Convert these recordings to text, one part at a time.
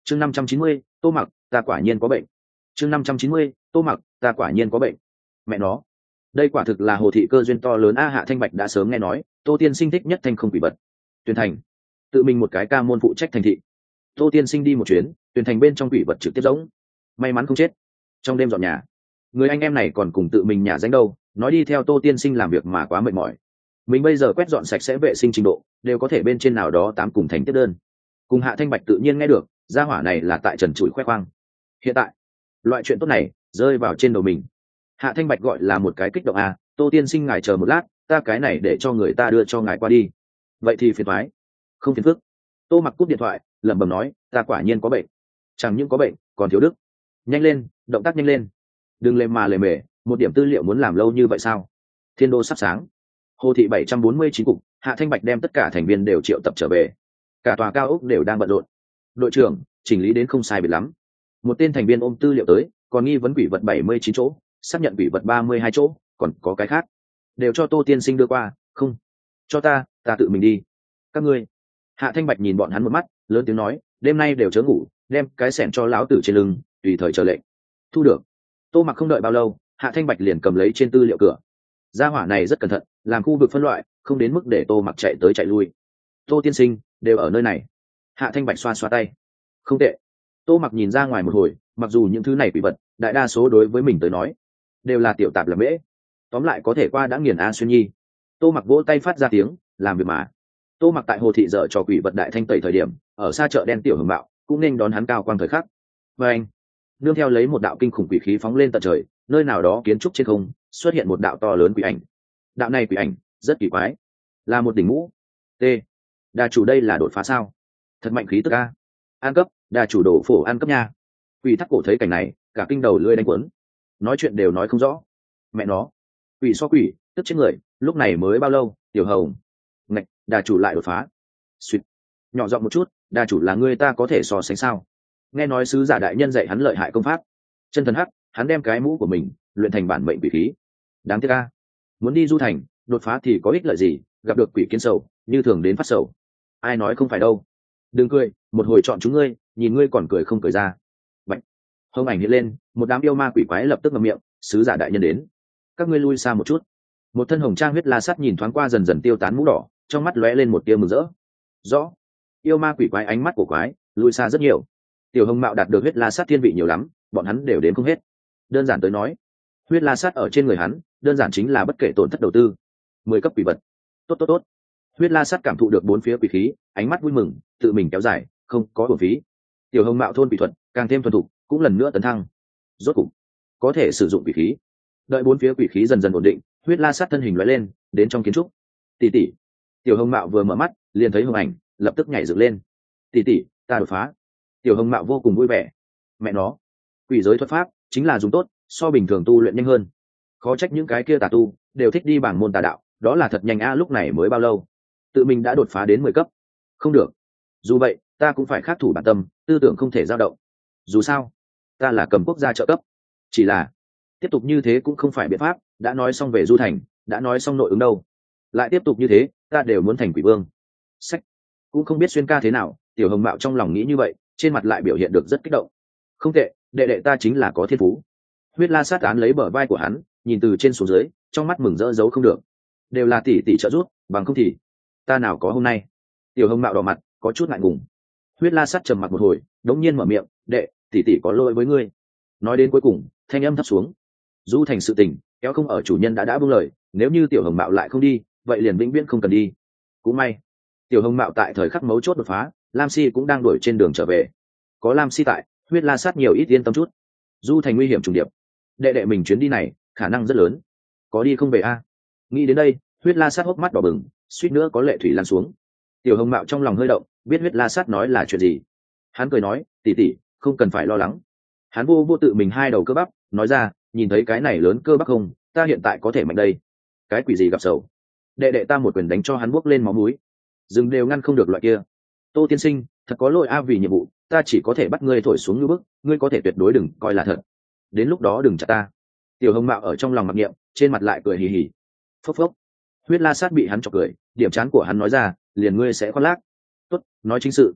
chương 590, Tô Mặc, ta quả nhiên có bệnh. chương 590, Tô Mặc, ta quả nhiên có bệnh. Mẹ nó, đây quả thực là hồ thị cơ duyên to lớn a. Hạ Thanh Bạch đã sớm nghe nói Tô tiên sinh thích nhất thanh không quỷ vật. Tuyển thành tự mình một cái ca môn phụ trách thành thị. Tô tiên sinh đi một chuyến, tuyển thành bên trong quỷ vật trực tiếp giống, may mắn không chết. Trong đêm dọn nhà, người anh em này còn cùng tự mình nhà danh đâu, nói đi theo Tô tiên sinh làm việc mà quá mệt mỏi. Mình bây giờ quét dọn sạch sẽ vệ sinh trình độ đều có thể bên trên nào đó 8 cùng thành tiếp đơn. Cùng Hạ Thanh Bạch tự nhiên nghe được gia hỏa này là tại trần trụi khoe khoang. Hiện tại loại chuyện tốt này rơi vào trên đầu mình. Hạ Thanh Bạch gọi là một cái kích động à, Tô tiên sinh ngài chờ một lát, ta cái này để cho người ta đưa cho ngài qua đi. Vậy thì phiền thoái. Không phiền phức. Tô Mặc cúp điện thoại, lẩm bẩm nói, ta quả nhiên có bệnh. Chẳng những có bệnh, còn thiếu đức. Nhanh lên, động tác nhanh lên. Đừng lề mà lề mề, một điểm tư liệu muốn làm lâu như vậy sao? Thiên đô sắp sáng. Hồ thị 749 cục, Hạ Thanh Bạch đem tất cả thành viên đều triệu tập trở về. Cả tòa cao ốc đều đang bận rộn. Đội trưởng, chỉnh lý đến không sai biệt lắm. Một tên thành viên ôm tư liệu tới, còn nghi vấn quỷ vật 79 chỗ, xác nhận quỷ vật 32 chỗ, còn có cái khác. Đều cho Tô tiên sinh đưa qua, không. Cho ta tự mình đi. Các ngươi. Hạ Thanh Bạch nhìn bọn hắn một mắt, lớn tiếng nói, đêm nay đều chớ ngủ, đem cái xẻng cho lão tử trên lưng, tùy thời chờ lệnh. Thu được. Tô Mặc không đợi bao lâu, Hạ Thanh Bạch liền cầm lấy trên tư liệu cửa. Gia hỏa này rất cẩn thận, làm khu vực phân loại, không đến mức để Tô Mặc chạy tới chạy lui. Tô tiên sinh đều ở nơi này. Hạ Thanh Bạch xoa xoa tay. Không tệ. Tô Mặc nhìn ra ngoài một hồi, mặc dù những thứ này quỷ vật đại đa số đối với mình tới nói đều là tiểu tạp làm mễ, tóm lại có thể qua đã nghiền A Xuyên Nhi. Tô Mặc vỗ tay phát ra tiếng, làm việc mà. Tô Mặc tại hồ thị dở cho quỷ vật đại thanh tẩy thời điểm, ở xa chợ đen tiểu hưởng bạo cũng nên đón hắn cao quang thời khắc. Và anh nương theo lấy một đạo kinh khủng quỷ khí phóng lên tận trời, nơi nào đó kiến trúc trên không xuất hiện một đạo to lớn quỷ ảnh. Đạo này quỷ ảnh rất kỳ quái, là một đỉnh mũ. T. Đà chủ đây là đột phá sao? Thật mạnh khí tức a. An cấp, đà chủ đổ phổ an cấp nha. Quỷ thắt cổ thấy cảnh này, cả kinh đầu lưỡi đánh quấn, nói chuyện đều nói không rõ. Mẹ nó, quỷ so quỷ, tức chết người. Lúc này mới bao lâu, tiểu hồng? Ngạch, đà chủ lại đột phá. Xuyệt, nhỏ giọng một chút, đà chủ là người ta có thể so sánh sao? Nghe nói sứ giả đại nhân dạy hắn lợi hại công pháp, chân thần hắc, hắn đem cái mũ của mình luyện thành bản mệnh quỷ khí. Đáng tiếc a, muốn đi du thành đột phá thì có ích lợi gì, gặp được quỷ kiến sầu như thường đến phát sầu. Ai nói không phải đâu. Đừng cười, một hồi chọn chúng ngươi, nhìn ngươi còn cười không cười ra. Bạch hông ảnh hiện lên, một đám yêu ma quỷ quái lập tức ngậm miệng. Sứ giả đại nhân đến, các ngươi lui xa một chút. Một thân hồng trang huyết la sắt nhìn thoáng qua dần dần tiêu tán mũ đỏ, trong mắt lóe lên một tia mừng rỡ. Rõ. Yêu ma quỷ quái ánh mắt của quái lui xa rất nhiều. Tiểu hồng mạo đạt được huyết la sắt thiên vị nhiều lắm, bọn hắn đều đến không hết. Đơn giản tới nói, huyết la sắt ở trên người hắn đơn giản chính là bất kể tổn thất đầu tư. 10 cấp quỷ vật. Tốt. Huyết la sắt cảm thụ được bốn phía quỷ khí, ánh mắt vui mừng, tự mình kéo dài, không có uổng phí. Tiểu hồng mạo thôn quỷ thuật càng thêm thuần thục, cũng lần nữa tấn thăng. Rốt cục có thể sử dụng quỷ khí. Đợi bốn phía quỷ khí dần dần ổn định, huyết la sắt thân hình lóe lên, đến trong kiến trúc. Tỷ. Tiểu hồng mạo vừa mở mắt, liền thấy hồng ảnh, lập tức nhảy dựng lên. Tỷ, ta đột phá. Tiểu hồng mạo vô cùng vui vẻ. Mẹ nó, quỷ giới thuật pháp chính là dùng tốt, so bình thường tu luyện nhanh hơn. Khó trách những cái kia tà tu đều thích đi bảng môn tà đạo, đó là thật nhanh a. Lúc này mới bao lâu, tự mình đã đột phá đến 10 cấp. Không được, dù vậy ta cũng phải khắc thủ bản tâm, tư tưởng không thể dao động. Dù sao ta là cầm quốc gia trợ cấp, chỉ là tiếp tục như thế cũng không phải biện pháp. Đã nói xong về du thành, đã nói xong nội ứng đâu, lại tiếp tục như thế ta đều muốn thành quỷ vương. Sách cũng không biết xuyên ca thế nào. Tiểu hồng mạo trong lòng nghĩ như vậy, trên mặt lại biểu hiện được rất kích động. Không tệ, đệ ta chính là có thiên phú. Huyết la sát án lấy bờ vai của hắn, nhìn từ trên xuống dưới, trong mắt mừng rỡ giấu không được. Đều là tỷ trợ giúp, bằng không thì ta nào có hôm nay. Tiểu hồng mạo đỏ mặt, có chút ngại ngùng. Huyết la sát trầm mặt một hồi, đống nhiên mở miệng, đệ, tỷ có lỗi với ngươi. Nói đến cuối cùng, thanh âm thấp xuống. Du thành sự tình kéo không ở, chủ nhân đã buông lời, nếu như tiểu hồng mạo lại không đi, vậy liền vĩnh viễn không cần đi. Cũng may tiểu hồng mạo tại thời khắc mấu chốt đột phá, Lam Si cũng đang đuổi trên đường trở về. Có Lam Si tại, huyết la sát nhiều ít yên tâm chút. Du thành nguy hiểm trùng điệp, đệ mình chuyến đi này khả năng rất lớn, có đi không về a. Nghĩ đến đây, huyết la sát hốc mắt đỏ bừng, suýt nữa có lệ thủy lan xuống. Tiểu hồng mạo trong lòng hơi động, biết huyết la sát nói là chuyện gì. Hắn cười nói, tỷ không cần phải lo lắng. Hắn vô tự mình hai đầu cơ bắp, nói ra, nhìn thấy cái này lớn cơ bắp không, ta hiện tại có thể mạnh đây. Cái quỷ gì gặp sầu, đệ ta một quyền đánh cho hắn buốc lên máu mũi, rừng đều ngăn không được loại kia. Tô tiên sinh thật có lỗi a, vì nhiệm vụ ta chỉ có thể bắt ngươi thổi xuống như bức, ngươi có thể tuyệt đối đừng coi là thật, đến lúc đó đừng chặt ta. Tiểu hồng mạo ở trong lòng mặc niệm, trên mặt lại cười hì hì. Phốc. Huyết la sát bị hắn chọc cười, điểm chán của hắn nói ra, liền ngươi sẽ khoác lác. Tốt, nói chính sự.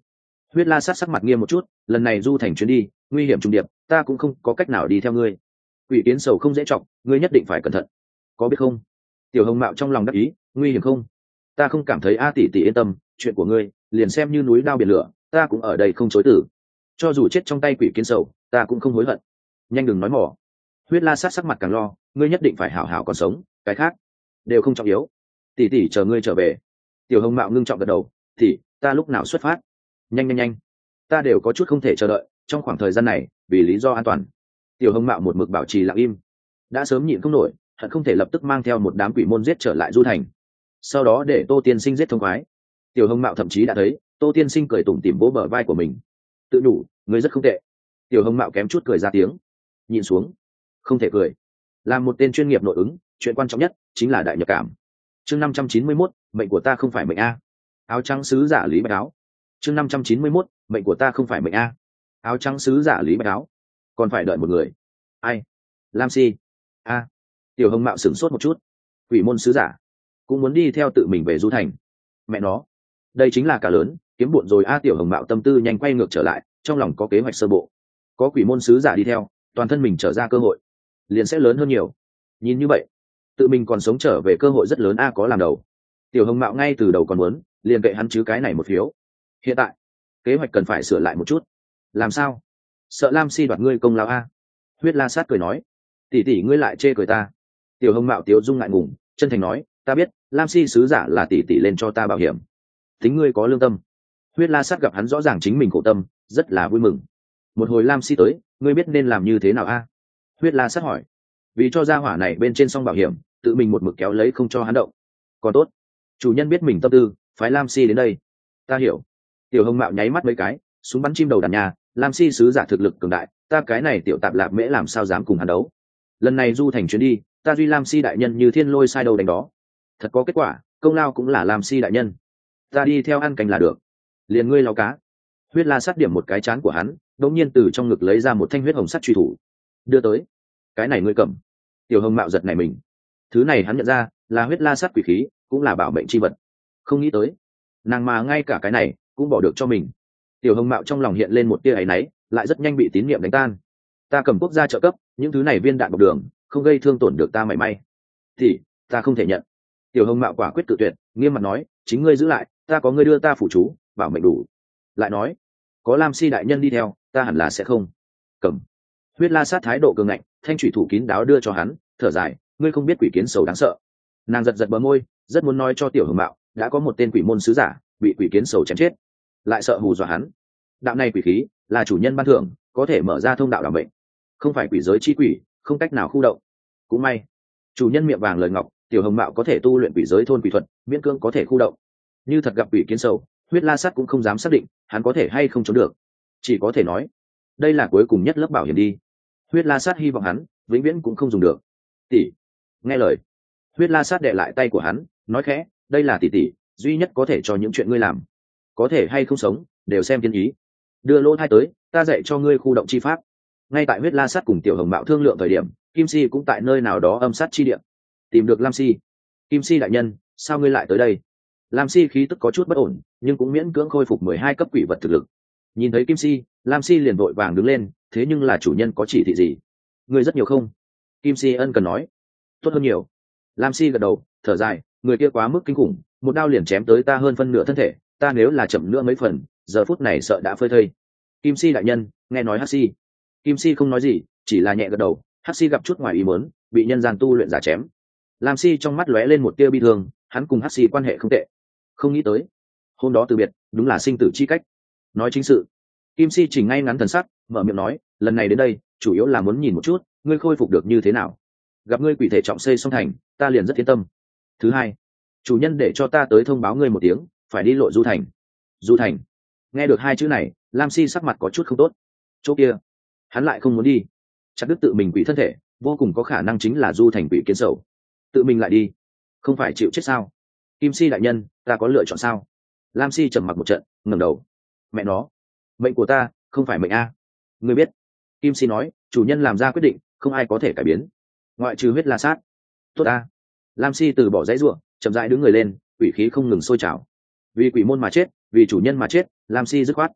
Huyết La Sát sắc mặt nghiêm một chút, lần này du thành chuyến đi nguy hiểm trùng điệp, ta cũng không có cách nào đi theo ngươi. Quỷ kiến sầu không dễ trọng, ngươi nhất định phải cẩn thận, có biết không? Tiểu Hồng Mạo trong lòng đắc ý, nguy hiểm không? Ta không cảm thấy. A tỷ tỷ yên tâm, chuyện của ngươi liền xem như núi đao biển lửa, ta cũng ở đây không chối từ. Cho dù chết trong tay quỷ kiến sầu, ta cũng không hối hận. Nhanh đừng nói mỏ. Huyết La Sát sắc mặt càng lo, ngươi nhất định phải hảo hảo còn sống, cái khác đều không trọng yếu. Tỷ tỷ chờ ngươi trở về. Tiểu Hồng Mạo ngưng trọng gật đầu, tỷ, ta lúc nào xuất phát? Nhanh nhanh nhanh, ta đều có chút không thể chờ đợi. Trong khoảng thời gian này vì lý do an toàn, Tiểu Hồng Mạo một mực bảo trì lặng im, đã sớm nhịn không nổi, hận không thể lập tức mang theo một đám quỷ môn giết trở lại du thành, sau đó để Tô Tiên Sinh giết thông khoái. Tiểu Hồng Mạo thậm chí đã thấy Tô Tiên Sinh cười tủm tỉm vỗ bờ vai của mình, tự đủ, người rất không tệ. Tiểu Hồng Mạo kém chút cười ra tiếng, nhìn xuống không thể cười. Làm một tên chuyên nghiệp nội ứng, chuyện quan trọng nhất chính là đại nhập cảm. Chương 591, mệnh của ta không phải mệnh a. Áo trắng sứ giả Lý Bạch Áo. Chương 591, mệnh của ta không phải mệnh a. Áo trắng sứ giả Lý Bạch Áo. Còn phải đợi một người. Ai? Lam Si. A. Tiểu Hồng Mạo sửng sốt một chút. Quỷ môn sứ giả cũng muốn đi theo tự mình về du thành. Mẹ nó, đây chính là cả lớn kiếm bộn rồi a. Tiểu Hồng Mạo tâm tư nhanh quay ngược trở lại, trong lòng có kế hoạch sơ bộ. Có quỷ môn sứ giả đi theo, toàn thân mình trở ra cơ hội liền sẽ lớn hơn nhiều. Nhìn như vậy, tự mình còn sống trở về cơ hội rất lớn a. Có làm đầu. Tiểu Hồng Mạo ngay từ đầu còn muốn liền kệ hắn chứ cái này một phiếu. Hiện tại kế hoạch cần phải sửa lại một chút. Làm sao? Sợ Lam Si đoạt ngươi công lao a? Huyết La Sát cười nói, tỷ tỷ ngươi lại chê cười ta. Tiểu Hồng Mạo tiếu dung ngại ngùng, chân thành nói, ta biết Lam Si sứ giả là tỷ tỷ lên cho ta bảo hiểm, tính ngươi có lương tâm. Huyết La Sát gặp hắn rõ ràng chính mình khổ tâm, rất là vui mừng. Một hồi Lam Si tới, ngươi biết nên làm như thế nào a? Huyết La Sát hỏi. Vì cho gia hỏa này bên trên xong bảo hiểm, tự mình một mực kéo lấy không cho hắn động. Còn tốt, chủ nhân biết mình tâm tư, phái Lam Si đến đây. Ta hiểu. Tiểu Hồng Mạo nháy mắt mấy cái, súng bắn chim đầu đàn nhà. Lam Si sứ giả thực lực cường đại, ta cái này tiểu tạp lạp mễ làm sao dám cùng hắn đấu. Lần này du thành chuyến đi, ta duy Lam Si đại nhân như thiên lôi sai đầu đánh đó. Thật có kết quả, công lao cũng là Lam Si đại nhân. Ta đi theo ăn canh là được. Liền ngươi lao cá. Huyết La Sát điểm một cái chán của hắn, đột nhiên từ trong ngực lấy ra một thanh huyết hồng sắt truy thủ, đưa tới. Cái này ngươi cầm. Tiểu Hồng Mạo giật nảy mình. Thứ này hắn nhận ra là Huyết La Sát quỷ khí, cũng là bảo mệnh chi vật. Không nghĩ tới, nàng mà ngay cả cái này cũng bỏ được cho mình. Tiểu Hồng Mạo trong lòng hiện lên một tia áy náy, lại rất nhanh bị tín niệm đánh tan. Ta cầm quốc gia trợ cấp, những thứ này viên đạn bọc đường, không gây thương tổn được ta mảy may. Thì ta không thể nhận. Tiểu Hồng Mạo quả quyết tự tuyệt, nghiêm mặt nói, chính ngươi giữ lại, ta có ngươi đưa ta phụ chú, bảo mệnh đủ. Lại nói, có Lam Si đại nhân đi theo, ta hẳn là sẽ không. Cầm. Huyết La Sát thái độ cường ngạnh, thanh thủy thủ kín đáo đưa cho hắn, thở dài, ngươi không biết quỷ kiến sầu đáng sợ. Nàng giật giật bờ môi, rất muốn nói cho Tiểu Hồng Mạo, đã có một tên quỷ môn sứ giả bị quỷ kiến sầu chém chết, lại sợ hù dọa hắn. Đạo này quỷ khí là chủ nhân ban thưởng, có thể mở ra thông đạo đảm mệnh, không phải quỷ giới chi quỷ, không cách nào khu động. Cũng may, chủ nhân miệng vàng lời ngọc, Tiểu Hồng Mạo có thể tu luyện quỷ giới thôn quỷ thuật, miễn cưỡng có thể khu động. Như thật gặp quỷ kiến sầu, Huyết La Sát cũng không dám xác định hắn có thể hay không trốn được, chỉ có thể nói đây là cuối cùng nhất lớp bảo hiểm đi. Huyết La Sát hy vọng hắn vĩnh viễn cũng không dùng được. Tỷ, nghe lời. Huyết La Sát đệ lại tay của hắn, nói khẽ, đây là tỷ tỷ duy nhất có thể cho những chuyện ngươi làm, có thể hay không sống đều xem thiên ý. Đưa lỗ thai tới, ta dạy cho ngươi khu động chi pháp. Ngay tại Huyết La Sát cùng Tiểu Hồng Mạo thương lượng thời điểm, Kim Si cũng tại nơi nào đó âm sát chi địa tìm được Lam Si. Kim Si đại nhân, sao ngươi lại tới đây? Lam Si khí tức có chút bất ổn, nhưng cũng miễn cưỡng khôi phục 12 cấp quỷ vật thực lực. Nhìn thấy Kim Si, Lam Si liền vội vàng đứng lên, thế nhưng là chủ nhân có chỉ thị gì? Ngươi rất nhiều không? Kim Si ân cần nói. Tốt hơn nhiều. Lam Si gật đầu, thở dài, người kia quá mức kinh khủng, một đao liền chém tới ta hơn phân nửa thân thể, ta nếu là chậm nữa mấy phần, giờ phút này sợ đã phơi thây. Kim Si đại nhân, nghe nói Hắc Si. Kim Si không nói gì, chỉ là nhẹ gật đầu. Hắc Si gặp chút ngoài ý muốn, bị nhân gian tu luyện giả chém. Lam Si trong mắt lóe lên một tia bi thương, hắn cùng Hắc Si quan hệ không tệ, không nghĩ tới hôm đó từ biệt đúng là sinh tử chi cách. Nói chính sự. Kim Si chỉnh ngay ngắn thần sắc, mở miệng nói, lần này đến đây chủ yếu là muốn nhìn một chút ngươi khôi phục được như thế nào. Gặp ngươi quỷ thể trọng xây xong thành, ta liền rất yên tâm. Thứ hai, chủ nhân để cho ta tới thông báo ngươi một tiếng, phải đi lộ du thành. Du thành. Nghe được hai chữ này, Lam Si sắc mặt có chút không tốt. Chỗ kia hắn lại không muốn đi. Chặt đứt tự mình quỷ thân thể, vô cùng có khả năng chính là du thành quỷ kiến sầu. Tự mình lại đi, không phải chịu chết sao? Kim Si đại nhân, ta có lựa chọn sao? Lam Si trầm mặc một trận, ngẩng đầu. Mẹ nó, mệnh của ta không phải mệnh a. Ngươi biết. Kim Si nói, chủ nhân làm ra quyết định, không ai có thể cải biến, ngoại trừ Huyết La Sát. Tốt a. Lam Si từ bỏ dãy ruộng, chậm rãi đứng người lên, quỷ khí không ngừng sôi trào. Vì quỷ môn mà chết, vì chủ nhân mà chết, Lam Si dứt khoát.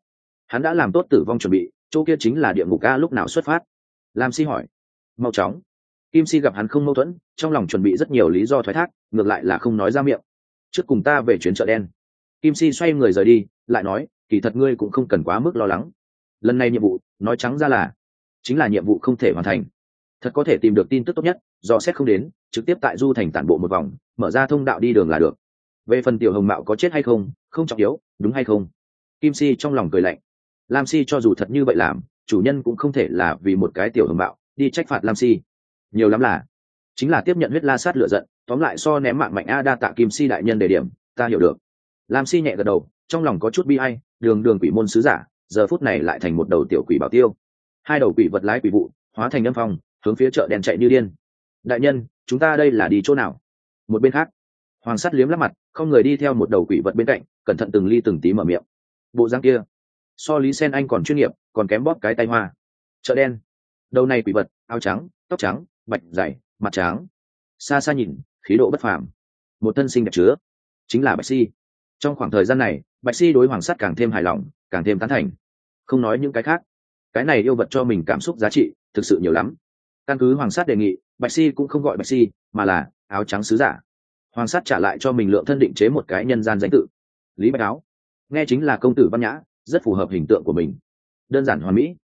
hắn đã làm tốt tử vong chuẩn bị, chỗ kia chính là địa ngục a. Lúc nào xuất phát? Lam Si hỏi. Mau chóng. Kim Si gặp hắn không mâu thuẫn, trong lòng chuẩn bị rất nhiều lý do thoái thác, ngược lại là không nói ra miệng. Trước cùng ta về chuyến chợ đen. Kim Si xoay người rời đi, lại nói, kỳ thật ngươi cũng không cần quá mức lo lắng. Lần này nhiệm vụ, nói trắng ra là chính là nhiệm vụ không thể hoàn thành. Thật có thể tìm được tin tức tốt nhất, do xét không đến, trực tiếp tại du thành tản bộ một vòng, mở ra thông đạo đi đường là được. Về phần tiểu hồng mạo có chết hay không, không trọng yếu, đúng hay không? Kim Si trong lòng cười lạnh. Lam Si cho dù thật như vậy làm, chủ nhân cũng không thể là vì một cái tiểu hồng mạo đi trách phạt Lam Si. Nhiều lắm là chính là tiếp nhận huyết la sát lựa giận, tóm lại so ném mạng mạnh a. Đa tạ Kim Si đại nhân đề điểm, ta hiểu được. Lam Si nhẹ gật đầu, trong lòng có chút bi ai, đường đường quỷ môn sứ giả, giờ phút này lại thành một đầu tiểu quỷ bảo tiêu. Hai đầu quỷ vật lái quỷ vụ, hóa thành âm phong, hướng phía chợ đen chạy như điên. Đại nhân, chúng ta đây là đi chỗ nào? Một bên khác, Hoàng Sắt liếm lắp mặt, không người đi theo một đầu quỷ vật bên cạnh, cẩn thận từng ly từng tí mở miệng. Bộ dáng kia, so Lý Sen Anh còn chuyên nghiệp, còn kém bóp cái tay hoa. Chợ đen, đầu này quỷ vật, áo trắng, tóc trắng, bạch dày, mặt trắng. Xa xa nhìn, khí độ bất phàm. Một thân sinh đẹp chứa, chính là Bạch Si. Trong khoảng thời gian này, Bạch Si đối Hoàng Sắt càng thêm hài lòng, càng thêm tán thành. Không nói những cái khác, cái này yêu vật cho mình cảm xúc giá trị thực sự nhiều lắm. Căn cứ Hoàng Sát đề nghị, Bạch Si cũng không gọi Bạch Si, mà là áo trắng sứ giả. Hoàng Sát trả lại cho mình lượng thân định chế một cái nhân gian danh tự, Lý Bạch Áo. Nghe chính là công tử văn nhã, rất phù hợp hình tượng của mình. Đơn giản hoàn mỹ.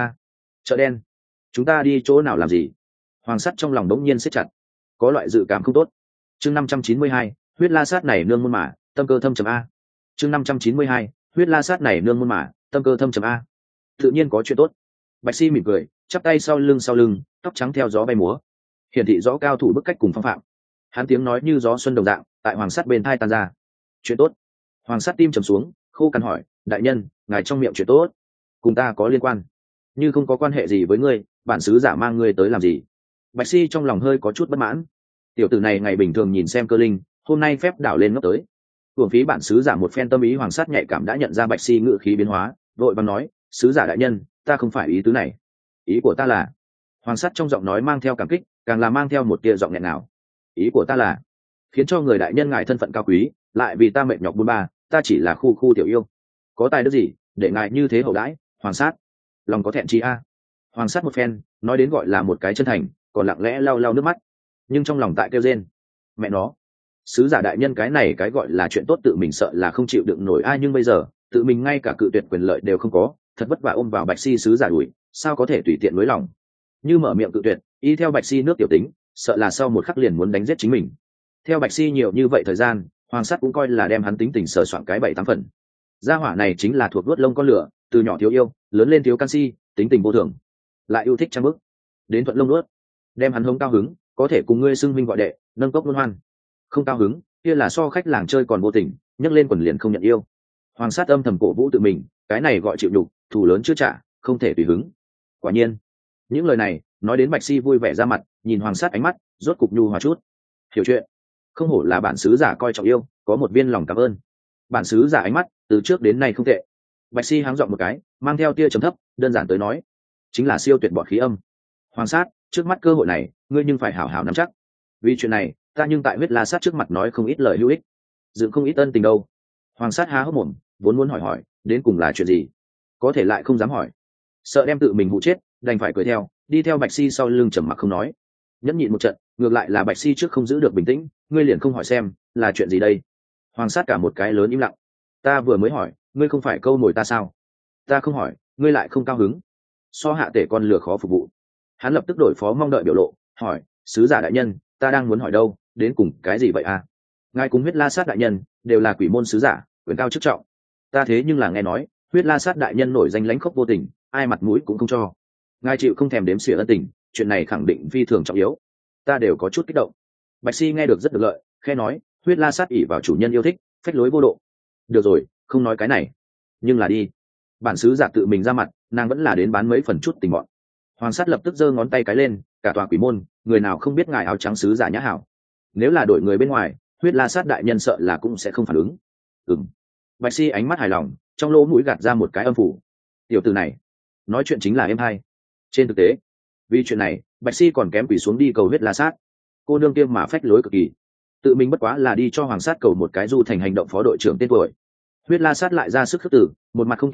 Chợ đen, chúng ta đi chỗ nào làm gì? Hoàng Sát trong lòng đống nhiên siết chặt, có loại dự cảm không tốt. Chương 592, huyết la sát này nương môn mà, tâm cơ thâm trầm a. Chương 592, huyết la sát này nương môn mà, tâm cơ thâm trầm a. Tự nhiên có chuyện tốt. Bạch Si mỉm cười, chắp tay sau lưng, tóc trắng theo gió bay múa, hiển thị rõ cao thủ bức cách cùng phong phạm. Hắn tiếng nói như gió xuân đồng dạng, tại Hoàng Sắt bên thai tan ra. Chuyện tốt. Hoàng Sắt tim trầm xuống, khô cằn hỏi, đại nhân, ngài trong miệng chuyện tốt, cùng ta có liên quan? Như không có quan hệ gì với ngươi, bản sứ giả mang ngươi tới làm gì? Bạch Si trong lòng hơi có chút bất mãn. Tiểu tử này ngày bình thường nhìn xem cơ linh, hôm nay phép đảo lên ngốc tới. Hưởng phí bản sứ giả một phen tâm ý. Hoàng Sắt nhạy cảm đã nhận ra Bạch Si ngự khí biến hóa, vội vàng nói, sứ giả đại nhân, ta không phải ý tứ này. Ý của ta là. Hoàng Sắt trong giọng nói mang theo cảm kích, càng là mang theo một tia giọng nghẹn nào. Ý của ta là khiến cho người đại nhân ngài thân phận cao quý, lại vì ta mệt nhọc buôn ba, ta chỉ là khu tiểu yêu, có tài đức gì để ngài như thế hậu đãi? Hoàng Sát lòng có thẹn chi a. Hoàng Sát một phen nói đến gọi là một cái chân thành, còn lặng lẽ lau lau nước mắt, nhưng trong lòng tại kêu rên. Mẹ nó, sứ giả đại nhân cái này cái gọi là chuyện tốt tự mình sợ là không chịu đựng nổi ai, nhưng bây giờ tự mình ngay cả cự tuyệt quyền lợi đều không có, thật vất vả ôm vào Bạch Si sứ giả đuổi, sao có thể tùy tiện nới lòng? Như mở miệng cự tuyệt, y theo Bạch Si nước tiểu tính, sợ là sau một khắc liền muốn đánh giết chính mình. Theo Bạch Si nhiều như vậy thời gian, Hoàng Sắt cũng coi là đem hắn tính tình sờ soạn cái 7-8 phần. Gia hỏa này chính là thuộc đuốt lông con lửa, từ nhỏ thiếu yêu, lớn lên thiếu canxi, tính tình vô thường, lại yêu thích trang bức, đến thuận lông đuốt, đem hắn hống cao hứng, có thể cùng ngươi xưng huynh gọi đệ, nâng cốc luân hoan. Không cao hứng, kia là so khách làng chơi còn vô tình, nhấc lên quần liền không nhận yêu. Hoàng Sắt âm thầm cổ vũ tự mình, cái này gọi chịu nhục, thù lớn chưa trả, không thể tùy hứng. Quả nhiên, những lời này nói đến Bạch Si vui vẻ ra mặt, nhìn Hoàng Sắt ánh mắt rốt cục nhu hòa chút. Hiểu chuyện, không hổ là bản sứ giả coi trọng yêu, có một viên lòng cảm ơn. Bản sứ giả ánh mắt từ trước đến nay không tệ. Bạch Si háng giọng một cái, mang theo tia trầm thấp, đơn giản tới nói, chính là siêu tuyệt bọt khí âm. Hoàng Sát, trước mắt cơ hội này, ngươi nhưng phải hảo hảo nắm chắc. Vì chuyện này, ta nhưng tại huyết la sát trước mặt nói không ít lời hữu ích, dựng không ít ân tình đâu. Hoàng Sát há hốc mồm, vốn muốn hỏi đến cùng là chuyện gì, có thể lại không dám hỏi, sợ đem tự mình hụ chết, đành phải cười theo, đi theo Bạch Si sau lưng trầm mặc không nói. Nhẫn nhịn một trận, ngược lại là Bạch Si trước không giữ được bình tĩnh, ngươi liền không hỏi xem là chuyện gì đây? Hoàng Sát cả một cái lớn im lặng. Ta vừa mới hỏi, ngươi không phải câu mồi ta sao? Ta không hỏi, ngươi lại không cao hứng, so hạ tể con lừa khó phục vụ. Hắn lập tức đổi phó mong đợi biểu lộ, hỏi, sứ giả đại nhân, ta đang muốn hỏi đâu, đến cùng cái gì vậy à? Ngài cùng huyết la sát đại nhân đều là quỷ môn sứ giả, quyền cao chức trọng. Ta thế nhưng là nghe nói huyết la sát đại nhân nổi danh lãnh khốc vô tình, ai mặt mũi cũng không cho. Ngài chịu không thèm đếm xỉa ân tình, chuyện này khẳng định phi thường trọng yếu. Ta đều có chút kích động. Bạch Si nghe được rất được lợi, khe nói, huyết la sát ỷ vào chủ nhân yêu thích, phách lối vô độ. Được rồi, không nói cái này, nhưng là đi. Bản sứ giả tự mình ra mặt, nàng vẫn là đến bán mấy phần chút tình bọn. Hoàng Sát lập tức giơ ngón tay cái lên, cả tòa quỷ môn, người nào không biết ngài áo trắng sứ giả nhã hảo. Nếu là đổi người bên ngoài, huyết la sát đại nhân sợ là cũng sẽ không phản ứng. Bạch Si ánh mắt hài lòng, trong lỗ mũi gạt ra một cái âm phủ. Tiểu tử này nói chuyện chính là em hay. Trên thực tế, vì chuyện này, Bạch Si còn kém quỷ xuống đi cầu huyết la sát. Cô nương kia mà phách lối cực kỳ, tự mình bất quá là đi cho Hoàng Sát cầu một cái du thành hành động phó đội trưởng tên tuổi. Huyết la sát lại ra sức khước từ, một mặt không kiên nhẫn,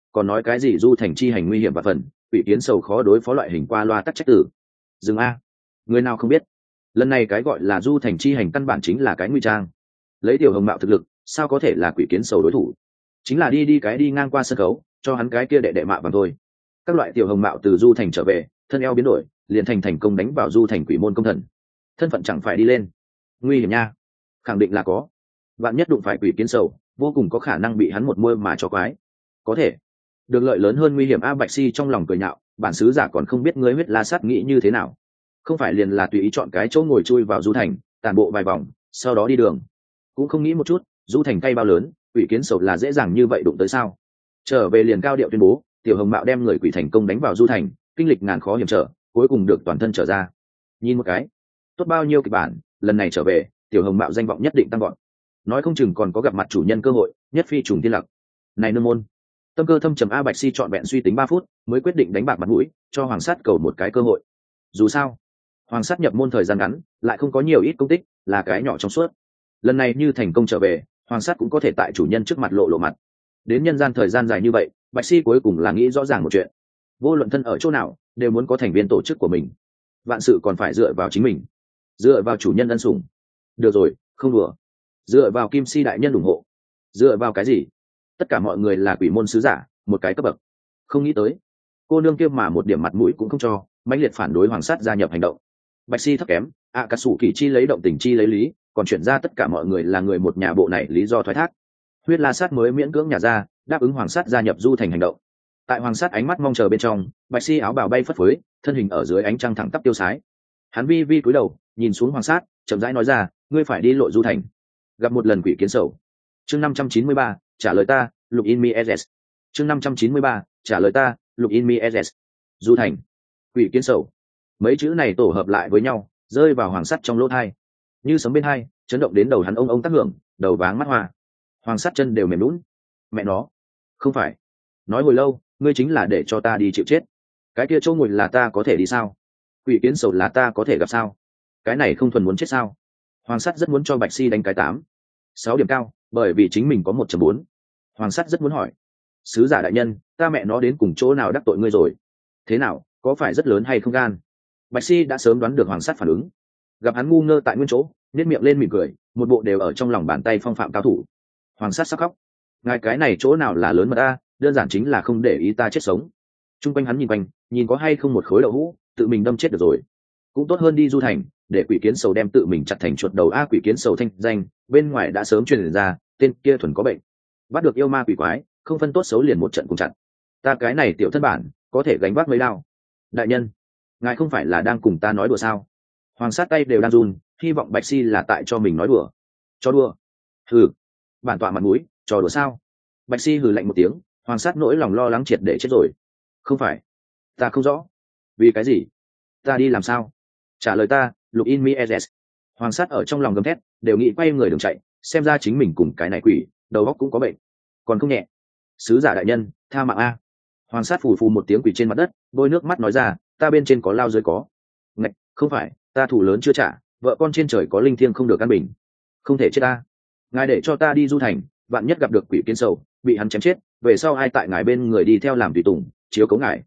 còn nói cái gì du thành chi hành nguy hiểm và phần quỷ kiến sầu khó đối phó loại hình qua loa tắc trách tử. Dừng a, người nào không biết lần này cái gọi là du thành chi hành căn bản chính là cái nguy trang. Lấy Tiểu Hồng Mạo thực lực sao có thể là quỷ kiến sầu đối thủ, chính là đi ngang qua sân khấu cho hắn cái kia đệ đệ mạ bằng thôi. Các loại Tiểu Hồng Mạo từ du thành trở về, thân eo biến đổi, liền thành công đánh vào du thành quỷ môn công thần, thân phận chẳng phải đi lên. Nguy hiểm nha, khẳng định là có. Vạn nhất đụng phải quỷ kiến sầu, vô cùng có khả năng bị hắn một môi mà cho quái. Có thể được lợi lớn hơn nguy hiểm a. Bạch Si trong lòng cười nhạo, bản sứ giả còn không biết ngươi huyết la sát nghĩ như thế nào, không phải liền là tùy ý chọn cái chỗ ngồi chui vào du thành, tản bộ vài vòng sau đó đi đường, cũng không nghĩ một chút du thành cây bao lớn, quỷ kiến sầu là dễ dàng như vậy đụng tới sao. Trở về liền cao điệu tuyên bố Tiểu Hồng Mạo đem người quỷ thành công đánh vào du thành, kinh lịch ngàn khó hiểm trở, cuối cùng được toàn thân trở ra. Nhìn một cái tốt bao nhiêu kịch bản, lần này trở về Tiểu Hồng Mạo danh vọng nhất định tăng gọn, nói không chừng còn có gặp mặt chủ nhân cơ hội, nhất phi trùng thiên lạc. Này nương môn, tâm cơ thâm trầm a. Bạch Si trọn vẹn suy tính 3 phút mới quyết định đánh bạc mặt mũi, cho Hoàng Sát cầu một cái cơ hội. Dù sao Hoàng Sát nhập môn thời gian ngắn, lại không có nhiều ít công tích, là cái nhỏ trong suốt. Lần này như thành công trở về, Hoàng Sát cũng có thể tại chủ nhân trước mặt lộ mặt. Đến nhân gian thời gian dài như vậy, Bạch Si cuối cùng là nghĩ rõ ràng một chuyện, vô luận thân ở chỗ nào đều muốn có thành viên tổ chức của mình, vạn sự còn phải dựa vào chính mình, dựa vào chủ nhân ân sủng. Được rồi, không đùa, dựa vào Kim Si đại nhân ủng hộ. Dựa vào cái gì? Tất cả mọi người là quỷ môn sứ giả, một cái cấp bậc. Không nghĩ tới cô nương kia mà một điểm mặt mũi cũng không cho, mãnh liệt phản đối Hoàng Sát gia nhập hành động. Bạch Si thấp kém, cả sủ kỳ chi lấy động tình chi lấy lý, còn chuyển ra tất cả mọi người là người một nhà bộ này lý do thoái thác. Huyết La Sát mới miễn cưỡng nhà ra, đáp ứng Hoàng Sát gia nhập du thành hành động. Tại Hoàng Sát ánh mắt mong chờ bên trong, Bạch Si áo bào bay phất phới, thân hình ở dưới ánh trăng thẳng tắp tiêu sái. Hắn vi vi cúi đầu nhìn xuống Hoàng Sát, chậm rãi nói ra, ngươi phải đi lộ du thành, gặp một lần quỷ kiến sầu. Chương 593, trả lời ta, Lục In Mi SS. Chương 593, trả lời ta, Lục In Mi SS. Du thành, quỷ kiến sầu, mấy chữ này tổ hợp lại với nhau, rơi vào Hoàng Sắt trong lỗ tai, như sấm bên hai, chấn động đến đầu hắn ông tác hưởng, đầu váng mắt hoa. Hoàng Sắt chân đều mềm lún. Mẹ nó, không phải nói hồi lâu, ngươi chính là để cho ta đi chịu chết? Cái kia chỗ ngồi là ta có thể đi sao? Quỷ kiến sầu là ta có thể gặp sao? Cái này không thuần muốn chết sao? Hoàng Sắt rất muốn cho Bạch Si đánh cái 8-6 điểm cao, bởi vì chính mình có 1.4. Hoàng Sắt rất muốn hỏi, sứ giả đại nhân, ta mẹ nó đến cùng chỗ nào đắc tội ngươi rồi? Thế nào, có phải rất lớn hay không gan? Bạch Si đã sớm đoán được Hoàng Sắt phản ứng, gặp hắn ngu ngơ tại nguyên chỗ, nhếch miệng lên mỉm cười, một bộ đều ở trong lòng bàn tay phong phạm cao thủ. Hoàng Sắt sắp khóc, ngài cái này chỗ nào là lớn mà ta, đơn giản chính là không để ý ta chết sống. Trung quanh hắn nhìn quanh, nhìn có hay không một khối đậu hũ, tự mình đâm chết được rồi, cũng tốt hơn đi du thành, để quỷ kiến sầu đem tự mình chặt thành chuột đầu. Quỷ kiến sầu thanh danh bên ngoài đã sớm truyền ra, tên kia thuần có bệnh, bắt được yêu ma quỷ quái, không phân tốt xấu liền một trận cùng chặt. Ta cái này tiểu thân bản có thể gánh vác mấy đao. Đại nhân, ngài không phải là đang cùng ta nói đùa sao? Hoàng Sát tay đều đang run, hy vọng Bạch Si là tại cho mình nói đùa. Cho đùa? Hừ, bản tọa mặt mũi, cho đùa sao? Bạch Si hừ lạnh một tiếng, Hoàng Sát nỗi lòng lo lắng triệt để chết rồi. Không phải, ta không rõ, vì cái gì? Ta đi làm sao? Trả lời ta, Lục In Mi SS. Hoàng Sát ở trong lòng gầm thét, đều nghĩ quay người đường chạy, xem ra chính mình cùng cái này quỷ, đầu óc cũng có bệnh, còn không nhẹ. Sứ giả đại nhân, tha mạng a. Hoàng Sát phù phù một tiếng quỳ trên mặt đất, bôi nước mắt nói ra, ta bên trên có lao dưới có. Ngạch, không phải, ta thủ lớn chưa trả, vợ con trên trời có linh thiêng không được an bình, không thể chết ta. Ngài để cho ta đi du thành, vạn nhất gặp được quỷ kiến sầu, bị hắn chém chết, về sau ai tại ngài bên người đi theo làm tùy tùng, chiếu cố ngài.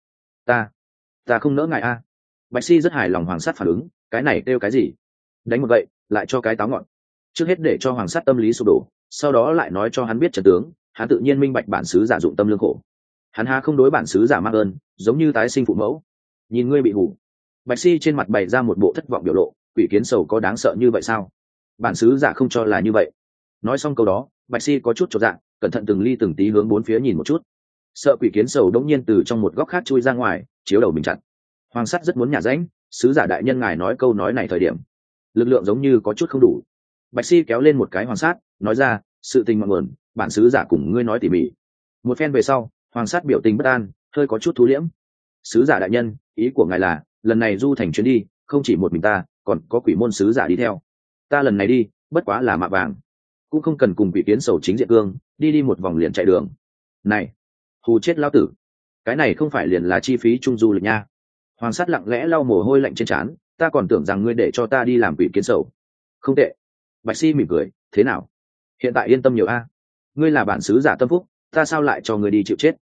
Ta không nỡ ngài a. Bạch Si rất hài lòng Hoàng Sát phản ứng, cái này kêu cái gì? Đánh một gậy, lại cho cái táo ngọn. Trước hết để cho Hoàng Sát tâm lý sụp đổ, sau đó lại nói cho hắn biết trận tướng, hắn tự nhiên minh bạch bản sứ giả dụng tâm lương khổ. Hắn há không đối bản sứ giả mang ơn, giống như tái sinh phụ mẫu. Nhìn ngươi bị hủ. Bạch Si trên mặt bày ra một bộ thất vọng biểu lộ, quỷ kiến sầu có đáng sợ như vậy sao? Bản sứ giả không cho là như vậy. Nói xong câu đó, Bạch Si có chút chột dạ, cẩn thận từng ly từng tí hướng bốn phía nhìn một chút, sợ quỷ kiến sầu đống nhiên từ trong một góc khác chui ra ngoài, chiếu đầu mình chặt. Hoàng Sắt rất muốn nhả rãnh, sứ giả đại nhân ngài nói câu nói này thời điểm, lực lượng giống như có chút không đủ. Bạch Si kéo lên một cái Hoàng Sát, nói ra, sự tình ngọn nguồn, bản sứ giả cùng ngươi nói tỉ mỉ. Một phen về sau, Hoàng Sát biểu tình bất an, hơi có chút thú liễm. Sứ giả đại nhân, ý của ngài là, lần này du thành chuyến đi, không chỉ một mình ta, còn có quỷ môn sứ giả đi theo. Ta lần này đi, bất quá là mạ vàng, cũng không cần cùng quỷ kiến sầu chính diện cương, đi một vòng liền chạy đường. Này, hù chết lao tử, cái này không phải liền là chi phí trung du lịch nha. Hoàng Sát lặng lẽ lau mồ hôi lạnh trên trán, ta còn tưởng rằng ngươi để cho ta đi làm quỷ kiến sầu. Không tệ. Bạch Si mỉm cười, thế nào? Hiện tại yên tâm nhiều a. Ngươi là bản sứ giả tâm phúc, ta sao lại cho ngươi đi chịu chết?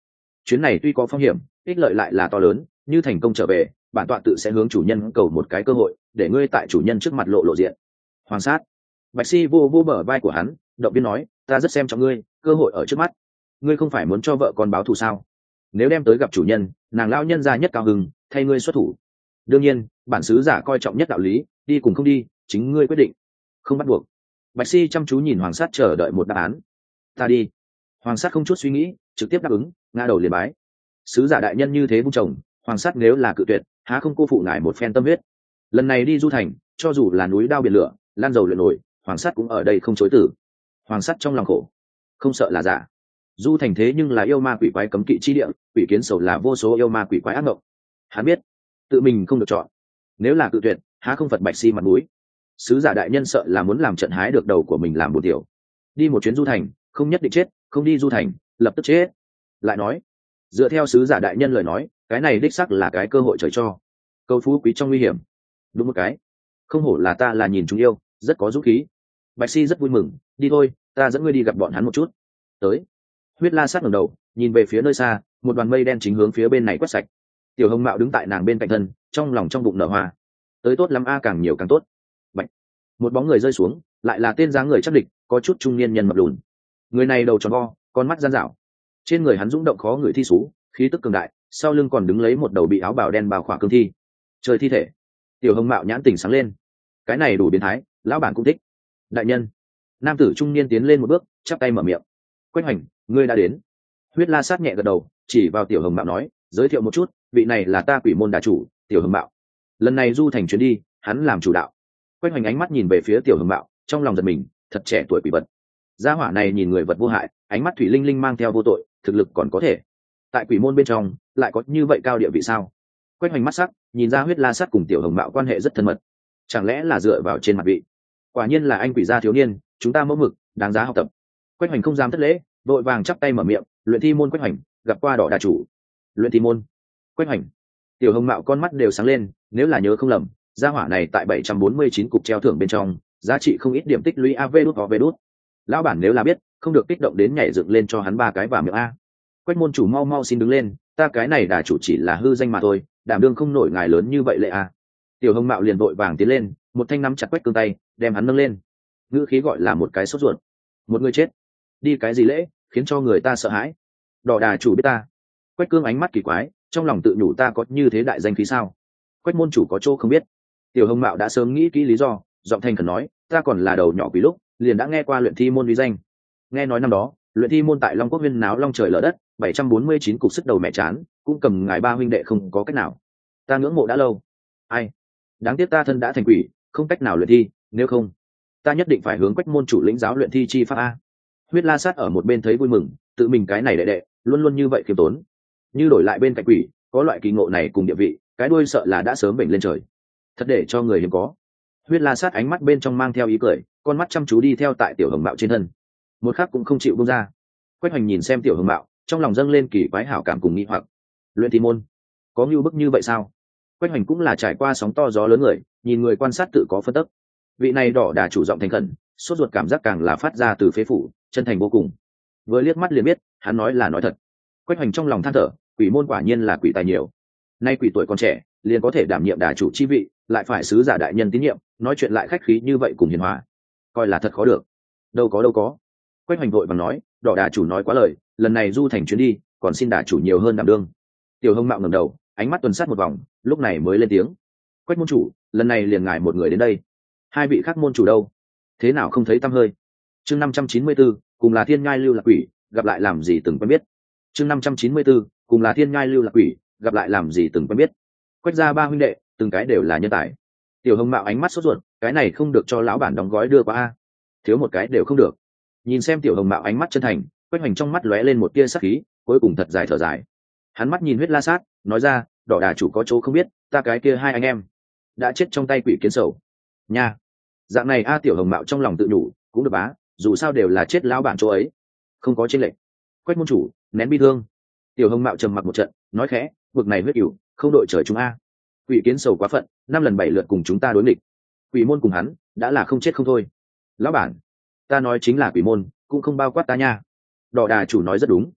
chuyến này tuy có phong hiểm, ích lợi lại là to lớn, như thành công trở về, bản tọa tự sẽ hướng chủ nhân cầu một cái cơ hội để ngươi tại chủ nhân trước mặt lộ diện. Hoàng sát. Bạch Si vô vô bờ vai của hắn, động viên nói, ta rất xem trọng ngươi, cơ hội ở trước mắt, ngươi không phải muốn cho vợ con báo thù sao? Nếu đem tới gặp chủ nhân, nàng lão nhân gia nhất cao hứng, thay ngươi xuất thủ. Đương nhiên, bản sứ giả coi trọng nhất đạo lý, đi cùng không đi, chính ngươi quyết định, không bắt buộc. Bạch Si chăm chú nhìn Hoàng sát chờ đợi một đáp án. Ta đi. Hoàng sát không chút suy nghĩ, trực tiếp đáp ứng, ngã đầu liền bái. Sứ giả đại nhân như thế vung chồng, Hoàng sát nếu là cự tuyệt, há không cô phụ ngài một phen tâm huyết. Lần này đi du thành, cho dù là núi đao biển lửa, lan dầu luyện nổi, Hoàng sát cũng ở đây không chối từ. Hoàng sát trong lòng khổ, không sợ là giả. Du thành thế nhưng là yêu ma quỷ quái cấm kỵ chi địa, quỷ kiến sầu là vô số yêu ma quỷ quái ác mộng. Hắn biết, tự mình không được chọn, nếu là cự tuyệt, há không phật Bạch Si mặt mũi. Sứ giả đại nhân sợ là muốn làm trận hái được đầu của mình làm bồ tiểu. Đi một chuyến du thành, không nhất định chết, không đi du thành, lập tức chết. Lại nói, dựa theo sứ giả đại nhân lời nói, cái này đích xác là cái cơ hội trời cho. Câu phú quý trong nguy hiểm, đúng một cái. Không hổ là ta là nhìn chúng yêu, rất có dũng khí. Bạch Si rất vui mừng, đi thôi, ta dẫn ngươi đi gặp bọn hắn một chút. Tới. Huyết La Sát ngẩng đầu, nhìn về phía nơi xa, một đoàn mây đen chính hướng phía bên này quét sạch. Tiểu Hồng Mạo đứng tại nàng bên cạnh thân, trong lòng trong bụng nở hoa. Tới tốt lắm a, càng nhiều càng tốt. Bạch. Một bóng người rơi xuống, lại là tên dáng người chắc địch, có chút trung niên nhân mập lùn. Người này đầu tròn vo, con mắt gian dảo. Trên người hắn dũng động khó người thi sú, khí tức cường đại, sau lưng còn đứng lấy một đầu bị áo bào đen bao khỏa cương thi. Trời thi thể. Tiểu Hồng Mạo nhãn tỉnh sáng lên. Cái này đủ biến thái, lão bản cũng thích. Đại nhân. Nam tử trung niên tiến lên một bước, chắp tay mở miệng. Quách Hoành, ngươi đã đến. Huyết La Sát nhẹ gật đầu, chỉ vào Tiểu Hồng Mạo nói, giới thiệu một chút, vị này là ta Quỷ môn đà chủ, Tiểu Hồng Mạo. Lần này du thành chuyến đi, hắn làm chủ đạo. Quách Hoành ánh mắt nhìn về phía Tiểu Hồng Mạo, trong lòng giật mình, thật trẻ tuổi quỷ vật. Gia hỏa này nhìn người vật vô hại, ánh mắt thủy linh linh mang theo vô tội, thực lực còn có thể. Tại Quỷ môn bên trong, lại có như vậy cao địa vị sao? Quách Hoành mắt sắc, nhìn ra Huyết La Sát cùng Tiểu Hồng Mạo quan hệ rất thân mật. Chẳng lẽ là dựa vào trên mặt vị? Quả nhiên là anh quỷ gia thiếu niên, chúng ta mẫu mực, đáng giá học tập. Quách Hoành không dám thất lễ, vội vàng chắp tay mở miệng, luyện thi môn Quách Hoành, gặp qua đỏ đà chủ. Luyện thi môn Quách Hoành. Tiểu Hồng Mạo con mắt đều sáng lên, nếu là nhớ không lầm, gia hỏa này tại 749 cục treo thưởng bên trong, giá trị không ít điểm tích lũy av đút. Lão bản nếu là biết, không được kích động đến nhảy dựng lên cho hắn 3 cái vào miệng a. Quách môn chủ mau mau xin đứng lên, ta cái này đà chủ chỉ là hư danh mà thôi, đảm đương không nổi ngài lớn như vậy lệ a. Tiểu Hồng Mạo liền vội vàng tiến lên, một thanh nắm chặt Quách Cương tay, đem hắn nâng lên. Ngữ khí gọi là một cái sốt ruột. Một người chết, đi cái gì lễ, khiến cho người ta sợ hãi. Đỏ đà chủ biết ta. Quách Cương ánh mắt kỳ quái, trong lòng tự nhủ ta có như thế đại danh khí sao? Quách môn chủ có chỗ không biết. Tiểu Hồng Mạo đã sớm nghĩ kỹ lý do, giọng thành khẩn nói, ta còn là đầu nhỏ quỷ lúc, liền đã nghe qua luyện thi môn uy danh. Nghe nói năm đó, luyện thi môn tại Long Quốc huyên náo long trời lở đất, 749 cục sức đầu mẹ chán, cũng cầm ngài 3 huynh đệ không có cách nào. Ta ngưỡng mộ đã lâu. Ai? Đáng tiếc ta thân đã thành quỷ, không cách nào luyện thi, nếu không, ta nhất định phải hướng Quách môn chủ lĩnh giáo luyện thi chi pháp a. Huyết La Sát ở một bên thấy vui mừng, tự mình cái này đệ đệ, luôn luôn như vậy khiêm tốn. Như đổi lại bên cạnh quỷ, có loại kỳ ngộ này cùng địa vị, cái đuôi sợ là đã sớm bệnh lên trời. Thật để cho người hiếm có. Huyết La Sát ánh mắt bên trong mang theo ý cười, con mắt chăm chú đi theo tại Tiểu Hồng Mạo trên thân, một khắc cũng không chịu buông ra. Quách Hoành nhìn xem Tiểu Hồng Mạo, trong lòng dâng lên kỳ quái hảo cảm cùng nghi hoặc. Luyện thi môn, có ngưu bức như vậy sao? Quách Hoành cũng là trải qua sóng to gió lớn người, nhìn người quan sát tự có phân tích. Vị này đỏ đà chủ giọng thành khẩn, sốt ruột cảm giác càng là phát ra từ phế phủ, chân thành vô cùng. Vừa liếc mắt liền biết, hắn nói là nói thật. Quách Hoành trong lòng than thở, quỷ môn quả nhiên là quỷ tài nhiều. Nay quỷ tuổi còn trẻ, liền có thể đảm nhiệm đà chủ chi vị, lại phải sứ giả đại nhân tín nhiệm, nói chuyện lại khách khí như vậy cùng hiền hòa, coi là thật khó được. Đâu có. Quách Hoành vội vàng nói, đỏ đà chủ nói quá lời, lần này du thành chuyến đi, còn xin đà chủ nhiều hơn đảm đương. Tiểu Hồng Mạo ngẩng đầu, ánh mắt tuần sát một vòng, lúc này mới lên tiếng. Quách môn chủ, lần này liền ngài một người đến đây, 2 vị khác môn chủ đâu? Thế nào không thấy tăm hơi? Chương 594, cùng là thiên nhai lưu lạc quỷ, gặp lại làm gì từng quen biết. Chương 594, cùng là thiên nhai lưu lạc quỷ, gặp lại làm gì từng quen biết. Quách gia 3 huynh đệ, từng cái đều là nhân tài. Tiểu Hồng Mạo ánh mắt sốt ruột, cái này không được cho lão bản đóng gói đưa qua a. Thiếu một cái đều không được. Nhìn xem Tiểu Hồng Mạo ánh mắt chân thành, Quách Hoành trong mắt lóe lên một tia sắc khí, cuối cùng thật dài thở dài. Hắn mắt nhìn Huyết La Sát, nói ra, đỏ đà chủ có chỗ không biết, ta cái kia 2 anh em đã chết trong tay quỷ kiến sầu. Nha, dạng này a. Tiểu Hồng Mạo trong lòng tự nhủ, cũng được bá, dù sao đều là chết lão bản chỗ ấy, không có chênh lệch. Quách môn chủ, nén bi thương. Tiểu Hồng Mạo trầm mặc một trận, nói khẽ, vực này huyết cửu, không đội trời chúng a. Quỷ kiến sầu quá phận, 5 lần 7 lượt cùng chúng ta đối nghịch, quỷ môn cùng hắn đã là không chết không thôi. Lão bản, ta nói chính là quỷ môn, cũng không bao quát ta nha. Đỏ đà chủ nói rất đúng.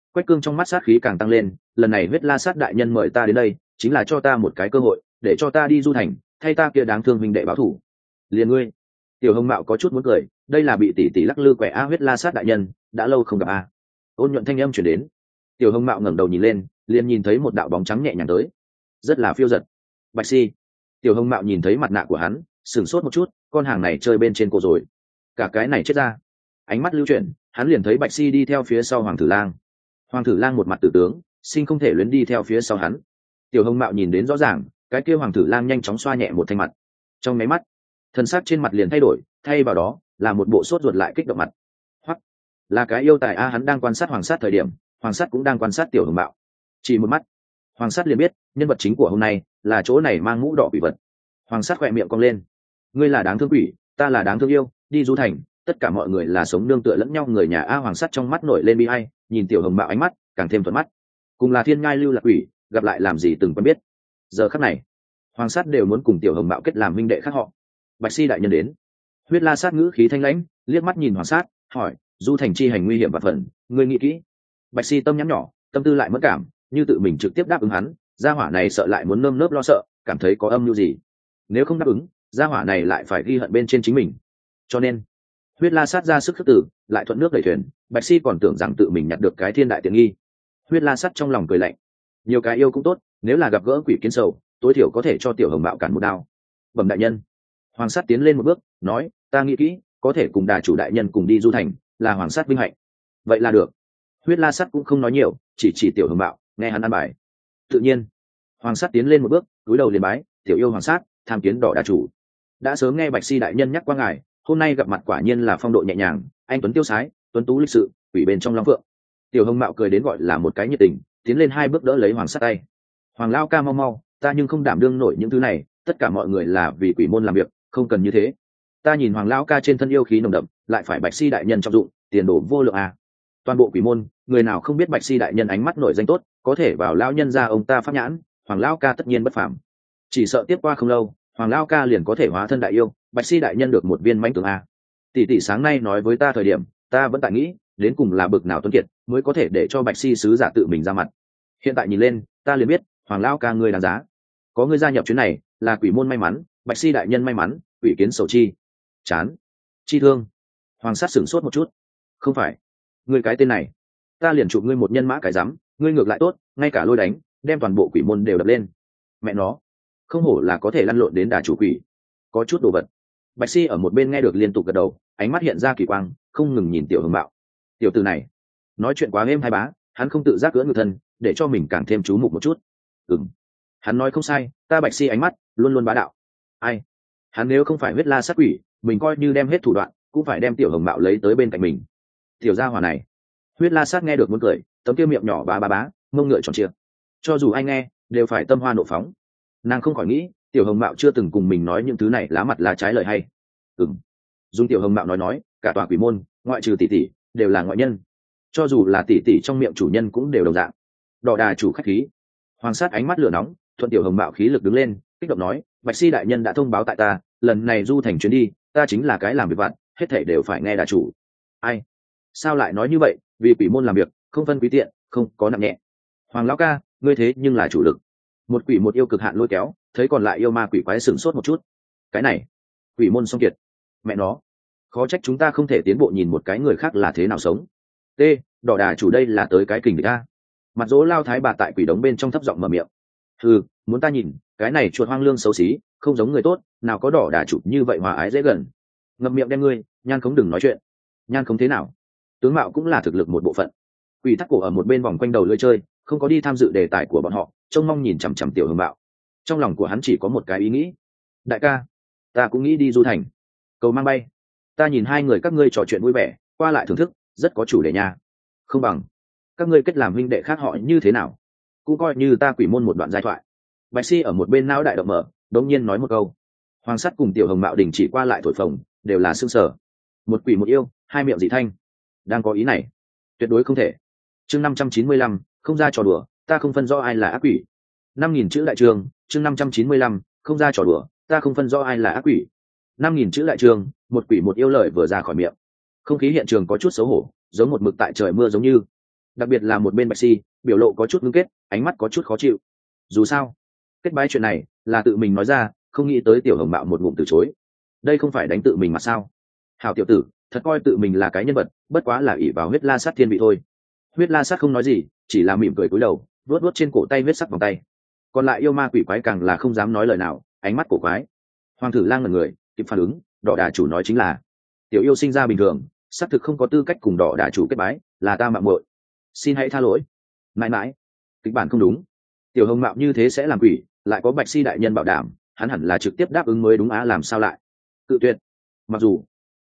Quách Cương trong mắt sát khí càng tăng lên, lần này huyết la sát đại nhân mời ta đến đây chính là cho ta một cái cơ hội để cho ta đi du thành thay ta kia đáng thương huynh đệ báo thù. Liền ngươi. Tiểu Hồng Mạo có chút muốn cười, đây là bị tỷ tỷ lắc lư quẻ a huyết la sát đại nhân, đã lâu không gặp a. Ôn nhuận thanh âm chuyển đến. Tiểu Hồng Mạo ngẩng đầu nhìn lên, liền nhìn thấy một đạo bóng trắng nhẹ nhàng tới, rất là phiêu giật. Bạch Si. Tiểu Hồng Mạo nhìn thấy mặt nạ của hắn, sửng sốt một chút, con hàng này chơi bên trên cổ rồi, cả cái này chết ra. Ánh mắt lưu chuyển, hắn liền thấy Bạch Si đi theo phía sau Hoàng Thử Lang. Hoàng Thử Lang một mặt tử tướng, sinh không thể luyến đi theo phía sau hắn. Tiểu Hồng Mạo nhìn đến rõ ràng, cái kia Hoàng Thử Lang nhanh chóng xoa nhẹ một thanh mặt, trong máy mắt thân xác trên mặt liền thay đổi, thay vào đó là một bộ sốt ruột lại kích động mặt. Hoặc là cái yêu tài a, hắn đang quan sát Hoàng Sát thời điểm, Hoàng Sát cũng đang quan sát Tiểu Hồng Mạo. Chỉ một mắt, Hoàng Sát liền biết nhân vật chính của hôm nay là chỗ này mang mũ đỏ quỷ vật. Hoàng Sát khỏe miệng cong lên, ngươi là đáng thương quỷ, ta là đáng thương yêu, đi du thành tất cả mọi người là sống nương tựa lẫn nhau người nhà a. Hoàng Sát trong mắt nổi lên bi ai, nhìn Tiểu Hồng Mạo ánh mắt càng thêm thuận mắt. Cùng là thiên ngai lưu lạc quỷ, gặp lại làm gì từng quen biết. Giờ khắc này Hoàng Sát đều muốn cùng Tiểu Hồng Mạo kết làm minh đệ khác họ. Bạch Si đại nhân đến. Huyết La Sát ngữ khí thanh lãnh, liếc mắt nhìn Hoàng Sát, hỏi, du thành chi hành nguy hiểm và phần, ngươi nghĩ kỹ. Bạch Si tâm nhắn nhỏ, tâm tư lại mất cảm, như tự mình trực tiếp đáp ứng hắn, gia hỏa này sợ lại muốn nơm nớp lo sợ, cảm thấy có âm mưu gì. Nếu không đáp ứng, gia hỏa này lại phải ghi hận bên trên chính mình. Cho nên Huyết La Sát ra sức khước tử, lại thuận nước đẩy thuyền. Bạch Si còn tưởng rằng tự mình nhặt được cái thiên đại tiện nghi. Huyết La Sát trong lòng cười lạnh, nhiều cái yêu cũng tốt, nếu là gặp gỡ quỷ kiến sầu, tối thiểu có thể cho Tiểu Hồng Mạo cản một đao. Bẩm đại nhân. Hoàng Sát tiến lên một bước, nói, ta nghĩ kỹ, có thể cùng Đà chủ đại nhân cùng đi du thành, là Hoàng Sát vinh hạnh. Vậy là được. Huyết La Sát cũng không nói nhiều, chỉ Tiểu Hồng Mạo, nghe hắn ăn bài. Tự nhiên Hoàng Sát tiến lên một bước, cúi đầu liền bái, tiểu yêu Hoàng Sát, tham kiến Đỏ Đà chủ. Đã sớm nghe Bạch Si đại nhân nhắc qua ngài, hôm nay gặp mặt quả nhiên là phong độ nhẹ nhàng, anh tuấn tiêu sái, tuấn tú lịch sự, quỷ bên trong long phượng. Tiểu Hồng Mạo cười đến gọi là một cái nhiệt tình, tiến lên 2 bước đỡ lấy Hoàng Sát tay. Hoàng lão ca mau mau, ta nhưng không đảm đương nổi những thứ này, tất cả mọi người là vì quỷ môn làm việc, không cần như thế. Ta nhìn Hoàng lão ca trên thân yêu khí nồng đậm, lại phải Bạch Si đại nhân trọng dụng, tiền đồ vô lượng à. Toàn bộ quỷ môn, người nào không biết Bạch Si đại nhân ánh mắt nổi danh tốt, có thể vào lão nhân ra ông ta pháp nhãn, Hoàng lão ca tất nhiên bất phàm. Chỉ sợ tiếp qua không lâu, Hoàng lão ca liền có thể hóa thân đại yêu, Bạch Si đại nhân được một viên mãnh tường a. Tỷ tỷ sáng nay nói với ta thời điểm, ta vẫn tại nghĩ, đến cùng là bực nào tuấn kiệt mới có thể để cho Bạch Si sứ giả tự mình ra mặt. Hiện tại nhìn lên, ta liền biết, Hoàng lão ca ngươi đáng giá. Có ngươi gia nhập chuyến này, là quỷ môn may mắn, Bạch Si đại nhân may mắn, quỷ kiến sầu chi chán chi thương. Hoàng Sát sửng sốt một chút, không phải, ngươi cái tên này, ta liền chụp ngươi một nhân mã cái rắm, ngươi ngược lại tốt, ngay cả lôi đánh, đem toàn bộ quỷ môn đều đập lên. Mẹ nó, không hổ là có thể lăn lộn đến Đà chủ quỷ, có chút đồ vật. Bạch Si ở một bên nghe được liên tục gật đầu, ánh mắt hiện ra kỳ quang, không ngừng nhìn Tiểu Hồng Mạo. Tiểu tử này nói chuyện quá êm hai bá, hắn không tự giác cưỡng ngược thân, để cho mình càng thêm chú mục một chút. Hắn nói không sai, ta Bạch Si ánh mắt luôn luôn bá đạo. Ai, hắn nếu không phải huyết la sát quỷ, mình coi như đem hết thủ đoạn, cũng phải đem Tiểu Hồng Mạo lấy tới bên cạnh mình. Tiểu gia hỏa này. Huyết la sát nghe được muốn cười, tấm kia miệng nhỏ bá bá bá, mông ngựa tròn trịa. Cho dù ai nghe, đều phải tâm hoa nộ phóng. Nàng không khỏi nghĩ, Tiểu Hồng Mạo chưa từng cùng mình nói những thứ này lá mặt lá trái lời hay. Dùng Tiểu Hồng Mạo nói, cả tòa quỷ môn, ngoại trừ tỷ tỷ, đều là ngoại nhân. Cho dù là tỷ tỷ trong miệng chủ nhân cũng đều đồng dạng. Đỏ Đà chủ khách khí. Hoàng Sát ánh mắt lửa nóng, thuận Tiểu Hồng Mạo khí lực đứng lên, kích động nói, Bạch Si đại nhân đã thông báo tại ta, lần này du thành chuyến đi, ta chính là cái làm việc vặt, hết thảy đều phải nghe Đà chủ. Ai? Sao lại nói như vậy? Vì quỷ môn làm việc, không phân quý tiện, không có nặng nhẹ. Hoàng lão ca, ngươi thế nhưng là chủ lực. Một quỷ một yêu cực hạn lôi kéo, thấy còn lại yêu ma quỷ quái sửng sốt một chút. Cái này, quỷ môn song kiệt. Mẹ nó, khó trách chúng ta không thể tiến bộ nhìn một cái người khác là thế nào sống. T, Đỏ Đà chủ đây là tới cái kình địch a. Mặt Dỗ Lao Thái bà tại quỷ đống bên trong thấp giọng mở miệng. Muốn ta nhìn, cái này chuột hoang lương xấu xí, không giống người tốt, nào có Đỏ Đà chủ như vậy hòa ái dễ gần. Ngậm miệng đem ngươi, Nhan Khống đừng nói chuyện. Nhan Khống thế nào? Tướng mạo cũng là thực lực một bộ phận. Quỷ Thắt Cổ ở một bên vòng quanh đầu lưỡi chơi, không có đi tham dự đề tài của bọn họ, trông mong nhìn chằm chằm Tiểu Hồng Mạo. Trong lòng của hắn chỉ có một cái ý nghĩ. Đại ca, ta cũng nghĩ đi du thành. Cầu mang bay. Ta nhìn hai người các ngươi trò chuyện vui vẻ, qua lại thưởng thức, rất có chủ đề nhà. Không bằng các ngươi kết làm huynh đệ khác họ như thế nào, cũng coi như ta quỷ môn một đoạn giai thoại. Bạch Si ở một bên não đại động mở, đống nhiên nói một câu. Hoàng Sắt cùng Tiểu Hồng Mạo đình chỉ qua lại thổi phồng, đều là xương sở. Một quỷ một yêu, hai miệng dị thanh. Đang có ý này, tuyệt đối không thể. Chương 595, không ra trò đùa, ta không phân rõ ai là ác quỷ. 5.000 chữ đại trường, chương 595, không ra trò đùa, ta không phân rõ ai là ác quỷ. 5.000 chữ đại trường, một quỷ một yêu lời vừa ra khỏi miệng. Không khí hiện trường có chút xấu hổ, giống một mực tại trời mưa giống như. đặc biệt là một bên bạch si biểu lộ có chút ngưng kết, ánh mắt có chút khó chịu. Dù sao kết bái chuyện này là tự mình nói ra, không nghĩ tới tiểu hồng mạo một ngụm từ chối. Đây không phải đánh tự mình mà sao? Hảo tiểu tử, thật coi tự mình là cái nhân vật, bất quá là ỷ vào huyết la sát thiên vị thôi. Huyết la sát không nói gì, chỉ là mỉm cười cúi đầu vuốt vuốt trên cổ tay huyết sắc vòng tay. Còn lại yêu ma quỷ quái càng là không dám nói lời nào, ánh mắt cổ quái. Hoàng thử lang ngẩn người kịp phản ứng, đỏ đà chủ nói chính là tiểu yêu sinh ra bình thường, xác thực không có tư cách cùng đỏ đà chủ kết bái, là ta mạo muội, xin hãy tha lỗi. Mãi mãi kịch bản không đúng, tiểu hồng mạo như thế sẽ làm quỷ, lại có bạch si đại nhân bảo đảm, hắn hẳn là trực tiếp đáp ứng mới đúng á, làm sao lại cự tuyệt? Mặc dù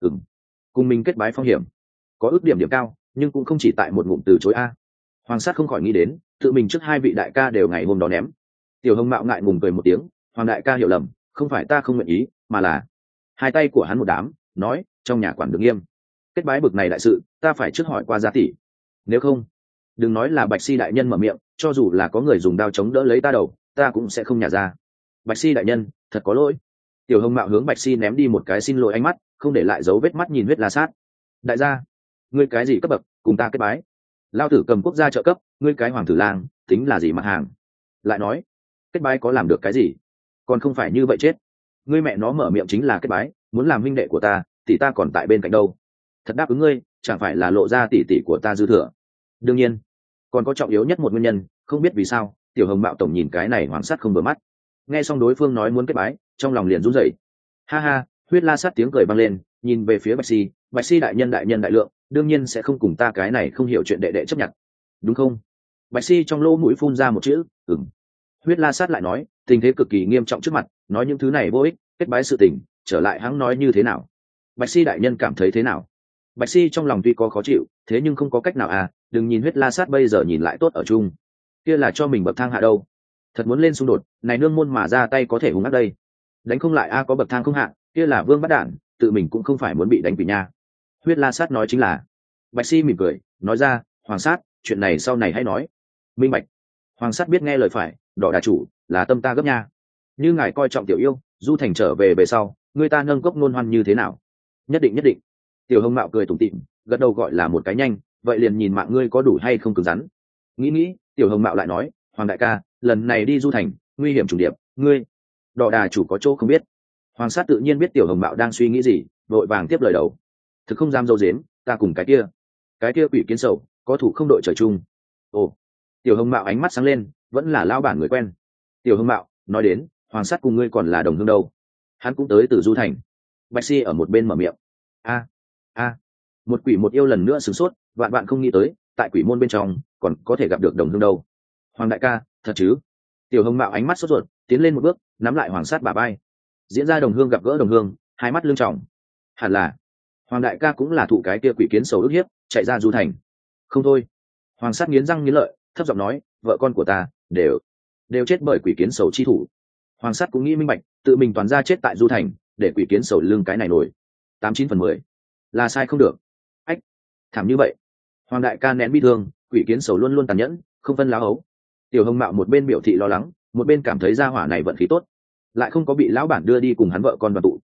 cùng mình kết bái phong hiểm có ước điểm cao, nhưng cũng không chỉ tại một ngụm từ chối a. Hoàng sát không khỏi nghĩ đến tự mình trước hai vị đại ca đều ngày hôm đó ném. Tiểu hồng mạo ngại ngùng cười một tiếng, hoàng đại ca hiểu lầm, không phải ta không nguyện ý, mà là hai tay của hắn một đám nói trong nhà quản được nghiêm, kết bái bực này đại sự ta phải trước hỏi qua gia tỷ, nếu không đừng nói là bạch si đại nhân mở miệng, cho dù là có người dùng đao chống đỡ lấy ta đầu ta cũng sẽ không nhả ra. Bạch si đại nhân thật có lỗi. Tiểu hồng mạo hướng bạch si ném đi một cái xin lỗi ánh mắt, không để lại dấu vết mắt nhìn huyết la sát. Đại gia, ngươi cái gì cấp bậc cùng ta kết bái? Lao tử cầm quốc gia trợ cấp, ngươi cái hoàng tử lang tính là gì mặt hàng? Lại nói kết bái có làm được cái gì, còn không phải như vậy chết. Ngươi mẹ nó mở miệng chính là kết bái, muốn làm huynh đệ của ta thì ta còn tại bên cạnh đâu. Thật đáp ứng ngươi chẳng phải là lộ ra tỷ tỷ của ta dư thừa. Đương nhiên còn có trọng yếu nhất một nguyên nhân, không biết vì sao tiểu hồng mạo tổng nhìn cái này hoàng sát không vừa mắt. Nghe xong đối phương nói muốn kết bái, trong lòng liền run rẩy. Ha ha, huyết la sát tiếng cười vang lên, nhìn về phía bạch si đại nhân đại lượng, đương nhiên sẽ không cùng ta cái này không hiểu chuyện đệ đệ chấp nhận, đúng không? Bạch si trong lỗ mũi phun ra một chữ huyết la sát lại nói tình thế cực kỳ nghiêm trọng trước mặt, nói những thứ này vô ích, kết bái sự tình trở lại hắn nói như thế nào? Bạch si đại nhân cảm thấy thế nào? Bạch si trong lòng tuy có khó chịu, thế nhưng không có cách nào à, đừng nhìn huyết la sát bây giờ nhìn lại tốt ở chung, kia là cho mình bậc thang hạ đâu. Thật muốn lên xung đột này nương môn mà ra tay có thể hung ác đây, đánh không lại a, có bậc thang không hạ kia là vương bắt đản, tự mình cũng không phải muốn bị đánh vì nha. Huyết la sát nói chính là. Bạch si mỉm cười nói ra, hoàng sát chuyện này sau này hãy nói. Minh bạch. Hoàng sát biết nghe lời phải, đỏ đà chủ là tâm ta gấp nha, như ngài coi trọng tiểu yêu du thành trở về sau người ta nâng cốc nôn hoan như thế nào? Nhất định nhất định. Tiểu hồng mạo cười tủm tỉm gật đầu gọi là một cái nhanh, vậy liền nhìn mạng ngươi có đủ hay không cứng rắn. Nghĩ tiểu hồng mạo lại nói, hoàng đại ca lần này đi du thành nguy hiểm trùng điệp, ngươi đỏ đà chủ có chỗ không biết. Hoàng sát tự nhiên biết tiểu hồng mạo đang suy nghĩ gì, vội vàng tiếp lời đầu. Thực không dám dâu dếm, ta cùng cái kia quỷ kiến sầu có thủ không đội trời chung. Ồ. Tiểu hồng mạo ánh mắt sáng lên, vẫn là lao bản người quen. Tiểu hồng mạo nói đến, hoàng sát cùng ngươi còn là đồng hương đâu, hắn cũng tới từ du thành. Bạch si ở một bên mở miệng. A. Một quỷ một yêu lần nữa sửng sốt, vạn bạn không nghĩ tới tại quỷ môn bên trong còn có thể gặp được đồng hương đâu. Hoàng đại ca thật chứ? Tiểu hồng mạo ánh mắt sốt ruột tiến lên một bước nắm lại hoàng sát bả vai. Diễn ra đồng hương gặp gỡ đồng hương, hai mắt lưng trọng. Hẳn là hoàng đại ca cũng là thụ cái kia quỷ kiến sầu ức hiếp chạy ra du thành. Không thôi. Hoàng sát nghiến răng nghiến lợi thấp giọng nói, vợ con của ta đều chết bởi quỷ kiến sầu chi thủ. Hoàng sát cũng nghĩ minh bạch, tự mình toàn ra chết tại du thành để quỷ kiến sầu lưng cái này nổi 89/10 là sai không được. Ách, thảm như vậy. Hoàng đại ca nén bi thương, quỷ kiến sầu luôn luôn tàn nhẫn, không phân lá hấu. Tiểu hồng mạo một bên biểu thị lo lắng, một bên cảm thấy gia hỏa này vận khí tốt, lại không có bị lão bản đưa đi cùng hắn vợ con đoàn tụ.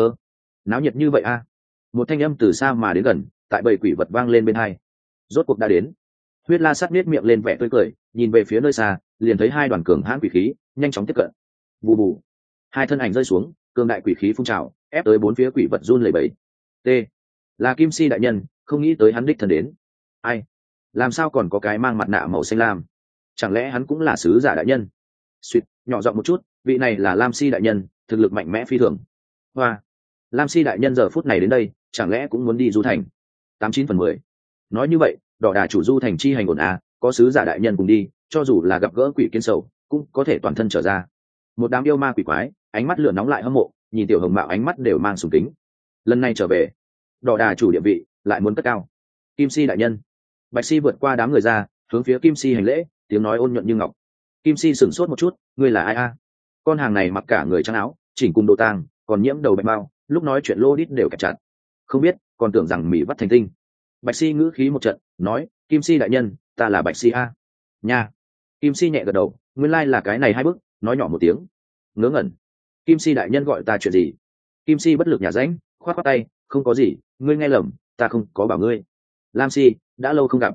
Náo nhiệt như vậy a. Một thanh âm từ xa mà đến gần, tại bầy quỷ vật vang lên bên hai. Rốt cuộc đã đến. Huyết la sát nết miệng lên vẻ tươi cười, nhìn về phía nơi xa, liền thấy hai đoàn cường hãn quỷ khí nhanh chóng tiếp cận. Bù bù. Hai thân ảnh rơi xuống, cường đại quỷ khí phun trào, ép tới bốn phía quỷ vật run lẩy bẩy. T. Là Kim Si đại nhân, không nghĩ tới hắn đích thân đến. Ai? Làm sao còn có cái mang mặt nạ màu xanh lam? Chẳng lẽ hắn cũng là sứ giả đại nhân? Suýt, nhỏ giọng một chút, vị này là Lam Si đại nhân, thực lực mạnh mẽ phi thường. Hoa. Lam Si đại nhân giờ phút này đến đây, chẳng lẽ cũng muốn đi du thành? 89/10. Nói như vậy, đỏ đà chủ du thành chi hành ổn à, có sứ giả đại nhân cùng đi, cho dù là gặp gỡ quỷ kiến sầu cũng có thể toàn thân trở ra. Một đám yêu ma quỷ quái ánh mắt lửa nóng lại hâm mộ, nhìn tiểu hồng mạo ánh mắt đều mang sùng kính. Lần này trở về, đỏ đà chủ địa vị lại muốn cất cao. Kim Si đại nhân. Bạch Si vượt qua đám người ra, hướng phía Kim Si hành lễ, tiếng nói ôn nhuận như ngọc. Kim Si sửng sốt một chút, ngươi là ai a? Con hàng này mặc cả người trắng áo, chỉnh cùng đồ tang, còn nhiễm đầu bạch bao, lúc nói chuyện lô đít đều kẹp chặt. Không biết, còn tưởng rằng mỹ vắt thành tinh. Bạch Si ngữ khí một trận, nói, Kim Si đại nhân, ta là Bạch Si a. Nha. Kim Si nhẹ gật đầu, nguyên lai là cái này hai bước, nói nhỏ một tiếng. Ngớ ngẩn. Kim Si đại nhân gọi ta chuyện gì? Kim Si bất lực nhả rãnh, khoát tay, không có gì, ngươi nghe lầm, ta không có bảo ngươi. Lam Si, đã lâu không gặp.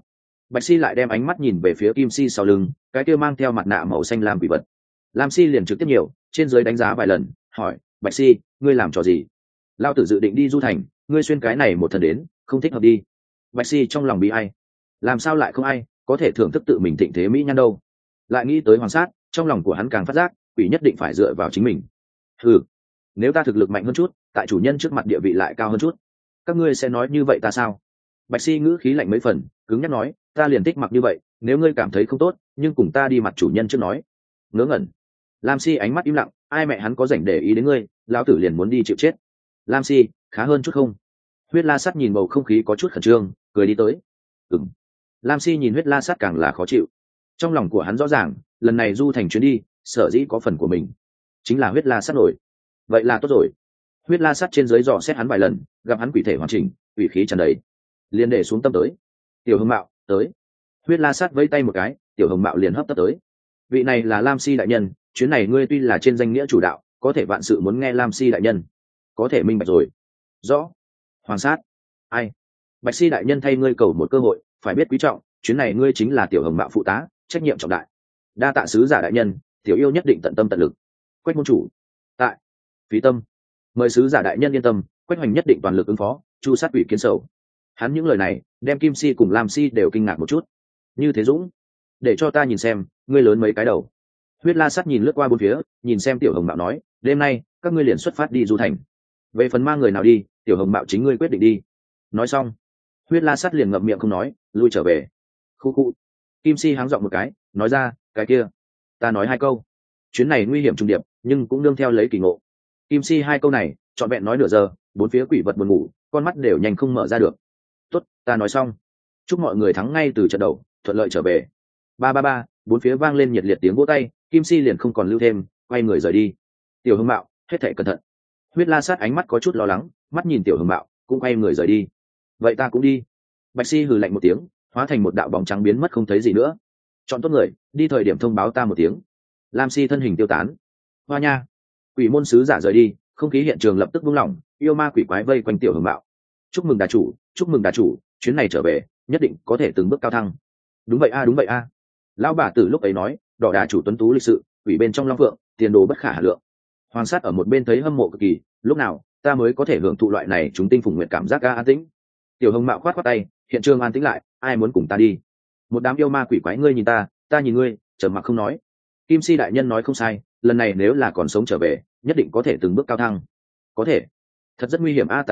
Bạch Si lại đem ánh mắt nhìn về phía Kim Si sau lưng, cái kia mang theo mặt nạ màu xanh lam quỷ vật. Lam Si liền trực tiếp nhiều, trên dưới đánh giá vài lần, hỏi: Bạch Si, ngươi làm trò gì? Lao tử dự định đi du thành, ngươi xuyên cái này một thần đến, không thích hợp đi. Bạch Si trong lòng bị ai, làm sao lại không ai có thể thưởng thức tự mình thịnh thế mỹ nhân đâu. Lại nghĩ tới Hoàng Sát, trong lòng của hắn càng phát giác, quỷ nhất định phải dựa vào chính mình. Ừ, nếu ta thực lực mạnh hơn chút, tại chủ nhân trước mặt địa vị lại cao hơn chút, các ngươi sẽ nói như vậy ta sao? Bạch Si ngữ khí lạnh mấy phần, cứng nhắc nói: ta liền thích mặc như vậy, nếu ngươi cảm thấy không tốt, nhưng cùng ta đi mặt chủ nhân trước nói. Ngớ ngẩn. Lam Si ánh mắt im lặng, ai mẹ hắn có rảnh để ý đến ngươi, lão tử liền muốn đi chịu chết. Lam Si, khá hơn chút không? Huyết La Sắt nhìn bầu không khí có chút khẩn trương, cười đi tới. Ừm. Lam Si nhìn Huyết La Sắt càng là khó chịu. Trong lòng của hắn rõ ràng, lần này du thành chuyến đi, sở dĩ có phần của mình, chính là Huyết La Sắt nổi. Vậy là tốt rồi. Huyết La Sắt trên dưới dò xét hắn vài lần, gặp hắn quỷ thể hoàn chỉnh, quỷ khí tràn đầy, liền để xuống tâm tới. Tiểu Hồng Mạo, tới. Huyết La Sắt vẫy tay một cái, Tiểu Hồng Mạo liền hấp tấp tới. Vị này là Lam Si đại nhân, chuyến này ngươi tuy là trên danh nghĩa chủ đạo, có thể vạn sự muốn nghe Lam Si đại nhân. Có thể minh bạch rồi. Rõ. Hoàng Sát. Ai? Bạch Si đại nhân thay ngươi cầu một cơ hội, phải biết quý trọng, chuyến này ngươi chính là Tiểu Hồng Mạo phụ tá, trách nhiệm trọng đại. Đa tạ sứ giả đại nhân, tiểu yêu nhất định tận tâm tận lực. Quách môn chủ. Tại. Phí tâm. Mời sứ giả đại nhân yên tâm, Quách Hoành nhất định toàn lực ứng phó, chu sát quỷ kiến sầu. Hắn những lời này, đem Kim Si cùng Lam Si đều kinh ngạc một chút. Như thế Dũng, để cho ta nhìn xem, ngươi lớn mấy cái đầu. Huyết La Sắt nhìn lướt qua bốn phía, nhìn xem Tiểu Hồng Mạo nói: đêm nay các ngươi liền xuất phát đi du thành. Về phần mang người nào đi, Tiểu Hồng Mạo chính ngươi quyết định đi. Nói xong, Huyết La Sắt liền ngậm miệng không nói, lui trở về. Khu khu. Kim Si háng giọng một cái, nói ra: cái kia, ta nói hai câu. Chuyến này nguy hiểm trùng điệp, nhưng cũng đương theo lấy kỳ ngộ. Kim Si hai câu này, trọn vẹn nói nửa giờ, bốn phía quỷ vật buồn ngủ, con mắt đều nhanh không mở ra được. Tốt, ta nói xong. Chúc mọi người thắng ngay từ trận đầu, thuận lợi trở về. Ba ba ba, bốn phía vang lên nhiệt liệt tiếng vỗ tay, Kim Si liền không còn lưu thêm, quay người rời đi. Tiểu Hồng Mạo, hết thảy cẩn thận. Huyết La Sát ánh mắt có chút lo lắng, mắt nhìn Tiểu Hồng Mạo, cũng quay người rời đi. Vậy ta cũng đi. Bạch Si hừ lạnh một tiếng, hóa thành một đạo bóng trắng biến mất không thấy gì nữa. Chọn tốt người, đi thời điểm thông báo ta một tiếng. Lam Si thân hình tiêu tán. Hoa nha. Quỷ môn sứ giả rời đi, không khí hiện trường lập tức buông lỏng, yêu ma quỷ quái vây quanh Tiểu Hồng Mạo. Chúc mừng đà chủ, chúc mừng đà chủ, chuyến này trở về, nhất định có thể từng bước cao thăng. Đúng vậy a, đúng vậy a. Lão bà tử lúc ấy nói, đỏ đà chủ tuấn tú lịch sự, quỷ bên trong long phượng, tiền đồ bất khả hà lượng. Hoàng Sát ở một bên thấy hâm mộ cực kỳ, lúc nào ta mới có thể hưởng thụ loại này chúng tinh phùng nguyện cảm giác an tĩnh. Tiểu Hồng Mạo khoát khoát tay, hiện trường an tĩnh lại, ai muốn cùng ta đi? Một đám yêu ma quỷ quái ngươi nhìn ta nhìn ngươi, trầm mặc không nói. Kim Si đại nhân nói không sai, lần này nếu là còn sống trở về, nhất định có thể từng bước cao thăng. Có thể. Thật rất nguy hiểm a,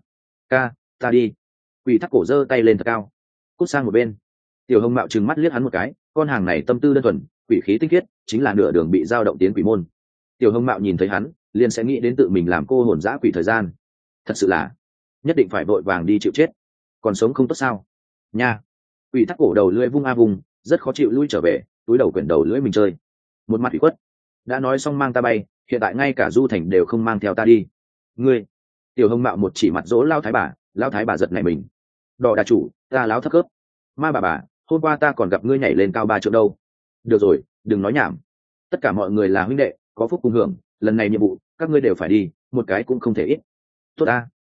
ta đi. Quỷ Thác Cổ giơ tay lên thật cao, cút sang một bên. Tiểu Hồng Mạo trừng mắt liếc hắn một cái, con hàng này tâm tư đơn thuần, quỷ khí tinh khiết, chính là nửa đường bị dao động tiến quỷ môn. Tiểu Hồng Mạo nhìn thấy hắn, liền sẽ nghĩ đến tự mình làm cô hồn dã quỷ thời gian. Thật sự là, nhất định phải vội vàng đi chịu chết, còn sống không tốt sao? Nha. Quỷ Thác Cổ đầu lưỡi vung a vùng, rất khó chịu lui trở về, túi đầu quyển đầu lưỡi mình chơi. Một mặt ủy khuất. Đã nói xong mang ta bay, hiện tại ngay cả du thành đều không mang theo ta đi. Ngươi. Tiểu Hồng Mạo một chỉ mặt dỗ lao thái bà giật này mình. Đỏ đà chủ, ta láo thấp cấp. Ma bà, hôm qua ta còn gặp ngươi nhảy lên cao 3 triệu đâu. Được rồi, đừng nói nhảm. Tất cả mọi người là huynh đệ, có phúc cùng hưởng, lần này nhiệm vụ các ngươi đều phải đi, một cái cũng không thể ít. Tốt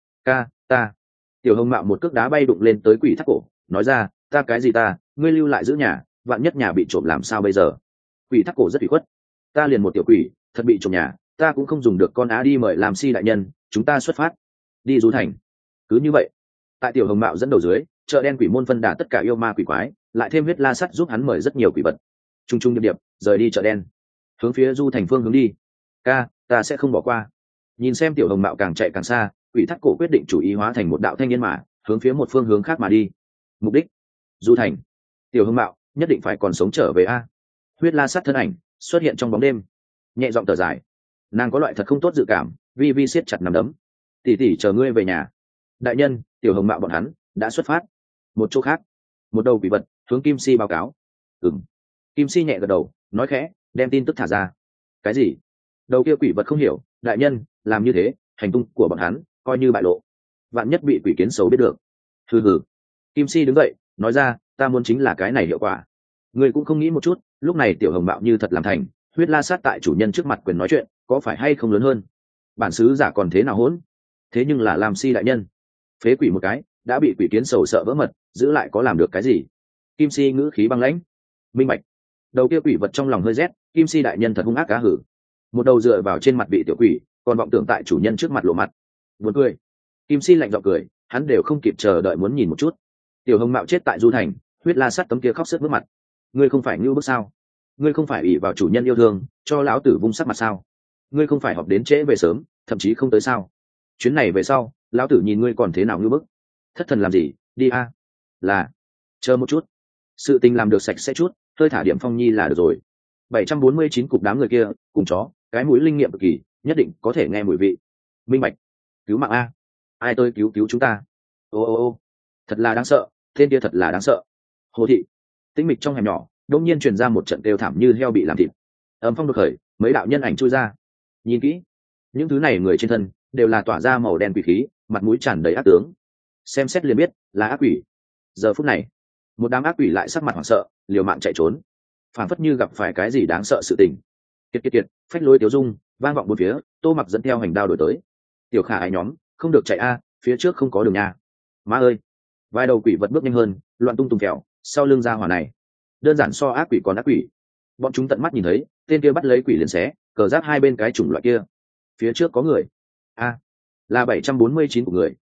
ta. Tiểu Hồng Mạo một cước đá bay đụng lên tới Quỷ Thác Cổ, nói ra: ta cái gì ta, ngươi lưu lại giữ nhà, vạn nhất nhà bị trộm làm sao bây giờ? Quỷ Thác Cổ rất ủy khuất. Ta liền một tiểu quỷ, thật bị trộm nhà, ta cũng không dùng được con á đi mời làm Si đại nhân, chúng ta xuất phát đi du thành. Cứ như vậy, tại Tiểu Hồng Mạo dẫn đầu dưới, chợ đen quỷ môn phân đà tất cả yêu ma quỷ quái, lại thêm Huyết La Sắt giúp hắn mời rất nhiều quỷ vật. Trung trung điệp điệp rời đi chợ đen, hướng phía du thành phương hướng đi. Ta sẽ không bỏ qua. Nhìn xem Tiểu Hồng Mạo càng chạy càng xa, Quỷ Thác Cổ quyết định chủ ý hóa thành một đạo thanh niên mà hướng phía một phương hướng khác mà đi. Mục đích du thành. Tiểu Hồng Mạo nhất định phải còn sống trở về a. Huyết La Sắt thân ảnh xuất hiện trong bóng đêm, nhẹ giọng thở dài. Nàng có loại thật không tốt dự cảm, vi siết chặt nắm đấm. Tỷ chờ ngươi về nhà. Đại nhân, Tiểu Hồng Mạo bọn hắn đã xuất phát. Một chỗ khác, một đầu quỷ vật hướng Kim Si báo cáo. Kim Si nhẹ gật đầu, nói khẽ, đem tin tức thả ra. Cái gì? Đầu kia quỷ vật không hiểu. Đại nhân, làm như thế, hành tung của bọn hắn coi như bại lộ, vạn nhất bị quỷ kiến xấu biết được. Hừ. Kim Si đứng dậy, nói ra, ta muốn chính là cái này hiệu quả. Ngươi cũng không nghĩ một chút, lúc này Tiểu Hồng Mạo như thật làm thành, Huyết La Sát tại chủ nhân trước mặt quyền nói chuyện, có phải hay không lớn hơn? Bản sứ giả còn thế nào hỗn? Thế nhưng là Lam Si đại nhân, phế quỷ một cái, đã bị quỷ kiến sầu sợ vỡ mật, giữ lại có làm được cái gì? Kim Si ngữ khí băng lãnh. Minh bạch. Đầu kia quỷ vật trong lòng hơi rét, Kim Si đại nhân thật hung ác cá hử. Một đầu dựa vào trên mặt vị tiểu quỷ, còn vọng tưởng tại chủ nhân trước mặt lộ mặt. Buồn cười. Kim Si lạnh giọng cười, hắn đều không kịp chờ đợi muốn nhìn một chút. Tiểu Hồng Mạo chết tại Du Thành, huyết la sắt tấm kia khóc sướt bước mặt. Ngươi không phải ngưu bức sao? Ngươi không phải ỷ vào chủ nhân yêu thương, cho lão tử vung sắc mặt sao? Ngươi không phải họp đến trễ về sớm, thậm chí không tới sao? Chuyến này về sau, lão tử nhìn ngươi còn thế nào ngưu bức? Thất thần làm gì? Đi a. Là. Chờ một chút. Sự tình làm được sạch sẽ chút, hơi thả điểm phong nhi là được rồi. 749 cục đám người kia, cùng chó, cái mũi linh nghiệm cực kỳ, nhất định có thể nghe mùi vị. Minh bạch. Cứu mạng a. Ai tôi cứu cứu chúng ta? Ô, thật là đáng sợ, tên kia thật là đáng sợ. Hồ thị. Tĩnh mịch trong hẻm nhỏ, đột nhiên truyền ra một trận kêu thảm như heo bị làm thịt. Âm phong đột khởi, mấy đạo nhân ảnh chui ra. Nhìn kỹ, những thứ này người trên thân đều là tỏa ra màu đen quỷ khí, mặt mũi tràn đầy ác tướng. Xem xét liền biết là ác quỷ. Giờ phút này, một đám ác quỷ lại sắc mặt hoảng sợ, liều mạng chạy trốn, phảng phất như gặp phải cái gì đáng sợ sự tình. Kiệt, phách lối Tiếu Dung vang vọng bốn phía, Tô Mặc dẫn theo hành đao đổi tới. Tiểu Khả Ái nhóm, không được chạy a, phía trước không có đường nha. Má ơi! Vài đầu quỷ vật bước nhanh hơn, loạn tung tùng kẹo, sau lưng ra hỏa này, đơn giản so ác quỷ còn ác quỷ. Bọn chúng tận mắt nhìn thấy, tên kia bắt lấy quỷ liền xé, cờ giáp hai bên cái chủng loại kia. Phía trước có người. A, là 749 của người,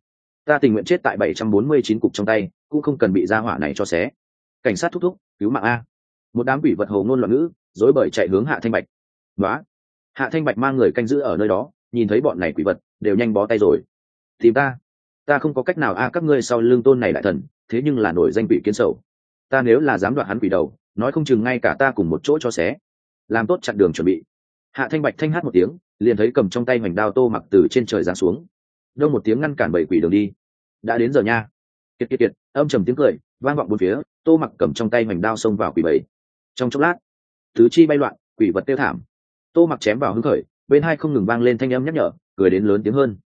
ta tình nguyện chết tại 749 cục trong tay, cũng không cần bị gia hỏa này cho xé. Cảnh sát thúc thúc, cứu mạng a. Một đám quỷ vật hồ ngôn loạn ngữ, rối bời chạy hướng Hạ Thanh Bạch. Đó. Hạ Thanh Bạch mang người canh giữ ở nơi đó, nhìn thấy bọn này quỷ vật, đều nhanh bó tay rồi. Tìm ta không có cách nào a, các ngươi sau lưng tôn này đại thần, thế nhưng là nổi danh quỷ kiến sầu. Ta nếu là dám đoạt hắn quỷ đầu, nói không chừng ngay cả ta cùng một chỗ cho xé. Làm tốt chặn đường chuẩn bị. Hạ Thanh Bạch thanh hát một tiếng, liền thấy cầm trong tay hoành đao Tô Mặc từ trên trời giáng xuống. Đông một tiếng ngăn cản bảy quỷ đường đi. Đã đến giờ nha. Kiệt, âm trầm tiếng cười vang vọng bốn phía, Tô Mặc cầm trong tay hoành đao xông vào quỷ bầy. Trong chốc lát, tứ chi bay loạn, quỷ vật tiêu thảm. Tô Mặc chém vào hứng khởi, bên hai không ngừng vang lên thanh âm nhắc nhở, cười đến lớn tiếng hơn.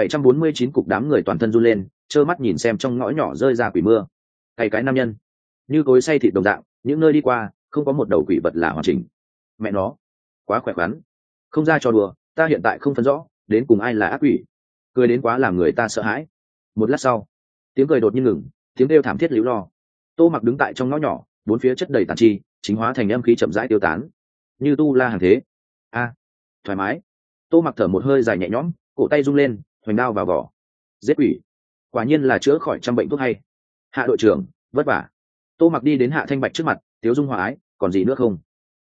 749 cục đám người toàn thân run lên, trơ mắt nhìn xem trong ngõ nhỏ rơi ra quỷ mưa. Cái nam nhân, như cối xay thịt đồng dạng, những nơi đi qua, không có một đầu quỷ vật là hoàn chỉnh. Mẹ nó, quá khỏe khoắn. Không ra trò đùa, ta hiện tại không phân rõ, đến cùng ai là ác quỷ. Cười đến quá làm người ta sợ hãi. Một lát sau, tiếng cười đột nhiên ngừng, tiếng kêu thảm thiết líu lo. Tô Mặc đứng tại trong ngõ nhỏ, bốn phía chất đầy tàn chi, chính hóa thành âm khí chậm rãi tiêu tán, như tu la hàng thế. A, thoải mái. Tô Mặc thở một hơi dài nhẹ nhõm, cổ tay rung lên, hoành đao vào vỏ. Giết quỷ, quả nhiên là chữa khỏi trăm bệnh thuốc hay. Hạ đội trưởng, vất vả. Tô Mặc đi đến Hạ Thanh Bạch trước mặt, Tiếu Dung hòa ái, còn gì nữa không?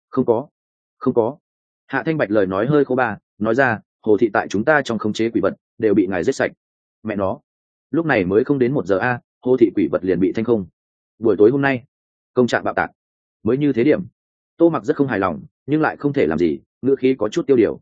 Không có. Hạ Thanh Bạch lời nói hơi khô ba, nói ra, Hồ thị tại chúng ta trong khống chế quỷ vật đều bị ngài giết sạch. Mẹ nó, lúc này mới không đến 1 giờ a, Hồ thị quỷ vật liền bị thanh không. Buổi tối hôm nay, công trạng bạo tạc. Mới như thế điểm. Tô Mặc rất không hài lòng, nhưng lại không thể làm gì, ngữ khí có chút tiêu điều.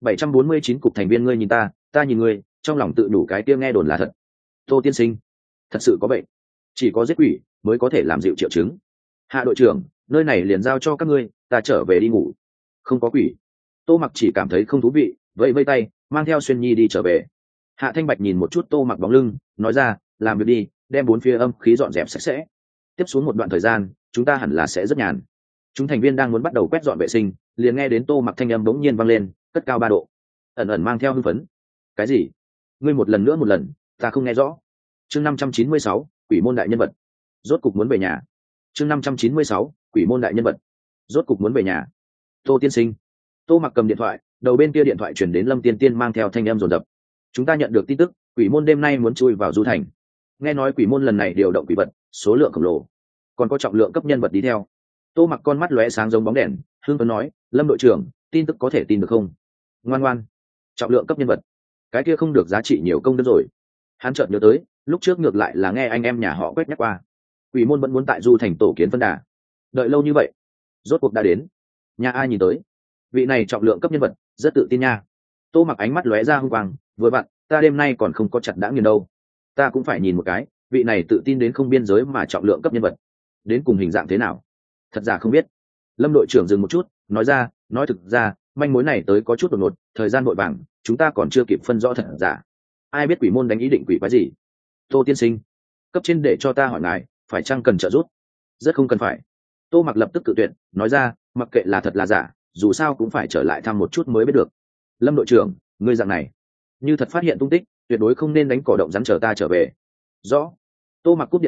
749 cục thành viên ngươi nhìn ta nhìn ngươi, trong lòng tự đủ cái kia nghe đồn là thật. Tô tiên sinh, thật sự có bệnh, chỉ có giết quỷ mới có thể làm dịu triệu chứng. Hạ đội trưởng, nơi này liền giao cho các ngươi, ta trở về đi ngủ. Không có quỷ. Tô Mặc chỉ cảm thấy không thú vị, vẫy tay, mang theo Xuyên Nhi đi trở về. Hạ Thanh Bạch nhìn một chút Tô Mặc bóng lưng, nói ra, làm việc đi, đem 4 phía âm khí dọn dẹp sạch sẽ. Tiếp xuống một đoạn thời gian, chúng ta hẳn là sẽ rất nhàn. Chúng thành viên đang muốn bắt đầu quét dọn vệ sinh, liền nghe đến Tô Mặc thanh âm bỗng nhiên vang lên, cất cao 3 độ, ẩn ẩn mang theo hưng phấn. Cái gì? Ngươi một lần, ta không nghe rõ. Chương 596, quỷ môn đại nhân vật. Rốt cục muốn về nhà. Chương 596, quỷ môn đại nhân vật. Rốt cục muốn về nhà. Tô tiên sinh. Tô Mặc cầm điện thoại, đầu bên kia điện thoại chuyển đến Lâm Tiên Tiên mang theo thanh âm rồn rập. Chúng ta nhận được tin tức, quỷ môn đêm nay muốn chui vào Du Thành. Nghe nói quỷ môn lần này điều động quỷ vật, số lượng khổng lồ, còn có trọng lượng cấp nhân vật đi theo. Tô Mặc con mắt lóe sáng giống bóng đèn, hưng phấn nói, Lâm đội trưởng, tin tức có thể tin được không? Ngoan, trọng lượng cấp nhân vật, cái kia không được giá trị nhiều công đức rồi. Hắn chợt nhớ tới, lúc trước ngược lại là nghe anh em nhà họ quét nhắc qua, quỷ môn vẫn muốn tại Du Thành tổ kiến phân đà. Đợi lâu như vậy, rốt cuộc đã đến. Nhà ai nhìn tới, vị này trọng lượng cấp nhân vật, rất tự tin nha. Tô Mặc ánh mắt lóe ra hung quang, vừa vặn, ta đêm nay còn không có chặt đã nghiền đâu, ta cũng phải nhìn một cái, vị này tự tin đến không biên giới mà trọng lượng cấp nhân vật, đến cùng hình dạng thế nào, thật giả không biết. Lâm đội trưởng dừng một chút, nói thực ra, manh mối này tới có chút đột ngột, thời gian vội vàng, chúng ta còn chưa kịp phân rõ thật giả. Ai biết quỷ môn đánh ý định quỷ quái gì? Tô tiên sinh, cấp trên để cho ta hỏi ngài, phải chăng cần trợ giúp? Rất không cần phải. Tô Mặc lập tức cự tuyệt, nói ra, mặc kệ là thật là giả, dù sao cũng phải trở lại thăm một chút mới biết được. Lâm đội trưởng, ngươi dạng này, như thật phát hiện tung tích, tuyệt đối không nên đánh cỏ động rắn chờ ta trở về. Rõ. Tô Mặc cúp điện thoại,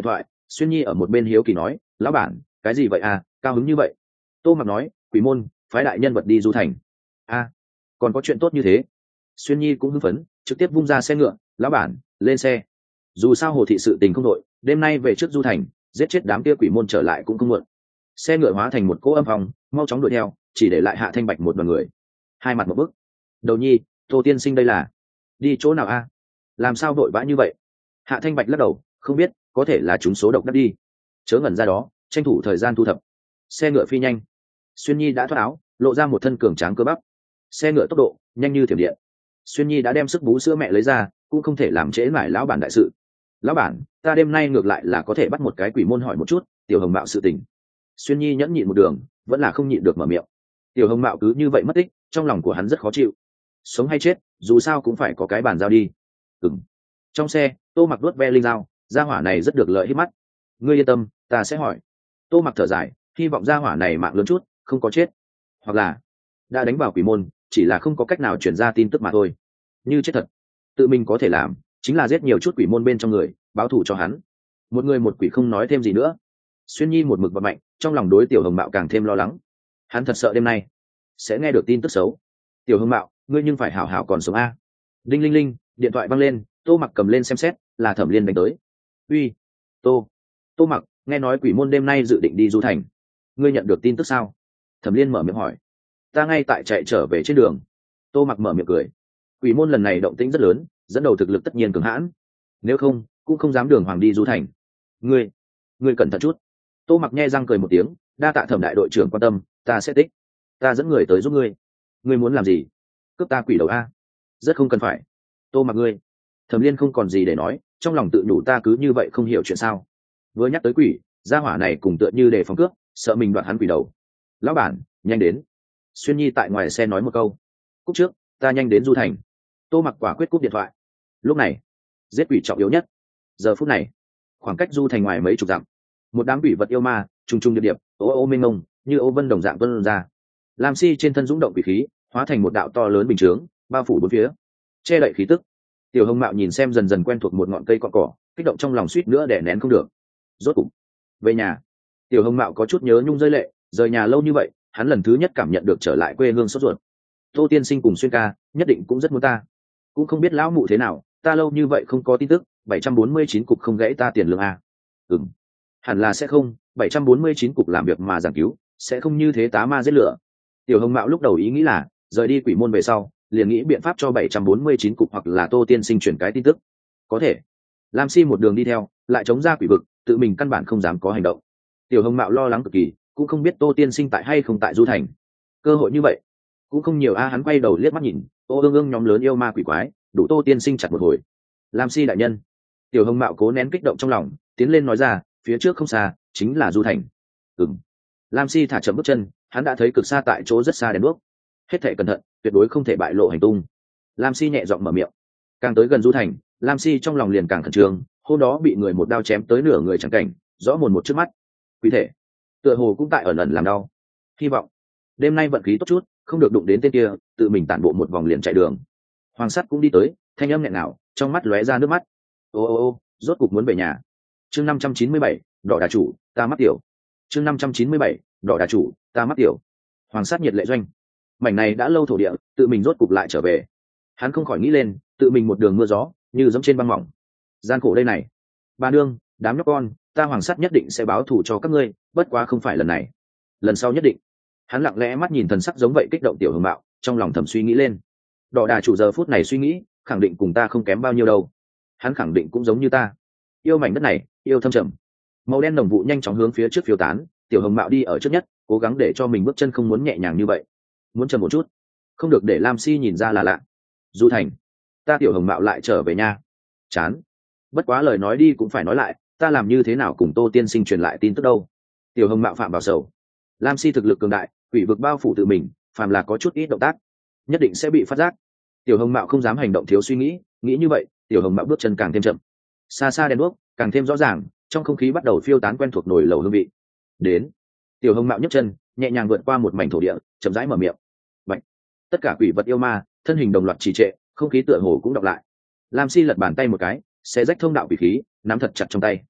Xuyên Nhi ở một bên hiếu kỳ nói, lão bản, cái gì vậy à, cao hứng như vậy? Tô Mặc nói, quỷ môn phái đại nhân vật đi du thành. A, còn có chuyện tốt như thế? Xuyên Nhi cũng hưng phấn, trực tiếp vung ra xe ngựa, lão bản, lên xe. Dù sao hồ thị sự tình không đội, đêm nay về trước du thành, giết chết đám kia quỷ môn trở lại cũng không muộn. Xe ngựa hóa thành một cỗ âm phòng, mau chóng đuổi theo, chỉ để lại Hạ Thanh Bạch một đoàn người. Hai mặt một bức. Đầu Nhi, Tô tiên sinh đây là đi chỗ nào a? Làm sao vội vã như vậy? Hạ Thanh Bạch lắc đầu, không biết, có thể là chúng số độc đắc đi. Chớ ngẩn ra đó, tranh thủ thời gian thu thập. Xe ngựa phi nhanh. Xuyên Nhi đã thoát áo, lộ ra một thân cường tráng cơ bắp. Xe ngựa tốc độ nhanh như thiểm điện. Xuyên Nhi đã đem sức bú sữa mẹ lấy ra, cũng không thể làm trễ mãi lão bản đại sự. Lão bản, ta đêm nay ngược lại là có thể bắt một cái quỷ môn hỏi một chút tiểu hồng mạo sự tình. Xuyên Nhi nhẫn nhịn một đường, vẫn là không nhịn được mở miệng. Tiểu hồng mạo cứ như vậy mất tích, trong lòng của hắn rất khó chịu. Sống hay chết, dù sao cũng phải có cái bàn giao đi. Trong xe, Tô Mặc đuốt ve linh dao, gia hỏa này rất được lợi hít mắt. Ngươi yên tâm, ta sẽ hỏi. Tô Mặc thở dài, hy vọng gia hỏa này mạng lớn chút, không có chết, hoặc là đã đánh vào quỷ môn, chỉ là không có cách nào chuyển ra tin tức mà thôi. Như chết thật, tự mình có thể làm chính là giết nhiều chút quỷ môn bên trong người, báo thù cho hắn. Một người một quỷ không nói thêm gì nữa. Xuyên Nhi một mực và mạnh, trong lòng đối tiểu hồng mạo càng thêm lo lắng. Hắn thật sợ đêm nay sẽ nghe được tin tức xấu. Tiểu hồng mạo, ngươi nhưng phải hảo hảo còn sống a. Đinh linh linh, điện thoại văng lên. Tô Mặc cầm lên xem xét, là Thẩm Liên đánh tới. Uy, Tô Mặc, nghe nói quỷ môn đêm nay dự định đi du thành, ngươi nhận được tin tức sao? Thẩm Liên mở miệng hỏi. Ta ngay tại chạy trở về trên đường. Tô Mặc mở miệng cười. Quỷ môn lần này động tĩnh rất lớn, dẫn đầu thực lực tất nhiên cường hãn, nếu không cũng không dám đường hoàng đi du thành. Ngươi cẩn thận chút. Tô Mặc nhe răng cười một tiếng, đa tạ Thẩm đại đội trưởng quan tâm, ta sẽ tích. Ta dẫn người tới giúp ngươi. Ngươi muốn làm gì? Cướp ta quỷ đầu a? Rất không cần phải. Tô Mặc ngươi. Thẩm Liên không còn gì để nói, trong lòng tự nhủ ta cứ như vậy không hiểu chuyện sao. Vừa nhắc tới quỷ, gia hỏa này cùng tựa như để phòng cướp, sợ mình đoạt hắn quỷ đầu. Lão bản, nhanh đến. Xuyên Nhi tại ngoài xe nói một câu. Cúp trước, ta nhanh đến du thành. Tô Mặc quả quyết cúp điện thoại. Lúc này, giết quỷ trọng yếu nhất. Giờ phút này, khoảng cách du thành ngoài mấy chục dặm, một đám quỷ vật yêu ma trùng trùng điệp điệp, ô mênh mông, như ô vân đồng dạng vân ra. Lam Si trên thân dũng động quỷ khí, hóa thành một đạo to lớn bình chướng, bao phủ bốn phía, che đậy khí tức. Tiểu Hồng Mạo nhìn xem dần dần quen thuộc một ngọn cây cọn cỏ, kích động trong lòng suýt nữa đè nén không được. Rốt cục về nhà. Tiểu Hồng Mạo có chút nhớ nhung rơi lệ, rời nhà lâu như vậy, hắn lần thứ nhất cảm nhận được trở lại quê hương sốt ruột. Tô tiên sinh cùng Xuyên ca nhất định cũng rất muốn ta, cũng không biết lão mụ thế nào, ta lâu như vậy không có tin tức. 749 cục không gãy ta tiền lương à? Hẳn là sẽ không. 749 cục làm việc mà giảng cứu, sẽ không như thế tá ma giết lửa. Tiểu Hồng Mạo lúc đầu ý nghĩ là rời đi quỷ môn về sau, liền nghĩ biện pháp cho 749 cục hoặc là Tô tiên sinh chuyển cái tin tức. Có thể Lam Si một đường đi theo, lại chống ra quỷ vực, tự mình căn bản không dám có hành động. Tiểu Hồng Mạo lo lắng cực kỳ, cũng không biết Tô tiên sinh tại hay không tại du thành. Cơ hội như vậy cũng không nhiều a. Hắn quay đầu liếc mắt nhìn, ô ương ương nhóm lớn yêu ma quỷ quái, đủ Tô tiên sinh chặt một hồi. Lam Si đại nhân. Tiểu Hồng Mạo cố nén kích động trong lòng, tiến lên nói ra, phía trước không xa chính là du thành. Lam Si thả chậm bước chân, hắn đã thấy cực xa tại chỗ rất xa đèn đuốc. Hết thảy cẩn thận, tuyệt đối không thể bại lộ hành tung. Lam Si nhẹ giọng mở miệng. Càng tới gần du thành, Lam Si trong lòng liền càng khẩn trương. Hôm đó bị người một đao chém tới nửa người chẳng cảnh, rõ mồn một trước mắt. Quỷ thể tựa hồ cũng tại ẩn ẩn làm đau. Hy vọng đêm nay vận khí tốt chút, không được đụng đến tên kia. Tự mình tản bộ một vòng liền chạy đường. Hoàng Sắt cũng đi tới, thanh âm nghẹn ngào, trong mắt lóe ra nước mắt. Ô, rốt cục muốn về nhà. Chương 597, đỏ đà chủ, ta mắc tiểu. Chương 597, đỏ đà chủ, ta mắc tiểu. Hoàng Sắt nhiệt lệ doanh. Mảnh này đã lâu thổ địa, tự mình rốt cục lại trở về. Hắn không khỏi nghĩ lên, tự mình một đường mưa gió, như giống trên băng mỏng. Gian khổ đây này. Ba nương, đám nhóc con, ta Hoàng Sắt nhất định sẽ báo thù cho các ngươi, bất quá không phải lần này. Lần sau nhất định. Hắn lặng lẽ mắt nhìn thần sắc giống vậy kích động Tiểu Hồng Mạo, trong lòng thầm suy nghĩ lên. Đỏ đà chủ giờ phút này suy nghĩ, khẳng định cùng ta không kém bao nhiêu đâu. Hắn khẳng định cũng giống như ta, yêu mảnh đất này, yêu thâm trầm. Màu đen nồng vụ nhanh chóng hướng phía trước phiêu tán. Tiểu Hồng Mạo đi ở trước nhất, cố gắng để cho mình bước chân không muốn nhẹ nhàng như vậy, muốn chậm một chút, không được để Lam Si nhìn ra là lạ. Du thành, ta Tiểu Hồng Mạo lại trở về nhà. Chán. Bất quá lời nói đi cũng phải nói lại, ta làm như thế nào cùng Tô tiên sinh truyền lại tin tức đâu. Tiểu Hồng Mạo phạm vào sầu. Lam Si thực lực cường đại, quỷ vực bao phủ tự mình, phàm là có chút ít động tác, nhất định sẽ bị phát giác. Tiểu Hồng Mạo không dám hành động thiếu suy nghĩ, nghĩ như vậy, Tiểu Hồng Mạo bước chân càng thêm chậm. Xa xa đèn đuốc càng thêm rõ ràng, trong không khí bắt đầu phiêu tán quen thuộc nồi lẩu hương vị. Đến. Tiểu Hồng Mạo nhấc chân, nhẹ nhàng vượt qua một mảnh thổ địa, chậm rãi mở miệng. Bạch. Tất cả quỷ vật yêu ma thân hình đồng loạt trì trệ, không khí tựa hồ cũng đọc lại. Lam Si lật bàn tay một cái, xé rách thông đạo quỷ khí, nắm thật chặt trong tay.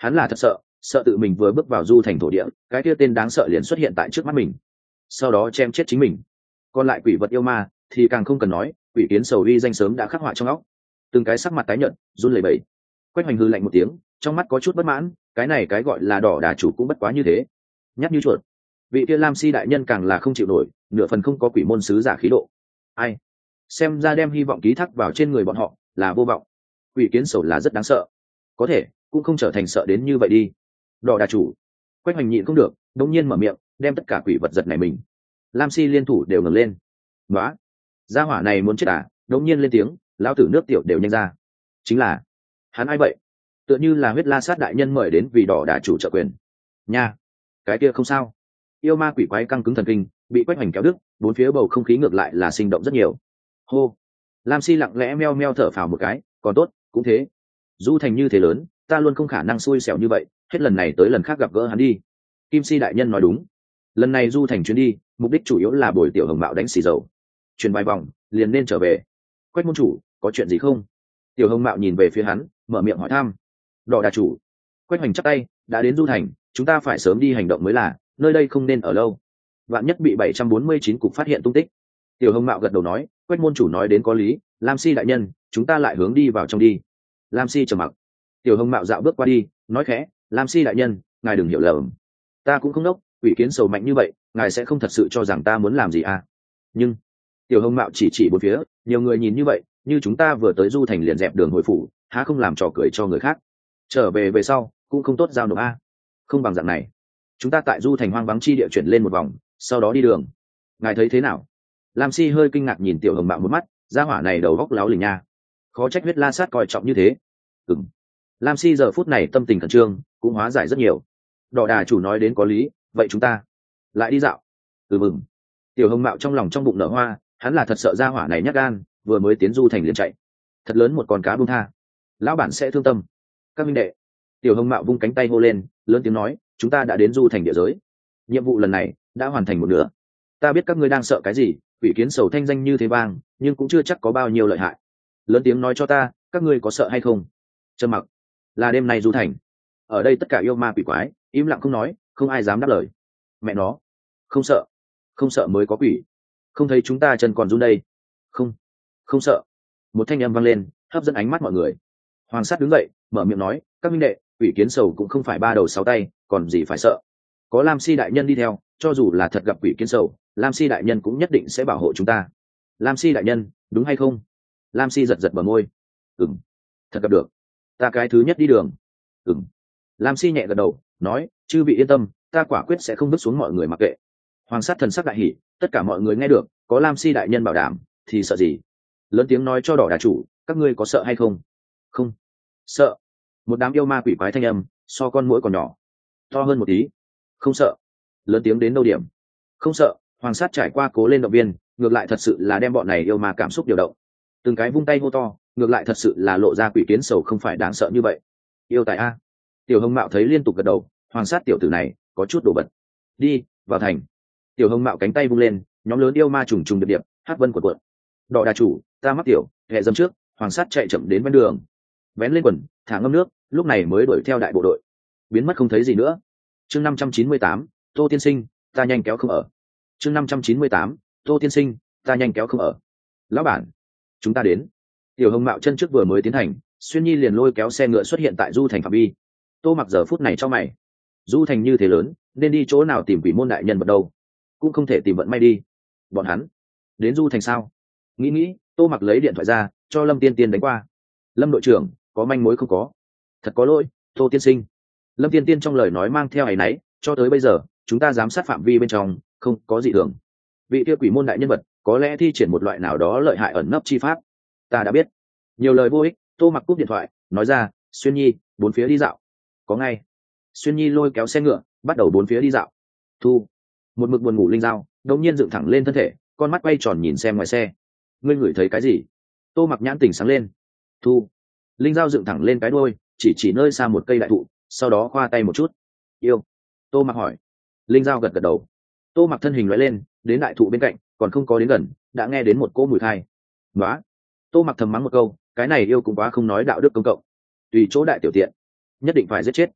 hắn là thật sợ tự mình vừa bước vào du thành thổ địa, cái kia tên đáng sợ liền xuất hiện tại trước mắt mình, sau đó chém chết chính mình. Còn lại quỷ vật yêu ma thì càng không cần nói, quỷ kiến sầu uy danh sớm đã khắc họa trong óc, từng cái sắc mặt tái nhợt run lẩy bẩy. Quách Hoành hư lạnh một tiếng, trong mắt có chút bất mãn, cái này cái gọi là đỏ đà chủ cũng bất quá như thế, nhát như chuột. Vị kia Lam Si đại nhân càng là không chịu nổi, nửa phần không có quỷ môn sứ giả khí độ. Ai xem ra đem hy vọng ký thác vào trên người bọn họ là vô vọng. Quỷ kiến sầu là rất đáng sợ, có thể cũng không trở thành sợ đến như vậy đi. Đỏ đà chủ. Quách Hoành nhịn không được, đột nhiên mở miệng, đem tất cả quỷ vật giật này mình. Lam Si liên thủ đều ngẩng lên. Nóa, gia hỏa này muốn chết à? Đột nhiên lên tiếng, lão tử nước tiểu đều nhanh ra. Chính là hắn ai vậy? Tựa như là huyết la sát đại nhân mời đến vì đỏ đà chủ trợ quyền nha. Cái kia không sao. Yêu ma quỷ quái căng cứng thần kinh bị Quách Hoành kéo đứt, bốn phía bầu không khí ngược lại là sinh động rất nhiều. Hô. Lam Si lặng lẽ meo meo thở phào một cái, còn tốt, cũng thế. Du thành như thế lớn, ta luôn không khả năng xui xẻo như vậy, hết lần này tới lần khác gặp gỡ hắn đi. Kim Si đại nhân nói đúng, lần này du thành chuyến đi mục đích chủ yếu là bồi tiểu hồng mạo đánh xì dầu, chuyển vài vòng liền nên trở về. Quách môn chủ có chuyện gì không? Tiểu hồng mạo nhìn về phía hắn, mở miệng hỏi thăm. Đỏ đà chủ. Quách Hoành chắp tay, đã đến du thành, chúng ta phải sớm đi hành động mới là, nơi đây không nên ở lâu, vạn nhất bị 749 cục phát hiện tung tích. Tiểu hồng mạo gật đầu nói, Quách môn chủ nói đến có lý, Lam Si đại nhân, chúng ta lại hướng đi vào trong đi. Lam Si trầm mặc. Tiểu hồng mạo dạo bước qua đi, nói khẽ, Lam Si đại nhân, ngài đừng hiểu lầm, ta cũng không đốc, quỷ kiến sầu mạnh như vậy, ngài sẽ không thật sự cho rằng ta muốn làm gì à? Nhưng Tiểu hồng mạo chỉ bốn phía, nhiều người nhìn như vậy, như chúng ta vừa tới du thành liền dẹp đường hồi phủ, há không làm trò cười cho người khác, trở về sau cũng không tốt giao nộp a. Không bằng dạng này, chúng ta tại du thành hoang vắng chi địa chuyển lên một vòng, sau đó đi đường, ngài thấy thế nào? Lam Si hơi kinh ngạc nhìn Tiểu hồng mạo một mắt, gia hỏa này đầu góc láo lỉnh nha, khó trách huyết la sát coi trọng như thế. Lam Si giờ phút này tâm tình khẩn trương cũng hóa giải rất nhiều. Đỏ đà chủ nói đến có lý, vậy chúng ta lại đi dạo. Tiểu hồng mạo trong lòng trong bụng nở hoa, hắn là thật sợ gia hỏa này nhát gan, vừa mới tiến du thành liền chạy, thật lớn một con cá buông tha, lão bản sẽ thương tâm. Các minh đệ. Tiểu hồng mạo vung cánh tay hô lên, lớn tiếng nói, chúng ta đã đến du thành địa giới, nhiệm vụ lần này đã hoàn thành một nửa. Ta biết các ngươi đang sợ cái gì, quỷ kiến sầu thanh danh như thế vang, nhưng cũng chưa chắc có bao nhiêu lợi hại. Lớn tiếng nói cho ta, các ngươi có sợ hay không? Trầm mặc. Là đêm nay du thành, ở đây tất cả yêu ma quỷ quái im lặng không nói, không ai dám đáp lời. Mẹ nó, không sợ, không sợ mới có quỷ, không thấy chúng ta chân còn run đây. Không sợ. Một thanh âm vang lên, hấp dẫn ánh mắt mọi người. Hoàng sát đứng dậy, mở miệng nói, các minh đệ, quỷ kiến sầu cũng không phải ba đầu sáu tay, còn gì phải sợ. Có Lam Si đại nhân đi theo, cho dù là thật gặp quỷ kiến sầu, Lam Si đại nhân cũng nhất định sẽ bảo hộ chúng ta. Lam Si đại nhân, đúng hay không? Lam Si giật giật bờ môi. Thật gặp được, ta cái thứ nhất đi đường. Lam Si nhẹ gật đầu, nói, chư vị yên tâm, ta quả quyết sẽ không vứt xuống mọi người mặc kệ. Hoàng sát thần sắc đại hỉ, tất cả mọi người nghe được, có Lam Si đại nhân bảo đảm thì sợ gì? Lớn tiếng nói cho đỏ đà chủ, các ngươi có sợ hay không? Không sợ. Một đám yêu ma quỷ quái thanh âm, so con muỗi còn nhỏ, to hơn một tí. Không sợ. Lớn tiếng đến đâu điểm? Không sợ. Hoàng sát trải qua cố lên động viên, ngược lại thật sự là đem bọn này yêu ma cảm xúc điều động, từng cái vung tay hô to, ngược lại thật sự là lộ ra quỷ kiến sầu không phải đáng sợ như vậy. Yêu tài a. Tiểu hồng mạo thấy liên tục gật đầu, hoàng sát tiểu tử này có chút đồ bật. Đi vào thành. Tiểu hồng mạo cánh tay vung lên, nhóm lớn yêu ma trùng trùng điệp điệp, hát vân cuộn cuộn. Đỏ đà chủ, ta mắc tiểu hệ dâm trước. Hoàng sát chạy chậm đến bên đường, vén lên quần, thả ngâm nước, lúc này mới đuổi theo đại bộ đội, biến mất không thấy gì nữa. Chương 598, Tô tiên sinh, ta nhanh kéo không ở. Chương 598, Tô tiên sinh, ta nhanh kéo không ở. Lão bản, chúng ta đến. Tiểu hồng mạo chân trước vừa mới tiến hành, Xuyên Nhi liền lôi kéo xe ngựa xuất hiện tại du thành phạm vi. Tô Mặc giờ phút này cho mày, du thành như thế lớn, nên đi chỗ nào tìm quỷ môn đại nhân vật đâu? Cũng không thể tìm vận may đi. Bọn hắn đến du thành sao? Nghĩ, Tô Mặc lấy điện thoại ra, cho Lâm Tiên Tiên đánh qua. Lâm đội trưởng, có manh mối không có? Thật có lỗi, Tô tiên sinh. Lâm Tiên Tiên trong lời nói mang theo áy náy, cho tới bây giờ, chúng ta giám sát phạm vi bên trong, không có gì thường. Vị kia quỷ môn đại nhân vật, có lẽ thi triển một loại nào đó lợi hại ẩn nấp chi pháp. Ta đã biết. Nhiều lời vô ích, Tô Mặc cúp điện thoại, nói ra, Xuyên Nhi, bốn phía đi dạo. Có ngay. Xuyên Nhi lôi kéo xe ngựa, bắt đầu bốn phía đi dạo. Thu. Một mực buồn ngủ linh dao, đột nhiên dựng thẳng lên thân thể, con mắt quay tròn nhìn xem ngoài xe. Ngươi ngửi thấy cái gì? Tô Mặc nhãn tỉnh sáng lên. Thu. Linh dao dựng thẳng lên cái đuôi, chỉ nơi xa một cây đại thụ, sau đó khoa tay một chút. Yêu. Tô Mặc hỏi. Linh dao gật gật đầu. Tô Mặc thân hình lóe lên, đến đại thụ bên cạnh, còn không có đến gần, đã nghe đến một cỗ mùi khai. Nóa. Tô Mặc thầm mắng một câu, cái này yêu cũng quá không nói đạo đức công cộng, tùy chỗ đại tiểu tiện, nhất định phải giết chết.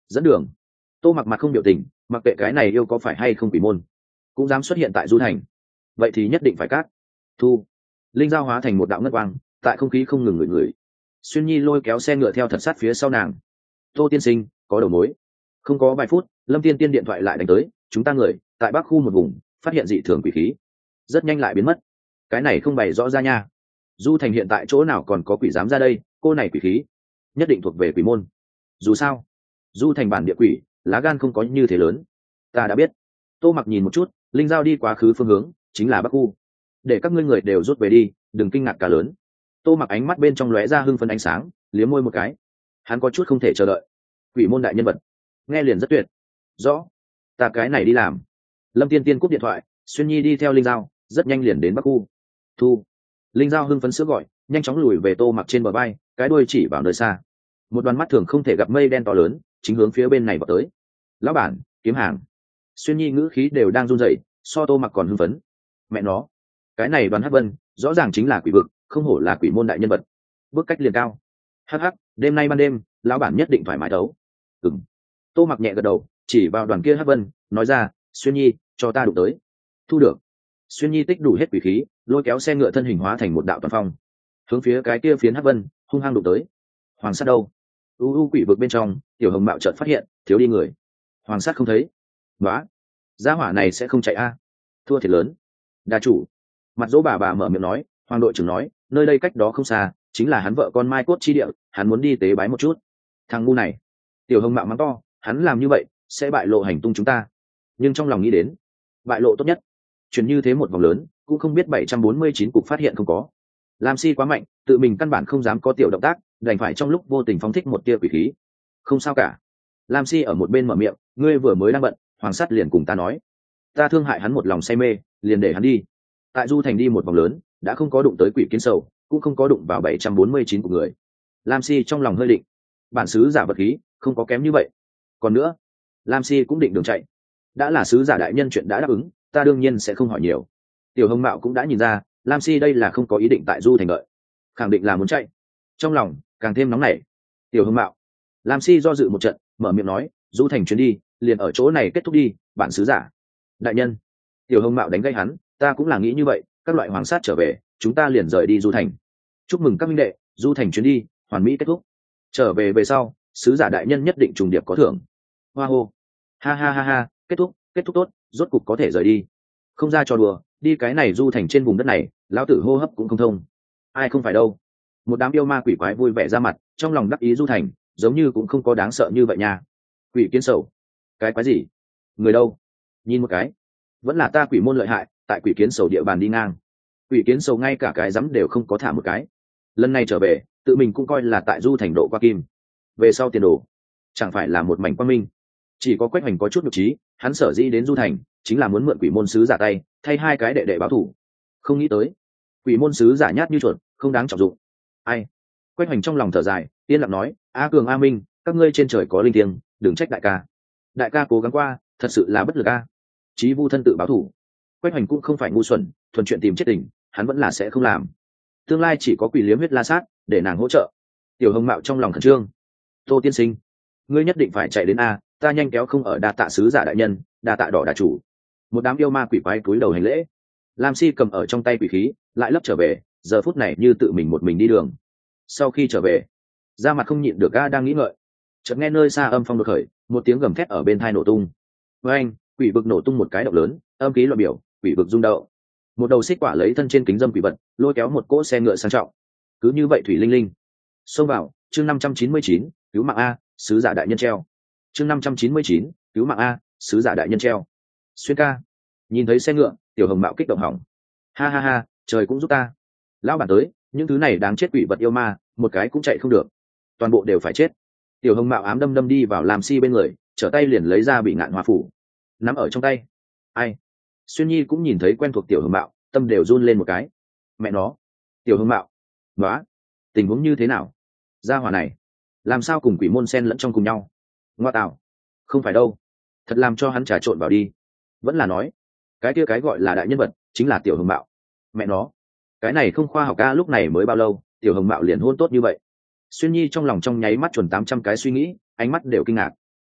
dẫn đường. Tô Mặc mặt không biểu tình, mặc kệ cái này yêu có phải hay không quỷ môn, cũng dám xuất hiện tại du thành, vậy thì nhất định phải cát. Thu. Linh giao hóa thành một đạo ngân quang, tại không khí không ngừng ngửi ngửi. Xuyên Nhi lôi kéo xe ngựa theo thật sát phía sau nàng. Tô tiên sinh, có đầu mối. Không có vài phút, Lâm Tiên Tiên điện thoại lại đánh tới, chúng ta người tại bắc khu một vùng phát hiện dị thường quỷ khí, rất nhanh lại biến mất. Cái này không bày rõ ra nha. Du thành hiện tại chỗ nào còn có quỷ dám ra đây, cô này quỷ khí nhất định thuộc về quỷ môn. Dù sao du thành bản địa quỷ lá gan không có như thế lớn. Ta đã biết. Tô Mặc nhìn một chút, linh giao đi quá khứ phương hướng chính là bắc khu, để các ngươi người đều rút về đi, đừng kinh ngạc cả lớn. Tô Mặc ánh mắt bên trong lóe ra hưng phấn ánh sáng, liếm môi một cái. Hắn có chút không thể chờ đợi. Quỷ môn đại nhân vật, nghe liền rất tuyệt. Rõ, ta cái này đi làm. Lâm Tiên Tiên cúp điện thoại, Xuyên Nhi đi theo linh giao, rất nhanh liền đến bắc khu. Thu. Linh giao hưng phấn sữa gọi, nhanh chóng lùi về Tô Mặc trên bờ bay, cái đuôi chỉ vào nơi xa. Một đoàn mắt thường không thể gặp mây đen to lớn chính hướng phía bên này vào tới. Lão bản, kiếm hàng. Xuyên Nhi ngữ khí đều đang run rẩy, so Tô Mặc còn hưng phấn. Mẹ nó, cái này đoàn hắc vân rõ ràng chính là quỷ vực, không hổ là quỷ môn đại nhân vật, bước cách liền cao. Hắc hắc, đêm nay ban đêm lão bản nhất định phải mãi đấu. Ừm. Tô Mặc nhẹ gật đầu, chỉ vào đoàn kia hắc vân nói ra, Xuyên Nhi cho ta đụng tới. Thu được. Xuyên Nhi tích đủ hết quỷ khí, lôi kéo xe ngựa thân hình hóa thành một đạo toàn phong, hướng phía cái kia phiến hắc vân hung hăng đụng tới. Hoàng sát đâu? U quỷ vực bên trong, Tiểu Hồng Mạo chợt phát hiện thiếu đi người. Hoàng sát không thấy. Đó, gia hỏa này sẽ không chạy a? Thua thiệt lớn. Đa chủ. Mặt dỗ bà mở miệng nói, Hoàng đội trưởng nói, nơi đây cách đó không xa, chính là hắn vợ con Mai Cốt chi địa, hắn muốn đi tế bái một chút. Thằng ngu này. Tiểu Hồng Mạo mắng to, hắn làm như vậy sẽ bại lộ hành tung chúng ta. Nhưng trong lòng nghĩ đến, bại lộ tốt nhất, chuyển như thế một vòng lớn, cũng không biết 749 cục phát hiện không có. Lam Si quá mạnh, tự mình căn bản không dám có tiểu động tác, đành phải trong lúc vô tình phóng thích một tia quỷ khí. Không sao cả. Lam Si ở một bên mở miệng, ngươi vừa mới đang bận, Hoàng Sắt liền cùng ta nói, ta thương hại hắn một lòng say mê, liền để hắn đi. Tại du thành đi một vòng lớn, đã không có đụng tới quỷ kiến sầu, cũng không có đụng vào 749 của người. Lam Si trong lòng hơi định, bản sứ giả vật khí không có kém như vậy. Còn nữa, Lam Si cũng định đường chạy. Đã là sứ giả đại nhân chuyện đã đáp ứng, ta đương nhiên sẽ không hỏi nhiều. Tiểu Hồng Mạo cũng đã nhìn ra, Lam Si đây là không có ý định tại du thành đợi, khẳng định là muốn chạy. Trong lòng càng thêm nóng nảy. Tiểu Hồng Mạo. Lam Si do dự một trận, mở miệng nói, du thành chuyến đi liền ở chỗ này kết thúc đi, bản sứ giả đại nhân. Tiểu Hồng Mạo đánh gây hắn, ta cũng là nghĩ như vậy, các loại hoàng sát trở về, chúng ta liền rời đi du thành. Chúc mừng các minh đệ, du thành chuyến đi hoàn mỹ kết thúc. Trở về về sau, sứ giả đại nhân nhất định trùng điệp có thưởng. Hoa hô. Ha ha ha ha, kết thúc tốt, rốt cục có thể rời đi. Không ra trò đùa, đi cái này du thành trên vùng đất này, lão tử hô hấp cũng không thông. Ai không phải đâu. Một đám yêu ma quỷ quái vui vẻ ra mặt, trong lòng đắc ý du thành, giống như cũng không có đáng sợ như vậy nha. Quỷ kiến sầu. Cái quái gì? Người đâu? Nhìn một cái. Vẫn là ta quỷ môn lợi hại, tại quỷ kiến sầu địa bàn đi ngang. Quỷ kiến sầu ngay cả cái dám đều không có thả một cái. Lần này trở về, tự mình cũng coi là tại du thành độ qua kim. Về sau tiền đồ, chẳng phải là một mảnh quang minh. Chỉ có Quách Hoành có chút nhục trí, hắn sở dĩ đến du thành chính là muốn mượn quỷ môn sứ giả tay thay hai cái đệ đệ báo thủ. Không nghĩ tới quỷ môn sứ giả nhát như chuột, không đáng trọng dụng. Ai? Quách Hoành trong lòng thở dài, yên lặng nói, A Cường, A Minh, các ngươi trên trời có linh thiêng, đừng trách đại ca. Đại ca cố gắng qua, thật sự là bất lực a. Chí vu thân tự báo thủ. Quách Hoành cũng không phải ngu xuẩn, thuần chuyện tìm chết tình, hắn vẫn là sẽ không làm. Tương lai chỉ có quỷ liếm huyết la sát để nàng hỗ trợ. Tiểu Hồng Mạo trong lòng khẩn trương. Tô tiên sinh, ngươi nhất định phải chạy đến a, ta nhanh kéo không ở đa tạ sứ giả đại nhân, đa tạ đỏ đà chủ. Một đám yêu ma quỷ quái cúi đầu hành lễ. Lam Si cầm ở trong tay quỷ khí lại lấp trở về, giờ phút này như tự mình một mình đi đường. Sau khi trở về, da mặt không nhịn được ga đang nghĩ ngợi, chợt nghe nơi xa âm phong đột khởi, một tiếng gầm thét ở bên tai nổ tung. Với anh, quỷ vực nổ tung một cái động lớn, âm khí loạn biểu, quỷ vực rung động. Một đầu xích quả lấy thân trên kính dâm quỷ vật, lôi kéo một cỗ xe ngựa sang trọng. Cứ như vậy thủy linh linh xông vào. Chương 599, cứu mạng a, sứ giả đại nhân treo. Chương 599, cứu mạng a, sứ giả đại nhân treo. Xuyên ca nhìn thấy xe ngựa, Tiểu Hồng Mạo kích động hỏng. Ha ha ha, trời cũng giúp ta. Lão bản tới, những thứ này đáng chết quỷ vật yêu ma, một cái cũng chạy không được, toàn bộ đều phải chết. Tiểu Hồng Mạo ám đâm đâm đi vào Lam Si bên người, trở tay liền lấy ra bị ngạn hoa phủ, nắm ở trong tay. Ai? Xuyên Nhi cũng nhìn thấy quen thuộc Tiểu Hồng Mạo, tâm đều run lên một cái. Mẹ nó, Tiểu Hồng Mạo, nói, tình huống như thế nào? Gia hỏa này, làm sao cùng quỷ môn sen lẫn trong cùng nhau? Ngoa tạo, không phải đâu, thật làm cho hắn trà trộn vào đi. Vẫn là nói, cái kia cái gọi là đại nhân vật chính là Tiểu Hồng Mạo. Mẹ nó, cái này không khoa học ca, lúc này mới bao lâu, Tiểu Hồng Mạo liền hôn tốt như vậy. Xuyên Nhi trong lòng trong nháy mắt chuẩn 800 cái suy nghĩ, ánh mắt đều kinh ngạc.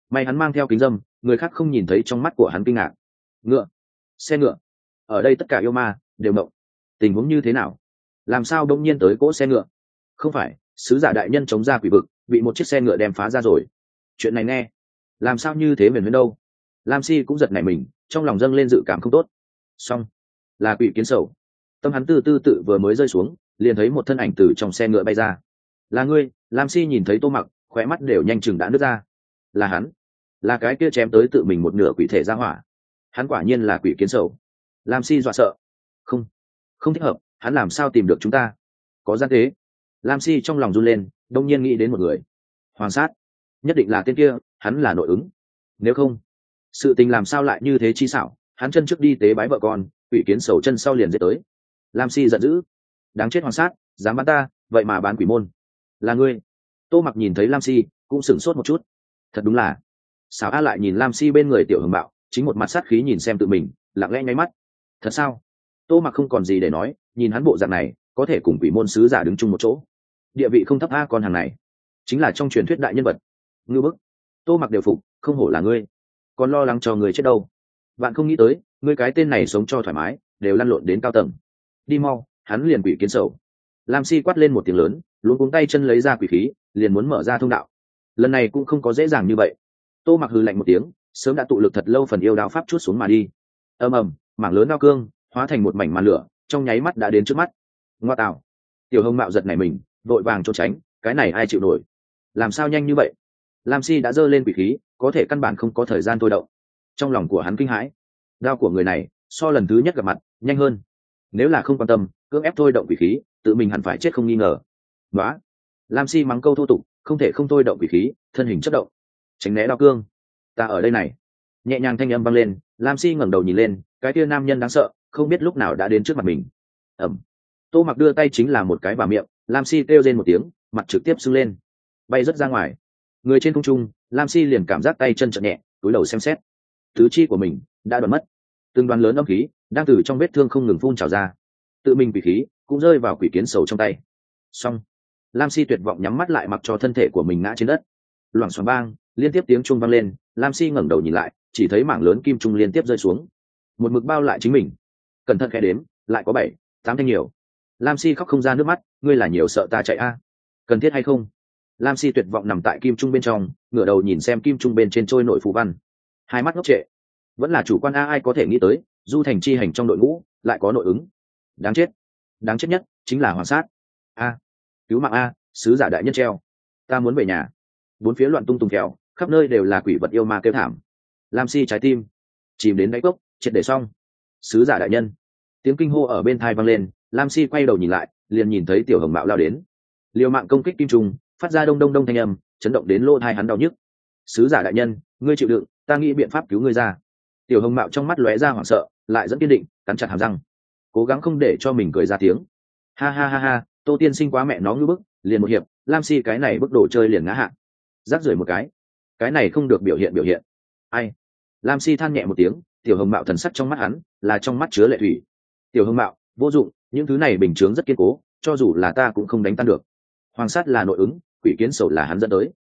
may hắn mang theo kính dâm, người khác không nhìn thấy trong mắt của hắn kinh ngạc. Ngựa, xe ngựa, ở đây tất cả yêu ma đều mộng. Tình huống như thế nào? Làm sao đông nhiên tới cỗ xe ngựa? Không phải sứ giả đại nhân chống ra quỷ vực, bị một chiếc xe ngựa đem phá ra rồi. Chuyện này nghe làm sao như thế huyền huyễn đâu. Lam Si cũng giật nảy mình, trong lòng dâng lên dự cảm không tốt. Xong, là quỷ kiến sầu. Tâm hắn tư tư tự vừa mới rơi xuống, liền thấy một thân ảnh từ trong xe ngựa bay ra. Là ngươi? Lam Si nhìn thấy Tô Mặc, khóe mắt đều nhanh chừng đã nứt ra. Là hắn, là cái kia chém tới tự mình một nửa quỷ thể ra hỏa. Hắn quả nhiên là quỷ kiến sầu. Lam Si dọa sợ. Không, không thích hợp, hắn làm sao tìm được chúng ta? Có gian tế. Lam Si trong lòng run lên, đông nhiên nghĩ đến một người. Hoàng Sát, nhất định là tên kia, hắn là nội ứng. Nếu không, sự tình làm sao lại như thế chi xảo? Hắn chân trước đi tế bái vợ con, quỷ kiến sầu chân sau liền dễ tới. Lam Si giận dữ. Đáng chết Hoàng Sát, dám bán ta, vậy mà bán quỷ môn. Là ngươi? Tô Mặc nhìn thấy Lam Si cũng sửng sốt một chút. Thật đúng là. Xảo A lại nhìn Lam Si bên người Tiểu Hồng Bạo, chính một mặt sát khí nhìn xem tự mình, lặng lẽ nháy mắt. Thật sao? Tô Mặc không còn gì để nói, nhìn hắn bộ dạng này có thể cùng quỷ môn sứ giả đứng chung một chỗ, địa vị không thấp. A con hàng này chính là trong truyền thuyết đại nhân vật. Ngư bức. Tô Mặc đều phục, không hổ là ngươi, còn lo lắng cho người chết đâu. Bạn không nghĩ tới ngươi cái tên này sống cho thoải mái, đều lăn lộn đến cao tầng. Đi mau, hắn liền quỷ kiến sầu. Lam Si quát lên một tiếng lớn, luống cuống tay chân lấy ra quỷ khí, liền muốn mở ra thông đạo. Lần này cũng không có dễ dàng như vậy. Tô Mặc hừ lạnh một tiếng, sớm đã tụ lực thật lâu phần yêu đao pháp chút xuống mà đi. Ầm ầm, mảng lớn đao cương hóa thành một mảnh màn lửa, trong nháy mắt đã đến trước mắt. Ngoa tạo. Tiểu Hồng Mạo giật nảy mình, vội vàng trốn tránh, cái này ai chịu nổi? Làm sao nhanh như vậy? Lam Si đã giơ lên quỷ khí, có thể căn bản không có thời gian thôi động. Trong lòng của hắn kinh hãi, đao của người này so lần thứ nhất gặp mặt nhanh hơn. Nếu là không quan tâm cưỡng ép thôi động quỷ khí, tự mình hẳn phải chết không nghi ngờ. Đó. Lam Si mắng câu thô tục, không thể không thôi động quỷ khí, thân hình chất động, tránh né đao cương. Ta ở đây này. Nhẹ nhàng thanh âm vang lên, Lam Si ngẩng đầu nhìn lên, cái kia nam nhân đáng sợ, không biết lúc nào đã đến trước mặt mình. Ẩm. Tô Mặc đưa tay chính là một cái vào miệng, Lam Si kêu rên một tiếng, mặt trực tiếp sưng lên, bay rất ra ngoài. Người trên không trung, Lam Si liền cảm giác tay chân chợt nhẹ, túi đầu xem xét, tứ chi của mình đã đoạn mất. Từng đoàn lớn âm khí đang từ trong vết thương không ngừng phun trào ra, tự mình quỷ khí cũng rơi vào quỷ kiến sầu trong tay. Xong, Lam Si tuyệt vọng nhắm mắt lại, mặc cho thân thể của mình ngã trên đất. Loảng xoảng bang, liên tiếp tiếng chuông vang lên, Lam Si ngẩng đầu nhìn lại, chỉ thấy mảng lớn kim trung liên tiếp rơi xuống, một mực bao lại chính mình. Cẩn thận khẽ đếm, lại có 7, 8 thanh nhiều. Lam Si khóc không ra nước mắt, ngươi là nhiều sợ ta chạy a? Cần thiết hay không? Lam Si tuyệt vọng nằm tại kim trung bên trong, ngửa đầu nhìn xem kim trung bên trên trôi nổi phù văn, hai mắt ngốc trệ. Vẫn là chủ quan a, ai có thể nghĩ tới du thành chi hành trong đội ngũ lại có nội ứng. Đáng chết, đáng chết nhất chính là Hoàng Sát. A, cứu mạng a, sứ giả đại nhân treo, ta muốn về nhà. Bốn phía loạn tung tung kẹo, khắp nơi đều là quỷ vật yêu ma kêu thảm. Lam Si trái tim chìm đến đáy cốc, triệt để xong. Sứ giả đại nhân, tiếng kinh hô ở bên tai vang lên. Lam Si quay đầu nhìn lại, liền nhìn thấy Tiểu Hồng Mạo lao đến, liều mạng công kích kim trùng, phát ra đông đông đông thanh âm, chấn động đến lỗ tai hắn đau nhức. Sứ giả đại nhân, ngươi chịu đựng, ta nghĩ biện pháp cứu ngươi ra. Tiểu Hồng Mạo trong mắt lóe ra hoảng sợ, lại rất kiên định, cắn chặt hàm răng, cố gắng không để cho mình cười ra tiếng. Ha ha ha ha, Tô tiên sinh quá mẹ nó ngư bức, liền một hiệp, Lam Si cái này bức đồ chơi liền ngã hạ, rác rưởi một cái này không được biểu hiện. Ai? Lam Si than nhẹ một tiếng. Tiểu Hồng Mạo thần sắc trong mắt hắn là trong mắt chứa lệ thủy. Tiểu Hồng Mạo, vô dụng, những thứ này bình chướng rất kiên cố, cho dù là ta cũng không đánh tan được. Hoàng Sát là nội ứng, quỷ kiến sầu là hắn dẫn tới.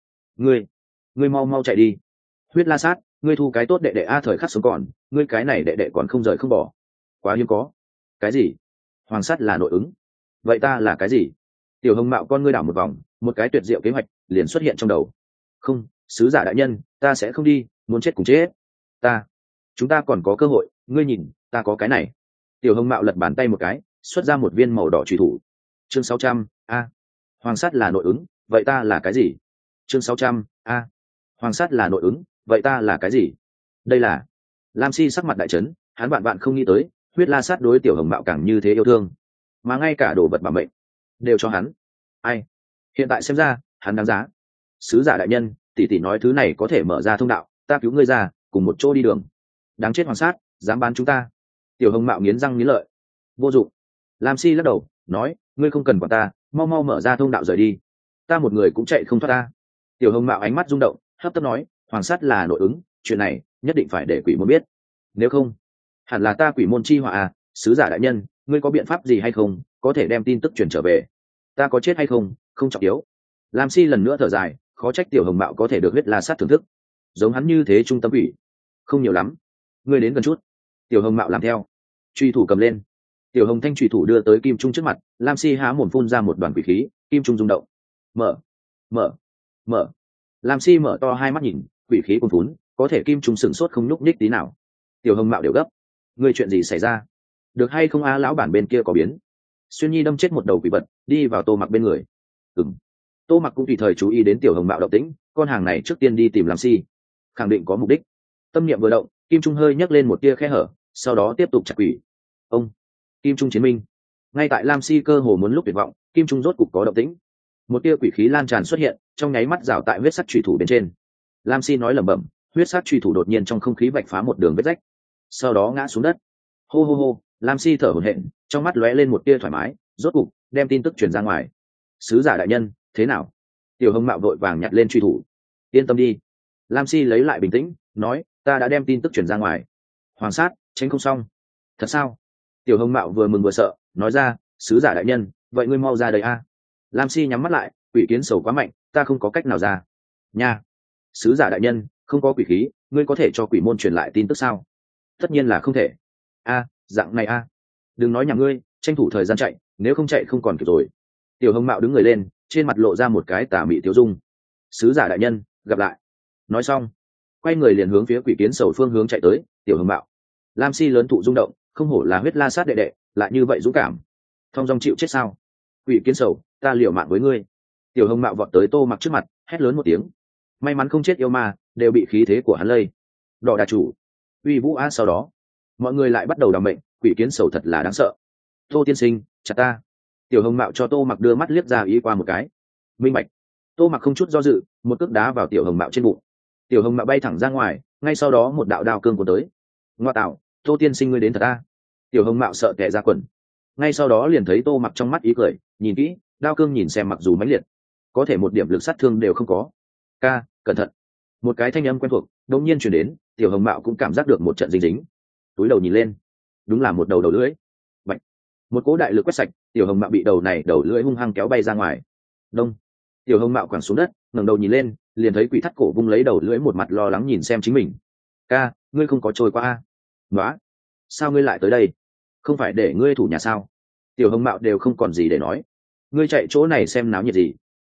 Ngươi mau mau chạy đi. Huyết La Sát, ngươi thu cái tốt đệ đệ a, thời khắc sống còn, ngươi cái này đệ đệ còn không rời không bỏ, quá hiếm có. Cái gì? Hoàng Sát là nội ứng, vậy ta là cái gì? Tiểu Hồng Mạo con ngươi đảo một vòng, một cái tuyệt diệu kế hoạch liền xuất hiện trong đầu. Không, sứ giả đại nhân, ta sẽ không đi, muốn chết cùng chết. Chúng ta còn có cơ hội, ngươi nhìn, ta có cái này. Tiểu Hồng Mạo lật bàn tay một cái, xuất ra một viên màu đỏ chủy thủ. Chương 600, a. Hoàng Sát là nội ứng, vậy ta là cái gì? Chương 600, a. Hoàng Sát là nội ứng, vậy ta là cái gì? Đây là. Lam Si sắc mặt đại chấn, hắn bạn không nghĩ tới, Huyết La Sát đối Tiểu Hồng Mạo càng như thế yêu thương, mà ngay cả đồ vật bảo mệnh đều cho hắn. Ai? Hiện tại xem ra, hắn đáng giá. Sứ giả đại nhân, tỷ tỷ nói thứ này có thể mở ra thông đạo, ta cứu ngươi ra, cùng một chỗ đi đường. Đáng chết Hoàng Sát, dám bán chúng ta. Tiểu Hồng Mạo nghiến răng nghiến lợi. Vô dụng. Lam Si lắc đầu, nói, ngươi không cần quản ta, mau mau mở ra thông đạo rời đi, ta một người cũng chạy không thoát ta. Tiểu Hồng Mạo ánh mắt rung động, hấp tấp nói, Hoàng Sát là nội ứng, chuyện này nhất định phải để quỷ môn biết, nếu không hẳn là ta quỷ môn chi họa à. Sứ giả đại nhân, ngươi có biện pháp gì hay không, có thể đem tin tức truyền trở về? Ta có chết hay không không trọng yếu. Lam Si lần nữa thở dài, khó trách Tiểu Hồng Mạo có thể được Huyết La Sát thưởng thức. giống hắn như thế trung tâm quỷ không nhiều lắm. Ngươi đến gần chút. Tiểu Hồng Mạo làm theo, truy thủ cầm lên. Tiểu Hồng Thanh truy thủ đưa tới Kim Trung trước mặt, Lam Si há mồm phun ra một đoàn quỷ khí, Kim Trung rung động. Mở, mở, mở. Lam Si mở to hai mắt nhìn, quỷ khí cuồn phún, có thể Kim Trung sửng sốt không nhúc nhích tí nào. Tiểu Hồng Mạo đều gấp. Ngươi chuyện gì xảy ra? Được hay không a? Lão bản bên kia có biến. Xuyên Nhi đâm chết một đầu quỷ vật, đi vào Tô Mặc bên người. Tô Mặc cũng tùy thời chú ý đến Tiểu Hồng Mạo động tĩnh, con hàng này trước tiên đi tìm Lam Si, khẳng định có mục đích. Tâm niệm vừa động, Kim Trung hơi nhấc lên một tia khe hở, sau đó tiếp tục chặt quỷ. Ông Kim Trung chiến minh. Ngay tại Lam Si cơ hồ muốn lúc tuyệt vọng, Kim Trung rốt cục có động tĩnh. Một tia quỷ khí lan tràn xuất hiện, trong nháy mắt rảo tại huyết sắc chủy thủ bên trên. Lam Si nói lẩm bẩm, huyết sắc chủy thủ đột nhiên trong không khí vạch phá một đường vết rách, sau đó ngã xuống đất. Hô hô hô, Lam Si thở hổn hển, trong mắt lóe lên một tia thoải mái, rốt cục đem tin tức truyền ra ngoài. Sứ giả đại nhân, thế nào? Tiểu Hồng Mạo vội vàng nhặt lên truy thủ. Yên tâm đi. Lam Si lấy lại bình tĩnh, nói, ta đã đem tin tức truyền ra ngoài. Hoàng sát, tránh không xong. Thật sao? Tiểu Hồng Mạo vừa mừng vừa sợ, nói ra, sứ giả đại nhân, vậy ngươi mau ra đây a. Lam Si nhắm mắt lại, quỷ kiến sầu quá mạnh, ta không có cách nào ra. Nha. Sứ giả đại nhân, không có quỷ khí, ngươi có thể cho quỷ môn truyền lại tin tức sao? Tất nhiên là không thể. A, dạng này a. Đừng nói nhảm ngươi, tranh thủ thời gian chạy, nếu không chạy không còn kịp rồi. Tiểu Hồng Mạo đứng người lên, trên mặt lộ ra một cái tà mị tiêu dung. Sứ giả đại nhân, gặp lại. Nói xong, quay người liền hướng phía quỷ kiến sầu phương hướng chạy tới. Tiểu Hồng Mạo. Lam Si lớn thụ rung động, không hổ là huyết la sát đệ đệ, lại như vậy dũng cảm. Thông dong chịu chết sao? Quỷ kiến sầu, ta liều mạng với ngươi. Tiểu Hồng Mạo vọt tới Tô Mặc trước mặt, hét lớn một tiếng. May mắn không chết yêu ma, đều bị khí thế của hắn lây. Đỏ đà chủ, uy vũ a. Sau đó, mọi người lại bắt đầu đàm mệnh. Quỷ kiến sầu thật là đáng sợ. Tô tiên sinh, chặt ta. Tiểu Hồng Mạo cho Tô Mặc đưa mắt liếc ra ý qua một cái. Minh bạch. Tô Mặc không chút do dự, một cước đá vào Tiểu Hồng Mạo trên bụng. Tiểu Hồng Mạo bay thẳng ra ngoài, ngay sau đó một đạo đao cương của tới. Ngoa tạo, Tô tiên sinh ngươi đến thật a. Tiểu Hồng Mạo sợ tè ra quần. Ngay sau đó liền thấy Tô Mặc trong mắt ý cười, nhìn kỹ, đao cương nhìn xem mặc dù mãnh liệt, có thể một điểm lực sát thương đều không có. Ca, cẩn thận. Một cái thanh âm quen thuộc đột nhiên truyền đến, Tiểu Hồng Mạo cũng cảm giác được một trận dính dính. Túi đầu nhìn lên, đúng là một đầu lưỡi. Bạch. Một cỗ đại lực quét sạch, Tiểu Hồng Mạo bị đầu này đầu lưỡi hung hăng kéo bay ra ngoài. Đông. Tiểu Hồng Mạo quẳng xuống đất, ngẩng đầu nhìn lên, liền thấy quỷ thắt cổ vung lấy đầu lưỡi, một mặt lo lắng nhìn xem chính mình. Ca, ngươi không có trôi qua a? Nóa, sao ngươi lại tới đây? Không phải để ngươi thủ nhà sao? Tiểu Hồng Mạo đều không còn gì để nói. Ngươi chạy chỗ này xem náo nhiệt gì?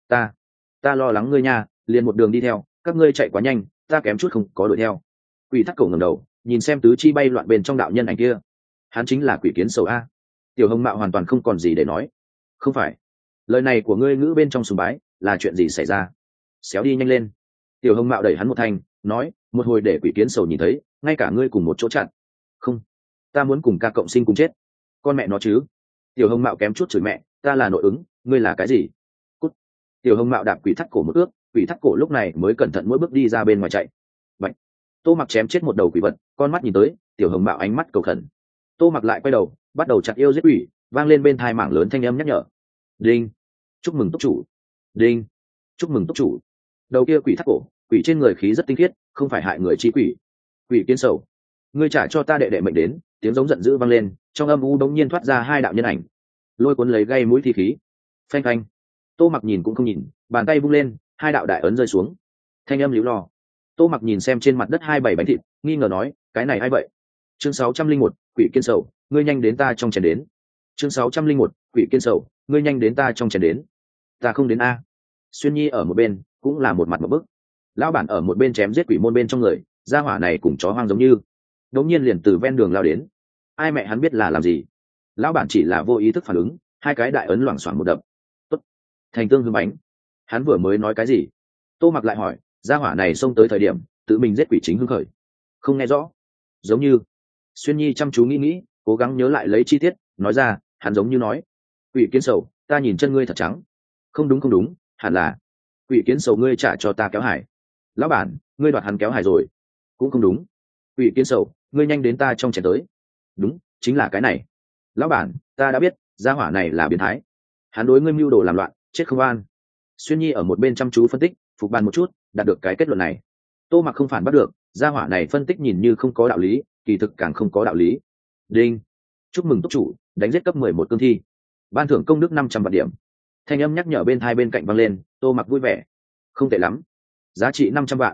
Ta lo lắng ngươi nha, liền một đường đi theo, các ngươi chạy quá nhanh, ta kém chút không có đuổi theo. Quỷ thắt cổ ngẩng đầu, nhìn xem tứ chi bay loạn bên trong đạo nhân ảnh kia. Hắn chính là quỷ kiến sầu a. Tiểu Hồng Mạo hoàn toàn không còn gì để nói. Không phải, lời này của ngươi ngữ bên trong sùng bái, là chuyện gì xảy ra? Xéo đi nhanh lên. Tiểu Hồng Mạo đẩy hắn một thanh, nói, một hồi để quỷ kiến sầu nhìn thấy, ngay cả ngươi cùng một chỗ chặn. Không, ta muốn cùng ca cộng sinh cùng chết. Con mẹ nó chứ. Tiểu Hồng Mạo kém chút chửi mẹ, ta là nội ứng, ngươi là cái gì? Cút. Tiểu Hồng Mạo đạp quỷ thắt cổ một ước, quỷ thắt cổ lúc này mới cẩn thận mỗi bước đi ra bên ngoài chạy. Vậy, Tô Mặc chém chết một đầu quỷ vật, con mắt nhìn tới, Tiểu Hồng Mạo ánh mắt cầu khẩn. Tô Mặc lại quay đầu, bắt đầu chặt yêu giết quỷ, vang lên bên tai mảng lớn thanh âm nhắc nhở. Đinh, chúc mừng túc chủ. Đinh, chúc mừng túc chủ. Đầu kia quỷ thắt cổ, quỷ trên người khí rất tinh khiết, không phải hại người chi quỷ. Quỷ kiến sầu, ngươi trả cho ta đệ đệ mệnh đến. Tiếng giống giận dữ vang lên, trong âm u đống nhiên thoát ra hai đạo nhân ảnh, lôi cuốn lấy gây mũi thi khí. Phanh phanh. Tô Mặc nhìn cũng không nhìn, bàn tay vung lên, hai đạo đại ấn rơi xuống. Thanh âm líu lo. Tô Mặc nhìn xem trên mặt đất hai bảy bánh thịt, nghi ngờ nói, cái này ai vậy? Chương 601, quỷ kiên sầu, ngươi nhanh đến ta trong chén đến. Chương 601, quỷ kiên sầu, ngươi nhanh đến ta trong chén đến. Ta không đến a. Xuyên Nhi ở một bên, cũng là một mặt một bức. Lão bản ở một bên chém giết quỷ môn bên trong người, gia hỏa này cùng chó hoang giống như. Đống nhiên liền từ ven đường lao đến. Ai mẹ hắn biết là làm gì? Lão bản chỉ là vô ý thức phản ứng, hai cái đại ấn loảng xoảng một đập. Tốt, thành tương hương bánh. Hắn vừa mới nói cái gì? Tô Mặc lại hỏi, gia hỏa này xông tới thời điểm tự mình giết quỷ chính hưng khởi. Không nghe rõ. Giống như. Xuyên Nhi chăm chú nghĩ, cố gắng nhớ lại lấy chi tiết, nói ra, hắn giống như nói, quỷ kiến sầu, ta nhìn chân ngươi thật trắng. Không đúng, hẳn là, quỷ kiến sầu ngươi trả cho ta kéo hải. Lão bản, ngươi đoạt hắn kéo hải rồi. Cũng không đúng. Quỷ kiến sầu, ngươi nhanh đến ta trong chén tới. Đúng, chính là cái này. Lão bản, ta đã biết, gia hỏa này là biến thái. Hắn đối ngươi mưu đồ làm loạn, chết không an. Xuyên Nhi ở một bên chăm chú phân tích, phục bàn một chút, đạt được cái kết luận này. Tô Mặc không phản bắt được, gia hỏa này phân tích nhìn như không có đạo lý, kỳ thực càng không có đạo lý. Đinh, chúc mừng túc chủ đánh giết cấp 11 cương thi, ban thưởng công đức 500 vạn điểm. Thanh âm nhắc nhở bên hai bên cạnh vang lên. Tô Mặc vui vẻ. Không tệ lắm, giá trị 500 vạn.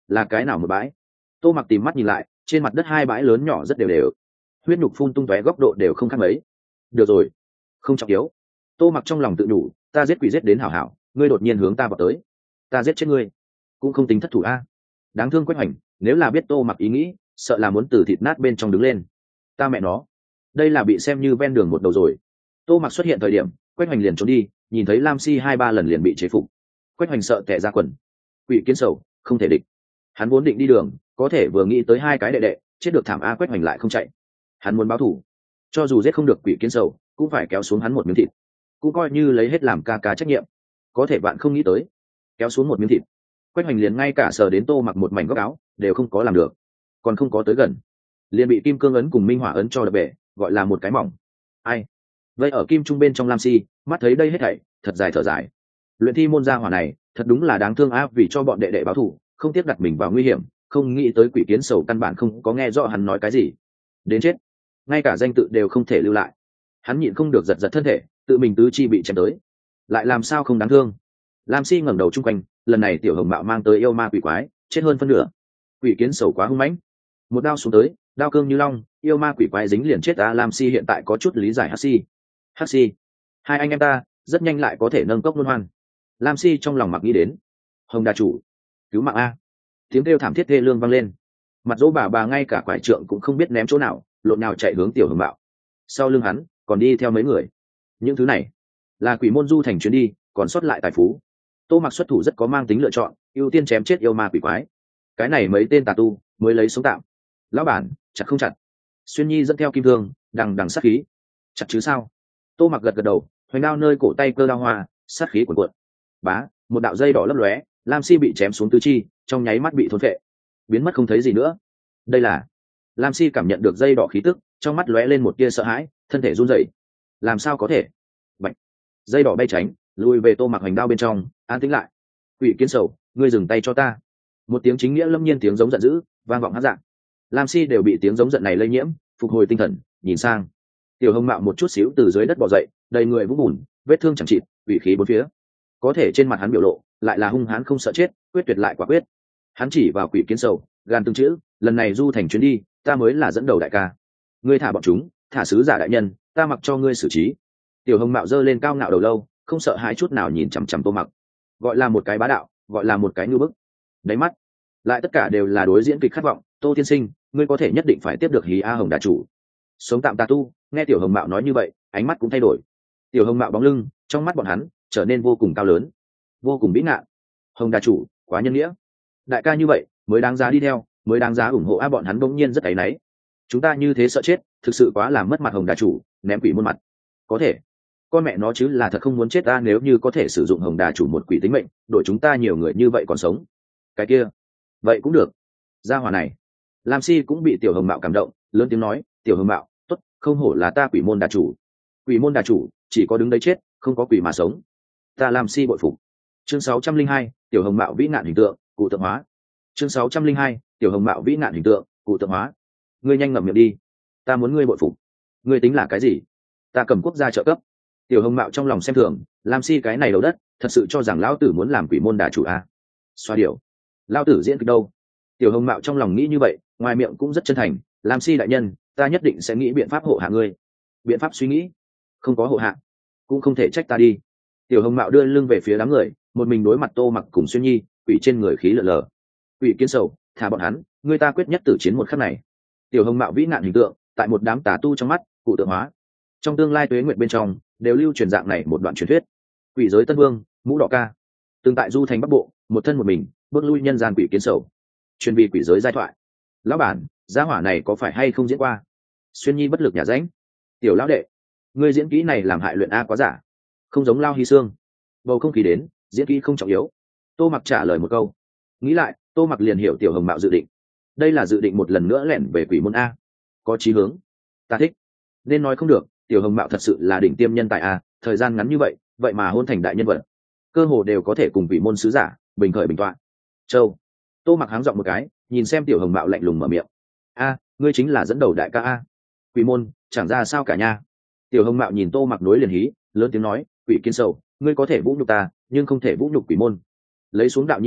là cái nào một bãi? Tô Mặc tìm mắt nhìn lại, trên mặt đất hai bãi lớn nhỏ rất đều đều, huyết nhục phun tung tóe, góc độ đều không khác mấy. Được rồi, không trọng yếu. Tô Mặc trong lòng tự nhủ, ta giết quỷ giết đến hảo hảo, ngươi đột nhiên hướng ta vào tới, ta giết chết ngươi cũng không tính thất thủ a. Đáng thương Quách Hoành, nếu là biết Tô Mặc ý nghĩ, sợ là muốn từ thịt nát bên trong đứng lên. Ta mẹ nó, đây là bị xem như ven đường một đầu rồi. Tô Mặc xuất hiện thời điểm, Quách Hoành liền trốn đi, nhìn thấy Lam Si 2-3 lần liền bị chế phục. Quách Hoành sợ tè ra quần. Quỷ kiến sầu, không thể địch. Hắn vốn định đi đường, có thể vừa nghĩ tới hai cái đệ đệ chết được thảm a, Quách Hoành lại không chạy. Hắn muốn báo thù, cho dù giết không được quỷ kiến sầu, cũng phải kéo xuống hắn một miếng thịt, cũng coi như lấy hết làm ca ca trách nhiệm. Có thể bạn không nghĩ tới, kéo xuống một miếng thịt, Quách Hoành liền ngay cả sờ đến Tô Mặc một mảnh góc áo đều không có làm được, còn không có tới gần, liền bị kim cương ấn cùng minh hỏa ấn cho đập bể, gọi là một cái mỏng. Ai? Vậy ở kim trung bên trong Lam Si mắt thấy đây hết thảy, thật dài thở dài. Luyện thi môn gia hỏa này thật đúng là đáng thương á, vì cho bọn đệ đệ báo thù không tiếc đặt mình vào nguy hiểm, không nghĩ tới quỷ kiến sầu căn bản không có nghe rõ hắn nói cái gì, đến chết ngay cả danh tự đều không thể lưu lại. Hắn nhịn không được giật giật thân thể, tự mình tứ chi bị chém tới, lại làm sao không đáng thương. Lam Si ngẩng đầu chung quanh, lần này tiểu hồng mạo mang tới yêu ma quỷ quái chết hơn phân nửa. Quỷ kiến sầu quá hung mãnh, một đao xuống tới, đao cương như long, yêu ma quỷ quái dính liền chết. Lam Si hiện tại có chút lý giải Hắc Si, hai anh em ta rất nhanh lại có thể nâng cốc luân hoan. Lam Si trong lòng mặc nghĩ đến, hồng đà chủ cứu mạng a. Tiếng kêu thảm thiết thê lương vang lên, mặt dỗ bà ngay cả quải trượng cũng không biết ném chỗ nào, lộn nhào chạy hướng tiểu hồng mạo. Sau lưng hắn còn đi theo mấy người, những thứ này là quỷ môn du thành chuyến đi còn sót lại tài phú. Tô Mặc xuất thủ rất có mang tính lựa chọn, ưu tiên chém chết yêu ma quỷ quái, cái này mấy tên tà tu mới lấy sống tạm. Lão bản chặt không chặt? Xuyên Nhi dẫn theo kim thương đằng đằng sát khí. Chặt chứ sao? Tô Mặc gật gật đầu, hoành đao nơi cổ tay cơ đao hoa, sát khí cuồn cuộn. Bá, một đạo dây đỏ lấp lóe, Lam Si bị chém xuống tứ chi, trong nháy mắt bị thôn phệ, biến mất không thấy gì nữa. Đây là... Lam Si cảm nhận được dây đỏ khí tức, trong mắt lóe lên một tia sợ hãi, thân thể run rẩy. Làm sao có thể? Bạch. Dây đỏ bay tránh, lùi về Tô Mặc hoành đao bên trong, an tĩnh lại. Quỷ kiến sầu, ngươi dừng tay cho ta. Một tiếng chính nghĩa lâm nhiên tiếng giống giận dữ vang vọng hát dạng. Lam Si đều bị tiếng giống giận này lây nhiễm, phục hồi tinh thần, nhìn sang. Tiểu hồng mạo một chút xíu từ dưới đất bò dậy, đầy người vũng bùn, vết thương chẳng chịt, quỷ khí bốn phía. Có thể trên mặt hắn biểu lộ lại là hung hãn không sợ chết, quyết tuyệt lại quả quyết. Hắn chỉ vào quỷ kiến sầu, gan từng chữ, lần này du thành chuyến đi, ta mới là dẫn đầu đại ca. Ngươi thả bọn chúng, thả sứ giả đại nhân, ta mặc cho ngươi xử trí. Tiểu hồng mạo giơ lên cao ngạo đầu lâu, không sợ hãi chút nào nhìn chằm chằm Tô Mặc, gọi là một cái bá đạo, gọi là một cái nhu bức. Đáy mắt lại tất cả đều là đối diễn kịch khát vọng. Tô tiên sinh, ngươi có thể nhất định phải tiếp được hí a hồng đà chủ. Sống tạm tà tu nghe tiểu hồng mạo nói như vậy, ánh mắt cũng thay đổi. Tiểu hồng mạo bóng lưng trong mắt bọn hắn trở nên vô cùng cao lớn, vô cùng vĩ ngạn. Hồng đà chủ quá nhân nghĩa, đại ca như vậy mới đáng giá đi theo, mới đáng giá ủng hộ a. Bọn hắn bỗng nhiên rất áy náy, chúng ta như thế sợ chết, thực sự quá làm mất mặt hồng đà chủ, ném quỷ muôn mặt. Có thể con mẹ nó chứ là thật không muốn chết ta, nếu như có thể sử dụng hồng đà chủ một quỷ tính mệnh đổi chúng ta nhiều người như vậy còn sống, cái kia vậy cũng được. Gia hỏa này Lam Si cũng bị tiểu hồng mạo cảm động, lớn tiếng nói, tiểu hồng mạo tốt, không hổ là ta quỷ môn đà chủ. Quỷ môn đà chủ chỉ có đứng đấy chết, không có quỷ mà sống, ta Lam Si bội phục. Chương 602, tiểu hồng mạo vĩ nạn hình tượng cụ tượng hóa. Chương 602, tiểu hồng mạo vĩ nạn hình tượng cụ tượng hóa. Ngươi nhanh ngậm miệng đi, ta muốn ngươi bội phục. Ngươi tính là cái gì? Ta cầm quốc gia trợ cấp. Tiểu hồng mạo trong lòng xem thường, Lam Si cái này đầu đất thật sự cho rằng lão tử muốn làm quỷ môn đà chủ à? Xoa điểu, lão tử diễn kịch đâu? Tiểu hồng mạo trong lòng nghĩ như vậy, ngoài miệng cũng rất chân thành, Lam Si đại nhân, ta nhất định sẽ nghĩ biện pháp hộ hạ ngươi. Biện pháp suy nghĩ, không có hộ hạ cũng không thể trách ta đi. Tiểu hồng mạo đưa lưng về phía đám người, một mình đối mặt Tô Mặc cùng Xuyên Nhi, quỷ trên người khí lở lờ. Quỷ kiến sầu, thả bọn hắn, người ta quyết nhất tử chiến một khắc này. Tiểu hồng mạo vĩ nạn hình tượng tại một đám tà tu trong mắt cụ tượng hóa. Trong tương lai tuế nguyện bên trong đều lưu truyền dạng này một đoạn truyền thuyết. Quỷ giới Tân Vương Mũ Đỏ Ca từng tại du thành Bắc Bộ, một thân một mình bước lui nhân gian quỷ kiến sầu, truyền vì quỷ giới giai thoại. Lão bản, gia hỏa này có phải hay không diễn qua? Xuyên Nhi bất lực nhà ránh. Tiểu lão đệ, ngươi diễn kỹ này làm hại luyện a quá giả, không giống Lao Hy Sương. Bầu không khí đến, diễn kỹ không trọng yếu. Tô Mặc trả lời một câu, nghĩ lại Tô Mặc liền hiểu tiểu hồng mạo dự định. Đây là dự định một lần nữa lẻn về quỷ môn a, có chí hướng, ta thích. Nên nói không được, tiểu hồng mạo thật sự là đỉnh tiêm nhân tài a, thời gian ngắn như vậy vậy mà hôn thành đại nhân vật, cơ hồ đều có thể cùng quỷ môn sứ giả bình khởi bình tọa. Châu, Tô Mặc háng giọng một cái, nhìn xem tiểu hồng mạo lạnh lùng mở miệng, a, ngươi chính là dẫn đầu đại ca a? Quỷ môn chẳng ra sao cả nha. Tiểu hồng mạo nhìn Tô Mặc đối liền hí, lớn tiếng nói, quỷ kiến sầu, ngươi có thể vũ nhục ta nhưng không thể vũ nhục quỷ môn. Lấy xuống đạo nhi đến,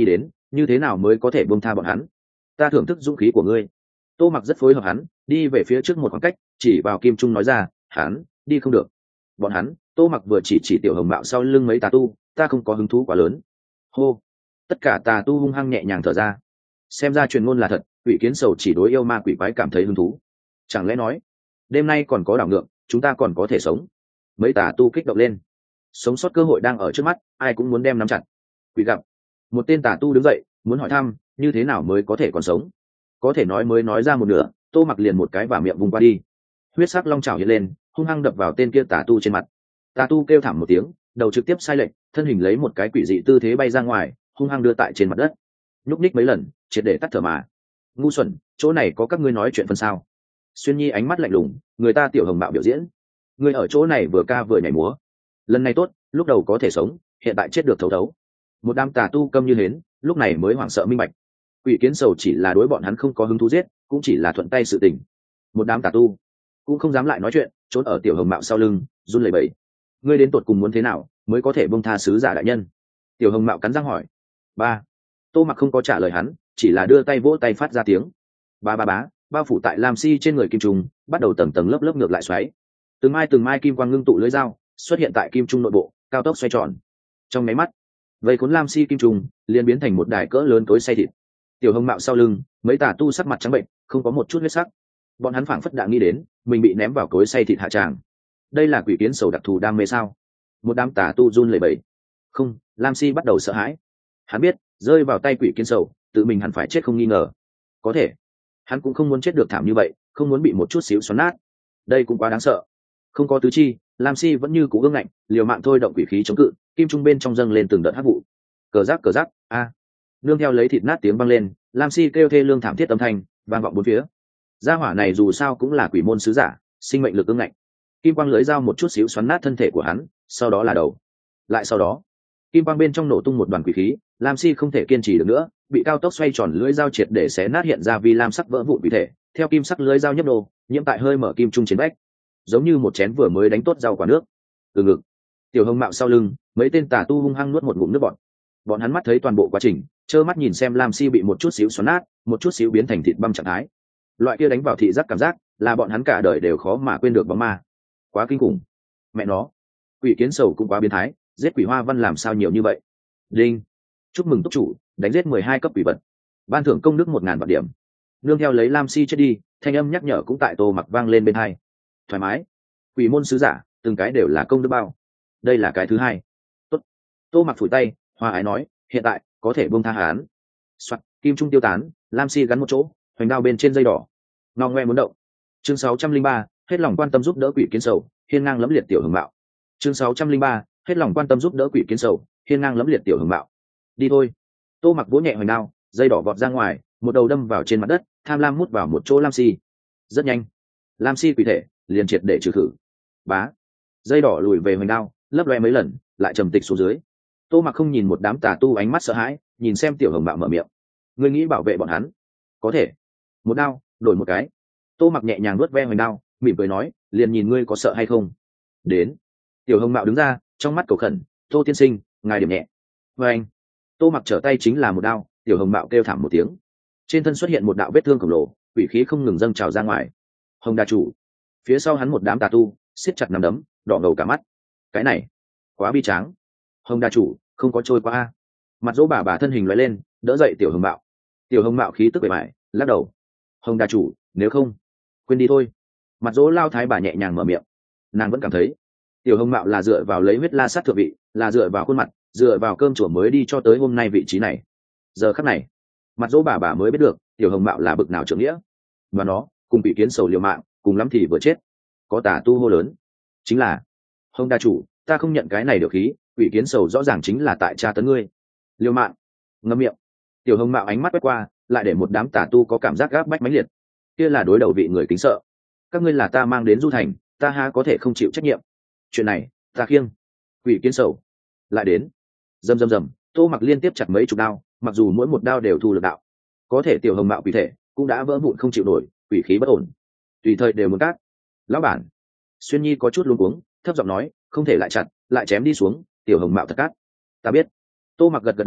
như thế nào mới có thể buông tha bọn hắn? Ta thưởng thức dũng khí của ngươi. Tô Mặc rất phối hợp hắn, đi về phía trước một khoảng cách, chỉ vào Kim Trung nói ra, hắn đi không được. Bọn hắn, Tô Mặc vừa chỉ tiểu hồng mạo sau lưng mấy tà tu, ta không có hứng thú quá lớn. Hô, tất cả tà tu hung hăng nhẹ nhàng thở ra. Xem ra truyền ngôn là thật, quỷ kiến sầu chỉ đối yêu ma quỷ quái cảm thấy hứng thú. Chẳng lẽ nói, đêm nay còn có đảo ngược, chúng ta còn có thể sống? Mấy tà tu kích động lên. Sống sót cơ hội đang ở trước mắt, ai cũng muốn đem nắm chặt. Quỷ gặp. Một tên tà tu đứng dậy, muốn hỏi thăm, như thế nào mới có thể còn sống? Có thể nói mới nói ra một nửa, Tô Mặc liền một cái và miệng vùng qua đi. Huyết sắc long chảo hiện lên, hung hăng đập vào tên kia tà tu trên mặt. Tà tu kêu thảm một tiếng, đầu trực tiếp sai lệch, thân hình lấy một cái quỷ dị tư thế bay ra ngoài, hung hăng đưa tại trên mặt đất. Nhúc nhích mấy lần, triệt để tắt thở mà. Ngu xuẩn, chỗ này có các ngươi nói chuyện phân sao? Xuyên Nhi ánh mắt lạnh lùng, người ta tiểu hồng bạo biểu diễn, ngươi ở chỗ này vừa ca vừa nhảy múa. Lần này tốt, lúc đầu có thể sống, hiện tại chết được thấu thấu. Một đám tà tu câm như hến, lúc này mới hoảng sợ minh bạch. Quỷ kiến sầu chỉ là đối bọn hắn không có hứng thú giết, cũng chỉ là thuận tay sự tình. Một đám tà tu cũng không dám lại nói chuyện, trốn ở tiểu hồng mạo sau lưng, run lẩy bẩy. Ngươi đến tột cùng muốn thế nào mới có thể buông tha sứ giả đại nhân? Tiểu hồng mạo cắn răng hỏi. Ba. Tô Mặc không có trả lời hắn, chỉ là đưa tay vỗ tay phát ra tiếng. Ba ba bá, bao phủ tại lam si trên người kim trùng, bắt đầu tầng tầng lớp lớp ngược lại xoáy. Từng mai kim quang ngưng tụ lưỡi dao xuất hiện tại kim trung nội bộ, cao tốc xoay tròn. Trong máy mắt, vây cuốn lam si kim trùng liền biến thành một đài cỡ lớn cối xay thịt. Tiểu hồng mạo sau lưng, mấy tà tu sắc mặt trắng bệnh, không có một chút huyết sắc. Bọn hắn phảng phất đã nghĩ đến mình bị ném vào cối xay thịt hạ tràng. Đây là quỷ kiến sầu đặc thù đam mê sao? Một đám tà tu run lẩy bẩy. Không, lam si bắt đầu sợ hãi. Hắn biết rơi vào tay quỷ kiến sầu, tự mình hẳn phải chết không nghi ngờ. Có thể hắn cũng không muốn chết được thảm như vậy, không muốn bị một chút xíu xoắn nát. Đây cũng quá đáng sợ. Không có tứ chi, lam si vẫn như cũ ương ngạnh, liều mạng thôi động quỷ khí chống cự, kim trung bên trong dâng lên từng đợt hắc vụ. Cờ rắc a. Nương theo lấy thịt nát tiếng vang lên, lam si kêu thê lương thảm thiết âm thanh vang vọng bốn phía. Gia hỏa này dù sao cũng là quỷ môn sứ giả, sinh mệnh lực ương ngạnh. Kim quang lưỡi dao một chút xíu xoắn nát thân thể của hắn, sau đó là đầu. Lại sau đó, kim quang bên trong nổ tung một đoàn quỷ khí, lam si không thể kiên trì được nữa, bị cao tốc xoay tròn lưỡi dao triệt để xé nát hiện ra vì lam sắc vỡ vụn quỷ thể, theo kim sắc lưỡi dao nhấp nô, nhiễm tại hơi mở kim trung chiến bách, giống như một chén vừa mới đánh tốt rau quả nước. Từ ngực, tiểu hồng mạo sau lưng, mấy tên tà tu hung hăng nuốt một ngụm nước bọt. Bọn hắn mắt thấy toàn bộ quá trình, trơ mắt nhìn xem lam si bị một chút xíu xoắn nát, một chút xíu biến thành thịt băm trạng thái. Loại kia đánh vào thị giác cảm giác, là bọn hắn cả đời đều khó mà quên được bóng ma. Quá kinh khủng. Mẹ nó, quỷ kiến sầu cũng quá biến thái, giết quỷ hoa văn làm sao nhiều như vậy. Đinh, chúc mừng túc chủ đánh giết 12 cấp quỷ vật, ban thưởng công đức 1000 vạn điểm. Nương theo lấy lam si chết đi, thanh âm nhắc nhở cũng tại Tô Mặc vang lên bên hai. Thoải mái, quỷ môn sứ giả từng cái đều là công đức bao. Đây là cái thứ hai. Tốt. Tô Mặc phủi tay, hoa ái nói, hiện tại có thể buông tha hắn. Soạt, kim trung tiêu tán, lam si gắn một chỗ, hoành đao bên trên dây đỏ. Ngao ngoe muốn động. Chương 603, hết lòng quan tâm giúp đỡ quỷ kiến sầu, hiên ngang lẫm liệt tiểu hưởng mạo. Chương 603, hết lòng quan tâm giúp đỡ quỷ kiến sầu, hiên ngang lẫm liệt tiểu hưởng mạo. Đi thôi. Tô Mặc vỗ nhẹ hoành đao, dây đỏ vọt ra ngoài, một đầu đâm vào trên mặt đất, tham lam mút vào một chỗ lam si. Rất nhanh, lam si quỷ thể liền triệt để trừ khử. Bá, dây đỏ lùi về hoành đao, lấp loe mấy lần, lại trầm tịch xuống dưới. Tô Mặc không nhìn một đám tà tu ánh mắt sợ hãi, nhìn xem tiểu hồng mạo mở miệng. Ngươi nghĩ bảo vệ bọn hắn? Có thể. Một đao, đổi một cái. Tô Mặc nhẹ nhàng nuốt ve hoành đao, mỉm cười nói, liền nhìn ngươi có sợ hay không. Đến. Tiểu hồng mạo đứng ra, trong mắt cầu khẩn, Tô tiên sinh, ngài điểm nhẹ. Và anh. Tô Mặc trở tay chính là một đao, tiểu hồng mạo kêu thảm một tiếng. Trên thân xuất hiện một đạo vết thương khổng lồ, quỷ khí không ngừng dâng trào ra ngoài. Hồng đà chủ. Phía sau hắn một đám tà tu, siết chặt nắm đấm, đỏ ngầu cả mắt. Cái này, quá bi tráng. Hồng đà chủ, không có trôi qua a. Mặt dỗ bà thân hình lóe lên, đỡ dậy tiểu hồng mạo. Tiểu hồng mạo khí tức bề mại, lắc đầu. Hồng đà chủ, nếu không, quên đi thôi. Mặt dỗ lao thái bà nhẹ nhàng mở miệng. Nàng vẫn cảm thấy tiểu hồng mạo là dựa vào lấy huyết la sát thượng vị, là dựa vào khuôn mặt, dựa vào cơm chùa mới đi cho tới hôm nay vị trí này. Giờ khắc này, mặt dỗ bà mới biết được tiểu hồng mạo là bực nào trưởng nghĩa. Và nó cùng bị kiến sầu liều mạng, cùng lắm thì vừa chết. Có tà tu hô lớn, chính là hồng đà chủ, ta không nhận cái này được khí, quỷ kiến sầu rõ ràng chính là tại tra tấn ngươi. Liều mạng. Ngậm miệng. Tiểu hồng mạo ánh mắt quét qua, lại để một đám tà tu có cảm giác gáp bách mãnh liệt. Kia là đối đầu vị người kính sợ. Các ngươi là ta mang đến du thành, ta há có thể không chịu trách nhiệm. Chuyện này ta khiêng. Quỷ kiến sầu lại đến. Rầm rầm rầm, Tô Mặc liên tiếp chặt mấy chục đao, mặc dù mỗi một đao đều thu lực đạo, có thể tiểu hồng mạo quỷ thể cũng đã vỡ vụn không chịu nổi, quỷ khí bất ổn, tùy thời đều muốn cắt. Lão bản. Xuyên Nhi có chút luống cuống, thấp giọng nói, không thể lại chặt, lại chém đi xuống, tiểu hồng mạo thật cắt. Ta biết. Tô Mặc gật gật đầu,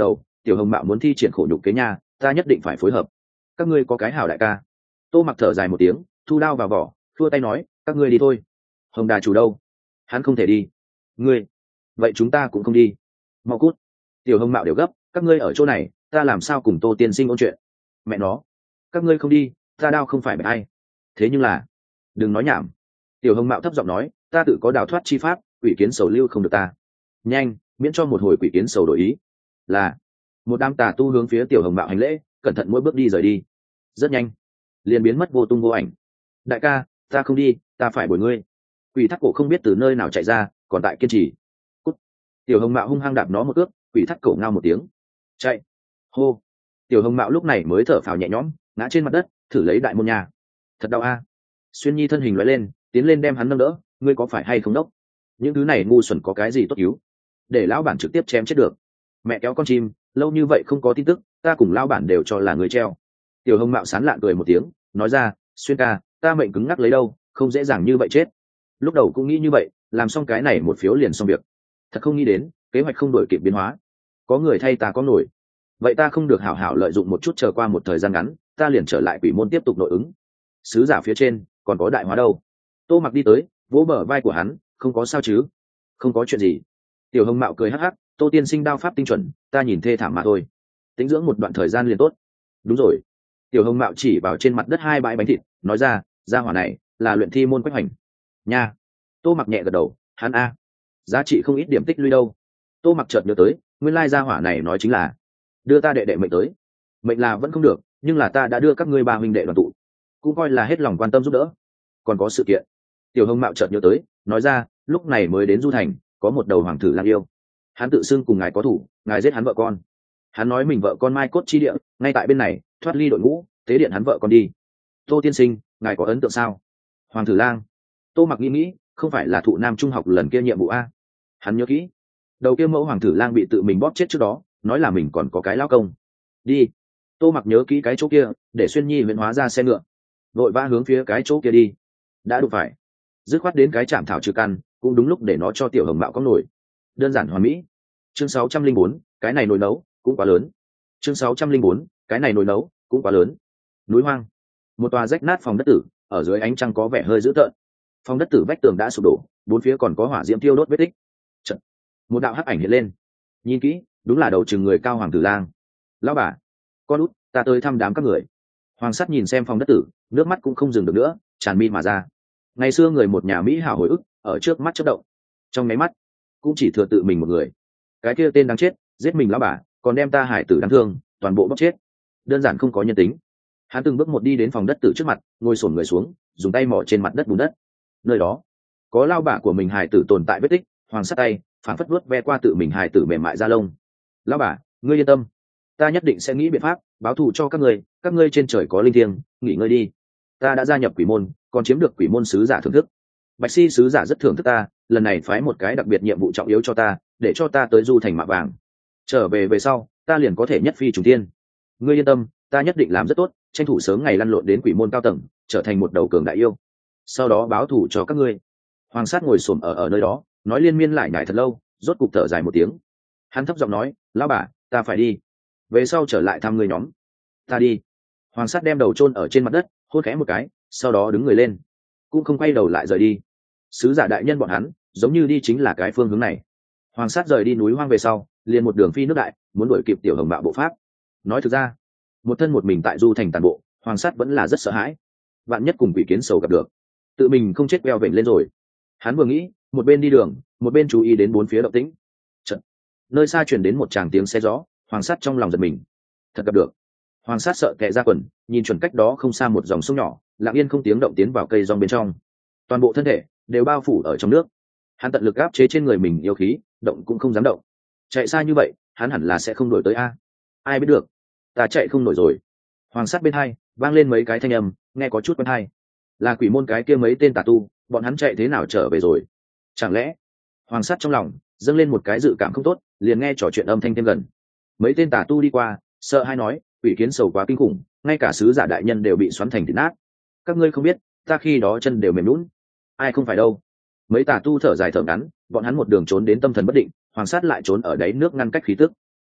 tiểu hồng mạo muốn thi triển khổ nhục kế nha, ta nhất định phải phối hợp. Các ngươi có cái hảo đại ca. Tô Mặc thở dài một tiếng, thu đao vào vỏ, thua tay nói, các ngươi đi thôi. Hồng Đà chủ đâu? Hắn không thể đi. Ngươi? Vậy chúng ta cũng không đi. Mau cút. Tiểu hồng mạo đều gấp, các ngươi ở chỗ này, ta làm sao cùng Tô tiên sinh ôn chuyện? Mẹ nó, các ngươi không đi, ta đao không phải bạch ai. Thế nhưng là, đừng nói nhảm. Tiểu hồng mạo thấp giọng nói, ta tự có đào thoát chi pháp, quỷ kiến sầu lưu không được ta. Nhanh, miễn cho một hồi quỷ kiến sầu đổi ý. Là, một đám tà tu hướng phía tiểu hồng mạo hành lễ, cẩn thận mỗi bước đi rời đi. Rất nhanh, liền biến mất vô tung vô ảnh. Đại ca, ta không đi, ta phải bồi ngươi. Quỷ thắt cổ không biết từ nơi nào chạy ra, còn tại kiên trì. Cút. Tiểu hồng mạo hung hăng đạp nó một cước, quỷ thắt cổ ngao một tiếng, chạy. Hô. Tiểu hồng mạo lúc này mới thở phào nhẹ nhõm, ngã trên mặt đất, thử lấy đại môn nhà. Thật đau a. Xuyên Nhi thân hình lóe lên, tiến lên đem hắn nâng đỡ, ngươi có phải hay không đốc? Những thứ này ngu xuẩn có cái gì tốt cứu? Để lão bản trực tiếp chém chết được. Mẹ kéo con chim, lâu như vậy không có tin tức, ta cùng lão bản đều cho là người treo. Tiểu hồng mạo sán lạn cười một tiếng, nói ra, Xuyên ca, ta mệnh cứng ngắc lấy đâu, không dễ dàng như vậy chết. Lúc đầu cũng nghĩ như vậy, làm xong cái này một phiếu liền xong việc. Thật không nghĩ đến, kế hoạch không đổi kịp biến hóa. Có người thay ta có nổi. Vậy ta không được hảo hảo lợi dụng một chút, chờ qua một thời gian ngắn, ta liền trở lại quỷ môn tiếp tục nội ứng. Sứ giả phía trên, còn có đại hóa đâu? Tô Mặc đi tới, vỗ bờ vai của hắn, không có sao chứ? Không có chuyện gì. Tiểu hồng mạo cười hắc hắc, Tô tiên sinh đao pháp tinh chuẩn, ta nhìn thê thảm mà thôi. Tĩnh dưỡng một đoạn thời gian liền tốt. Đúng rồi. Tiểu hồng mạo chỉ vào trên mặt đất 2 bãi bánh thịt, nói ra, gia hỏa này là luyện thi môn Quách Hoành. Nha. Tô Mặc nhẹ gật đầu, hắn a, giá trị không ít điểm tích lũy đâu. Tô Mặc chợt nhớ tới, nguyên lai gia hỏa này nói chính là đưa ta đệ đệ mệnh tới. Mệnh là vẫn không được, nhưng là ta đã đưa các ngươi 3 huynh đệ đoàn tụ, cũng coi là hết lòng quan tâm giúp đỡ. Còn có sự kiện. Tiểu hồng mạo chợt nhớ tới, nói ra, lúc này mới đến Du Thành, có một đầu hoàng tử lang yêu, hắn tự xưng cùng ngài có thủ, ngài giết hắn vợ con. Hắn nói mình vợ con mai cốt chi địa ngay tại bên này, thoát ly đội ngũ, tế điện hắn vợ con đi. Tô tiên sinh, ngài có ấn tượng sao? Hoàng tử lang. Tô Mặc nghĩ, không phải là thụ nam trung học lần kia nhiệm vụ a? Hắn nhớ kỹ, đầu kia mẫu hoàng tử lang bị tự mình bóp chết trước đó, nói là mình còn có cái lao công. Đi. Tô Mặc nhớ kỹ cái chỗ kia, để Xuyên Nhi huyễn hóa ra xe ngựa, vội vã hướng phía cái chỗ kia đi. Đã đụng phải, dứt khoát đến cái trạm thảo trừ căn, cũng đúng lúc để nó cho tiểu hồng mạo có nổi. Đơn giản hoàn mỹ. Chương 604, cái này nồi nấu cũng quá lớn. Chương 604, cái này nồi nấu cũng quá lớn. Núi hoang, một tòa rách nát phòng đất tử, ở dưới ánh trăng có vẻ hơi dữ tợn. Phòng đất tử vách tường đã sụp đổ, bốn phía còn có hỏa diễm thiêu đốt vết tích. Chật, một đạo hắc ảnh hiện lên. Nhìn kỹ, đúng là đầu chừng người cao hoàng tử lang. Lão bà, con út, ta tới thăm đám các người. Hoàng sắt nhìn xem phòng đất tử, nước mắt cũng không dừng được nữa, tràn mi mà ra. Ngày xưa người một nhà Mỹ hảo hồi ức ở trước mắt chớp động. Trong máy mắt, cũng chỉ thừa tự mình một người. Cái kia tên đáng chết, giết mình lão bà, còn đem ta hải tử đáng thương toàn bộ bóc chết. Đơn giản không có nhân tính. Hắn từng bước một đi đến phòng đất tử trước mặt, ngồi xổm người xuống, dùng tay mò trên mặt đất bùn đất. Nơi đó có lao bả của mình hải tử tồn tại vết tích. Hoàng sắt tay phản phất vuốt ve qua tự mình hải tử mềm mại da lông. Lão bà, ngươi yên tâm, ta nhất định sẽ nghĩ biện pháp báo thù cho các ngươi trên trời có linh thiêng, nghỉ ngơi đi. Ta đã gia nhập quỷ môn, còn chiếm được quỷ môn sứ giả thưởng thức. Bạch Si sứ giả rất thưởng thức ta, lần này phái một cái đặc biệt nhiệm vụ trọng yếu cho ta, để cho ta tới Du Thành Mạ Vàng. Trở về sau, ta liền có thể nhất phi trùng thiên. Ngươi yên tâm, ta nhất định làm rất tốt, tranh thủ sớm ngày lăn lộn đến quỷ môn cao tầng, trở thành một đầu cường đại yêu. Sau đó báo thù cho các ngươi. Hoàng sát ngồi xổm ở nơi đó, nói liên miên lại nhải thật lâu, rốt cục thở dài một tiếng. Hắn thấp giọng nói, lão bà, ta phải đi. Về sau trở lại thăm ngươi nhóm. Ta đi. Hoàng sát đem đầu chôn ở trên mặt đất, hôn khẽ một cái, sau đó đứng người lên, cũng không quay đầu lại rời đi. Sứ giả đại nhân bọn hắn giống như đi chính là cái phương hướng này. Hoàng sát rời đi núi hoang về sau, liền một đường phi nước đại, muốn đuổi kịp tiểu hồng bạo bộ pháp. Nói thực ra, một thân một mình tại Du Thành tàn bộ, Hoàng sát vẫn là rất sợ hãi. Vạn nhất cùng quỷ kiến sầu gặp được, tự mình không chết veo vểnh lên rồi. Hắn vừa nghĩ, một bên đi đường, một bên chú ý đến bốn phía động tĩnh. Chợt, nơi xa truyền đến một tràng tiếng xe gió, Hoàng sát trong lòng giật mình. Thật gặp được. Hoàng sát sợ tè ra quần, nhìn chuẩn cách đó không xa một dòng sông nhỏ, lặng yên không tiếng động tiến vào cây rong bên trong. Toàn bộ thân thể đều bao phủ ở trong nước. Hắn tận lực áp chế trên người mình yêu khí, động cũng không dám động. Chạy xa như vậy, hắn hẳn là sẽ không đuổi tới a. Ai biết được, ta chạy không nổi rồi. Hoàng sát bên hai vang lên mấy cái thanh âm, nghe có chút quen tai. Là quỷ môn cái kia mấy tên tà tu, bọn hắn chạy thế nào trở về rồi? Chẳng lẽ? Hoàng sát trong lòng dâng lên một cái dự cảm không tốt, liền nghe trò chuyện âm thanh thêm gần. Mấy tên tà tu đi qua, sợ hãi nói, quỷ kiến sầu quá kinh khủng, ngay cả sứ giả đại nhân đều bị xoắn thành thịt nát. Các ngươi không biết, ta khi đó chân đều mềm nhũn. Ai không phải đâu. Mấy tà tu thở dài thở ngắn, bọn hắn một đường trốn đến tâm thần bất định, Hoàng sát lại trốn ở đáy nước ngăn cách khí tức.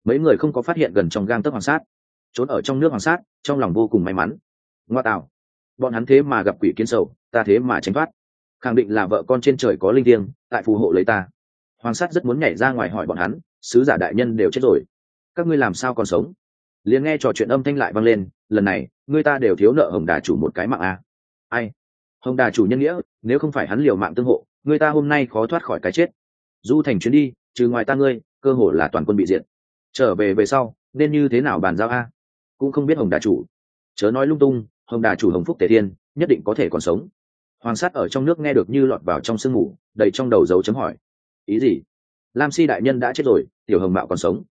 mấy người không có phát hiện gần trong gang tấc hoàng sát, trốn ở trong nước hoàng sát trong lòng vô cùng may mắn. Ngoa tạo, bọn hắn thế mà gặp quỷ kiến sầu, ta thế mà tránh thoát, khẳng định là vợ con trên trời có linh thiêng tại phù hộ lấy ta. Hoàng sát rất muốn nhảy ra ngoài hỏi bọn hắn, sứ giả đại nhân đều chết rồi, các ngươi làm sao còn sống? Liền nghe trò chuyện âm thanh lại vang lên, lần này người ta đều thiếu nợ Hồng Đà chủ một cái mạng a. Ai? Hồng Đà chủ nhân nghĩa, nếu không phải hắn liều mạng tương hộ, người ta hôm nay khó thoát khỏi cái chết. Du thành chuyến đi, trừ ngoài ta ngươi, cơ hồ là toàn quân bị diệt. Trở về về sau nên như thế nào bàn giao a? Cũng không biết Hồng Đà chủ. Chớ nói lung tung, Hồng Đà chủ Hồng Phúc Tề Thiên nhất định có thể còn sống. Hoàng sát ở trong nước nghe được như lọt vào trong sương mù, đầy trong đầu dấu chấm hỏi. Ý gì? Lam Si đại nhân đã chết rồi, tiểu Hồng Mạo còn sống.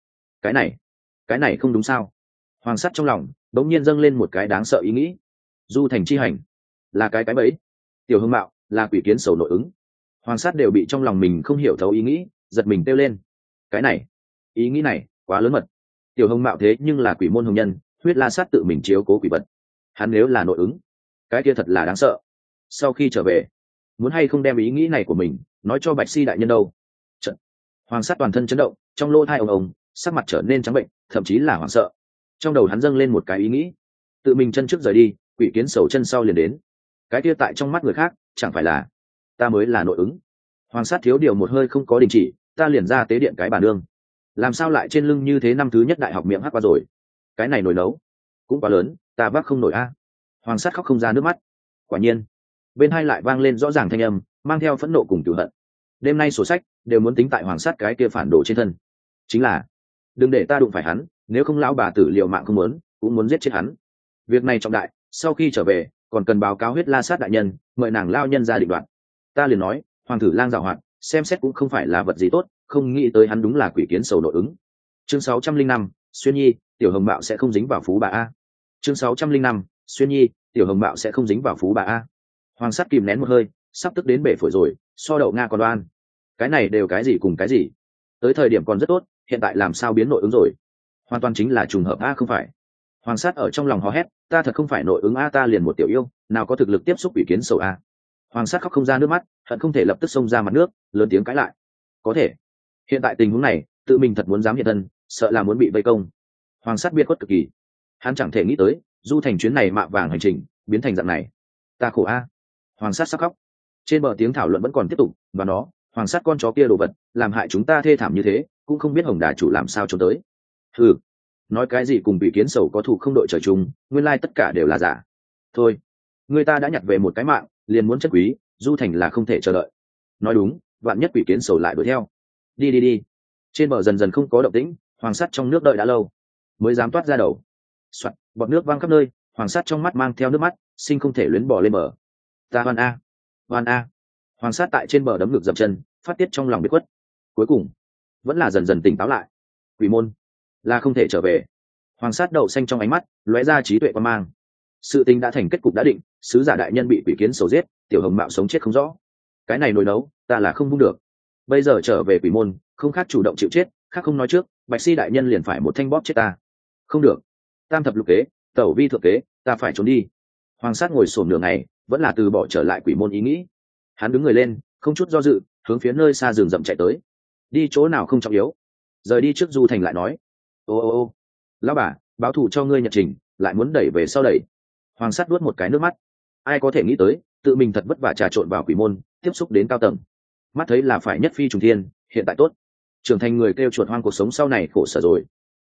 Cái này không đúng sao? Hoàng sát trong lòng đống nhiên dâng lên một cái đáng sợ ý nghĩ. Du thành chi hành là cái bẫy, tiểu Hồng Mạo là quỷ kiến sầu nội ứng. Hoàng sát đều bị trong lòng mình không hiểu thấu ý nghĩ giật mình kêu lên. Cái này, ý nghĩ này quá lớn mật. Tiểu Hồng Mạo thế nhưng là quỷ môn hồng nhân, huyết la sát tự mình chiếu cố quỷ vật, hắn nếu là nội ứng, cái kia thật là đáng sợ. Sau khi trở về, muốn hay không đem ý nghĩ này của mình nói cho Bạch Si đại nhân đâu? Trận. Hoàng sát toàn thân chấn động, trong lỗ tai ông sắc mặt trở nên trắng bệnh, thậm chí là hoảng sợ. Trong đầu hắn dâng lên một cái ý nghĩ, tự mình chân trước rời đi, quỷ kiến sầu chân sau liền đến. Cái kia tại trong mắt người khác chẳng phải là ta mới là nội ứng? Hoàng sát thiếu điều một hơi không có đình chỉ, ta liền ra tế điện cái bà nương, làm sao lại trên lưng như thế, năm thứ nhất đại học miệng hắc qua rồi, cái này nồi nấu cũng quá lớn, ta vác không nổi a. Hoàng sát khóc không ra nước mắt. Quả nhiên bên hai lại vang lên rõ ràng thanh âm mang theo phẫn nộ cùng cửu hận. Đêm nay sổ sách đều muốn tính tại hoàng sát cái kia phản đồ trên thân, chính là đừng để ta đụng phải hắn, nếu không lão bà tử liều mạng không muốn cũng muốn giết chết hắn. Việc này trọng đại, sau khi trở về còn cần báo cáo huyết la sát đại nhân, mời nàng lao nhân ra định đoạt. Ta liền nói hoàng tử lang giàu hoạt, xem xét cũng không phải là vật gì tốt, không nghĩ tới hắn đúng là quỷ kiến sầu nội ứng. Chương 605, Xuyên Nhi, tiểu Hồng Mạo sẽ không dính vào phú bà a. Chương 605, Xuyên Nhi, tiểu Hồng Mạo sẽ không dính vào phú bà a. Hoàng sát kìm nén một hơi, sắp tức đến bể phổi rồi, so đậu nga còn đoan. Cái này đều cái gì cùng cái gì? Tới thời điểm còn rất tốt, hiện tại làm sao biến nội ứng rồi? Hoàn toàn chính là trùng hợp a không phải? Hoàng sát ở trong lòng hò hét, ta thật không phải nội ứng a, ta liền một tiểu yêu, nào có thực lực tiếp xúc quỷ kiến sầu a. Hoàng sát khóc không ra nước mắt, hận không thể lập tức xông ra mặt nước, lớn tiếng cãi lại. Có thể, hiện tại tình huống này, tự mình thật muốn dám hiện thân, sợ là muốn bị vây công. Hoàng sát biết khuất cực kỳ, hắn chẳng thể nghĩ tới du thành chuyến này mạ vàng hành trình biến thành dạng này. Ta khổ a. Hoàng sát sắp khóc. Trên bờ tiếng thảo luận vẫn còn tiếp tục, và nó, hoàng sát con chó kia đồ vật làm hại chúng ta thê thảm như thế, cũng không biết Hồng Đà chủ làm sao trốn tới. Ừ, nói cái gì cùng bị kiến sầu có thù không đội trời chung, nguyên lai tất cả đều là giả. Thôi, người ta đã nhặt về một cái mạng, liền muốn chất quý, du thành là không thể chờ đợi. Nói đúng, vạn nhất bị kiến sầu lại đuổi theo. Đi. Trên bờ dần dần không có động tĩnh, hoàng sát trong nước đợi đã lâu mới dám toát ra đầu. Soạt, bọt nước văng khắp nơi, hoàng sát trong mắt mang theo nước mắt, sinh không thể luyến bỏ lên bờ. Ta hoan a. Hoàng sát tại trên bờ đấm ngực dậm chân, phát tiết trong lòng biết khuất. Cuối cùng vẫn là dần dần tỉnh táo lại. Quỷ môn là không thể trở về. Hoàng sát đậu xanh trong ánh mắt lóe ra trí tuệ quan mang. Sự tình đã thành kết cục đã định, sứ giả đại nhân bị quỷ kiến sầu giết, tiểu Hồng Mạo sống chết không rõ. Cái này nồi nấu ta là không vung được. Bây giờ trở về quỷ môn, không khác chủ động chịu chết, khác không nói trước, Bạch Si đại nhân liền phải một thanh bóp chết ta. Không được, tam thập lục kế, tẩu vi thượng kế, ta phải trốn đi. Hoàng sát ngồi xổm nửa ngày, vẫn là từ bỏ trở lại quỷ môn ý nghĩ. Hắn đứng người lên, không chút do dự, hướng phía nơi xa rừng rậm chạy tới. Đi chỗ nào không trọng yếu, rời đi trước du thành lại nói. Ô, lão bà, báo thù cho ngươi nhật trình, lại muốn đẩy về sau đẩy. Hoàng sát nuốt một cái nước mắt. Ai có thể nghĩ tới, tự mình thật vất vả trà trộn vào quỷ môn, tiếp xúc đến cao tầng, mắt thấy là phải nhất phi trùng thiên, hiện tại tốt, trưởng thành người kêu chuột hoang, cuộc sống sau này khổ sở rồi.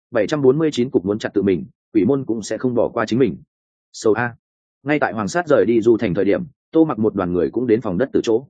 749 cục muốn chặt tự mình, quỷ môn cũng sẽ không bỏ qua chính mình. Sâu a. Ngay tại hoàng sát rời đi du thành thời điểm, Tô Mặc một đoàn người cũng đến phòng đất từ chỗ.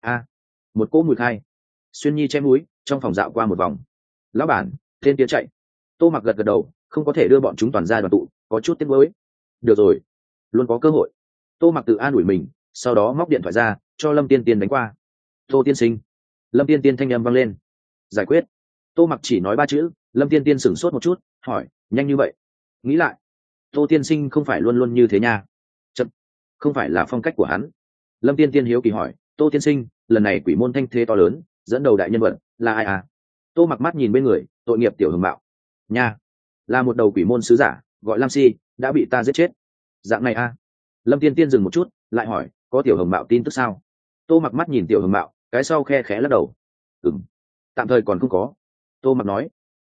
Một cỗ mùi khai. Xuyên Nhi che mũi, trong phòng dạo qua một vòng. Lão bản, tên kia chạy. Tô Mặc gật gật đầu, không có thể đưa bọn chúng toàn ra đoàn tụ, có chút tiếc nuối. Được rồi, luôn có cơ hội. Tô Mặc tự an ủi mình, sau đó móc điện thoại ra, cho Lâm Tiên Tiên đánh qua. Tô tiên sinh. Lâm Tiên Tiên thanh âm vang lên. Giải quyết. Tô Mặc chỉ nói 3 chữ, Lâm Tiên Tiên sửng sốt một chút, hỏi, nhanh như vậy? Nghĩ lại, Tô tiên sinh không phải luôn luôn như thế nha. Chậm, không phải là phong cách của hắn. Lâm Tiên Tiên hiếu kỳ hỏi, Tô tiên sinh, lần này quỷ môn thanh thế to lớn, dẫn đầu đại nhân vật là ai à? Tô Mặc mắt nhìn bên người, tội nghiệp tiểu Hồng Mạo. Nha, là một đầu quỷ môn sứ giả, gọi Lam Si, đã bị ta giết chết. Dạng này à? Lâm Tiên Tiên dừng một chút, lại hỏi, có tiểu Hồng Mạo tin tức sao? Tô Mặc mắt nhìn tiểu Hồng Mạo, cái sau khe khẽ lắc đầu. Tạm thời còn không có. Tô Mặc nói.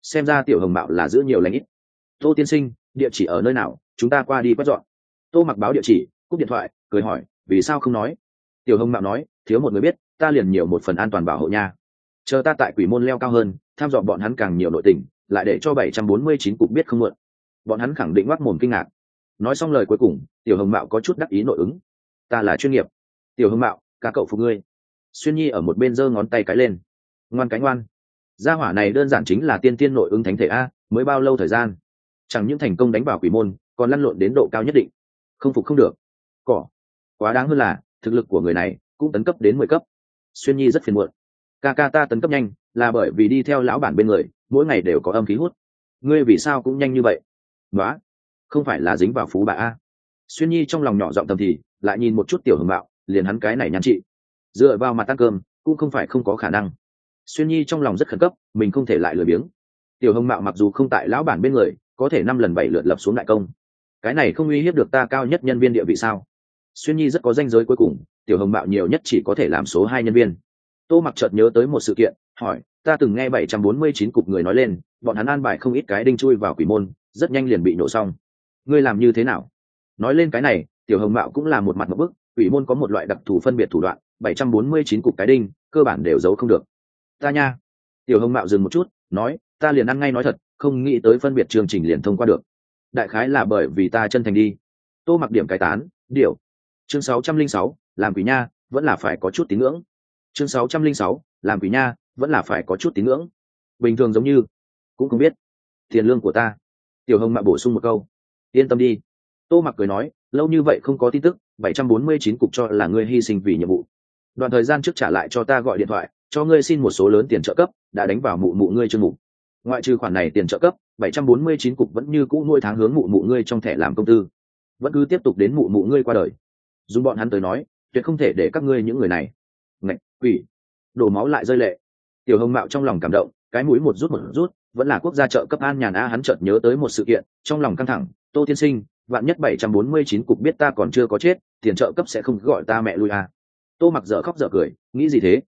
xem ra tiểu hồng mạo là giữ nhiều lãnh ít. Tô tiên sinh, địa chỉ ở nơi nào, chúng ta qua đi quét dọn. Tô Mặc báo địa chỉ, cúp điện thoại, cười hỏi, vì sao không nói? Tiểu hồng mạo nói, thiếu một người biết, ta liền nhiều một phần an toàn bảo hộ nha. Chờ ta tại quỷ môn leo cao hơn, tham dò bọn hắn càng nhiều nội tình, lại để cho 749 cục biết không muộn. Bọn hắn khẳng định ngoác mồm kinh ngạc. Nói xong lời cuối cùng, tiểu hồng mạo có chút đắc ý nội ứng. Ta là chuyên nghiệp. Tiểu hồng mạo, ca cậu phục ngươi. Xuyên Nhi ở một bên giơ ngón tay cái lên. Ngoan cái ngoan. Gia hỏa này đơn giản chính là tiên tiên nội ứng thánh thể a, mới bao lâu thời gian, chẳng những thành công đánh vào quỷ môn, còn lăn lộn đến độ cao nhất định. Không phục không được. Cỏ. Quá đáng hơn là, thực lực của người này cũng tấn cấp đến 10 cấp. Xuyên Nhi rất phiền muộn. Ca ca ta tấn cấp nhanh, là bởi vì đi theo lão bản bên người, mỗi ngày đều có âm khí hút. Ngươi vì sao cũng nhanh như vậy? Đó, không phải là dính vào phú bà a. Xuyên Nhi trong lòng nhỏ giọng thầm thì, lại nhìn một chút tiểu hồng mạo, liền hắn cái này nhắn chị. Dựa vào mặt ăn cơm, cũng không phải không có khả năng. Xuyên Nhi trong lòng rất khẩn cấp, mình không thể lại lười biếng. Tiểu hồng mạo mặc dù không tại lão bản bên người, có thể 5 lần 7 lượt lập xuống đại công. Cái này không uy hiếp được ta cao nhất nhân viên địa vị sao? Xuyên Nhi rất có danh giới cuối cùng, tiểu hồng mạo nhiều nhất chỉ có thể làm số 2 nhân viên. Tô Mặc chợt nhớ tới một sự kiện, hỏi, ta từng nghe 749 cục người nói lên, bọn hắn an bài không ít cái đinh chui vào quỷ môn, rất nhanh liền bị nổ xong. Ngươi làm như thế nào? Nói lên cái này, tiểu hồng mạo cũng là một mặt ngộp bức, quỷ môn có một loại đặc thù phân biệt thủ đoạn, 749 cục cái đinh, cơ bản đều giấu không được. Ta nha. Tiểu hồng mạo dừng một chút, nói, ta liền ăn ngay nói thật, không nghĩ tới phân biệt chương trình liền thông qua được. Đại khái là bởi vì ta chân thành đi. Tô Mặc điểm cái tán, điều. Chương 606, làm quỷ nha, vẫn là phải có chút tín ngưỡng. Chương 606, làm quỷ nha, vẫn là phải có chút tín ngưỡng. Bình thường giống như, cũng không biết. Tiền lương của ta. Tiểu hồng mạo bổ sung một câu. Yên tâm đi. Tô Mặc cười nói, lâu như vậy không có tin tức, 749 cục cho là ngươi hy sinh vì nhiệm vụ. Đoạn thời gian trước trả lại cho ta gọi điện thoại, cho ngươi xin một số lớn tiền trợ cấp, đã đánh vào mụ mụ ngươi chương mục. Ngoại trừ khoản này tiền trợ cấp, 749 cục vẫn như cũ nuôi tháng hướng mụ mụ ngươi trong thẻ làm công tư, vẫn cứ tiếp tục đến mụ mụ ngươi qua đời. Dùng bọn hắn tới nói, tuyệt không thể để các ngươi những người này. Ngạch, quỷ, đổ máu lại rơi lệ. Tiểu hồng mạo trong lòng cảm động, cái mũi một rút, vẫn là quốc gia trợ cấp an nhàn a. Hắn chợt nhớ tới một sự kiện, trong lòng căng thẳng. Tô tiên sinh, vạn nhất 749 cục biết ta còn chưa có chết, tiền trợ cấp sẽ không gọi ta mẹ lui a. Tô Mặc dở khóc dở cười, nghĩ gì thế?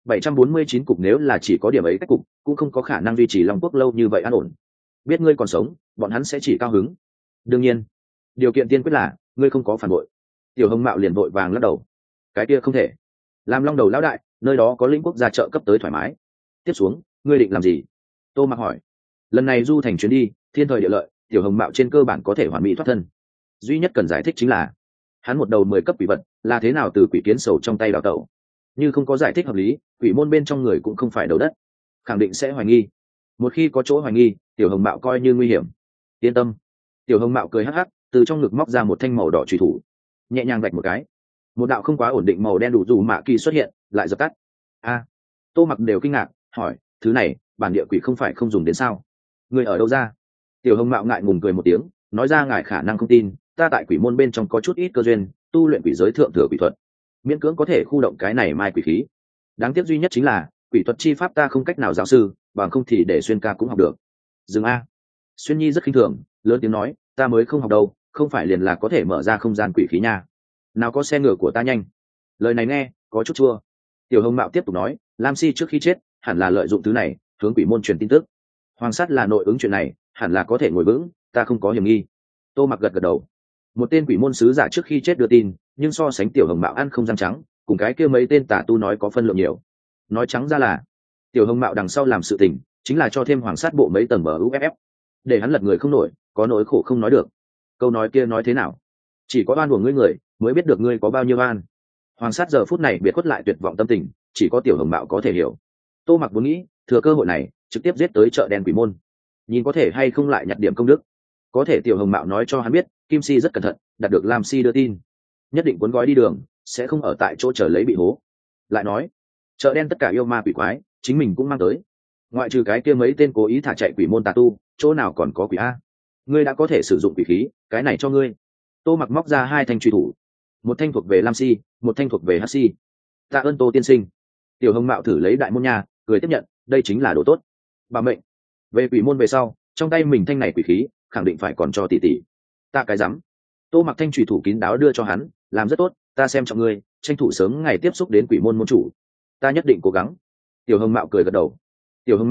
749 cục nếu là chỉ có điểm ấy cách cục, cũng không có khả năng duy trì Long Quốc lâu như vậy an ổn. Biết ngươi còn sống, bọn hắn sẽ chỉ cao hứng. Đương nhiên, điều kiện tiên quyết là ngươi không có phản bội. Tiểu hồng mạo liền vội vàng lắc đầu. Cái kia không thể. Làm Long đầu lão đại, nơi đó có lĩnh quốc gia trợ cấp tới thoải mái. Tiếp xuống, ngươi định làm gì? Tô Mặc hỏi. Lần này du thành chuyến đi, thiên thời địa lợi, tiểu hồng mạo trên cơ bản có thể hoàn mỹ thoát thân. Duy nhất cần giải thích chính là, hắn một đầu 10 cấp quỷ vật, là thế nào từ quỷ kiến sầu trong tay đào tẩu. Như không có giải thích hợp lý, quỷ môn bên trong người cũng không phải đầu đất, khẳng định sẽ hoài nghi. Một khi có chỗ hoài nghi, tiểu hồng mạo coi như nguy hiểm. Yên tâm. Tiểu hồng mạo cười hắc hắc, từ trong ngực móc ra một thanh màu đỏ chùy thủ, nhẹ nhàng vạch một cái, một đạo không quá ổn định màu đen đủ dù mạ kỳ xuất hiện, lại dập tắt. A. Tô Mặc đều kinh ngạc, hỏi, thứ này bản địa quỷ không phải không dùng đến sao? Người ở đâu ra? Tiểu hồng mạo ngại ngùng cười một tiếng, nói ra ngài khả năng không tin, ta tại quỷ môn bên trong có chút ít cơ duyên, tu luyện quỷ giới thượng thừa quỷ thuật, miễn cưỡng có thể khu động cái này mai quỷ khí. Đáng tiếc duy nhất chính là quỷ thuật chi pháp ta không cách nào giáo sư, bằng không thì để Xuyên ca cũng học được. Dừng a. Xuyên Nhi rất khinh thường, lớn tiếng nói, ta mới không học đâu, không phải liền là có thể mở ra không gian quỷ khí nha. Nào có xe ngựa của ta nhanh. Lời này nghe có chút chua. Tiểu hồng mạo tiếp tục nói, Lam Si trước khi chết hẳn là lợi dụng thứ này hướng quỷ môn truyền tin tức. Hoàng sát là nội ứng chuyện này, hẳn là có thể ngồi vững, ta không có hiểm nghi. Tô Mặc gật gật đầu. Một tên quỷ môn sứ giả trước khi chết đưa tin, nhưng so sánh tiểu hồng mạo ăn không răng trắng, cùng cái kia mấy tên tà tu nói có phân lượng nhiều. Nói trắng ra là, tiểu hồng mạo đằng sau làm sự tình, chính là cho thêm hoàng sát bộ mấy tầng MUFF, để hắn lật người không nổi, có nỗi khổ không nói được. Câu nói kia nói thế nào? Chỉ có oan của ngươi người mới biết được ngươi có bao nhiêu oan. Hoàng sát giờ phút này biệt khuất lại tuyệt vọng tâm tình, chỉ có tiểu hồng mạo có thể hiểu. Tô Mặc muốn nghĩ, thừa cơ hội này trực tiếp giết tới chợ đen quỷ môn, nhìn có thể hay không lại nhặt điểm công đức. Có thể tiểu hồng mạo nói cho hắn biết, Kim Si rất cẩn thận, đạt được Lam Si đưa tin, nhất định cuốn gói đi đường, sẽ không ở tại chỗ chờ lấy bị hố. Lại nói, chợ đen tất cả yêu ma quỷ quái, chính mình cũng mang tới, ngoại trừ cái kia mấy tên cố ý thả chạy quỷ môn tà tu, chỗ nào còn có quỷ a? Ngươi đã có thể sử dụng quỷ khí, cái này cho ngươi. Tô Mặc móc ra 2 thanh truy thủ, một thanh thuộc về Lam Si, một thanh thuộc về Hắc Si. Tạ ơn Tô tiên sinh. Tiểu hồng mạo thử lấy đại môn nha, cười tiếp nhận, đây chính là đồ tốt. Bà mệnh. Về quỷ môn về sau, trong tay mình thanh này quỷ khí, khẳng định phải còn cho tỷ tỷ. Ta cái rắm. Tô Mặc thanh truy thủ kín đáo đưa cho hắn, làm rất tốt, ta xem trọng ngươi, tranh thủ sớm ngày tiếp xúc đến quỷ môn môn chủ. Ta nhất định cố gắng. Tiểu hồng mạo cười gật đầu. Tiểu hồng mạo,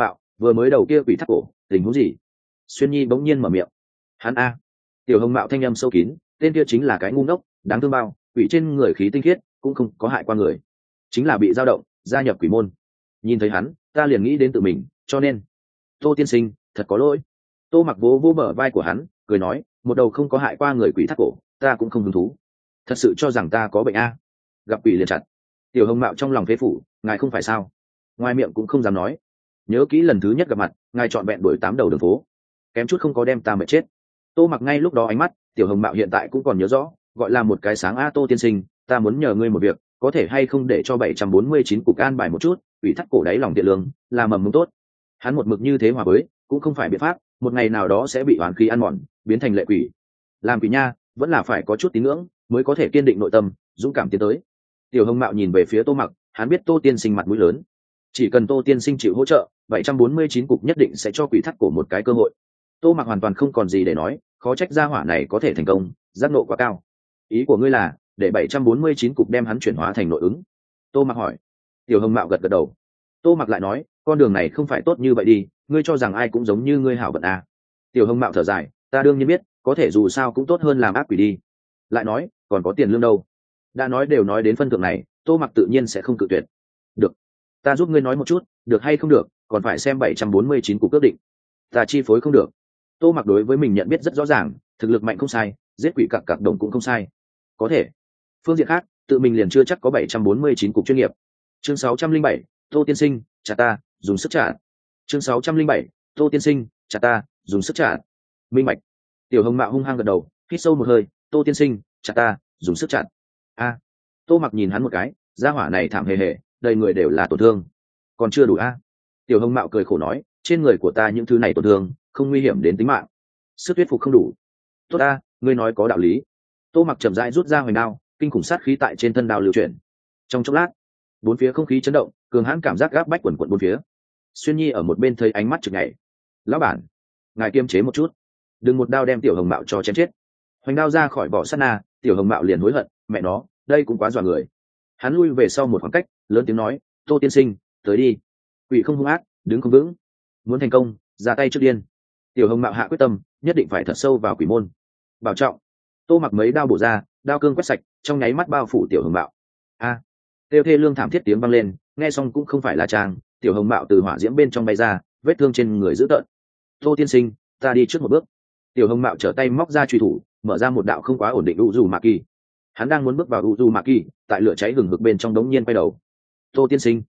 vừa mới đầu kia quỷ thắt cổ tình huống gì? Xuyên Nhi bỗng nhiên mở miệng. Hắn a. Tiểu Hồng Mạo thanh âm sâu kín, tên kia chính là cái ngu ngốc đáng thương bao, quỷ trên người khí tinh khiết cũng không có hại qua người, chính là bị dao động gia nhập quỷ môn. Nhìn thấy hắn ta liền nghĩ đến tự mình, cho nên Tô tiên sinh thật có lỗi. Tô Mặc vỗ vỗ bờ vai của hắn cười nói, một đầu không có hại qua người quỷ thắt cổ ta cũng không hứng thú. Thật sự cho rằng ta có bệnh a? Gặp quỷ liền chặt. Tiểu Hồng Mạo trong lòng phế phủ, ngài không phải sao? Ngoài miệng cũng không dám nói. Nhớ kỹ lần thứ nhất gặp mặt ngài trọn vẹn đuổi 8 đầu đường phố, kém chút không có đem ta mệt chết. Tô Mặc ngay lúc đó ánh mắt Tiểu Hồng Mạo hiện tại cũng còn nhớ rõ, gọi là một cái sáng. A Tô tiên sinh, ta muốn nhờ ngươi một việc, có thể hay không để cho 749 cục an bài một chút, ủy thắt cổ đáy lòng tiện lương là mầm mống tốt. Hắn một mực như thế hòa với cũng không phải biện pháp, một ngày nào đó sẽ bị oán khí ăn mòn biến thành lệ quỷ. Làm quỷ nha vẫn là phải có chút tín ngưỡng mới có thể kiên định nội tâm dũng cảm tiến tới. Tiểu Hồng Mạo nhìn về phía Tô Mặc, hắn biết Tô tiên sinh mặt mũi lớn, chỉ cần Tô tiên sinh chịu hỗ trợ 749 cục nhất định sẽ cho quỷ thắt cổ một cái cơ hội. Tô Mặc hoàn toàn không còn gì để nói, khó trách gia hỏa này có thể thành công, giác nộ quá cao. Ý của ngươi là để 749 cục đem hắn chuyển hóa thành nội ứng? Tô Mặc hỏi. Tiểu Hồng Mạo gật gật đầu. Tô Mặc lại nói, con đường này không phải tốt như vậy đi, ngươi cho rằng ai cũng giống như ngươi hảo vận à? Tiểu Hồng Mạo thở dài, ta đương nhiên biết, có thể dù sao cũng tốt hơn làm ác quỷ đi. Lại nói, còn có tiền lương đâu? Đã nói đều nói đến phân thượng này, Tô Mặc tự nhiên sẽ không cự tuyệt. Được, ta giúp ngươi nói một chút, được hay không được, còn phải xem 749 cục ước định. Ta chi phối không được. Tô Mặc đối với mình nhận biết rất rõ ràng, thực lực mạnh không sai, giết quỷ cặc cặc đồng cũng không sai. Có thể. Phương diện khác, tự mình liền chưa chắc có 749 cục chuyên nghiệp. Chương 607, Tô tiên sinh, trả ta, dùng sức trả. Chương 607, Tô tiên sinh, trả ta, dùng sức trả. Minh bạch. Tiểu Hồng Mạo hung hăng gật đầu, hít sâu một hơi, Tô tiên sinh, trả ta, dùng sức trả. A. Tô Mặc nhìn hắn một cái, gia hỏa này thảm hề hề, đầy người đều là tổn thương, còn chưa đủ a? Tiểu Hồng Mạo cười khổ nói, trên người của ta những thứ này tổn thương không nguy hiểm đến tính mạng, sức thuyết phục không đủ. Tốt a, ngươi nói có đạo lý. Tô Mặc chậm rãi rút ra hoành đao, kinh khủng sát khí tại trên thân đao lưu chuyển. Trong chốc lát, bốn phía không khí chấn động, cường hãn cảm giác gáp bách quần quận bốn phía. Xuyên Nhi ở một bên thấy ánh mắt chực nhảy. Lão bản, ngài kiềm chế một chút, đừng một đao đem Tiểu Hồng Mạo cho chém chết. Hoành đao ra khỏi vỏ sát na, Tiểu Hồng Mạo liền hối hận, mẹ nó, đây cũng quá dọa người. Hắn lui về sau một khoảng cách, lớn tiếng nói, Tô tiên sinh, tới đi. Quỷ không hung ác, đứng không vững, muốn thành công ra tay trước điên. Tiểu Hồng Mạo hạ quyết tâm, nhất định phải thật sâu vào quỷ môn. Bảo trọng. Tô Mặc mấy đao bổ ra, đao cương quét sạch, trong nháy mắt bao phủ Tiểu Hồng Mạo. A. Tiêu thê lương thảm thiết tiếng vang lên, nghe xong cũng không phải là trang. Tiểu Hồng Mạo từ hỏa diễm bên trong bay ra, vết thương trên người dữ tợn. Tô tiên sinh, ta đi trước một bước. Tiểu Hồng Mạo trở tay móc ra truy thủ, mở ra một đạo không quá ổn định u dù mạ kỳ. Hắn đang muốn bước vào u dù mạ kỳ, tại lửa cháy hừng hực bên trong đống nhiên quay đầu. Tô tiên sinh,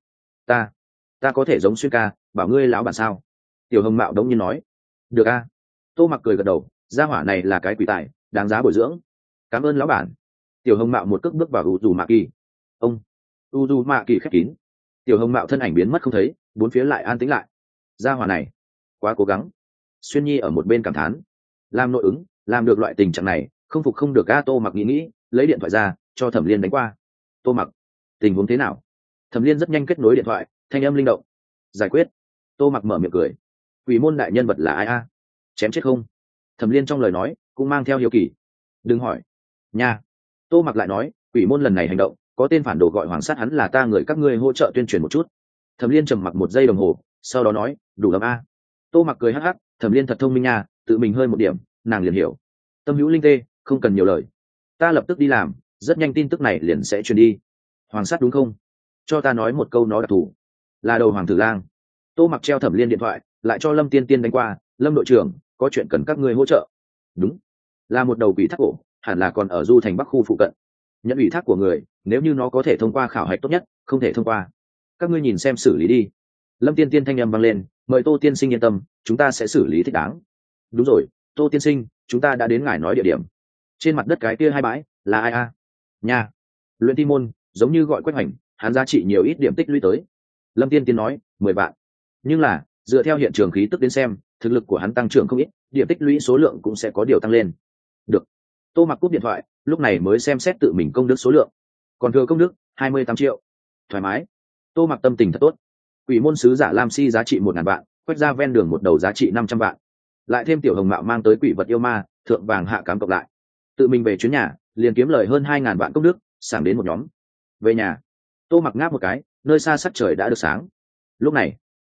ta có thể giống Xuyên ca bảo ngươi lão bản sao? Tiểu Hồng Mạo đống nhiên nói. Được a. Tô Mặc cười gật đầu, gia hỏa này là cái quỷ tài, đáng giá bồi dưỡng. Cảm ơn lão bản. Tiểu Hồng Mạo một cước bước vào u dù mạ kỳ. Ông. U dù mạ kỳ khép kín. Tiểu Hồng Mạo thân ảnh biến mất không thấy, bốn phía lại an tĩnh lại. Gia hỏa này quá cố gắng. Xuyên Nhi ở một bên cảm thán, làm nội ứng làm được loại tình trạng này, không phục không được. A. Tô Mặc nghĩ lấy điện thoại ra cho Thẩm Liên đánh qua. Tô Mặc, tình huống thế nào? Thẩm Liên rất nhanh kết nối điện thoại, thanh âm linh động. Giải quyết. Tô Mặc mở miệng cười. Quỷ môn đại nhân vật là ai a? Chém chết không? Thẩm Liên trong lời nói cũng mang theo hiếu kỳ. Đừng hỏi nha. Tô Mặc lại nói, quỷ môn lần này hành động có tên phản đồ gọi Hoàng Sát, hắn là ta người các ngươi hỗ trợ tuyên truyền một chút. Thẩm Liên trầm mặc một giây đồng hồ, sau đó nói, đủ lắm a. Tô Mặc cười hắc hắc, Thẩm Liên thật thông minh nha, tự mình hơi một điểm nàng liền hiểu. Tâm hữu linh tê, không cần nhiều lời, ta lập tức đi làm, rất nhanh tin tức này liền sẽ truyền đi. Hoàng Sát đúng không? Cho ta nói một câu nó đặc thù. Là đầu Hoàng Tử Lang. Tô Mặc treo Thẩm Liên điện thoại, lại cho Lâm Tiên Tiên đánh qua, Lâm đội trưởng, có chuyện cần các ngươi hỗ trợ. Đúng, là một đầu quỷ thác cổ, hẳn là còn ở du thành Bắc khu phụ cận. Nhận ủy thác của người, nếu như nó có thể thông qua khảo hạch tốt nhất, không thể thông qua, các ngươi nhìn xem xử lý đi. Lâm Tiên Tiên thanh âm vang lên, mời Tô tiên sinh yên tâm, chúng ta sẽ xử lý thích đáng. Đúng rồi, Tô tiên sinh, chúng ta đã đến ngài nói địa điểm. Trên mặt đất cái kia hai bãi là ai a? Nha, Luyện Thi môn, giống như gọi Quách Hoành, hắn giá trị nhiều ít điểm tích lũy tới. Lâm Tiên Tiên nói, 10 vạn. Nhưng là dựa theo hiện trường khí tức đến xem, thực lực của hắn tăng trưởng không ít, điểm tích lũy số lượng cũng sẽ có điều tăng lên. Được. Tô Mặc cúp điện thoại, lúc này mới xem xét tự mình công đức số lượng, còn thừa công đức 28 triệu. Thoải mái. Tô Mặc tâm tình thật tốt. Quỷ môn sứ giả Lam Si giá trị 1.000 vạn, quét ra ven đường một đầu giá trị 500 vạn, lại thêm Tiểu Hồng Mạo mang tới quỷ vật yêu ma thượng vàng hạ cám cộng lại, tự mình về chuyến nhà liền kiếm lời hơn 2.000 vạn công đức, sảng đến một nhóm. Về nhà, Tô Mặc ngáp một cái, nơi xa sắc trời đã được sáng. Lúc này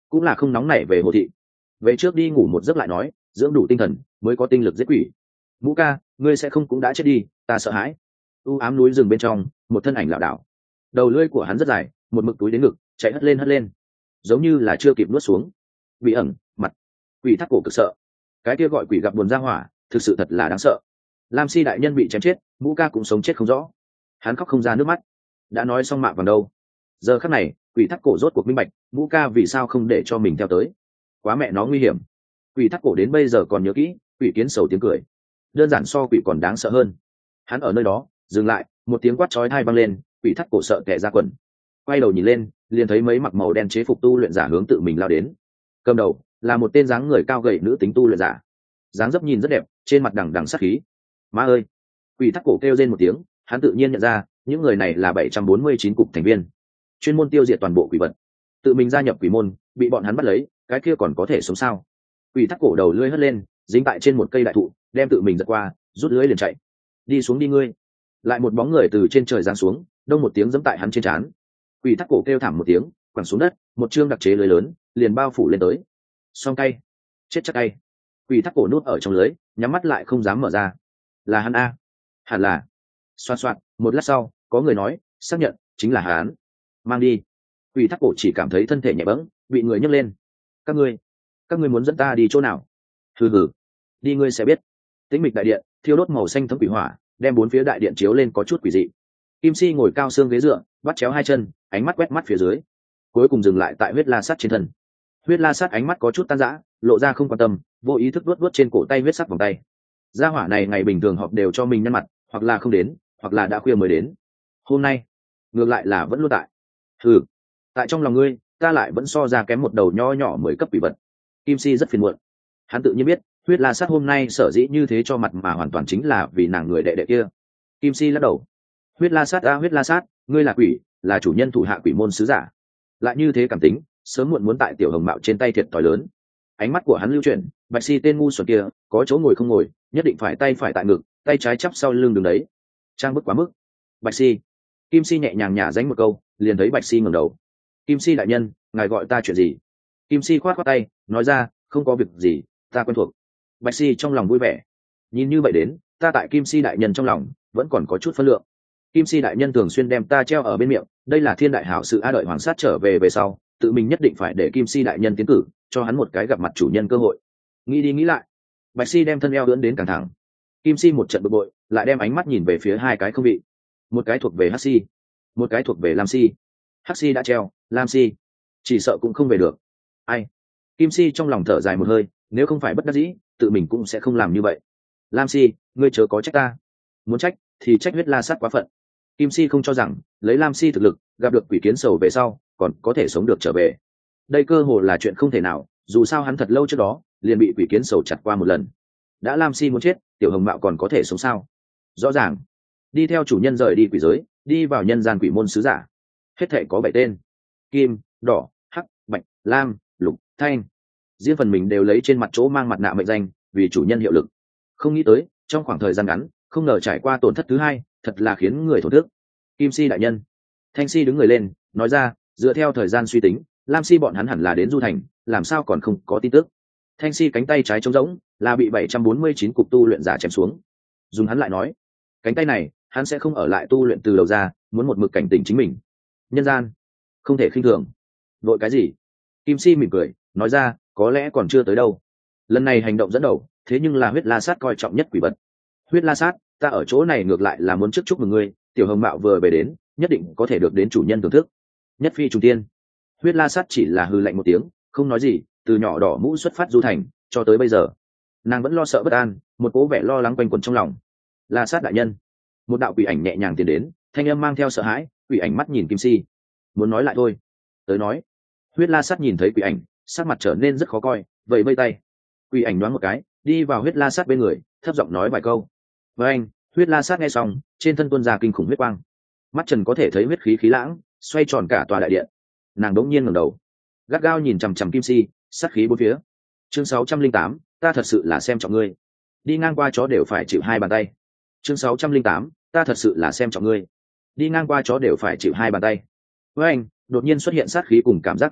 cũng là không nóng nảy về hồ thị. Về trước đi ngủ một giấc lại nói, dưỡng đủ tinh thần mới có tinh lực giết quỷ. Mũ ca, ngươi sẽ không cũng đã chết đi, ta sợ hãi. U ám núi rừng bên trong, một thân ảnh lảo đảo, đầu lưỡi của hắn rất dài, một mực túi đến ngực, chạy hất lên, giống như là chưa kịp nuốt xuống. Bị ẩn mặt, quỷ thắt cổ cực sợ. Cái kia gọi quỷ gặp buồn ra hỏa, thực sự thật là đáng sợ. Lam Si đại nhân bị chém chết, Mũ ca cũng sống chết không rõ. Hắn khóc không ra nước mắt. Đã nói xong mạng vàng đâu. Giờ khắc này, quỷ thắt cổ rốt cuộc minh bạch, Mũ ca vì sao không để cho mình theo tới. Quá mẹ nó nguy hiểm. Quỷ thắt cổ đến bây giờ còn nhớ kỹ, quỷ kiến sầu tiếng cười. Đơn giản so quỷ còn đáng sợ hơn. Hắn ở nơi đó, dừng lại, một tiếng quát chói tai vang lên, quỷ thắt cổ sợ tè ra quần. Quay đầu nhìn lên, liền thấy mấy mặc màu đen chế phục tu luyện giả hướng tự mình lao đến. Cầm đầu là một tên dáng người cao gầy nữ tính tu luyện giả. Dáng dấp nhìn rất đẹp, trên mặt đằng đằng sát khí. Ma ơi! Quỷ thắt cổ kêu rên một tiếng, hắn tự nhiên nhận ra, những người này là 749 cục thành viên, chuyên môn tiêu diệt toàn bộ quỷ vật. Tự mình gia nhập quỷ môn, bị bọn hắn bắt lấy, cái kia còn có thể sống sao? Quỷ thắt cổ đầu lưỡi hất lên, dính tại trên một cây đại thụ, đem tự mình giật qua, rút lưỡi liền chạy. Đi xuống đi ngươi! Lại một bóng người từ trên trời giáng xuống, đông một tiếng giẫm tại hắn trên trán. Quỷ thắt cổ kêu thảm một tiếng, quẳng xuống đất, một chương đặc chế lưới lớn liền bao phủ lên tới. Song cay, chết chắc cay. Quỷ thắt cổ nút ở trong lưới, nhắm mắt lại không dám mở ra. Là hắn a? Hẳn là. Xoan xoan, một lát sau, có người nói, xác nhận, chính là hắn. Mang đi. Quỷ thắt cổ chỉ cảm thấy thân thể nhẹ bẫng, bị người nhấc lên. Các ngươi muốn dẫn ta đi chỗ nào? Hừ hừ, đi ngươi sẽ biết. Tĩnh mịch đại điện, thiêu đốt màu xanh thấm quỷ hỏa, đem bốn phía đại điện chiếu lên có chút quỷ dị. Kim Si ngồi cao xương ghế dựa, bắt chéo hai chân, ánh mắt quét mắt phía dưới, cuối cùng dừng lại tại huyết la sắt trên thân. Huyết la sắt ánh mắt có chút tan rã, lộ ra không quan tâm, vô ý thức vuốt trên cổ tay huyết sắc vòng tay. Gia hỏa này ngày bình thường họp đều cho mình nhăn mặt, hoặc là không đến, hoặc là đã khuya mới đến. Hôm nay, ngược lại là vẫn luôn tại. Hừ, tại trong lòng ngươi, ta lại vẫn so ra kém một đầu nho nhỏ 10 cấp quỷ vật. Kim Si rất phiền muộn. Hắn tự nhiên biết, huyết la sắt hôm nay sở dĩ như thế cho mặt mà hoàn toàn chính là vì nàng người đệ đệ kia. Kim Si lắc đầu. Huyết la sát, huyết la sát, ngươi là quỷ, là chủ nhân thủ hạ quỷ môn sứ giả, lại như thế cảm tính, sớm muộn muốn tại tiểu hồng mạo trên tay thiệt thòi lớn. Ánh mắt của hắn lưu chuyển, Bạch Si tên ngu xuẩn kia, có chỗ ngồi không ngồi, nhất định phải tay phải tại ngực, tay trái chắp sau lưng đứng đấy. Trang bức quá mức. Bạch Si. Kim Si nhẹ nhàng nhả dánh một câu, liền thấy Bạch Si ngẩng đầu. Kim Si đại nhân, ngài gọi ta chuyện gì? Kim Si khoát khoát tay, nói ra, không có việc gì, ta quen thuộc. Bạch Si trong lòng vui vẻ. Nhìn như vậy đến, ta tại Kim Si đại nhân trong lòng vẫn còn có chút phân lượng. Kim Si đại nhân thường xuyên đem ta treo ở bên miệng, đây là thiên đại hảo sự a, đợi hoàng sát trở về sau, tự mình nhất định phải để Kim Si đại nhân tiến cử, cho hắn một cái gặp mặt chủ nhân cơ hội. Nghĩ đi nghĩ lại, Bạch Si đem thân eo ưỡn đến càng thẳng. Kim Si một trận bực bội, lại đem ánh mắt nhìn về phía hai cái không vị, một cái thuộc về Hắc Si, một cái thuộc về Lam Si. Hắc Si đã treo, Lam Si chỉ sợ cũng không về được. Ai? Kim Si trong lòng thở dài một hơi, nếu không phải bất đắc dĩ, tự mình cũng sẽ không làm như vậy. Lam Si, ngươi chớ có trách ta, muốn trách thì trách huyết la sát quá phận. Kim Si không cho rằng lấy Lam Si thực lực, gặp được quỷ kiến sầu về sau còn có thể sống được trở về, đây cơ hồ là chuyện không thể nào. Dù sao hắn thật lâu trước đó liền bị quỷ kiến sầu chặt qua một lần. Đã Lam Si muốn chết, tiểu hồng mạo còn có thể sống sao? Rõ ràng đi theo chủ nhân rời đi quỷ giới, đi vào nhân gian quỷ môn sứ giả, hết thể có 7 tên: kim, đỏ, hắc, bạch, lam, lục, thanh. Riêng phần mình đều lấy trên mặt chỗ mang mặt nạ mệnh danh, vì chủ nhân hiệu lực. Không nghĩ tới trong khoảng thời gian ngắn, không ngờ trải qua tổn thất thứ hai, thật là khiến người thổn thức. Kim Si đại nhân. Thanh Si đứng người lên, nói ra, dựa theo thời gian suy tính, Lam Si bọn hắn hẳn là đến Du Thành, làm sao còn không có tin tức. Thanh Si cánh tay trái trống rỗng, là bị 749 cục tu luyện giả chém xuống. Dùng hắn lại nói, cánh tay này hắn sẽ không ở lại tu luyện từ đầu ra, muốn một mực cảnh tỉnh chính mình. Nhân gian không thể khinh thường. Vội cái gì? Kim Si mỉm cười, nói ra, có lẽ còn chưa tới đâu. Lần này hành động dẫn đầu, thế nhưng là huyết la sát coi trọng nhất quỷ vật. Huyết la sát, ta ở chỗ này ngược lại là muốn trước chúc mừng ngươi, tiểu hồng mạo vừa về đến, nhất định có thể được đến chủ nhân thưởng thức. Nhất phi trùng tiên. Huyết la sát chỉ là hư lạnh một tiếng, không nói gì. Từ nhỏ đỏ mũ xuất phát Du Thành cho tới bây giờ, nàng vẫn lo sợ bất an, một cố vẻ lo lắng quanh quẩn trong lòng. La sát đại nhân. Một đạo quỷ ảnh nhẹ nhàng tiến đến, thanh âm mang theo sợ hãi. Quỷ ảnh mắt nhìn Kim Si, muốn nói lại thôi, tới nói. Huyết la sát nhìn thấy quỷ ảnh, sắc mặt trở nên rất khó coi, vậy vây tay. Quỷ ảnh đoán một cái, đi vào huyết la sát bên người, thấp giọng nói vài câu. Với anh, huyết la sát nghe xong, trên thân tuôn ra kinh khủng huyết quang, mắt trần có thể thấy huyết khí khí lãng xoay tròn cả tòa đại điện. Nàng đống nhiên ngẩng đầu, gắt gao nhìn chằm chằm Kim Si, sát khí bốn phía. Chương 608, ta thật sự là xem trọng ngươi, đi ngang qua chó đều phải chịu 2 bàn tay. Chương 608, ta thật sự là xem trọng ngươi, đi ngang qua chó đều phải chịu 2 bàn tay. Với anh, đột nhiên xuất hiện sát khí cùng cảm giác các bách,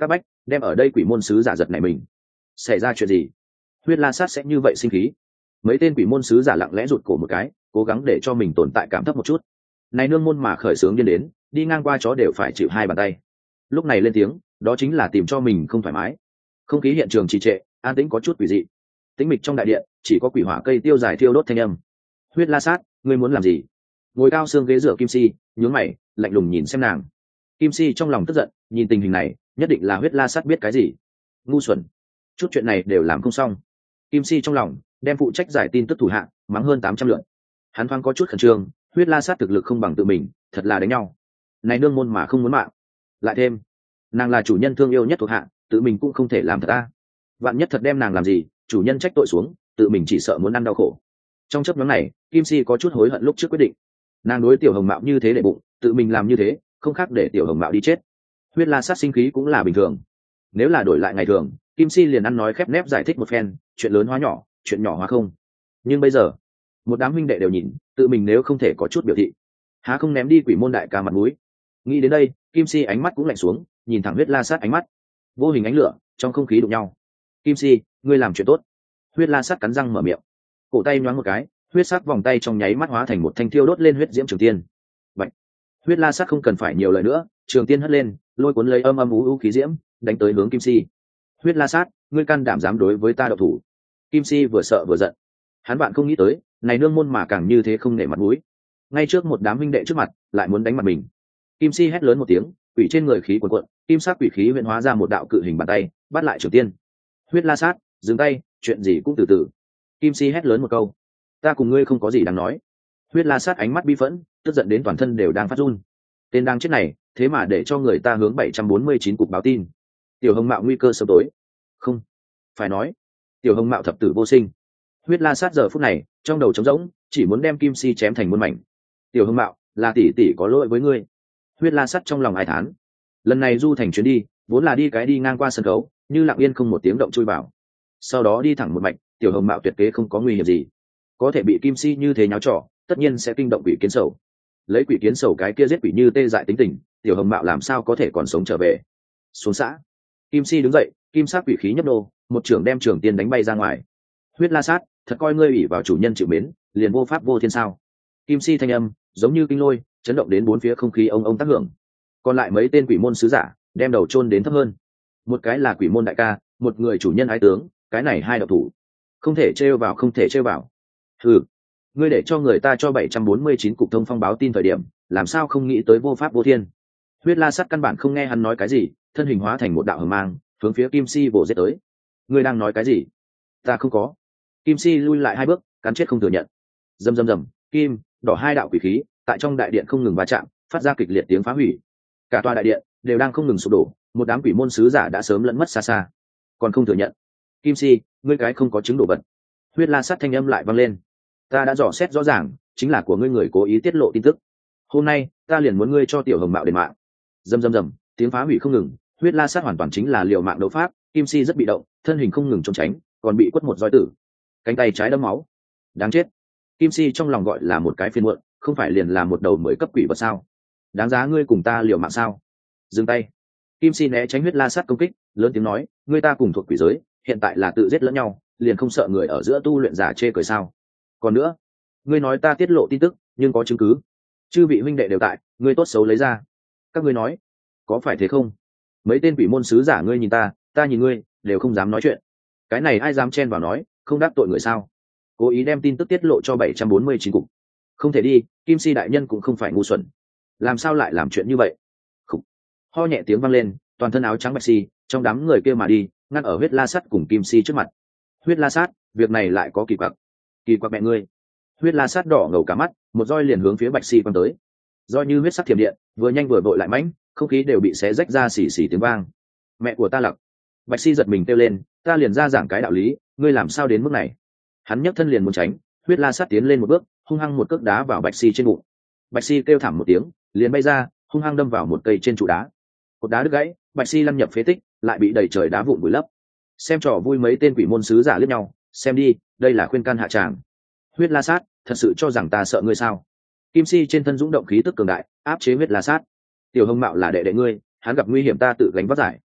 đem ở đây quỷ môn sứ giả giật này mình. Xảy ra chuyện gì? Huyết La Sát sẽ như vậy sinh khí? Mấy tên quỷ môn sứ giả lặng lẽ rụt cổ một cái, cố gắng để cho mình tồn tại cảm thấp một chút. Này nương môn mà khởi sướng điên đến, đi ngang qua chó đều phải chịu hai bàn tay. Lúc này lên tiếng, đó chính là tìm cho mình không thoải mái. Không khí hiện trường trì trệ, an tĩnh có chút quỷ dị. Tĩnh mịch trong đại điện, chỉ có quỷ hỏa cây tiêu dài thiêu đốt thanh âm. Huyết La Sát, ngươi muốn làm gì? Ngồi cao xương ghế rửa Kim Si, nhướng mày, lạnh lùng nhìn xem nàng. Kim Si trong lòng tức giận, nhìn tình hình này, nhất định là Huyết La Sát biết cái gì. Ngu xuẩn, chút chuyện này đều làm không xong. Kim Si trong lòng đem phụ trách giải tin tức thủ hạ mắng hơn 800 lượt. Hắn thoáng có chút khẩn trương, Huyết La Sát thực lực không bằng tự mình, thật là đánh nhau. Này nương môn mà không muốn mạng, lại thêm nàng là chủ nhân thương yêu nhất thuộc hạ, tự mình cũng không thể làm thật a. Vạn nhất thật đem nàng làm gì, chủ nhân trách tội xuống, tự mình chỉ sợ muốn ăn đau khổ. Trong chớp nhoáng này, Kim Si có chút hối hận lúc trước quyết định. Nàng đối Tiểu Hồng Mạo như thế để bụng, tự mình làm như thế, không khác để Tiểu Hồng Mạo đi chết. Huyết La Sát sinh khí cũng là bình thường. Nếu là đổi lại ngày thường, Kim Si liền ăn nói khép nép giải thích một phen, chuyện lớn hóa nhỏ, chuyện nhỏ hóa không. Nhưng bây giờ, một đám huynh đệ đều nhìn, tự mình nếu không thể có chút biểu thị, há không ném đi quỷ môn đại ca mặt mũi. Nghĩ đến đây, Kim Si ánh mắt cũng lạnh xuống, nhìn thẳng Huyết La Sát ánh mắt, vô hình ánh lửa trong không khí đụng nhau. Kim Si, ngươi làm chuyện tốt. Huyết La Sát cắn răng mở miệng, cổ tay nhoáng một cái, huyết sắc vòng tay trong nháy mắt hóa thành một thanh thiêu đốt lên huyết diễm trường tiên. Bạch. Huyết La Sát không cần phải nhiều lời nữa, trường tiên hất lên, lôi cuốn lấy âm âm u khí diễm, đánh tới hướng Kim Si. Huyết La Sát, ngươi can đảm dám đối với ta độc thủ? Kim Si vừa sợ vừa giận. Hắn bạn không nghĩ tới, này nương môn mà càng như thế không nể mặt mũi. Ngay trước một đám huynh đệ trước mặt, lại muốn đánh mặt mình. Kim Si hét lớn một tiếng, quỷ trên người khí cuồn cuộn, kim sắc quỷ khí huyễn hóa ra một đạo cự hình bàn tay, bắt lại Trường Tiên. Huyết La Sát, dừng tay, chuyện gì cũng từ từ. Kim Si hét lớn một câu, ta cùng ngươi không có gì đáng nói. Huyết La Sát ánh mắt bi phẫn, tức giận đến toàn thân đều đang phát run. Tên đang chết này, thế mà để cho người ta hướng 749 cục báo tin. Tiểu Hồng Mạo nguy cơ sớm tối. Không, phải nói, Tiểu Hồng Mạo thập tử vô sinh. Huyết La Sát giờ phút này, trong đầu trống rỗng, chỉ muốn đem Kim Si chém thành muôn mảnh. Tiểu Hồng Mạo, là tỷ tỷ có lỗi với ngươi. Huyết La Sát trong lòng ai thán. Lần này du thành chuyến đi, vốn là đi cái đi ngang qua sân khấu, như lặng yên không một tiếng động chui vào. Sau đó đi thẳng một mạch, Tiểu Hồng Mạo tuyệt kế không có nguy hiểm gì. Có thể bị Kim Si như thế nháo trò, tất nhiên sẽ kinh động quỷ kiến sầu. Lấy quỷ kiến sầu cái kia giết quỷ như tê dại tính tình, Tiểu Hồng Mạo làm sao có thể còn sống trở về. Xuống xã. Kim Si đứng dậy, kim sắc quỷ khí nhấp nô, một trưởng đem Trường Tiên đánh bay ra ngoài. Huyết La Sát, thật coi ngươi ủy vào chủ nhân chịu mến, liền vô pháp vô thiên sao? Kim Si thanh âm giống như kinh lôi, chấn động đến bốn phía không khí ông tác hưởng. Còn lại mấy tên quỷ môn sứ giả đem đầu chôn đến thấp hơn. Một cái là quỷ môn đại ca, một người chủ nhân ái tướng, cái này hai độc thủ, không thể trêu vào, không thể trêu vào. Ừ, ngươi để cho người ta cho 749 cục thông phong báo tin thời điểm, làm sao không nghĩ tới vô pháp vô thiên? Huyết La Sát căn bản không nghe hắn nói cái gì, thân hình hóa thành một đạo hờ mang, hướng phía Kim Si vồ giết tới. Ngươi đang nói cái gì? Ta không có. Kim Si lui lại hai bước, cắn chết không thừa nhận. Rầm rầm rầm, kim, đỏ hai đạo quỷ khí tại trong đại điện không ngừng va chạm, phát ra kịch liệt tiếng phá hủy. Cả tòa đại điện đều đang không ngừng sụp đổ, một đám quỷ môn sứ giả đã sớm lẫn mất xa xa. Còn không thừa nhận. Kim Si, ngươi cái không có chứng đổ vật. Huyết La Sát thanh âm lại vang lên. Ta đã dò xét rõ ràng, chính là của ngươi người cố ý tiết lộ tin tức. Hôm nay, ta liền muốn ngươi cho Tiểu Hồng Mạo đền mạng. Rầm rầm rầm, tiếng phá hủy không ngừng, Huyết La Sát hoàn toàn chính là liều mạng đấu pháp, Kim Si rất bị động, thân hình không ngừng trốn tránh, còn bị quất một roi tử, cánh tay trái đẫm máu. Đáng chết. Kim Si trong lòng gọi là một cái phiền muộn, không phải liền là một đầu mới cấp quỷ vật sao? Đáng giá ngươi cùng ta liều mạng sao? Dừng tay. Kim Si né tránh Huyết La Sát công kích, lớn tiếng nói, ngươi ta cùng thuộc quỷ giới, hiện tại là tự giết lẫn nhau, liền không sợ người ở giữa tu luyện giả chê cười sao? Còn nữa, ngươi nói ta tiết lộ tin tức, nhưng có chứng cứ. Chư vị huynh đệ đều tại, ngươi tốt xấu lấy ra. Các ngươi nói, có phải thế không? Mấy tên quỷ môn sứ giả ngươi nhìn ta nhìn ngươi, đều không dám nói chuyện. Cái này ai dám chen vào nói, không đắc tội người sao? Cố ý đem tin tức tiết lộ cho 749 cục. Không thể đi, Kim Si đại nhân cũng không phải ngu xuẩn. Làm sao lại làm chuyện như vậy? Khủ. Ho nhẹ tiếng vang lên, toàn thân áo trắng bạch si, trong đám người kia mà đi, ngăn ở Huyết La Sát cùng Kim Si trước mặt. Huyết La Sát, việc này lại có kỳ quặc. Kỳ quặc mẹ ngươi. Huyết La Sát đỏ ngầu cả mắt, một roi liền hướng phía bạch si quăng tới. Roi như huyết sắc thiểm điện, vừa nhanh vừa vội lại mãnh, không khí đều bị xé rách ra xì xì tiếng vang. Mẹ của ta lặc. Bạch si giật mình kêu lên, ta liền ra giảng cái đạo lý, ngươi làm sao đến mức này? Hắn nhấc thân liền muốn tránh, Huyết La Sát tiến lên một bước, hung hăng một cước đá vào bạch si trên bụng. Bạch si kêu thảm một tiếng, liền bay ra, hung hăng đâm vào một cây trên trụ đá. Cột đá đứt gãy, bạch si lăn nhập phế tích, lại bị đầy trời đá vụn vùi lấp. Xem trò vui mấy tên quỷ môn sứ giả liếc nhau, xem đi, đây là khuyên can hạ tràng. Huyết La Sát, thật sự cho rằng ta sợ ngươi sao? Kim Si trên thân dũng động khí tức cường đại, áp chế Huyết La Sát. Tiểu Hồng Mạo là đệ đệ ngươi, hắn gặp nguy hiểm ta tự gánh vác giải.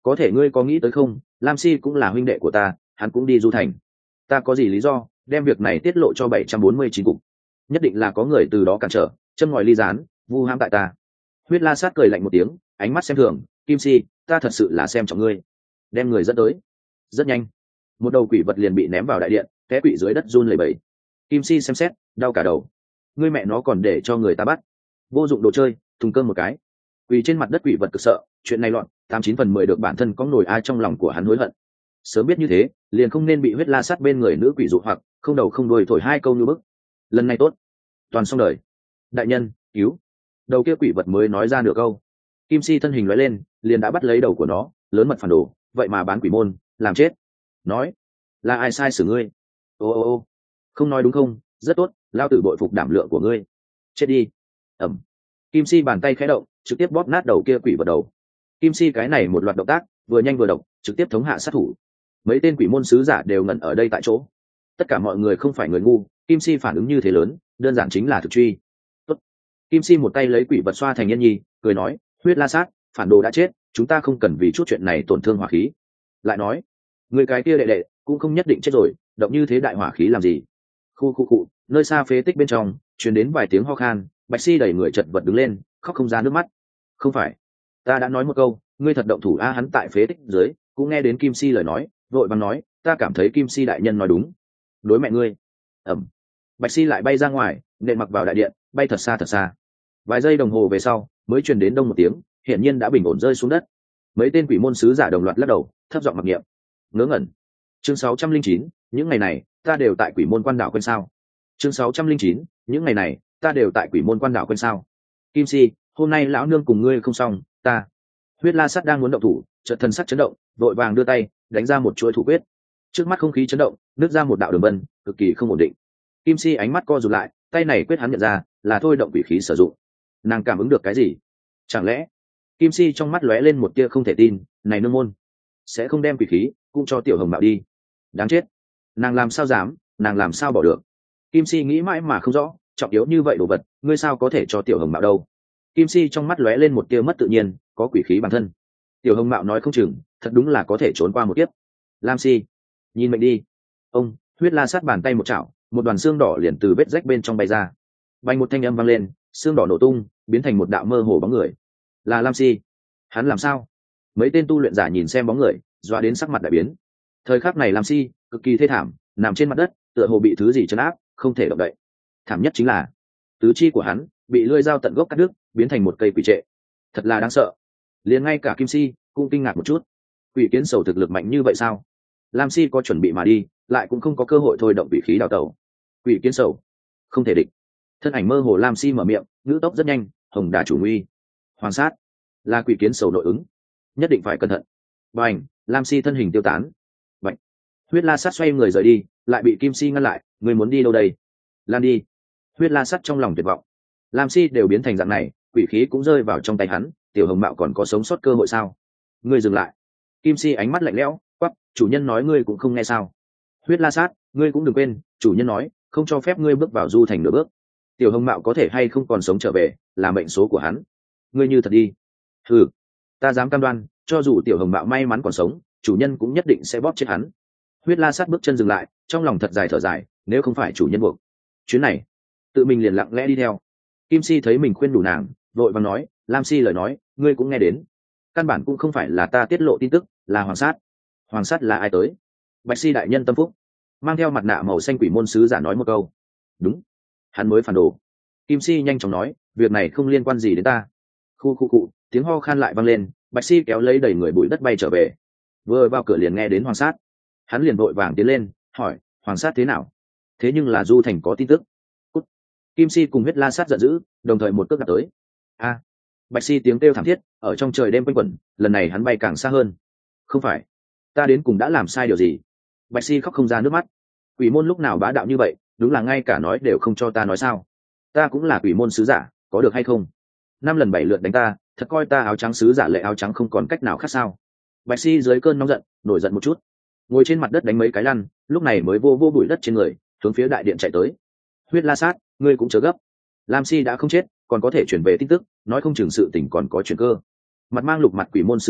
có thể ngươi có nghĩ tới không, lam si cũng là huynh đệ của ta, hắn cũng đi du thành, ta có gì lý do đem việc này tiết lộ cho 749 cục? Nhất định là có người từ đó cản trở, châm ngòi ly gián, vu ham tại ta. Huyết La Sát cười lạnh một tiếng, ánh mắt xem thường, Kim Si, ta thật sự là xem trọng ngươi. Đem người dẫn tới. Rất nhanh, một đầu quỷ vật liền bị ném vào đại điện, té quỷ dưới đất run lẩy bẩy. Kim Si xem xét, đau cả đầu. Ngươi mẹ nó còn để cho người ta bắt, vô dụng đồ chơi, thùng cơm một cái. Quỳ trên mặt đất quỷ vật cực sợ, chuyện này loạn, 89/10 được bản thân có nổi ai trong lòng của hắn hối hận. Sớm biết như thế, liền không nên bị Huyết La Sát bên người nữ quỷ dụ hoặc, không đầu không đuôi thổi hai câu như bức. Lần này tốt, toàn xong đời. Đại nhân, cứu. Đầu kia quỷ vật mới nói ra nửa câu, Kim Si thân hình lóe lên, liền đã bắt lấy đầu của nó, lớn mật phản đồ, vậy mà bán quỷ môn, làm chết. Nói, là ai sai xử ngươi? Ô, không nói đúng không? Rất tốt, lao tử bội phục đảm lượng của ngươi. Chết đi. Ẩm. Kim Si bàn tay khẽ động, trực tiếp bóp nát đầu kia quỷ vật đầu. Kim Si cái này một loạt động tác, vừa nhanh vừa độc, trực tiếp thống hạ sát thủ. Mấy tên quỷ môn sứ giả đều ngẩn ở đây tại chỗ. Tất cả mọi người không phải người ngu, Kim Si phản ứng như thế lớn, đơn giản chính là thực truy. Tốt. Kim Si một tay lấy quỷ vật xoa thành nhân nhi, cười nói, Huyết La Sát, phản đồ đã chết, chúng ta không cần vì chút chuyện này tổn thương hỏa khí. Lại nói, người cái kia đệ đệ cũng không nhất định chết rồi, động như thế đại hỏa khí làm gì? Khu, nơi xa phế tích bên trong truyền đến vài tiếng ho khan, Bạch Si đẩy người chật vật đứng lên, khóc không ra nước mắt. Không phải, ta đã nói một câu, ngươi thật động thủ a? Hắn tại phế tích dưới cũng nghe đến Kim Si lời nói, vội vàng nói, ta cảm thấy Kim Si đại nhân nói đúng. Đối mẹ ngươi. Ẩm. Bạch Si lại bay ra ngoài, nện mặc vào đại điện, bay thật xa. Vài giây đồng hồ về sau mới truyền đến đông một tiếng, hiển nhiên đã bình ổn rơi xuống đất. Mấy tên quỷ môn sứ giả đồng loạt lắc đầu, thấp giọng mặc niệm. Ngớ ngẩn. Chương 609, những ngày này ta đều tại quỷ môn quan đảo quên sao. Chương 609, những ngày này ta đều tại quỷ môn quan đảo quên sao. Kim Si, hôm nay lão nương cùng ngươi không xong, ta. Huyết La Sát đang muốn động thủ, chợt thần sắc chấn động, vội vàng đưa tay đánh ra một chuỗi thủ quyết. Trước mắt không khí chấn động, nứt ra một đạo đường vân, cực kỳ không ổn định. Kim Si ánh mắt co rụt lại, tay này quyết hắn nhận ra là thôi động quỷ khí sử dụng. Nàng cảm ứng được cái gì? Chẳng lẽ? Kim Si trong mắt lóe lên một tia không thể tin, này nương môn sẽ không đem quỷ khí cũng cho Tiểu Hồng Mạo đi? Đáng chết, nàng làm sao dám, nàng làm sao bỏ được? Kim Si nghĩ mãi mà không rõ, trọng yếu như vậy đồ vật, ngươi sao có thể cho Tiểu Hồng Mạo đâu? Kim Si trong mắt lóe lên một tia mất tự nhiên, có quỷ khí bản thân. Tiểu Hồng Mạo nói không chừng, thật đúng là có thể trốn qua một kiếp. Lam Si, nhìn mệnh đi. Ông, Huyết La Sát bàn tay một chảo, một đoàn xương đỏ liền từ vết rách bên trong bay ra. Vang một thanh âm vang lên, xương đỏ nổ tung, biến thành một đạo mơ hồ bóng người. Là Lam Si. Hắn làm sao? Mấy tên tu luyện giả nhìn xem bóng người, dọa đến sắc mặt đại biến. Thời khắc này Lam Si cực kỳ thê thảm, nằm trên mặt đất, tựa hồ bị thứ gì trấn áp, không thể động đậy. Thảm nhất chính là tứ chi của hắn bị lưỡi dao tận gốc cắt đứt, biến thành một cây quỷ trệ. Thật là đáng sợ. Liền ngay cả Kim Si cũng kinh ngạc một chút. Quỷ kiến sầu thực lực mạnh như vậy sao? Lam Si có chuẩn bị mà đi, lại cũng không có cơ hội thôi động quỷ khí đào tẩu. Quỷ kiến sầu, không thể địch. Thân ảnh mơ hồ Lam Si mở miệng, ngữ tốc rất nhanh, hồng đà chủ nguy. Hoàng sát, là quỷ kiến sầu nội ứng, nhất định phải cẩn thận. Bành, Lam Si thân hình tiêu tán. Bành. Huyết La Sát xoay người rời đi, lại bị Kim Si ngăn lại, người muốn đi đâu đây? Lan đi. Huyết La Sát trong lòng tuyệt vọng. Lam Si đều biến thành dạng này, quỷ khí cũng rơi vào trong tay hắn, Tiểu Hồng Mạo còn có sống sót cơ hội sao? Ngươi dừng lại. Kim Si ánh mắt lạnh lẽo, quắc, chủ nhân nói ngươi cũng không nghe sao? Huyết La Sát, ngươi cũng đừng quên, chủ nhân nói không cho phép ngươi bước vào du thành nửa bước. Tiểu Hồng Mạo có thể hay không còn sống trở về, là mệnh số của hắn. Ngươi như thật đi. Ừ, ta dám cam đoan, cho dù Tiểu Hồng Mạo may mắn còn sống, chủ nhân cũng nhất định sẽ bóp chết hắn. Huyết La Sát bước chân dừng lại, trong lòng thật dài thở dài, nếu không phải chủ nhân buộc, chuyến này tự mình liền lặng lẽ đi theo. Kim Si thấy mình khuyên đủ nàng, vội vàng nói, Lam Si lời nói ngươi cũng nghe đến, căn bản cũng không phải là ta tiết lộ tin tức, là Hoàng Sát. Hoàng Sát là ai tới? Bạch Si đại nhân tâm phúc, mang theo mặt nạ màu xanh quỷ môn sứ giả nói một câu. Đúng, hắn mới phản đồ. Kim Si nhanh chóng nói, việc này không liên quan gì đến ta. Khu, tiếng ho khan lại vang lên, Bạch Si kéo lấy đầy người bụi đất bay trở về. Vừa vào cửa liền nghe đến Hoàng Sát, hắn liền vội vàng tiến lên, hỏi, Hoàng Sát thế nào? Thế nhưng là du thành có tin tức. Cút. Kim Si cùng Huyết La Sát giận dữ, đồng thời một cước đạp tới. A. Bạch Si tiếng kêu thảm thiết ở trong trời đêm quanh quẩn, lần này hắn bay càng xa hơn. Không phải, ta đến cùng đã làm sai điều gì? Bạch Si khóc không ra nước mắt. Quỷ môn lúc nào bá đạo như vậy, đúng là ngay cả nói đều không cho ta nói sao? Ta cũng là quỷ môn sứ giả, có được hay không? 5 lần 7 lượt đánh ta, thật coi ta áo trắng sứ giả lệ áo trắng không còn cách nào khác sao? Bạch Si dưới cơn nóng giận, nổi giận một chút, ngồi trên mặt đất đánh mấy cái lăn, lúc này mới vô bụi đất trên người, hướng phía đại điện chạy tới. Huyết La Sát, ngươi cũng chớ gấp. Lam Si đã không chết, còn có thể chuyển về tin tức, nói không chừng sự tình còn có chuyển cơ. Mặt mang lục mặt quỷ môn sứ giả,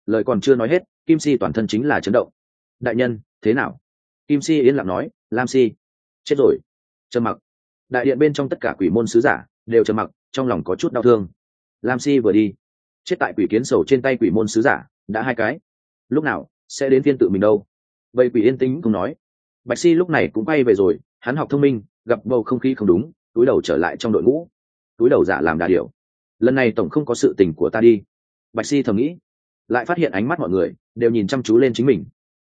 lời còn chưa nói hết, Kim Si toàn thân chính là chấn động. Đại nhân, thế nào? Kim Si yên lặng nói, Lam Si chết rồi. Trầm mặc. Đại điện bên trong tất cả quỷ môn sứ giả đều trầm mặc, trong lòng có chút đau thương. Lam Si vừa đi, chết tại quỷ kiến sầu trên tay quỷ môn sứ giả đã 2 cái, lúc nào sẽ đến phiên tự mình đâu? Vậy quỷ yên tĩnh không nói. Bạch Si lúc này cũng quay về rồi, hắn học thông minh, gặp bầu không khí không đúng, túi đầu trở lại trong đội ngũ, túi đầu giả làm đà điểu. Lần này tổng không có sự tình của ta đi. Bạch Si thầm nghĩ, lại phát hiện ánh mắt mọi người đều nhìn chăm chú lên chính mình,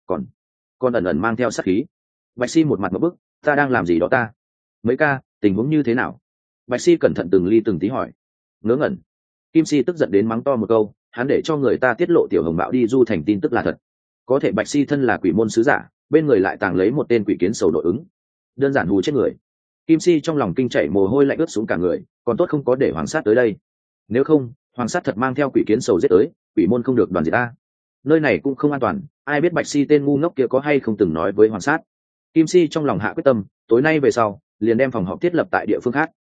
còn ẩn ẩn mang theo sát khí. Bạch Si một mặt một bức, ta đang làm gì đó ta? Mấy ca, tình huống như thế nào? Bạch Si cẩn thận từng ly từng tí hỏi. Ngớ ngẩn. Kim Si tức giận đến mắng to một câu, hắn để cho người ta tiết lộ tiểu hồng bạo đi du thành tin tức là thật. Có thể Bạch Si thân là quỷ môn sứ giả, bên người lại tàng lấy một tên quỷ kiến sầu nội ứng, đơn giản hù chết người. Kim Si trong lòng kinh chảy mồ hôi lạnh ướt xuống cả người, còn tốt không có để Hoàng Sát tới đây. Nếu không, Hoàng Sát thật mang theo quỷ kiến sầu giết tới, quỷ môn không được đoàn diệt ta. Nơi này cũng không an toàn, ai biết Bạch Si tên ngu ngốc kia có hay không từng nói với Hoàng Sát. Kim Si trong lòng hạ quyết tâm, tối nay về sau, liền đem phòng họp thiết lập tại địa phương khác.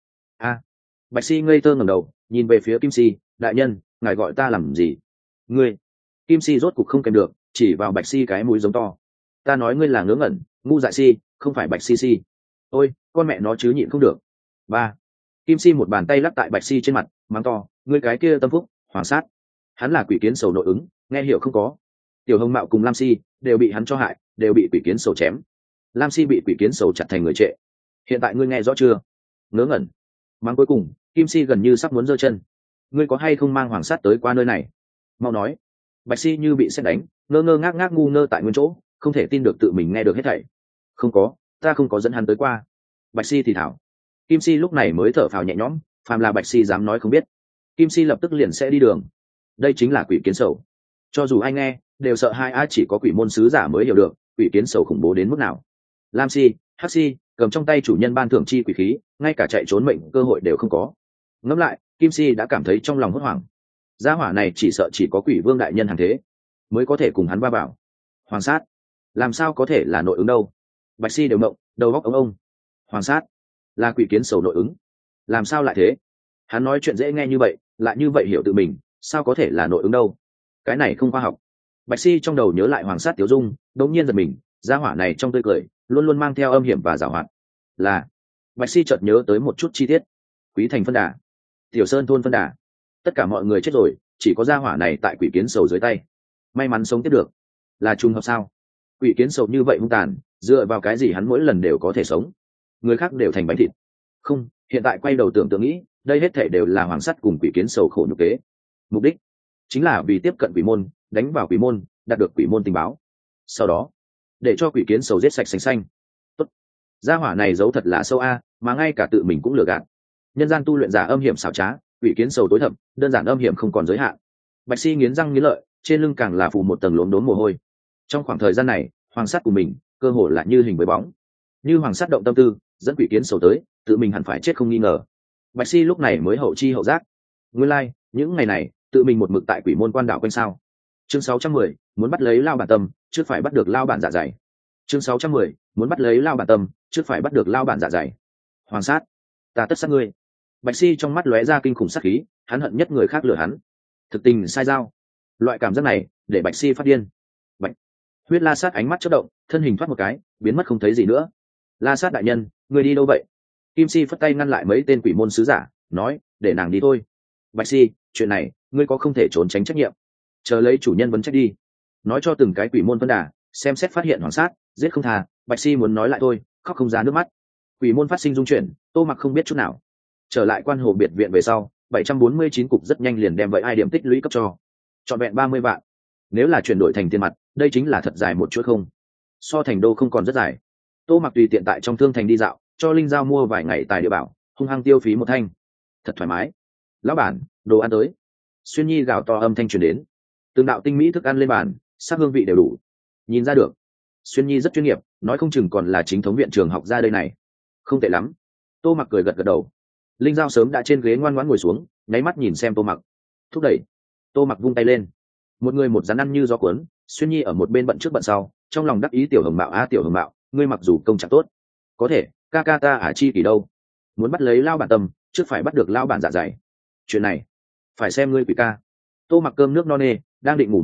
Bạch Si ngây thơ ngẩng đầu, nhìn về phía Kim Si, đại nhân, ngài gọi ta làm gì? Ngươi. Kim Si rốt cục không kèm được, chỉ vào Bạch Si cái mũi giống to. Ta nói ngươi là ngớ ngẩn, ngu dại Si, không phải Bạch Si. Ôi, con mẹ nó chứ nhịn không được. Ba. Kim Si một bàn tay lắc tại Bạch Si trên mặt, mắng to, ngươi cái kia tâm phúc, Hoàng Sát. Hắn là quỷ kiến sầu nội ứng, nghe hiểu không có? Tiểu Hồng Mạo cùng Lam Si đều bị hắn cho hại, đều bị quỷ kiến sầu chém. Lam Si bị quỷ kiến sầu chặt thành người trệ. Hiện tại ngươi nghe rõ chưa? Ngớ ngẩn. Mắng cuối cùng, Kim Si gần như sắp muốn giơ chân. Ngươi có hay không mang Hoàng Sát tới qua nơi này? Mau nói. Bạch Si như bị sét đánh, ngơ ngơ ngác ngác ngu ngơ tại nguyên chỗ, không thể tin được tự mình nghe được hết thảy. Không có, ta không có dẫn hắn tới qua. Bạch Si thì thảo. Kim Si lúc này mới thở phào nhẹ nhõm, phàm là Bạch Si dám nói không biết, Kim Si lập tức liền sẽ đi đường. Đây chính là quỷ kiến sầu. Cho dù ai nghe, đều sợ hai á, chỉ có quỷ môn sứ giả mới hiểu được quỷ kiến sầu khủng bố đến mức nào. Lam Si, Hắc Si cầm trong tay chủ nhân ban thưởng chi quỷ khí, ngay cả chạy trốn mệnh cơ hội đều không có. Ngẫm lại, Kim Si đã cảm thấy trong lòng hốt hoảng. Gia hỏa này chỉ sợ chỉ có quỷ vương đại nhân hàng thế mới có thể cùng hắn va vào. Hoàng Sát, làm sao có thể là nội ứng đâu? Bạch Si đều mộng, đầu óc ông. Hoàng Sát là quỷ kiến sầu nội ứng, làm sao lại thế? Hắn nói chuyện dễ nghe như vậy, lại như vậy hiểu tự mình, sao có thể là nội ứng đâu? Cái này không khoa học. Bạch Si trong đầu nhớ lại Hoàng Sát Tiểu Dung, đống nhiên giật mình, gia hỏa này trong tươi cười luôn luôn mang theo âm hiểm và giảo hoạt. Là Bạch Si chợt nhớ tới một chút chi tiết. Quý Thành phân đà, Tiểu Sơn thôn phân đà, tất cả mọi người chết rồi, chỉ có gia hỏa này tại quỷ kiến sầu dưới tay, may mắn sống tiếp được. Là trùng hợp sao? Quỷ kiến sầu như vậy hung tàn, dựa vào cái gì hắn mỗi lần đều có thể sống, người khác đều thành bánh thịt? Không, hiện tại quay đầu tưởng tượng nghĩ, đây hết thể đều là Hoàng Sắt cùng quỷ kiến sầu khổ nhục kế. Mục đích chính là vì tiếp cận quỷ môn, đánh vào quỷ môn, đạt được quỷ môn tình báo, sau đó để cho quỷ kiến sầu giết sạch sành xanh. Tốt, gia hỏa này giấu thật là sâu a, mà ngay cả tự mình cũng lừa gạt. Nhân gian tu luyện giả âm hiểm xảo trá, quỷ kiến sầu tối thầm, đơn giản âm hiểm không còn giới hạn. Bạch Si nghiến răng nghiến lợi, trên lưng càng là phủ một tầng lốm đốm mồ hôi. Trong khoảng thời gian này, Hoàng Sắt của mình cơ hồ là như hình với bóng, như Hoàng Sắt động tâm tư, dẫn quỷ kiến sầu tới, tự mình hẳn phải chết không nghi ngờ. Bạch Si lúc này mới hậu chi hậu giác, nguyên lai những ngày này tự mình một mực tại quỷ môn quan đảo quanh sao. Chương 610, muốn bắt lấy Lao Bản Tâm, trước phải bắt được Lao Bản Dạ Dày. Chương 610, muốn bắt lấy Lao Bản Tâm, trước phải bắt được Lao Bản Dạ Dày. Hoàng Sát, ta tất sát ngươi. Bạch Si trong mắt lóe ra kinh khủng sát khí, hắn hận nhất người khác lừa hắn, thực tình sai giao. Loại cảm giác này để Bạch Si phát điên. Bạch Huyết La Sát ánh mắt chớp động, thân hình thoát một cái, biến mất không thấy gì nữa. La Sát đại nhân, người đi đâu vậy? Kim Si phất tay ngăn lại mấy tên quỷ môn sứ giả, nói, để nàng đi thôi. Bạch Si, chuyện này ngươi có không thể trốn tránh trách nhiệm, chờ lấy chủ nhân vấn trách đi. Nói cho từng cái quỷ môn phân đà xem xét phát hiện Hoàng Sát, giết không tha. Bạch Si muốn nói lại thôi, khóc không ra nước mắt. Quỷ môn phát sinh dung chuyển, Tô Mặc không biết chút nào. Trở lại quan hồ biệt viện về sau, 749 cục rất nhanh liền đem vậy ai điểm tích lũy cấp cho trọn vẹn 30 vạn. Nếu là chuyển đổi thành tiền mặt, đây chính là thật dài một chuỗi không. So thành đô không còn rất dài. Tô Mặc tùy tiện tại trong thương thành đi dạo, cho linh giao mua vài ngày tài địa bảo, hung hăng tiêu phí một thanh, thật thoải mái. Lão bản, đồ ăn tới. Xuyên Nhi gào to âm thanh truyền đến, từng đạo tinh mỹ thức ăn lên bàn, sắc hương vị đều đủ. Nhìn ra được Xuyên Nhi rất chuyên nghiệp, nói không chừng còn là chính thống viện trường học ra đây này. Không tệ lắm. Tô Mặc cười gật gật đầu. Linh giao sớm đã trên ghế ngoan ngoãn ngồi xuống, nháy mắt nhìn xem Tô Mặc, thúc đẩy. Tô Mặc vung tay lên, một người một rắn ăn như gió cuốn. Xuyên Nhi ở một bên bận trước bận sau, trong lòng đắc ý. Tiểu Hồng Mạo tiểu Hồng Mạo, ngươi mặc dù công trạng tốt, có thể ca ca ta chi kỳ đâu. Muốn bắt lấy Lao Bản Tâm, trước phải bắt được Lao Bản Dạ Dày. Chuyện này phải xem ngươi quỷ ca. Tô Mặc cơm nước no nê, đang định ngủ một giấc,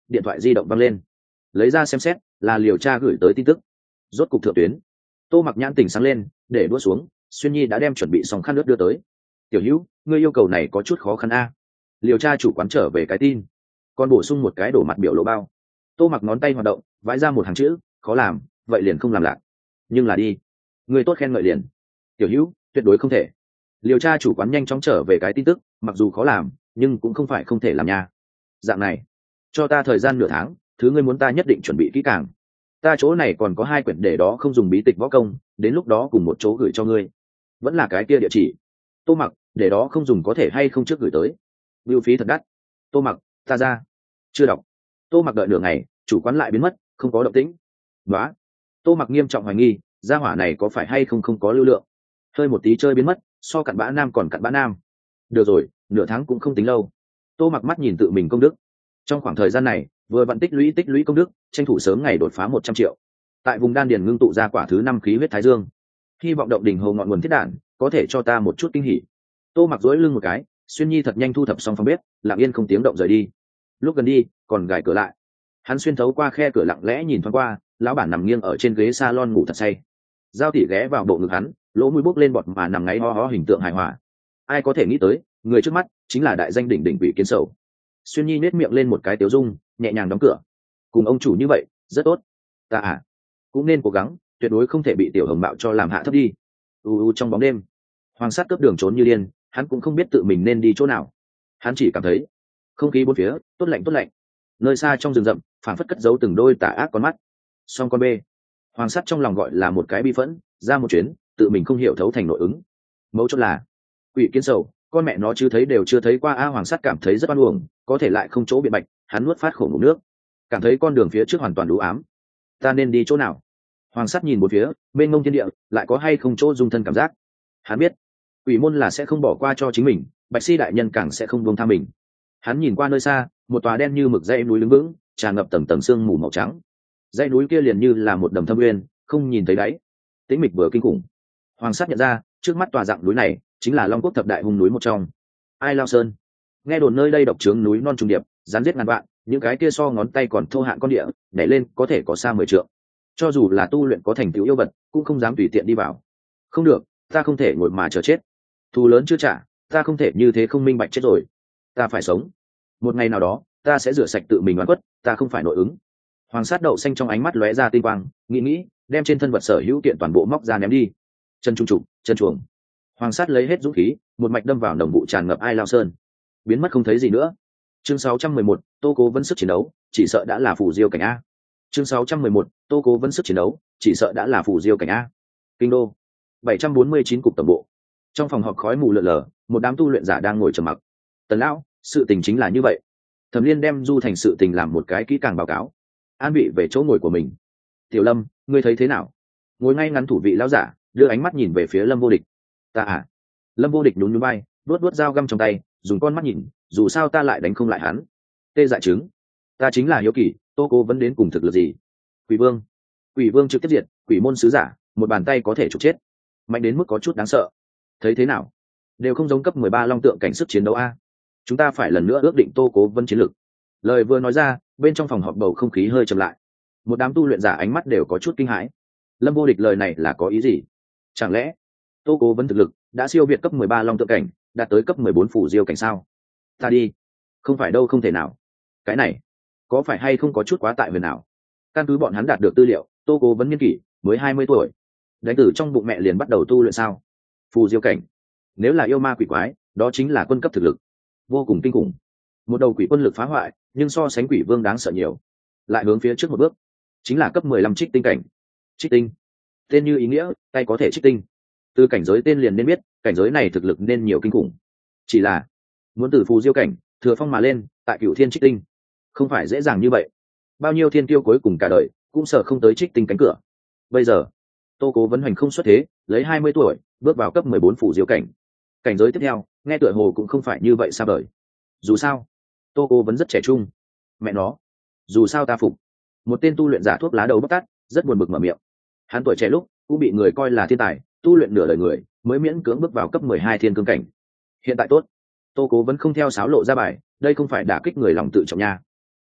điện thoại di động văng lên, lấy ra xem xét là Liều Cha gửi tới tin tức. Rốt cục thượng tuyến. Tô Mặc nhãn tỉnh sáng lên, để đũa xuống, Xuyên Nhi đã đem chuẩn bị xong khăn nước đưa tới. Tiểu Hữu, ngươi yêu cầu này có chút khó khăn a. Liều Cha chủ quán trở về cái tin, còn bổ sung một cái đổ mặt biểu lộ bao. Tô Mặc ngón tay hoạt động, vãi ra một hàng chữ, khó làm, vậy liền không làm lạc. Nhưng là đi, ngươi tốt khen ngợi liền. Tiểu Hữu, tuyệt đối không thể. Liều Cha chủ quán nhanh chóng trở về cái tin tức, mặc dù khó làm, nhưng cũng không phải không thể làm nha. Dạng này, cho ta thời gian nửa tháng, thứ ngươi muốn ta nhất định chuẩn bị kỹ càng. Ta chỗ này còn có 2 quyển để đó không dùng bí tịch võ công, đến lúc đó cùng một chỗ gửi cho ngươi. Vẫn là cái kia địa chỉ. Tô Mặc, để đó không dùng có thể hay không trước gửi tới. Bưu phí thật đắt. Tô Mặc, ta ra. Chưa đọc. Tô Mặc đợi nửa ngày, chủ quán lại biến mất, không có động tĩnh. Đó. Tô Mặc nghiêm trọng hoài nghi, gia hỏa này có phải hay không có lưu lượng. Hơi một tí chơi biến mất, so cặn bã nam còn cặn bã nam. Được rồi, nửa tháng cũng không tính lâu. Tô Mặc mắt nhìn tự mình công đức. Trong khoảng thời gian này, vừa vận tích lũy công đức, tranh thủ sớm ngày đột phá 100 triệu. Tại vùng đan điền ngưng tụ ra quả thứ 5 khí huyết thái dương. Hy vọng động đỉnh hồ ngọn nguồn thiết đạn có thể cho ta một chút kinh hỉ. Tô Mặc duỗi lưng một cái, Xuyên Nhi thật nhanh thu thập xong phòng bếp, lặng yên không tiếng động rời đi. Lúc gần đi, còn gài cửa lại. Hắn xuyên thấu qua khe cửa lặng lẽ nhìn thoáng qua, lão bản nằm nghiêng ở trên ghế salon ngủ thật say. Giao Tỷ ghé vào bộ ngực hắn, lỗ mũi bốc lên bọt mà nằm ngáy ho ho hình tượng hài hòa. Ai có thể nghĩ tới, người trước mắt chính là đại danh đỉnh đỉnh Quỷ Kiến Sầu. Xuyên Nhi nét miệng lên một cái tiếu dung, nhẹ nhàng đóng cửa. Cùng ông chủ như vậy, rất tốt. Ta cũng nên cố gắng, tuyệt đối không thể bị tiểu hồng bạo cho làm hạ thấp đi. Trong bóng đêm, Hoàng Sát cướp đường trốn như điên, hắn cũng không biết tự mình nên đi chỗ nào. Hắn chỉ cảm thấy không khí bốn phía tốt lạnh tốt lạnh. Nơi xa trong rừng rậm, phảng phất cất giấu từng đôi tà ác con mắt. Song con bê, Hoàng Sát trong lòng gọi là một cái bi phẫn, ra một chuyến, tự mình không hiểu thấu thành nội ứng. Mấu chốt là Quỷ Kiến Sầu, con mẹ nó chứ thấy đều chưa thấy qua. Hoàng Sát cảm thấy rất oan uổng, có thể lại không chỗ biện bạch, hắn nuốt phát khổ ngụm nước, cảm thấy con đường phía trước hoàn toàn đủ ám. Ta nên đi chỗ nào? Hoàng Sát nhìn một phía, mênh mông thiên địa, lại có hay không chỗ dung thân cảm giác. Hắn biết, Quỷ môn là sẽ không bỏ qua cho chính mình, Bạch Si đại nhân càng sẽ không buông tha mình. Hắn nhìn qua nơi xa, một tòa đen như mực dãy núi đứng vững, tràn ngập tầng tầng sương mù màu trắng. Dãy núi kia liền như là một đầm thâm uyên, không nhìn thấy đáy, tĩnh mịch vừa kinh khủng. Hoàng Sát nhận ra, trước mắt tòa dạng núi này chính là Long Quốc thập đại hung núi một trong, Ai Lao Sơn. Nghe đồn nơi đây độc trướng núi non trùng điệp, rắn giết ngàn vạn, những cái kia so ngón tay còn thô hạn con địa, nhảy lên có thể có xa 10 trượng. Cho dù là tu luyện có thành tựu yêu vật, cũng không dám tùy tiện đi vào. Không được, ta không thể ngồi mà chờ chết. Thù lớn chưa trả, ta không thể như thế không minh bạch chết rồi. Ta phải sống. Một ngày nào đó, ta sẽ rửa sạch tự mình oan khuất, ta không phải nội ứng. Hoàng Sát đậu xanh trong ánh mắt lóe ra tinh quang, nghĩ, đem trên thân vật sở hữu kiện toàn bộ móc ra ném đi. Chân trung trục, chân chuồng. Hoàng Sát lấy hết dũng khí, một mạch đâm vào nồng vụ tràn ngập Ai Lao Sơn, biến mất không thấy gì nữa. Chương 611, Tô Cố vẫn sức chiến đấu, chỉ sợ đã là phù diêu cảnh a. Chương 611, Tô Cố vẫn sức chiến đấu, chỉ sợ đã là phù diêu cảnh a. Kinh đô 749 cục tổng bộ. Trong phòng họp khói mù lờ lờ, một đám tu luyện giả đang ngồi trầm mặc. Tần lão, sự tình chính là như vậy. Thẩm Liên đem Du Thành sự tình làm một cái kỹ càng báo cáo, an vị về chỗ ngồi của mình. Tiểu Lâm, ngươi thấy thế nào? Ngồi ngay ngắn thủ vị lão giả đưa ánh mắt nhìn về phía Lâm Vô Địch. Ta Lâm Vô Địch nhún nhún vai, đuốt dao găm trong tay, dùng con mắt nhìn, dù sao ta lại đánh không lại hắn. Tê dại chứng, ta chính là hiếu kỳ, Tô Cố vẫn đến cùng thực lực gì? Quỷ Vương trực tiếp diệt Quỷ môn sứ giả, một bàn tay có thể trục chết, mạnh đến mức có chút đáng sợ. Thấy thế nào? Đều không giống cấp 13 long tượng cảnh sức chiến đấu a. Chúng ta phải lần nữa ước định Tô Cố vẫn chiến lực. Lời vừa nói ra, bên trong phòng họp bầu không khí hơi trầm lại. Một đám tu luyện giả ánh mắt đều có chút kinh hãi. Lâm Vô Địch lời này là có ý gì? Chẳng lẽ Tô Cố vẫn thực lực đã siêu việt cấp 13 long tượng cảnh, đạt tới cấp 14 phủ diêu cảnh sao? Ta đi, không phải đâu, không thể nào. Cái này có phải hay không có chút quá tại huyền nào? Căn cứ bọn hắn đạt được tư liệu, Tô Cố vẫn niên kỷ mới 20 tuổi, đánh tử trong bụng mẹ liền bắt đầu tu luyện sao? Phù diêu cảnh, nếu là yêu ma quỷ quái, đó chính là quân cấp thực lực, vô cùng kinh khủng. Một đầu quỷ quân lực phá hoại, nhưng so sánh Quỷ Vương đáng sợ nhiều. Lại hướng phía trước một bước, chính là cấp 15 trích tinh cảnh. Trích tinh, tên như ý nghĩa, tay có thể trích tinh. Từ cảnh giới tên liền nên biết, cảnh giới này thực lực nên nhiều kinh khủng. Chỉ là muốn từ phù diêu cảnh thừa phong mà lên, tại Cửu Thiên trích tinh, không phải dễ dàng như vậy. Bao nhiêu thiên tiêu cuối cùng cả đời cũng sợ không tới trích tinh cánh cửa. Bây giờ Tô Cố vẫn hoành không xuất thế, lấy 20 tuổi bước vào cấp 14 phù diêu cảnh. Cảnh giới tiếp theo nghe tựa hồ cũng không phải như vậy xa vời. Dù sao Tô Cố vẫn rất trẻ trung. Mẹ nó, dù sao ta phục. Một tên tu luyện giả thuốc lá đầu bóc tắt, rất buồn bực mở miệng. Hắn tuổi trẻ lúc cũng bị người coi là thiên tài, tu luyện nửa đời người mới miễn cưỡng bước vào cấp 12 thiên cương cảnh. Hiện tại tốt, Tô Cố vẫn không theo sáo lộ ra bài, đây không phải đả kích người lòng tự trọng nha.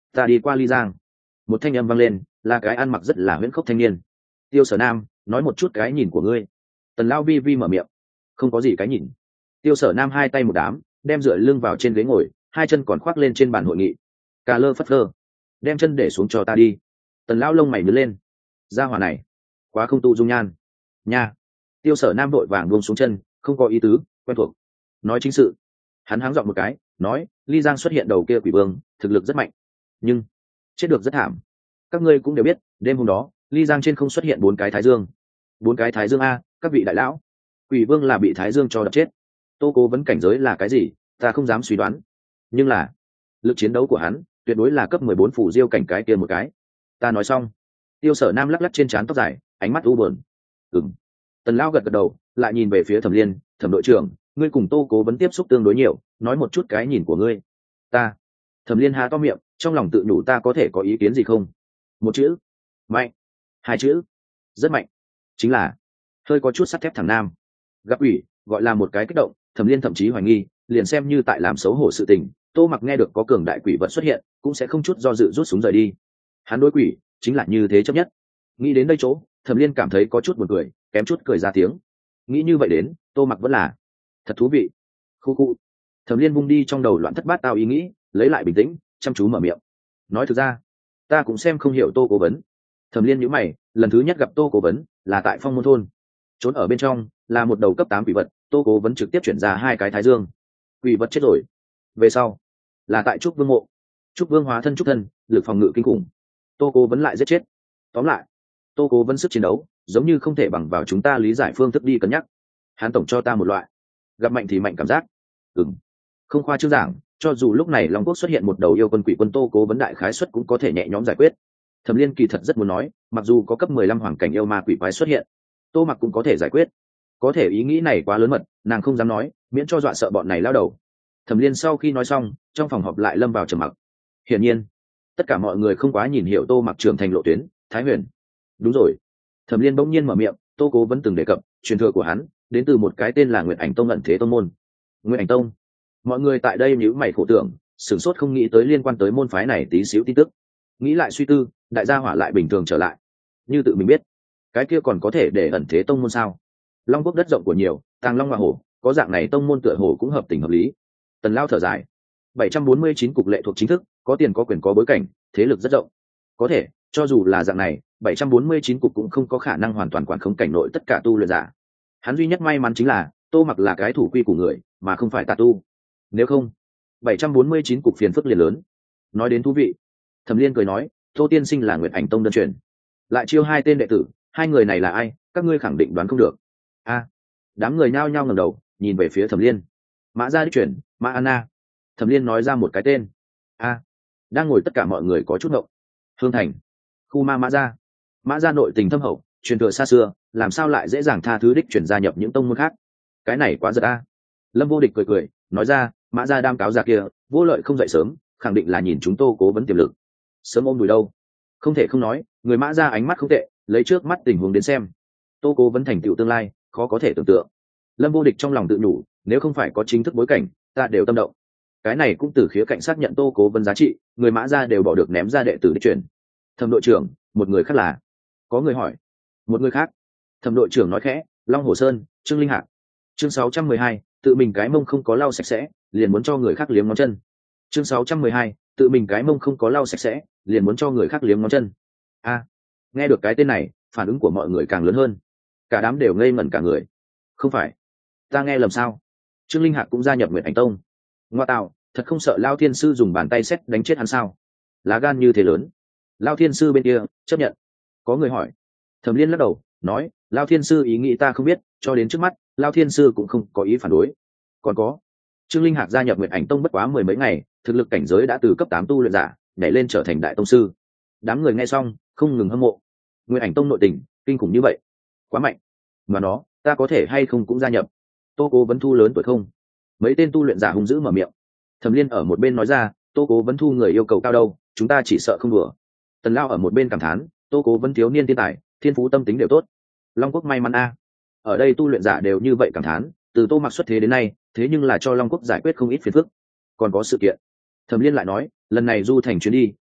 ta đi qua ly giang. Một thanh âm vang lên, là cái ăn mặc rất là huyễn khốc thanh niên. Tiêu Sở Nam, nói một chút cái nhìn của ngươi. Tần Lao vi vi mở miệng. Không có gì cái nhìn. Tiêu Sở Nam hai tay một đám, đem dựa lưng vào trên ghế ngồi, hai chân còn khoác lên trên bàn hội nghị. Cà lơ phất lơ, đem chân để xuống cho ta đi. Tần Lão lông mày nhướng lên. Gia hỏa này, quá không tu dung nhan. Nha. Tiêu Sở Nam vội vàng buông xuống chân, không có ý tứ, quen thuộc. Nói chính sự. Hắn háng giọng một cái, nói, Ly Giang xuất hiện đầu kia quỷ vương, thực lực rất mạnh, nhưng chết được rất thảm. Các ngươi cũng đều biết, đêm hôm đó, Ly Giang trên không xuất hiện 4 cái thái dương. 4 cái thái dương a, các vị đại lão. Quỷ vương là bị thái dương cho đập chết. Tô Cố vấn cảnh giới là cái gì, ta không dám suy đoán. Nhưng là, lực chiến đấu của hắn, tuyệt đối là cấp 14 phủ diêu cảnh cái kia một cái. Ta nói xong. Tiêu Sở Nam lắc lắc trên trán tóc dài, ánh mắt u buồn. Ừm. Tần Lão gật gật đầu, lại nhìn về phía Thẩm Liên, Thẩm đội trưởng, ngươi cùng Tô Cố vấn tiếp xúc tương đối nhiều, nói một chút cái nhìn của ngươi. Ta. Thẩm Liên há to miệng, trong lòng tự nhủ ta có thể có ý kiến gì không? Một chữ. Mạnh. 2 chữ. Rất mạnh. Chính là hơi có chút sắt thép thằng nam. Gặp ủy, gọi là một cái kích động, Thẩm Liên thậm chí hoài nghi, liền xem như tại làm xấu hổ sự tình, Tô Mặc nghe được có cường đại quỷ vật xuất hiện, cũng sẽ không chút do dự rút súng rời đi. Hắn đối quỷ, chính là như thế chấp nhất. Nghĩ đến đây chỗ, Thẩm Liên cảm thấy có chút buồn cười, kém chút cười ra tiếng. Nghĩ như vậy đến, Tô Mặc vẫn là thật thú vị. Khu khu. Thẩm Liên vung đi trong đầu loạn thất bát tao ý nghĩ, lấy lại bình tĩnh, chăm chú mở miệng. Nói thực ra, ta cũng xem không hiểu Tô Cố vấn. Thẩm Liên nhíu mày, lần thứ nhất gặp Tô Cố vấn là tại Phong Môn thôn. Trốn ở bên trong là một đầu cấp 8 quỷ vật, Tô Cố vấn trực tiếp chuyển ra 2 cái thái dương. Quỷ vật chết rồi. Về sau là tại Trúc Vương mộ. Trúc Vương hóa thân trúc thân, lực phòng ngự kinh khủng. Tô Cố vấn lại giết chết. Tóm lại, Tô Cố vấn sức chiến đấu giống như không thể bằng vào chúng ta lý giải phương thức đi cân nhắc. Hắn tổng cho ta một loại gặp mạnh thì mạnh cảm giác. Không khoa trương giảng, cho dù lúc này Long Quốc xuất hiện một đầu yêu quân quỷ quân, Tô Cố vấn đại khái suất cũng có thể nhẹ nhõm giải quyết. Thẩm Liên kỳ thật rất muốn nói, mặc dù có cấp 15 hoàng cảnh yêu ma quỷ quái xuất hiện, Tô Mặc cũng có thể giải quyết. Có thể ý nghĩ này quá lớn mật, nàng không dám nói, miễn cho dọa sợ bọn này lao đầu. Thẩm Liên sau khi nói xong, trong phòng họp lại lâm vào trầm mặc. Hiển nhiên, tất cả mọi người không quá nhìn hiểu Tô Mặc trưởng thành lộ tuyến. Thái Huyền. Đúng rồi. Thẩm Liên bỗng nhiên mở miệng, Tô Cố vẫn từng đề cập, truyền thừa của hắn đến từ một cái tên là Nguyệt Ảnh Tông ẩn thế tông môn. Nguyệt Ảnh Tông. Mọi người tại đây nhíu mày khổ tưởng, sửng sốt không nghĩ tới liên quan tới môn phái này tí xíu tin tức. Nghĩ lại suy tư, đại gia hỏa lại bình thường trở lại. Như tự mình biết, cái kia còn có thể để ẩn thế tông môn sao? Long Quốc đất rộng của nhiều, tàng long hoa hổ, có dạng này tông môn tựa hồ cũng hợp tình hợp lý. Tần Lao thở dài. 749 cục lệ thuộc chính thức, có tiền có quyền có bối cảnh, thế lực rất rộng. Có thể, cho dù là dạng này, 749 cục cũng không có khả năng hoàn toàn quản khống cảnh nội tất cả tu luyện giả. Hắn duy nhất may mắn chính là, Tô Mặc là cái thủ quy của người, mà không phải tà tu. Nếu không, 749 cục phiền phức liền lớn. Nói đến thú vị, Thẩm Liên cười nói, Tô tiên sinh là Nguyệt Ảnh Tông đơn truyền, lại chiêu 2 tên đệ tử, 2 người này là ai, các ngươi khẳng định đoán không được. Đám người nhao nhao ngẩng đầu nhìn về phía Thẩm Liên. Mã Gia đích truyền, Mã Anna. Thẩm Liên nói ra một cái tên. Đang ngồi tất cả mọi người có chút ngộng. Hương Thành, khu Mã Gia. Mã Gia nội tình thâm hậu, truyền thừa xa xưa, làm sao lại dễ dàng tha thứ đích chuyển gia nhập những tông môn khác? Cái này quá giật a. Lâm Vô Địch cười cười, nói ra, Mã Gia đam cáo già kia, vô lợi không dậy sớm, khẳng định là nhìn chúng Tô Cố vấn tiềm lực. Sớm ôm đùi đâu? Không thể không nói, người Mã Gia ánh mắt không tệ, lấy trước mắt tình huống đến xem, Tô Cố vấn thành tựu tương lai, khó có thể tưởng tượng. Lâm Vô Địch trong lòng tự nhủ, nếu không phải có chính thức bối cảnh, ta đều tâm động. Cái này cũng từ khía cạnh xác nhận Tô Cố vấn giá trị, người Mã Gia đều bỏ được ném ra đệ tử đích truyền. Thẩm đội trưởng, một người khác là? Có người hỏi. Một người khác. Thẩm đội trưởng nói khẽ, Long Hồ Sơn, Trương Linh Hạc. Chương 612, tự mình cái mông không có lau sạch sẽ, liền muốn cho người khác liếm ngón chân. Chương 612, tự mình cái mông không có lau sạch sẽ, liền muốn cho người khác liếm ngón chân. Nghe được cái tên này, phản ứng của mọi người càng lớn hơn. Cả đám đều ngây ngẩn cả người. Không phải, ta nghe lầm sao? Trương Linh Hạc cũng gia nhập Nguyệt Ảnh Tông. Ngoa tạo, thật không sợ Lao Thiên Sư dùng bàn tay sét đánh chết hắn sao? Lá gan như thế lớn. Lao Thiên Sư bên kia chấp nhận. Có người hỏi. Thẩm Liên lắc đầu, nói, Lao Thiên Sư ý nghĩ ta không biết, cho đến trước mắt, Lao Thiên Sư cũng không có ý phản đối. Còn có, Trương Linh Hạc gia nhập Nguyệt Ảnh Tông bất quá 10 mấy ngày, thực lực cảnh giới đã từ cấp 8 tu luyện giả nhảy lên trở thành đại tông sư. Đám người nghe xong không ngừng hâm mộ. Nguyệt Ảnh Tông nội tình kinh khủng như vậy, quá mạnh. Mà nó, ta có thể hay không cũng gia nhập? Tô Cố vấn thu lớn tuổi không? Mấy tên tu luyện giả hung dữ mở miệng. Thẩm Liên ở một bên nói ra, Tô Cố vấn thu người yêu cầu cao đâu, chúng ta chỉ sợ không đùa. Tần Lao ở một bên cảm thán, Tô Cố vấn thiếu niên thiên tài, thiên phú tâm tính đều tốt. Long Quốc may mắn a. Ở đây tu luyện giả đều như vậy cảm thán, từ Tô Mặc xuất thế đến nay, thế nhưng là cho Long Quốc giải quyết không ít phiền phức. Còn có sự kiện. Thẩm Liên lại nói, lần này du thành chuyến đi,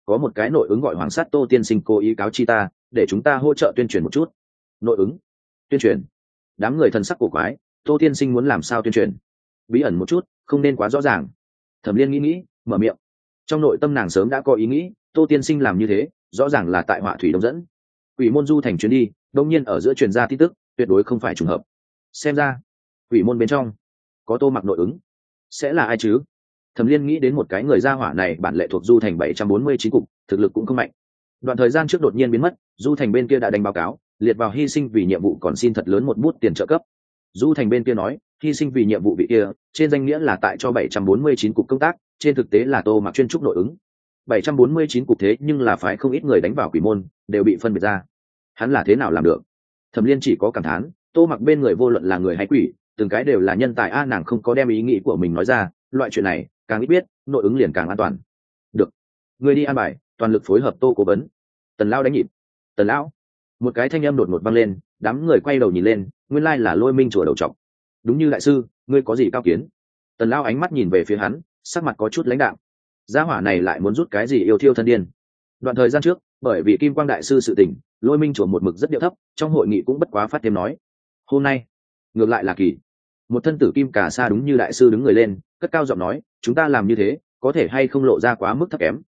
có một cái nội ứng gọi Hoàng Sát Tô tiên sinh cố ý cáo chi ta, để chúng ta hỗ trợ tuyên truyền một chút. Nội ứng, tuyên truyền? Đám người thần sắc cổ quái, Tô tiên sinh muốn làm sao tuyên truyền? Bí ẩn một chút, không nên quá rõ ràng. Thẩm Liên nghĩ, mở miệng. Trong nội tâm nàng sớm đã có ý nghĩ, Tô tiên sinh làm như thế, rõ ràng là tại Họa Thủy Đông dẫn. Quỷ môn du thành chuyến đi, đông nhiên ở giữa truyền ra tin tức, tuyệt đối không phải trùng hợp. Xem ra, quỷ môn bên trong có Tô Mặc nội ứng, sẽ là ai chứ? Thẩm Liên nghĩ đến một cái người gia hỏa này bản lệ thuộc du thành 749 cục, thực lực cũng không mạnh. Đoạn thời gian trước đột nhiên biến mất, du thành bên kia đã đánh báo cáo, liệt vào hy sinh vì nhiệm vụ còn xin thật lớn một bút tiền trợ cấp. Du thành bên kia nói, hy sinh vì nhiệm vụ vị kia, trên danh nghĩa là tại cho 749 cục công tác, trên thực tế là Tô Mặc chuyên trúc nội ứng. 749 cục thế nhưng là phái không ít người đánh vào quỷ môn, đều bị phân biệt ra. Hắn là thế nào làm được? Thẩm Liên chỉ có cảm thán, Tô Mặc bên người vô luận là người hay quỷ, từng cái đều là nhân tài a, nàng không có đem ý nghĩ của mình nói ra, loại chuyện này, càng ít biết, nội ứng liền càng an toàn. Được, người đi an bài, toàn lực phối hợp Tô cố vấn. Tần lão đánh nhịp. Tần lão. Một cái thanh âm đột ngột vang lên, đám người quay đầu nhìn lên, nguyên lai là Lôi Minh chùa đầu trọc. Đúng như đại sư, ngươi có gì cao kiến? Tần lão ánh mắt nhìn về phía hắn, sắc mặt có chút lãnh đạm. Gia hỏa này lại muốn rút cái gì yêu thiêu thân điên? Đoạn thời gian trước, bởi vì Kim Quang đại sư sự tình, Lôi Minh chùa một mực rất điệu thấp, trong hội nghị cũng bất quá phát thêm nói. Hôm nay, ngược lại là kỳ. Một thân tử kim cà sa đúng như đại sư đứng người lên, cất cao giọng nói, chúng ta làm như thế, có thể hay không lộ ra quá mức thấp kém.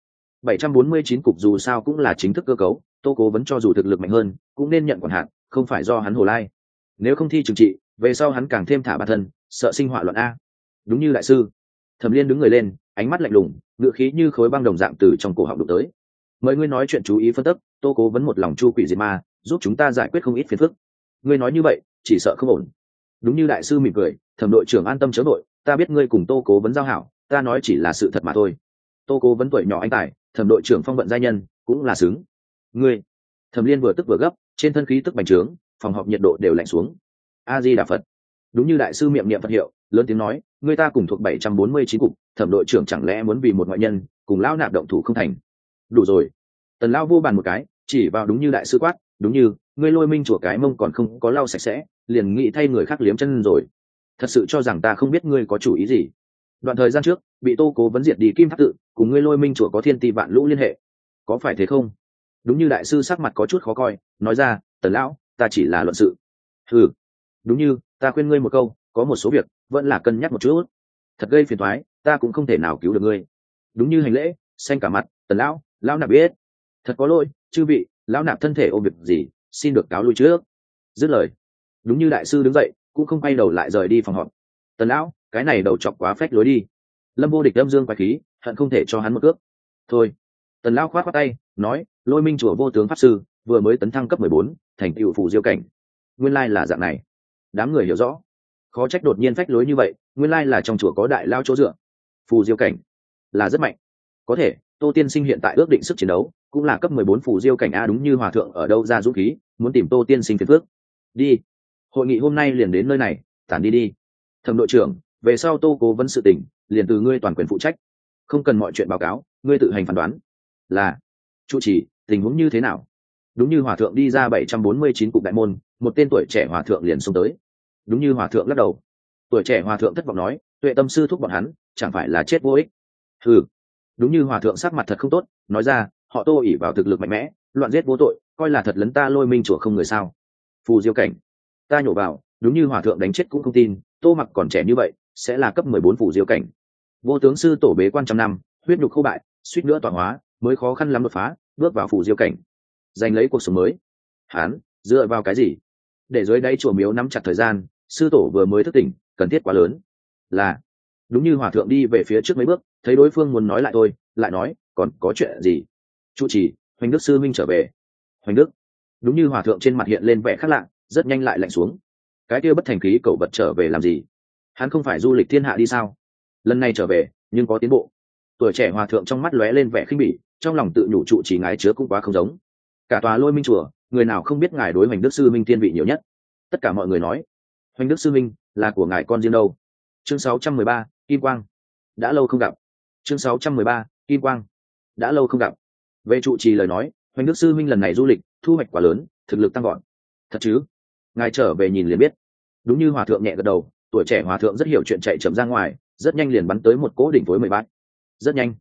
749 cục dù sao cũng là chính thức cơ cấu, Tô cố vấn cho dù thực lực mạnh hơn, cũng nên nhận quản hạt, không phải do hắn hồ lai. Nếu không thi trừng trị, về sau hắn càng thêm thả bản thân, sợ sinh họa loạn a. Đúng như đại sư. Thẩm Liên đứng người lên, ánh mắt lạnh lùng, ngựa khí như khối băng đồng dạng từ trong cổ họng đụng tới. Mời ngươi nói chuyện chú ý phân tích, Tô cố vấn một lòng chu quỷ diệt ma, giúp chúng ta giải quyết không ít phiền phức. Ngươi nói như vậy, chỉ sợ không ổn. Đúng như đại sư mỉm cười, Thẩm đội trưởng an tâm chớ đội, ta biết ngươi cùng Tô cố vấn giao hảo, ta nói chỉ là sự thật mà thôi. Tô cố vấn tuổi nhỏ anh tài, Thẩm đội trưởng phong vận gia nhân, cũng là xứng. Ngươi. Thẩm Liên vừa tức vừa gấp, trên thân khí tức bành trướng, phòng họp nhiệt độ đều lạnh xuống. A Di Đà Phật. Đúng như đại sư miệng niệm Phật hiệu, lớn tiếng nói, người ta cùng thuộc 749 cục, Thẩm đội trưởng chẳng lẽ muốn vì một ngoại nhân, cùng lão nạp động thủ không thành? Đủ rồi. Tần lão vô bàn một cái, chỉ vào đúng như đại sư quát, đúng như, ngươi Lôi Minh chùa cái mông còn không có lau sạch sẽ, liền nghĩ thay người khác liếm chân rồi. Thật sự cho rằng ta không biết ngươi có chủ ý gì? Đoạn thời gian trước, bị Tô cố vấn diệt đi Kim Tháp tự, cùng ngươi Lôi Minh chùa có thiên ti vạn lũ liên hệ, có phải thế không? Đúng như đại sư sắc mặt có chút khó coi, nói ra, Tần lão, ta chỉ là luận sự. Ừ. Đúng như, ta khuyên ngươi một câu, có một số việc vẫn là cân nhắc một chút. Thật gây phiền toái, ta cũng không thể nào cứu được ngươi. Đúng như hành lễ, xanh cả mặt, Tần lão, lão nạp biết. Thật có lỗi, chư vị, lão nạp thân thể ôm việc gì, xin được cáo lui trước. Dứt lời. Đúng như đại sư đứng dậy, cũng không quay đầu lại rời đi phòng họp. Tần lão, cái này đầu chọc quá phách lối đi. Lâm Vô Địch âm dương quái khí, hận không thể cho hắn một cước. Thôi. Tần lão khoát khoát tay, nói, Lôi Minh chùa vô tướng pháp sư vừa mới tấn thăng cấp 14, thành tựu phù diêu cảnh. Nguyên lai là dạng này. Đám người hiểu rõ. Khó trách đột nhiên phách lối như vậy, nguyên lai là trong chùa có đại lao chỗ dựa. Phù diêu cảnh là rất mạnh. Có thể, Tô tiên sinh hiện tại ước định sức chiến đấu, cũng là cấp 14 phù diêu cảnh a, đúng như hòa thượng ở đâu ra dũng khí, muốn tìm Tô tiên sinh phiền phước. Đi. Hội nghị hôm nay liền đến nơi này, tản đi đi. Thẩm đội trưởng, về sau Tô cố vấn sự tình, liền từ ngươi toàn quyền phụ trách. Không cần mọi chuyện báo cáo, ngươi tự hành phán đoán. Là. Trụ trì, tình huống như thế nào? Đúng như hòa thượng đi ra 749 cục đại môn, một tên tuổi trẻ hòa thượng liền xông tới. Đúng như hòa thượng lắc đầu. Tuổi trẻ hòa thượng thất vọng nói, Tuệ tâm sư thúc bọn hắn, chẳng phải là chết vô ích. Ừ. Đúng như hòa thượng sắc mặt thật không tốt, nói ra, họ Tô ỷ vào thực lực mạnh mẽ, loạn giết vô tội, coi là thật lấn ta Lôi Minh chùa không người sao? Phù diêu cảnh. Ta nhổ vào, đúng như hòa thượng đánh chết cũng không tin, Tô Mặc còn trẻ như vậy, sẽ là cấp 14 phù diêu cảnh. Vô tướng sư tổ bế quan trăm năm, huyết nhục khô bại, suýt nữa tọa hóa, mới khó khăn lắm đột phá, bước vào phù diêu cảnh, giành lấy cuộc sống mới. Hán dựa vào cái gì? Để dưới đây chùa miếu nắm chặt thời gian, sư tổ vừa mới thức tỉnh, cần thiết quá lớn. Là. Đúng như hòa thượng đi về phía trước mấy bước, thấy đối phương muốn nói lại thôi, lại nói, còn có chuyện gì? Trụ trì, Hoành Đức sư minh trở về. Hoành Đức. Đúng như hòa thượng trên mặt hiện lên vẻ khác lạ, rất nhanh lại lạnh xuống. Cái kia bất thành khí cậu vật trở về làm gì? Hắn không phải du lịch thiên hạ đi sao? Lần này trở về, nhưng có tiến bộ. Tuổi trẻ hòa thượng trong mắt lóe lên vẻ khinh bỉ, trong lòng tự nhủ trụ trì ngài chứa cũng quá không giống. Cả tòa Lôi Minh chùa, người nào không biết ngài đối Hoành Đức sư minh thiên vị nhiều nhất? Tất cả mọi người nói, Hoành Đức sư minh là của ngài con riêng đâu. Chương 613, Kim Quang. Đã lâu không gặp. Chương 613, Kim Quang. Đã lâu không gặp. Về trụ trì lời nói, Hoành Đức sư minh lần này du lịch, thu hoạch quá lớn, thực lực tăng gọn. Thật chứ? Ngài trở về nhìn liền biết. Đúng như hòa thượng nhẹ gật đầu, tuổi trẻ hòa thượng rất hiểu chuyện, chạy chậm ra ngoài, rất nhanh liền bắn tới một cỗ đỉnh tối 10 bát. Rất nhanh,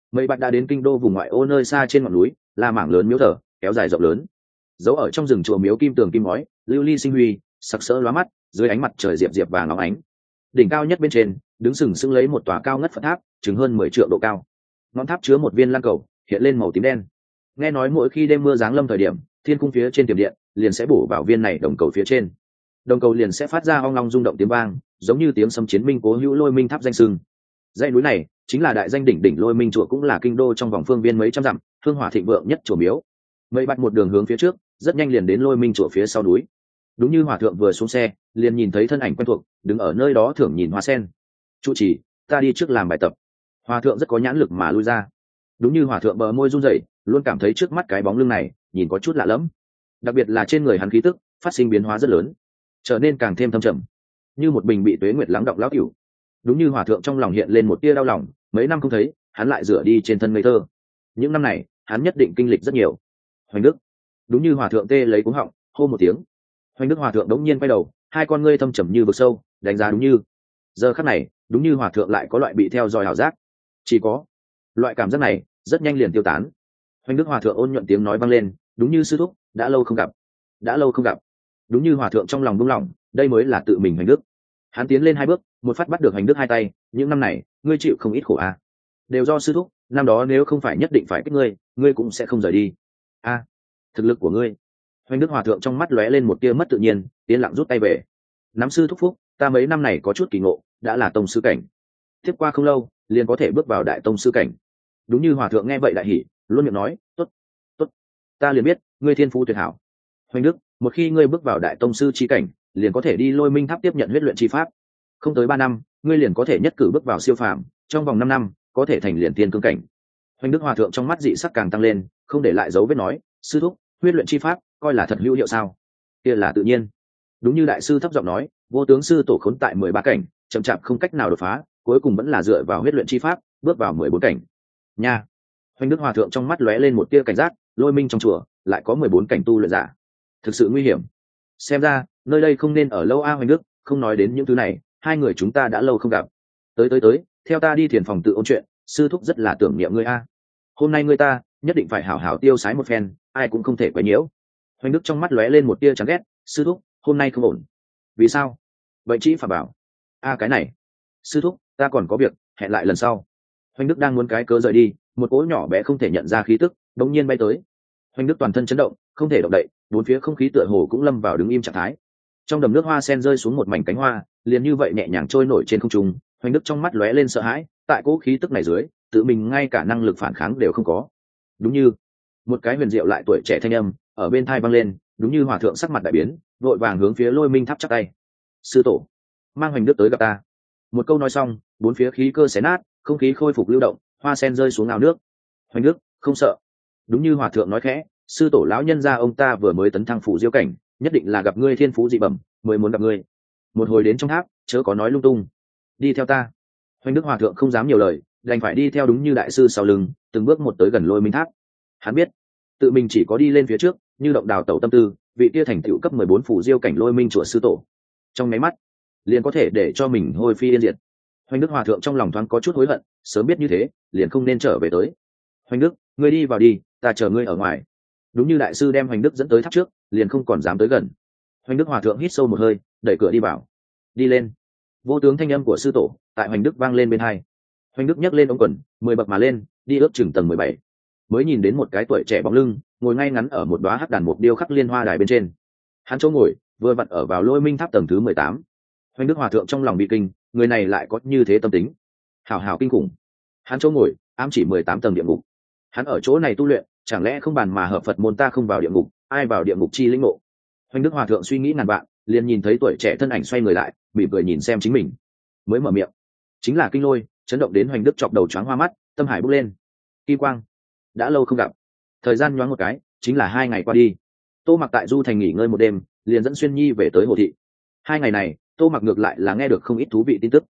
Mây bạn đã đến kinh đô vùng ngoại ô nơi xa trên ngọn núi, là mảng lớn miếu thờ kéo dài rộng lớn, giấu ở trong rừng chùa miếu kim tường kim ngói, lưu ly sinh huy, sặc sỡ lóa mắt dưới ánh mặt trời diệp diệp vàng óng ánh. Đỉnh cao nhất bên trên đứng sừng sững lấy một tòa cao ngất Phật tháp, chừng hơn 10 trượng độ cao. Ngọn tháp chứa một viên lan cầu hiện lên màu tím đen. Nghe nói mỗi khi đêm mưa giáng lâm thời điểm, thiên cung phía trên tiềm điện liền sẽ bổ vào viên này đồng cầu phía trên, đồng cầu liền sẽ phát ra ong long rung động tiếng vang, giống như tiếng sấm chiến minh cố hữu Lôi Minh tháp danh sưng. Dãy núi này chính là đại danh đỉnh đỉnh Lôi Minh chùa, cũng là kinh đô trong vòng phương viên mấy trăm dặm hương hỏa thịnh vượng nhất chùa miếu. Mây bắt một đường hướng phía trước, rất nhanh liền đến Lôi Minh chùa phía sau núi. Đúng như hòa thượng vừa xuống xe liền nhìn thấy thân ảnh quen thuộc đứng ở nơi đó thưởng nhìn hoa sen. Trụ trì, ta đi trước làm bài tập. Hòa thượng rất có nhãn lực mà lui ra. Đúng như hòa thượng bờ môi run rẩy, luôn cảm thấy trước mắt cái bóng lưng này nhìn có chút lạ lẫm, đặc biệt là trên người hắn khí tức phát sinh biến hóa rất lớn, trở nên càng thêm thâm trầm, như một bình bị tuế nguyệt lắng đọng lão cửu. Đúng như hòa thượng trong lòng hiện lên một tia đau lòng, mấy năm không thấy hắn lại dựa đi trên thân ngây thơ, những năm này hắn nhất định kinh lịch rất nhiều. Hoành Đức. Đúng như hòa thượng tê lấy cúng họng hô một tiếng. Hoành Đức hòa thượng đống nhiên quay đầu, hai con ngươi thâm trầm như vực sâu đánh giá Đúng như. Giờ khắc này Đúng như hòa thượng lại có loại bị theo dõi ảo giác, chỉ có loại cảm giác này rất nhanh liền tiêu tán. Hoành Đức hòa thượng ôn nhuận tiếng nói vang lên, Đúng như sư thúc, đã lâu không gặp, đã lâu không gặp. Đúng như hòa thượng trong lòng buông lỏng, đây mới là tự mình Hoành Đức. Hắn tiến lên hai bước, một phát bắt được Hoành Đức hai tay. Những năm này ngươi chịu không ít khổ à? Đều do sư thúc, năm đó nếu không phải nhất định phải kích ngươi, ngươi cũng sẽ không rời đi. A, thực lực của ngươi. Hoành Đức hòa thượng trong mắt lóe lên một tia mất tự nhiên, tiến lặng rút tay về. Nắm sư thúc phúc, ta mấy năm này có chút kỳ ngộ, đã là tông sư cảnh. Tiếp qua không lâu liền có thể bước vào đại tông sư cảnh. Đúng như hòa thượng nghe vậy đại hỉ, luôn miệng nói, tốt, tốt, ta liền biết ngươi thiên phú tuyệt hảo. Hoành Đức, một khi ngươi bước vào đại tông sư chi cảnh, liền có thể đi Lôi Minh tháp tiếp nhận huyết luyện chi pháp. Không tới 3 năm, ngươi liền có thể nhất cử bước vào siêu phàm, trong vòng 5 năm có thể thành liền tiên cương cảnh. Hoành Đức hòa thượng trong mắt dị sắc càng tăng lên, không để lại dấu vết nói, sư thúc, huyết luyện chi pháp coi là thật hữu hiệu sao? Kia là tự nhiên. Đúng như đại sư thấp giọng nói, vô tướng sư tổ khốn tại 13 cảnh, chậm chạp không cách nào đột phá, cuối cùng vẫn là dựa vào huyết luyện chi pháp bước vào 14 cảnh. Nha. Hoành Đức hòa thượng trong mắt lóe lên một tia cảnh giác, Lôi Minh trong chùa lại có 14 cảnh tu luyện giả, thực sự nguy hiểm. Xem ra nơi đây không nên ở lâu a. Hoành Đức, không nói đến những thứ này, hai người chúng ta đã lâu không gặp. Tới, theo ta đi thiền phòng tự ôn chuyện, sư thúc rất là tưởng niệm ngươi a. Hôm nay ngươi ta nhất định phải hảo hảo tiêu sái một phen, ai cũng không thể quấy nhiễu. Hoành Đức trong mắt lóe lên một tia chán ghét, sư thúc, hôm nay không ổn. Vì sao? Bệnh trĩ phà bảo. A cái này. Sư thúc, ta còn có việc, hẹn lại lần sau. Hoành Đức đang muốn cái cớ rời đi, một cỗ nhỏ bé không thể nhận ra khí tức đống nhiên bay tới. Hoành Đức toàn thân chấn động, không thể động đậy, bốn phía không khí tựa hồ cũng lâm vào đứng im trạng thái. Trong đầm nước hoa sen rơi xuống một mảnh cánh hoa, liền như vậy nhẹ nhàng trôi nổi trên không trung. Hoành Đức trong mắt lóe lên sợ hãi, tại cỗ khí tức này dưới, tự mình ngay cả năng lực phản kháng đều không có. Đúng như một cái huyền diệu lại tuổi trẻ thanh âm ở bên tai vang lên, đúng như hòa thượng sắc mặt đại biến, vội vàng hướng phía Lôi Minh tháp chắp tay. Sư tổ, mang Hoành Đức tới gặp ta. Một câu nói xong, bốn phía khí cơ xé nát, không khí khôi phục lưu động, hoa sen rơi xuống ao nước. Hoành Đức, không sợ. Đúng như hòa thượng nói khẽ, sư tổ lão nhân gia ông ta vừa mới tấn thăng phủ diêu cảnh, nhất định là gặp ngươi thiên phú dị bẩm, mới muốn gặp ngươi. Một hồi đến trong tháp, chớ có nói lung tung. Đi theo ta. Hoành Đức hòa thượng không dám nhiều lời, đành phải đi theo đúng như đại sư sau lưng, từng bước một tới gần Lôi Minh tháp. Hắn biết, tự mình chỉ có đi lên phía trước, như động đào tẩu tâm tư, vị kia thành tựu cấp 14 phủ diêu cảnh Lôi Minh chùa sư tổ, trong mấy mắt liền có thể để cho mình hôi phi yên diệt. Hoành Đức hòa thượng trong lòng thoáng có chút hối hận, sớm biết như thế liền không nên trở về tới. Hoành Đức, ngươi đi vào đi, ta chờ ngươi ở ngoài. Đúng như đại sư đem Hoành Đức dẫn tới tháp trước, liền không còn dám tới gần. Hoành Đức hòa thượng hít sâu một hơi, đẩy cửa đi vào. Đi lên. Vô tướng thanh âm của sư tổ tại Hoành Đức vang lên bên hai. Hoành Đức nhấc lên ống quần, 10 bậc mà lên, đi ước chừng tầng 17, mới nhìn đến một cái tuổi trẻ bóng lưng ngồi ngay ngắn ở một đóa hắc đàn mục điêu khắc liên hoa đài bên trên. Hắn chỗ ngồi vừa vặn ở vào Lôi Minh tháp tầng thứ 18. Hoành Đức hòa thượng trong lòng bị kinh, người này lại có như thế tâm tính, hảo hảo kinh khủng. Hắn chỗ ngồi ám chỉ 18 tầng địa ngục. Hắn ở chỗ này tu luyện, chẳng lẽ không bàn mà hợp Phật môn ta không vào địa ngục, ai vào địa ngục chi lĩnh ngộ? Hoành Đức hòa thượng suy nghĩ ngàn vạn, liền nhìn thấy tuổi trẻ thân ảnh xoay người lại, mỉm cười nhìn xem chính mình, mới mở miệng, chính là Kinh Lôi, chấn động đến Hoành Đức chọc đầu choáng hoa mắt, tâm hải bốc lên. Kim Quang, đã lâu không gặp. Thời gian nhoáng một cái, chính là 2 ngày qua đi. Tô Mặc tại Du thành nghỉ ngơi một đêm, liền dẫn Xuyên Nhi về tới Hồ thị. 2 ngày này, Tô Mặc ngược lại là nghe được không ít thú vị tin tức.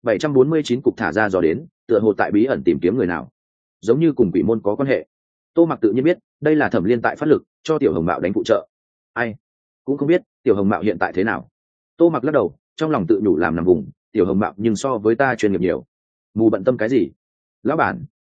749 cục thả ra dò đến, tựa hồ tại bí ẩn tìm kiếm người nào, giống như cùng quỷ môn có quan hệ. Tô Mặc tự nhiên biết, đây là Thẩm Liên tại phát lực cho Tiểu Hồng Mạo đánh phụ trợ. Ai cũng không biết Tiểu Hồng Mạo hiện tại thế nào. Tô Mặc lắc đầu, trong lòng tự nhủ làm nằm vùng, Tiểu Hồng Mạo nhưng so với ta chuyên nghiệp nhiều. Mù bận tâm cái gì? Lão bản,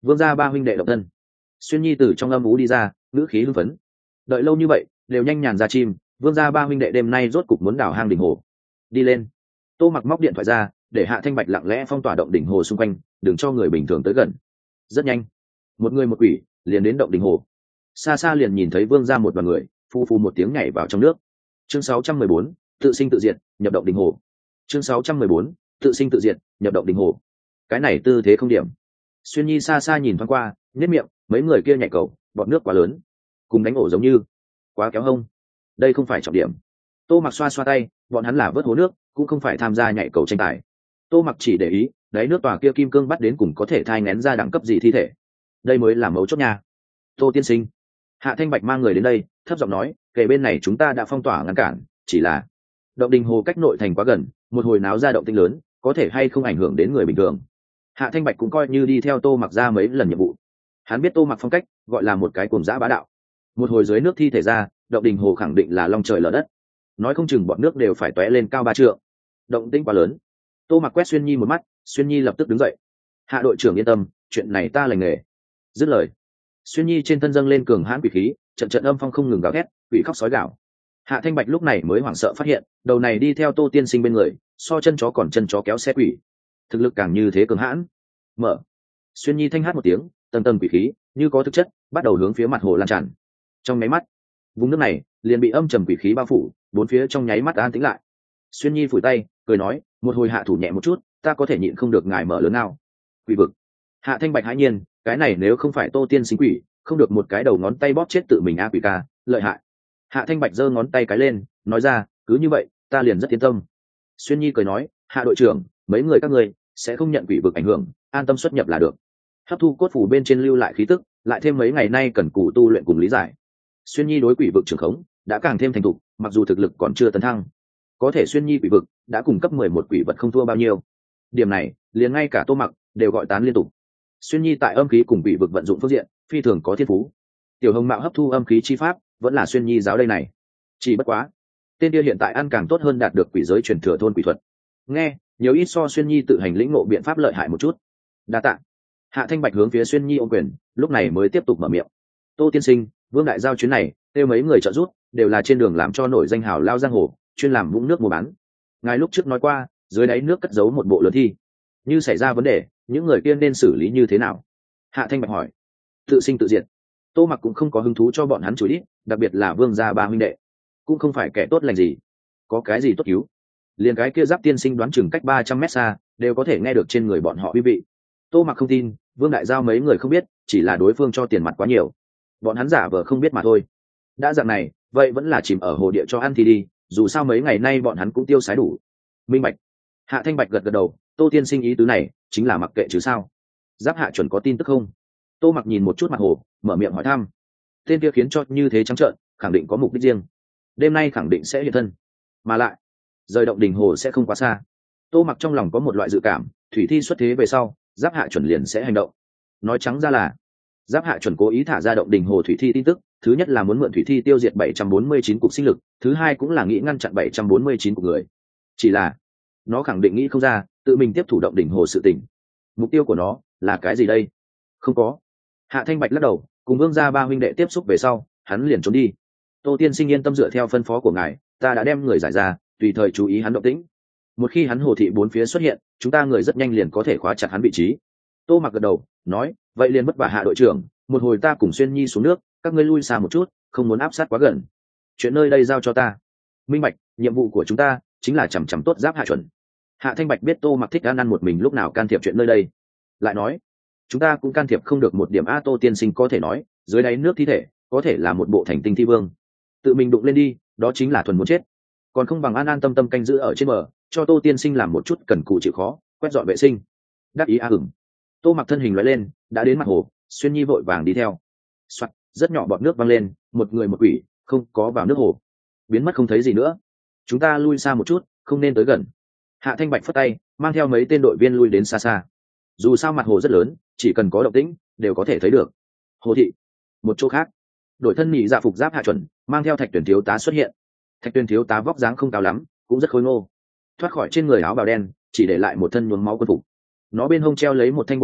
Vương gia ba huynh đệ động thân. Xuyên Nhi từ trong âm ú đi ra, ngữ khí hưng phấn. Đợi lâu như vậy, đều nhanh nhàn ra chim, Vương gia ba huynh đệ đêm nay rốt cục muốn đào hang đỉnh hồ. Đi lên. Tô Mặc móc điện thoại ra, để Hạ Thanh Bạch lặng lẽ phong tỏa động đỉnh hồ xung quanh, đừng cho người bình thường tới gần. Rất nhanh, một người một quỷ liền đến động đỉnh hồ. Xa xa liền nhìn thấy Vương gia một đoàn người, phu phu một tiếng nhảy vào trong nước. Chương 614, tự sinh tự diệt, nhập động đỉnh hồ. Chương 614, tự sinh tự diệt, nhập động đỉnh hồ. Cái này tư thế không điểm. Xuyên Nhi xa xa nhìn thoáng qua, nhếch miệng, mấy người kia nhảy cầu, bọt nước quá lớn, cùng đánh ổ giống như quá kéo hông. Đây không phải trọng điểm. Tô Mặc xoa xoa tay, bọn hắn là vớt hố nước, cũng không phải tham gia nhảy cầu tranh tài. Tô Mặc chỉ để ý, đáy nước tòa kia kim cương bắt đến cùng có thể thai nghén ra đẳng cấp gì thi thể. Đây mới là mấu chốt nha. Tô tiên sinh. Hạ Thanh Bạch mang người đến đây, thấp giọng nói, kể bên này chúng ta đã phong tỏa ngăn cản, chỉ là động đình hồ cách nội thành quá gần, một hồi náo ra động tĩnh lớn, có thể hay không ảnh hưởng đến người bình thường. Hạ Thanh Bạch cũng coi như đi theo Tô Mặc ra mấy lần nhiệm vụ. Hắn biết Tô Mặc phong cách, gọi là một cái cuồng dã bá đạo. Một hồi dưới nước thi thể ra, động đình hồ khẳng định là long trời lở đất, nói không chừng bọn nước đều phải tóe lên cao 3 trượng. Động tĩnh quá lớn. Tô Mặc quét Xuyên Nhi một mắt, Xuyên Nhi lập tức đứng dậy. Hạ đội trưởng yên tâm, chuyện này ta lành nghề. Dứt lời, Xuyên Nhi trên thân dâng lên cường hãn quỷ khí, trận trận âm phong không ngừng gào thét, quỷ khóc sói gào. Hạ Thanh Bạch lúc này mới hoảng sợ phát hiện, đầu này đi theo Tô tiên sinh bên người, so chân chó còn chân chó kéo xe quỷ, thực lực càng như thế cường hãn. Mở. Xuyên Nhi thanh hát một tiếng, tầng tầng quỷ khí như có thực chất, bắt đầu hướng phía mặt hồ lan tràn. Trong nháy mắt, vùng nước này liền bị âm trầm quỷ khí bao phủ, bốn phía trong nháy mắt an tĩnh lại. Xuyên Nhi phủi tay, cười nói, một hồi hạ thủ nhẹ một chút, ta có thể nhịn không được ngài mở lớn nào. Quỷ vực. Hạ Thanh Bạch hãi nhiên, cái này nếu không phải Tô tiên sinh quỷ, không được một cái đầu ngón tay bóp chết tự mình a quỷ ca, lợi hại. Hạ Thanh Bạch giơ ngón tay cái lên, nói ra, cứ như vậy, ta liền rất yên tâm. Xuyên Nhi cười nói, Hạ đội trưởng, mấy người các ngươi sẽ không nhận quỷ vực ảnh hưởng, an tâm xuất nhập là được. Hấp thu cốt phủ bên trên lưu lại khí tức, lại thêm mấy ngày nay cần cù tu luyện cùng lý giải. Xuyên Nhi đối quỷ vực trưởng khống đã càng thêm thành thục, mặc dù thực lực còn chưa tấn thăng, có thể Xuyên Nhi quỷ vực đã cung cấp 11 quỷ vật không thua bao nhiêu. Điểm này, liền ngay cả Tô Mặc đều gọi tán liên tục. Xuyên Nhi tại âm khí cùng quỷ vực vận dụng phương diện, phi thường có thiên phú. Tiểu Hồng Mạo hấp thu âm khí chi pháp, vẫn là Xuyên Nhi giáo đây này. Chỉ bất quá, tên kia hiện tại ăn càng tốt hơn đạt được quỷ giới truyền thừa thôn quỷ thuật. Nghe, nhiều ít so Xuyên Nhi tự hành lĩnh ngộ biện pháp lợi hại một chút. Đa tạ. Hạ Thanh Bạch hướng phía Xuyên Nhi ôm quyền, lúc này mới tiếp tục mở miệng. Tô tiên sinh, Vương đại giao chuyến này, kêu mấy người trợ giúp, đều là trên đường làm cho nổi danh hào lao giang hồ, chuyên làm vũng nước mua bán. Ngài lúc trước nói qua, dưới đáy nước cất giấu một bộ lớn thi, như xảy ra vấn đề, những người kia nên xử lý như thế nào? Hạ Thanh Bạch hỏi. Tự sinh tự diệt. Tô Mặc cũng không có hứng thú cho bọn hắn chửi đít, đặc biệt là Vương gia ba huynh đệ, cũng không phải kẻ tốt lành gì, có cái gì tốt cứu? Liền cái kia Giáp tiên sinh đoán chừng cách 300 mét xa, đều có thể nghe được trên người bọn họ uy vị. Tô Mặc không tin, Vương đại giao mấy người không biết, chỉ là đối phương cho tiền mặt quá nhiều, bọn hắn giả vờ không biết mà thôi. Đã dạng này, vậy vẫn là chìm ở hồ địa cho ăn thì đi, dù sao mấy ngày nay bọn hắn cũng tiêu xài đủ. Minh bạch. Hạ Thanh Bạch gật gật đầu, Tô tiên sinh ý tứ này chính là mặc kệ chứ sao? Giáp hạ chuẩn có tin tức không? Tô Mặc nhìn một chút mặt hồ, mở miệng hỏi thăm. Tên kia khiến cho như thế trắng trợn, khẳng định có mục đích riêng, đêm nay khẳng định sẽ hiện thân, mà lại rời động đình hồ sẽ không quá xa. Tô Mặc trong lòng có một loại dự cảm, thủy thi xuất thế về sau, Giáp hạ chuẩn liền sẽ hành động. Nói trắng ra là Giáp hạ chuẩn cố ý thả ra động đình hồ thủy thi tin tức, thứ nhất là muốn mượn thủy thi tiêu diệt 749 cục sinh lực, thứ hai cũng là nghĩ ngăn chặn 749 cục người. Chỉ là nó khẳng định nghĩ không ra tự mình tiếp thủ động đình hồ sự tình. Mục tiêu của nó là cái gì đây? Không có. Hạ Thanh Bạch lắc đầu, cùng Vương gia ba huynh đệ tiếp xúc về sau, hắn liền trốn đi. Tô tiên sinh yên tâm, dựa theo phân phó của ngài, ta đã đem người giải ra, tùy thời chú ý hắn động tĩnh. Một khi hắn hồ thị bốn phía xuất hiện, chúng ta người rất nhanh liền có thể khóa chặt hắn vị trí. Tô Mặc gật đầu, nói, vậy liền vất vả Hạ đội trưởng, một hồi ta cùng Xuyên Nhi xuống nước, các ngươi lui xa một chút, không muốn áp sát quá gần. Chuyện nơi đây giao cho ta. Minh bạch, nhiệm vụ của chúng ta chính là chằm chằm tốt Giáp hạ chuẩn. Hạ Thanh Bạch biết Tô Mặc thích ăn một mình, lúc nào can thiệp chuyện nơi đây. Lại nói, chúng ta cũng can thiệp không được một điểm. Tô tiên sinh có thể nói, dưới đáy nước thi thể có thể là một bộ thành tinh thi vương, tự mình đụng lên đi, đó chính là thuần muốn chết. Còn không bằng an an tâm tâm canh giữ ở trên bờ, cho Tô tiên sinh làm một chút cần cù chịu khó, quét dọn vệ sinh. Đắc ý hửng. Tô Mặc thân hình lóe lên, đã đến mặt hồ. Xuyên Nhi vội vàng đi theo. Soạt, rất nhỏ bọt nước văng lên, một người một quỷ không có vào nước hồ, biến mất không thấy gì nữa. Chúng ta lui xa một chút, không nên tới gần. Hạ Thanh Bạch phất tay, mang theo mấy tên đội viên lui đến xa xa. Dù sao mặt hồ rất lớn, chỉ cần có động tĩnh đều có thể thấy được. Hồ thị. Một chỗ khác, đội thân nhị dạ phục Giáp hạ chuẩn, mang theo Thạch Tuyển thiếu tá xuất hiện. Thạch Tuyển thiếu tá vóc dáng không cao lắm, cũng rất khôi ngô, thoát khỏi trên người áo bào đen, chỉ để lại một thân nhuốm máu quân phục. Nó bên hông treo lấy một thanh bội đao,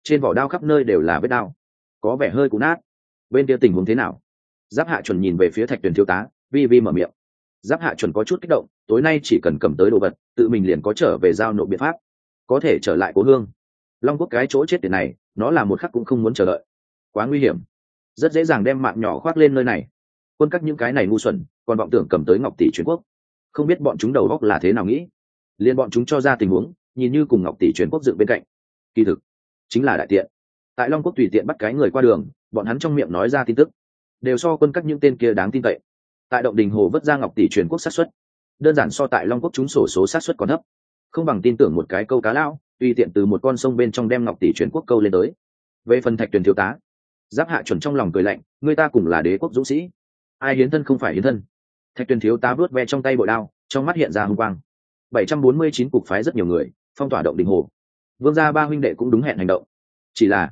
trên vỏ đao khắp nơi đều là vết đao, có vẻ hơi cũ nát. Bên kia tình huống thế nào? Giáp Hạ Chuẩn nhìn về phía Thạch Tuyền thiếu tá, vi vi mở miệng. Giáp Hạ Chuẩn có chút kích động, tối nay chỉ cần cầm tới đồ vật, tự mình liền có trở về giao nộp biện pháp, có thể trở lại cố hương. Long Quốc cái chỗ chết tiệt này, nó là một khắc cũng không muốn chờ đợi, quá nguy hiểm, rất dễ dàng đem mạng nhỏ khoác lên nơi này. Quân các những cái này ngu xuẩn, còn vọng tưởng cầm tới Ngọc Tỷ Truyền Quốc, không biết bọn chúng đầu óc là thế nào nghĩ. Liên bọn chúng cho ra tình huống, nhìn như cùng Ngọc Tỷ Truyền Quốc dựng bên cạnh, kỳ thực chính là đại tiện. Tại Long Quốc tùy tiện bắt cái người qua đường, bọn hắn trong miệng nói ra tin tức, đều so quân các những tên kia đáng tin cậy. Tại Động Đình Hồ vớt ra Ngọc Tỷ Truyền Quốc xác suất, đơn giản so tại Long Quốc chúng sổ số xác suất còn thấp. Không bằng tin tưởng một cái câu cá lão, tùy tiện từ một con sông bên trong đem Ngọc Tỷ Truyền Quốc câu lên tới. Về phần Thạch Tuyền thiếu tá, Giáp Hạ Chuẩn trong lòng cười lạnh, người ta cùng là đế quốc dũng sĩ, ai hiến thân không phải hiến thân. Thạch Tuyền thiếu tá vớt ve trong tay bội đao, trong mắt hiện ra hung quang. 749 cục phái rất nhiều người phong tỏa Động Đình Hồ, Vương gia ba huynh đệ cũng đúng hẹn hành động. Chỉ là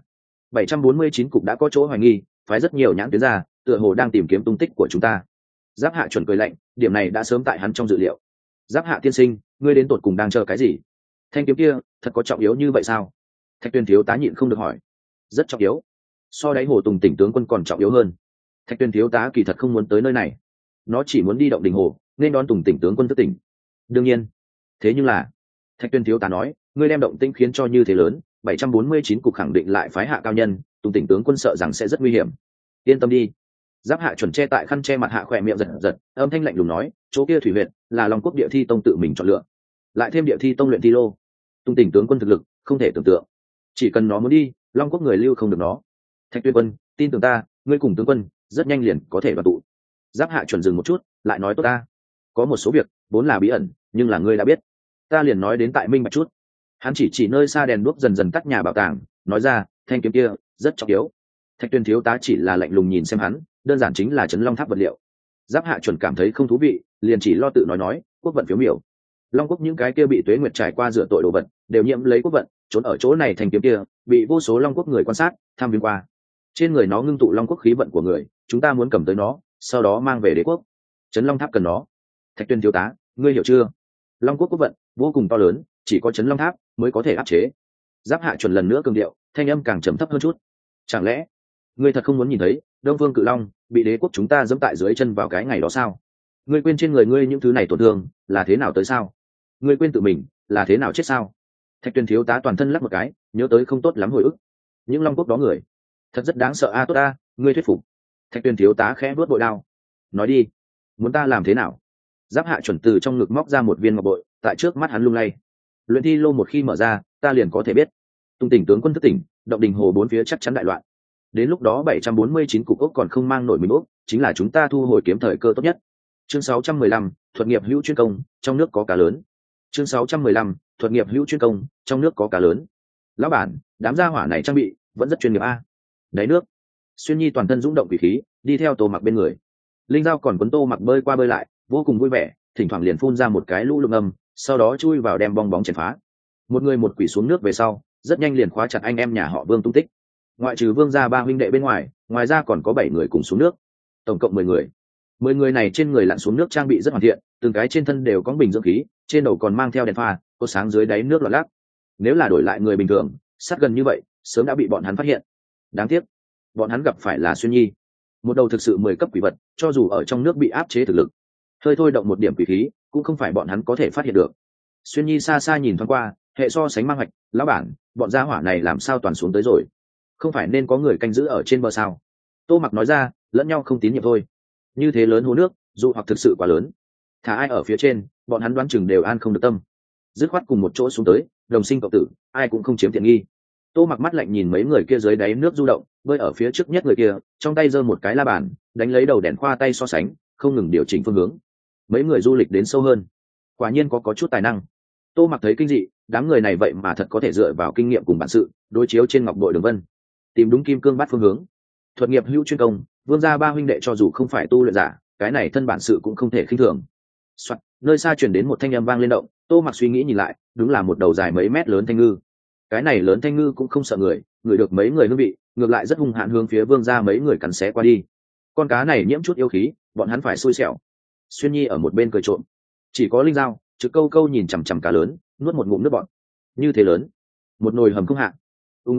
749 cục đã có chỗ hoài nghi, phái rất nhiều nhãn tuyến ra, tựa hồ đang tìm kiếm tung tích của chúng ta. Giáp Hạ Chuẩn cười lạnh, điểm này đã sớm tại hắn trong dự liệu. Giáp Hạ tiên sinh, ngươi đến tột cùng đang chờ cái gì? Thanh kiếm kia thật có trọng yếu như vậy sao? Thạch Tuyền thiếu tá nhịn không được hỏi. Rất trọng yếu, so đáy Hồ Tùng tỉnh tướng quân còn trọng yếu hơn. Thạch Tuyền thiếu tá kỳ thật không muốn tới nơi này, nó chỉ muốn đi Động Đình Hồ nên đón Tùng tỉnh tướng quân thức tỉnh. Đương nhiên, thế nhưng là Thạch Tuyền thiếu tá nói, ngươi đem động tĩnh khiến cho như thế lớn, 749 cục khẳng định lại phái hạ cao nhân, Tùng tỉnh tướng quân sợ rằng sẽ rất nguy hiểm. Yên tâm đi. Giáp Hạ Chuẩn che tại khăn che mặt hạ khỏe miệng giật giật, âm thanh lạnh lùng nói, chỗ kia thủy huyện là Long Quốc Địa Thi Tông tự mình chọn lựa, lại thêm Địa Thi Tông luyện thi lô, Tùng tỉnh tướng quân thực lực không thể tưởng tượng, chỉ cần nó muốn đi, Long Quốc người lưu không được nó. Thạch Tuyên Quân, tin tưởng ta, ngươi cùng tướng quân rất nhanh liền có thể đoàn tụ. Giáp Hạ Chuẩn dừng một chút, lại nói tốt ta, có một số việc vốn là bí ẩn, nhưng là ngươi đã biết, ta liền nói đến tại minh bạch chút. Hắn chỉ nơi xa đèn đuốc dần dần tắt nhà bảo tàng, nói ra, thanh kiếm kia rất trọng yếu. Thạch Tuyên thiếu tá chỉ là lạnh lùng nhìn xem hắn, đơn giản chính là Trấn Long Tháp vật liệu. Giáp Hạ Chuẩn cảm thấy không thú vị, liền chỉ lo tự nói, quốc vận phiếu miểu. Long Quốc những cái kia bị Tuế Nguyệt trải qua rửa tội đồ vật, đều nhiễm lấy quốc vận, trốn ở chỗ này thành kiếm kia, bị vô số Long Quốc người quan sát, tham viếng qua. Trên người nó ngưng tụ Long Quốc khí vận của người, chúng ta muốn cầm tới nó, sau đó mang về đế quốc. Trấn Long Tháp cần nó. Thạch Tuyên thiếu tá, ngươi hiểu chưa? Long Quốc quốc vận vô cùng to lớn, chỉ có Trấn Long Tháp mới có thể áp chế. Giáp Hạ Chuẩn lần nữa cường điệu, thanh âm càng trầm thấp hơn chút. Chẳng lẽ ngươi thật không muốn nhìn thấy Đông Phương Cự Long bị đế quốc chúng ta giẫm tại dưới chân vào cái ngày đó sao? Ngươi quên trên người ngươi những thứ này tổn thương là thế nào tới sao? Ngươi quên tự mình là thế nào chết sao? Thạch Tuyên thiếu tá toàn thân lắc một cái, nhớ tới không tốt lắm hồi ức. Những Long Quốc đó người thật rất đáng sợ a. Tốt a, ngươi thuyết phục. Thạch Tuyên thiếu tá khẽ vuốt bội đao, nói đi, muốn ta làm thế nào? Giáp Hạ Chuẩn từ trong ngực móc ra một viên ngọc bội, tại trước mắt hắn lung lay. Luyện thi lô một khi mở ra, ta liền có thể biết. Tung tỉnh tướng quân thức tỉnh, Động Đình Hồ bốn phía chắc chắn đại loạn. Đến lúc đó 749 cục ốc còn không mang nổi mình ốc, chính là chúng ta thu hồi kiếm thời cơ tốt nhất. Chương 615, thuật nghiệp hữu chuyên công, trong nước có cá lớn. Chương 615, thuật nghiệp hữu chuyên công, trong nước có cá lớn. Lão bản, đám gia hỏa này trang bị vẫn rất chuyên nghiệp a. Đáy nước, Xuyên Nhi toàn thân dũng động quỷ khí, đi theo Tô Mặc bên người. Linh Giao còn quấn Tô Mặc bơi qua bơi lại, vô cùng vui vẻ, thỉnh thoảng liền phun ra một cái lũ lụm âm, sau đó chui vào đem bong bóng chèn phá. Một người một quỷ xuống nước về sau, rất nhanh liền khóa chặt anh em nhà họ Vương tung tích. Ngoại trừ Vương gia ba huynh đệ bên ngoài, ngoài ra còn có 7 người cùng xuống nước, tổng cộng 10 người. 10 người này trên người lặn xuống nước trang bị rất hoàn thiện, từng cái trên thân đều có bình dưỡng khí, trên đầu còn mang theo đèn pha, có sáng dưới đáy nước loạn lắc. Nếu là đổi lại người bình thường, sát gần như vậy, sớm đã bị bọn hắn phát hiện. Đáng tiếc, bọn hắn gặp phải là Xuyên Nhi, một đầu thực sự 10 cấp quỷ vật, cho dù ở trong nước bị áp chế thực lực, hơi thôi động một điểm quỷ khí, cũng không phải bọn hắn có thể phát hiện được. Xuyên Nhi xa xa nhìn thoáng qua, hệ so sánh mang hoạch, lão bản, bọn gia hỏa này làm sao toàn xuống tới rồi? Không phải nên có người canh giữ ở trên bờ sao? Tô Mặc nói ra, lẫn nhau không tín nhiệm thôi. Như thế lớn hồ nước, dù hoặc thực sự quá lớn, thả ai ở phía trên, bọn hắn đoán chừng đều an không được tâm. Dứt khoát cùng một chỗ xuống tới, đồng sinh cộng tử, ai cũng không chiếm tiện nghi. Tô Mặc mắt lạnh nhìn mấy người kia dưới đáy nước du động, bơi ở phía trước nhất người kia, trong tay giơ một cái la bàn, đánh lấy đầu đèn khoa tay so sánh, không ngừng điều chỉnh phương hướng. Mấy người du lịch đến sâu hơn, quả nhiên có chút tài năng. Tô Mặc thấy kinh dị, đám người này vậy mà thật có thể dựa vào kinh nghiệm cùng bản sự, đối chiếu trên ngọc bội đường vân, tìm đúng kim cương bát phương hướng. Thuật nghiệp hữu chuyên công, Vương gia ba huynh đệ cho dù không phải tu luyện giả, cái này thân bản sự cũng không thể khinh thường. Soạn, nơi xa truyền đến một thanh âm vang lên động, Tô Mặc suy nghĩ nhìn lại, đúng là một đầu dài mấy mét lớn thanh ngư. Cái này lớn thanh ngư cũng không sợ người, người được mấy người hương vị, ngược lại rất hung hãn hướng phía Vương gia mấy người cắn xé qua đi. Con cá này nhiễm chút yêu khí, bọn hắn phải xui xẻo. Xuyên Nhi ở một bên cười trộm, chỉ có Linh Giao trực câu câu nhìn chằm chằm cá lớn, nuốt một ngụm nước bọt. Như thế lớn, một nồi hầm không hạ. Ngô cục,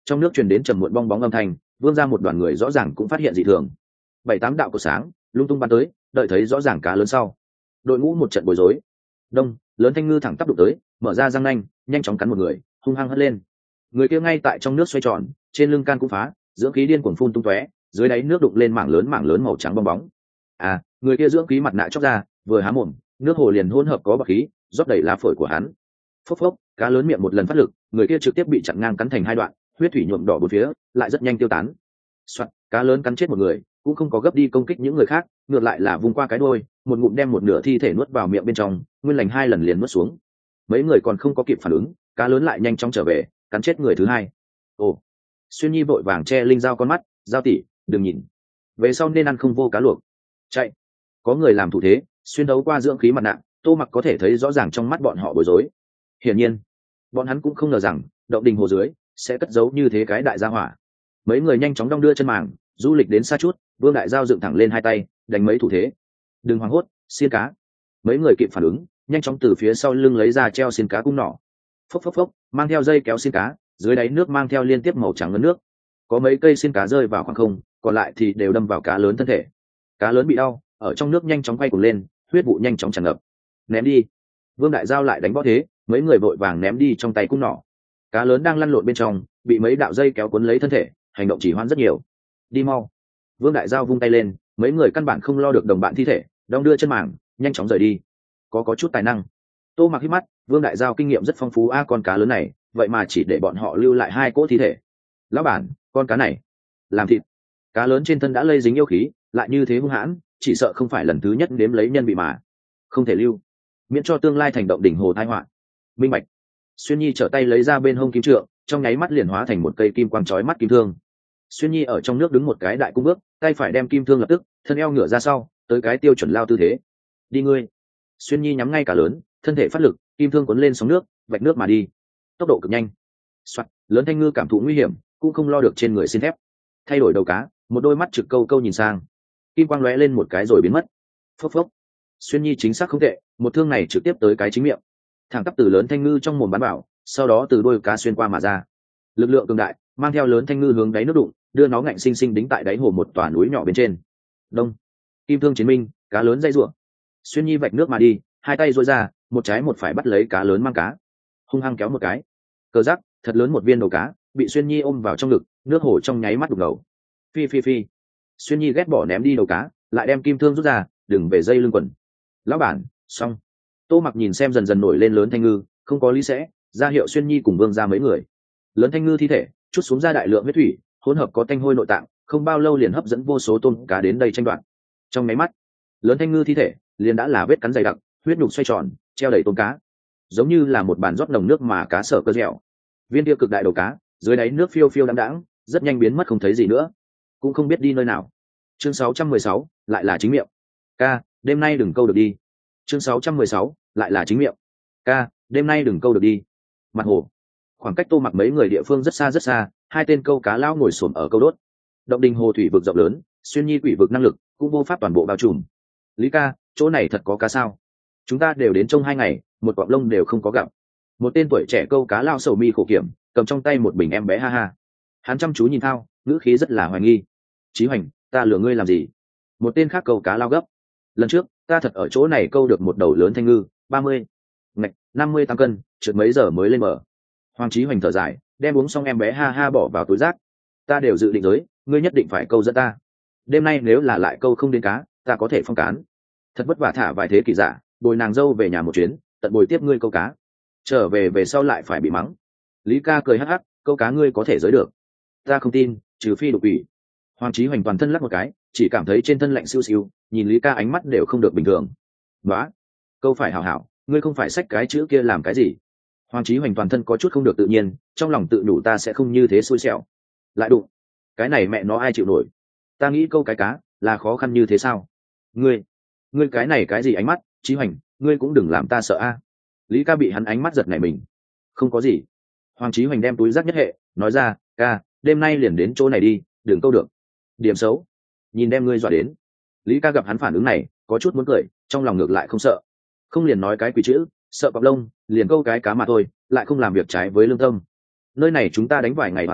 trong nước truyền đến trầm muộn bong bóng âm thanh, vương ra một đoàn người rõ ràng cũng phát hiện dị thường. 7-8 đạo cột sáng lung tung bắn tới, đợi thấy rõ ràng cá lớn sau, đội ngũ một trận bối rối. Đông, lớn thanh ngư thẳng tắp đụng tới, mở ra răng nanh, nhanh chóng cắn một người, hung hăng hất lên. Người kia ngay tại trong nước xoay tròn, trên lưng can cũng phá, dưỡng khí điên cuồng phun tung tóe, dưới đáy nước đụng lên mảng lớn màu trắng bong bóng. Người kia dưỡng khí mặt nạ chóc ra, vừa há mồm, nước hồ liền hỗn hợp có bạc khí rót đầy lá phổi của hắn. Phốc phốc, cá lớn miệng một lần phát lực, người kia trực tiếp bị chặn ngang cắn thành hai đoạn, huyết thủy nhuộm đỏ bốn phía, lại rất nhanh tiêu tán. Soạt, cá lớn cắn chết một người, cũng không có gấp đi công kích những người khác, ngược lại là vung qua cái đuôi, một ngụm đem một nửa thi thể nuốt vào miệng bên trong, nguyên lành 2 lần liền nuốt xuống. Mấy người còn không có kịp phản ứng, cá lớn lại nhanh chóng trở về, cắn chết người thứ hai. Ồ, Xuyên Nhi vội vàng che Linh Giao con mắt, Giao tỷ, đừng nhìn, về sau nên ăn không vô cá luộc. Chạy, có người làm thủ thế, xuyên đấu qua dưỡng khí mặt nạ, Tô Mặc có thể thấy rõ ràng trong mắt bọn họ bối rối. Hiển nhiên, bọn hắn cũng không ngờ rằng động đình hồ dưới sẽ cất giấu như thế cái đại gia hỏa. Mấy người nhanh chóng đong đưa chân màng, du lịch đến xa chút, Vương Đại Giao dựng thẳng lên hai tay, đánh mấy thủ thế. Đừng hoảng hốt, xiên cá. Mấy người kịp phản ứng, nhanh chóng từ phía sau lưng lấy ra treo xiên cá cung nỏ. Phốc phốc phốc, mang theo dây kéo xiên cá, dưới đáy nước mang theo liên tiếp màu trắng ngấn nước. Có mấy cây xiên cá rơi vào khoảng không, còn lại thì đều đâm vào cá lớn thân thể. Cá lớn bị đau, ở trong nước nhanh chóng quay cuồng lên, huyết vụ nhanh chóng tràn ngập. Ném đi. Vương Đại Giao lại đánh võ thế, mấy người vội vàng ném đi trong tay cung nỏ. Cá lớn đang lăn lộn bên trong, bị mấy đạo dây kéo cuốn lấy thân thể, hành động chỉ hoãn rất nhiều. Đi mau. Vương Đại Giao vung tay lên, mấy người căn bản không lo được đồng bạn thi thể, đong đưa chân màng, nhanh chóng rời đi. Có chút tài năng. Tô Mặc hít mắt, Vương Đại Giao kinh nghiệm rất phong phú con cá lớn này, vậy mà chỉ để bọn họ lưu lại 2 cỗ thi thể. Lão bản, con cá này làm thịt. Cá lớn trên thân đã lây dính yêu khí, lại như thế hung hãn, chỉ sợ không phải lần thứ nhất nếm lấy nhân bị mà. Không thể lưu, miễn cho tương lai thành động đỉnh hồ tai họa. Minh bạch. Xuyên Nhi trở tay lấy ra bên hông kim trượng, trong nháy mắt liền hóa thành một cây kim quang chói mắt kim thương. Xuyên Nhi ở trong nước đứng một cái đại cung bước, tay phải đem kim thương lập tức, thân eo ngửa ra sau, tới cái tiêu chuẩn lao tư thế. Đi ngươi. Xuyên Nhi nhắm ngay cả lớn, thân thể phát lực, kim thương cuốn lên sóng nước, vạch nước mà đi. Tốc độ cực nhanh. Soạt, lớn thanh ngư cảm thụ nguy hiểm, cũng không lo được trên người xin thép. Thay đổi đầu cá, một đôi mắt trực câu câu nhìn sang. Kim quang lóe lên một cái rồi biến mất. Phốc phốc. Xuyên Nhi chính xác không tệ, một thương này trực tiếp tới cái chính miệng, thẳng tắp từ lớn thanh ngư trong mồm bắn vào, sau đó từ đôi cá xuyên qua mà ra. Lực lượng cường đại mang theo lớn thanh ngư hướng đáy nước đụng, đưa nó ngạnh sinh sinh đính tại đáy hồ một tòa núi nhỏ bên trên. Đông, kim thương chiến minh, cá lớn dây rủa. Xuyên Nhi vạch nước mà đi, hai tay duỗi ra, một trái một phải bắt lấy cá lớn mang cá, hung hăng kéo một cái. Cờ rắc, thật lớn một viên đầu cá bị Xuyên Nhi ôm vào trong ngực, nước hồ trong nháy mắt đục ngầu. Phi phi phi. Xuyên Nhi ghét bỏ ném đi đầu cá, lại đem kim thương rút ra, đừng về dây lưng quần. Lão bản, xong. Tô Mặc nhìn xem dần dần nổi lên lớn thanh ngư, không có lý sẽ ra hiệu Xuyên Nhi cùng Vương ra mấy người. Lớn thanh ngư thi thể chút xuống ra đại lượng huyết thủy, hỗn hợp có tanh hôi nội tạng, không bao lâu liền hấp dẫn vô số tôm cá đến đây tranh đoạt. Trong máy mắt, lớn thanh ngư thi thể liền đã là vết cắn dày đặc, huyết nhục xoay tròn, treo đầy tôm cá, giống như là một bàn rót nồng nước mà cá sở cơ dẻo. Viên kia cực đại đầu cá, dưới đáy nước phiêu phiêu đãng đãng, rất nhanh biến mất không thấy gì nữa, cũng không biết đi nơi nào. Chương 616, lại là chính miệng. Ca, đêm nay đừng câu được đi. Chương 616, lại là chính miệng. Ca, đêm nay đừng câu được đi. Mặt hồ, khoảng cách Tô Mặc mấy người địa phương rất xa, hai tên câu cá lão ngồi xổm ở câu đốt. Động đình hồ thủy vực rộng lớn, Xuyên Nhi quỷ vực năng lực cũng vô pháp toàn bộ bao trùm. Lý ca, chỗ này thật có cá sao? Chúng ta đều đến trong 2 ngày, một quặng lông đều không có gặp. Một tên tuổi trẻ câu cá lao sầu mi khổ kiểm, cầm trong tay một bình em bé ha ha. Hắn chăm chú nhìn Thao, ngữ khí rất là hoài nghi. Chí Hoành, ta lừa ngươi làm gì? Một tên khác câu cá lao gấp. Lần trước ta thật ở chỗ này câu được một đầu lớn thanh ngư, 30, ngạch 58 cân, trượt mấy giờ mới lên bờ. Hoàng Chí Hoành thở dài, đem uống xong em bé ha ha bỏ vào túi rác. Ta đều dự định giới, ngươi nhất định phải câu dẫn ta. Đêm nay nếu là lại câu không đến cá, ta có thể phong cán. Thật vất vả thả vài thế kỷ giả, bồi nàng dâu về nhà một chuyến, tận bồi tiếp ngươi câu cá. Trở về sau lại phải bị mắng. Lý ca cười hắc hắc, câu cá ngươi có thể giới được. Ta không tin, trừ phi đục ủy. Hoàng Chí Hoành toàn thân lắc một cái, chỉ cảm thấy trên thân lạnh siêu siêu, nhìn Lý ca ánh mắt đều không được bình thường. Đó, câu phải hảo hảo, ngươi không phải xách cái chữ kia làm cái gì? Hoàng Chí Hoành toàn thân có chút không được tự nhiên, trong lòng tự nhủ ta sẽ không như thế xui xẻo. Lại đụng, cái này mẹ nó ai chịu nổi? Ta nghĩ câu cái cá là khó khăn như thế sao? Ngươi cái này cái gì ánh mắt? Chí Hoành, ngươi cũng đừng làm ta sợ a. Lý ca bị hắn ánh mắt giật nảy mình. Không có gì. Hoàng Chí Hoành đem túi rác nhất hệ, nói ra, ca, đêm nay liền đến chỗ này đi, đừng câu được. Điểm xấu, nhìn đem ngươi dọa đến. Lý ca gặp hắn phản ứng này, có chút muốn cười, trong lòng ngược lại không sợ. Không liền nói cái quỷ chữ, sợ cọp lông, liền câu cái cá mà thôi, lại không làm việc trái với lương tâm. Nơi này chúng ta đánh vài ngày hóa tử,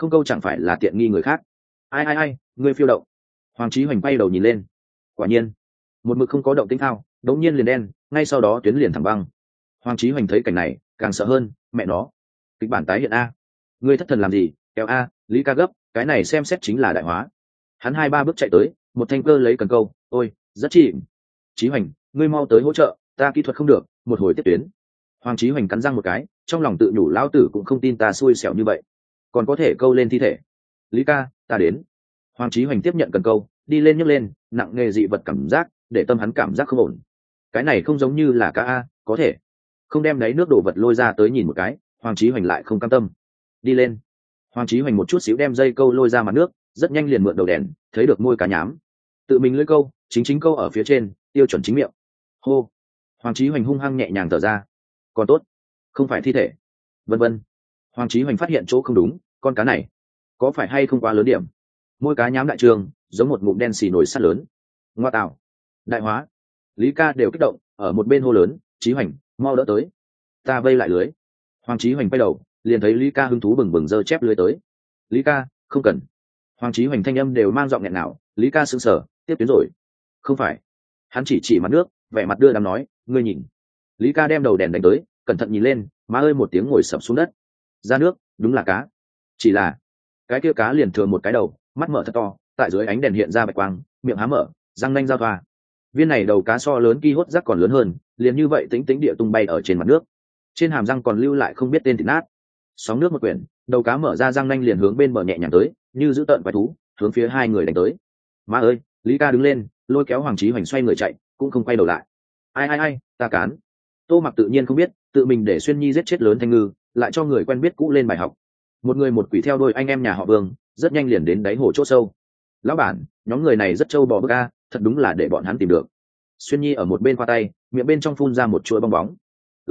không câu chẳng phải là tiện nghi người khác. Ai ngươi phiêu động. Hoàng Chí Hoành bay đầu nhìn lên, quả nhiên một mực không có động tĩnh thao, đống nhiên liền đen, ngay sau đó tuyến liền thẳng băng. Hoàng Chí Hoành thấy cảnh này càng sợ hơn, mẹ nó, kịch bản tái hiện a. Ngươi thất thần làm gì, kéo a, Lý Ca gấp, cái này xem xét chính là đại hóa. Hắn 2-3 bước chạy tới, một thanh cơ lấy cần câu, ôi rất chìm. Chí Hoành, ngươi mau tới hỗ trợ, ta kỹ thuật không được, một hồi tiếp tuyến. Hoàng Chí Hoành cắn răng một cái, trong lòng tự nhủ lão tử cũng không tin ta xui xẻo như vậy, còn có thể câu lên thi thể. Lý Ca, ta đến. Hoàng Chí Hoành tiếp nhận cần câu, đi lên nhấc lên, nặng nghề dị vật cảm giác, để tâm hắn cảm giác không ổn. Cái này không giống như là cá a, có thể không đem đáy nước đổ vật lôi ra tới nhìn một cái. Hoàng Chí Hoành lại không cam tâm, đi lên. Hoàng Chí Hoành một chút xíu đem dây câu lôi ra mặt nước, rất nhanh liền mượn đầu đèn, thấy được môi cá nhám, tự mình lưỡi câu, chính câu ở phía trên, tiêu chuẩn chính miệng. Hô. Hoàng Chí Hoành hung hăng nhẹ nhàng thở ra, còn tốt, không phải thi thể. Vân vân. Hoàng Chí Hoành phát hiện chỗ không đúng, con cá này có phải hay không quá lớn điểm. Môi cá nhám đại trường, giống một ngụm đen xì nổi sắt lớn. Ngoa tạo, đại hóa. Lý Ca đều kích động, ở một bên hô lớn, Chí Hoành, mau đỡ tới, ta vây lại lưới. Hoàng Chí Hoành quay đầu, liền thấy Lý Ca hứng thú bừng bừng giơ chép lưới tới. Lý Ca, không cần. Hoàng Chí Hoành thanh âm đều mang giọng nghẹn nào. Lý Ca sững sờ, tiếp tuyến rồi. Không phải. Hắn chỉ mặt nước, vẻ mặt đưa đám nói, ngươi nhìn. Lý Ca đem đầu đèn đánh tới, cẩn thận nhìn lên, má ơi một tiếng ngồi sập xuống đất. Ra nước, đúng là cá. Chỉ là cái kia cá liền thừa một cái đầu, mắt mở thật to, tại dưới ánh đèn hiện ra bạch quang, miệng há mở, răng nanh giao thoa. Viên này đầu cá so lớn ki hốt rắc còn lớn hơn, liền như vậy tĩnh tĩnh địa tung bay ở trên mặt nước. Trên hàm răng còn lưu lại không biết tên thịt nát. Sóng nước một quyển, đầu cá mở ra răng nanh liền hướng bên bờ nhẹ nhàng tới, như giữ tợn quái thú, hướng phía hai người đánh tới. Má ơi, Lý Ca đứng lên, lôi kéo Hoàng Chí Hoành xoay người chạy, cũng không quay đầu lại. Ai, ta cán. Tô Mặc tự nhiên không biết, tự mình để Xuyên Nhi giết chết lớn Thanh Ngư, lại cho người quen biết cũ lên bài học. Một người một quỷ theo đôi anh em nhà họ Vương, rất nhanh liền đến đáy hồ chỗ sâu. Lão bản, nhóm người này rất trâu bò bức a, thật đúng là để bọn hắn tìm được. Xuyên Nhi ở một bên khoa tay, miệng bên trong phun ra một chuỗi bong bóng.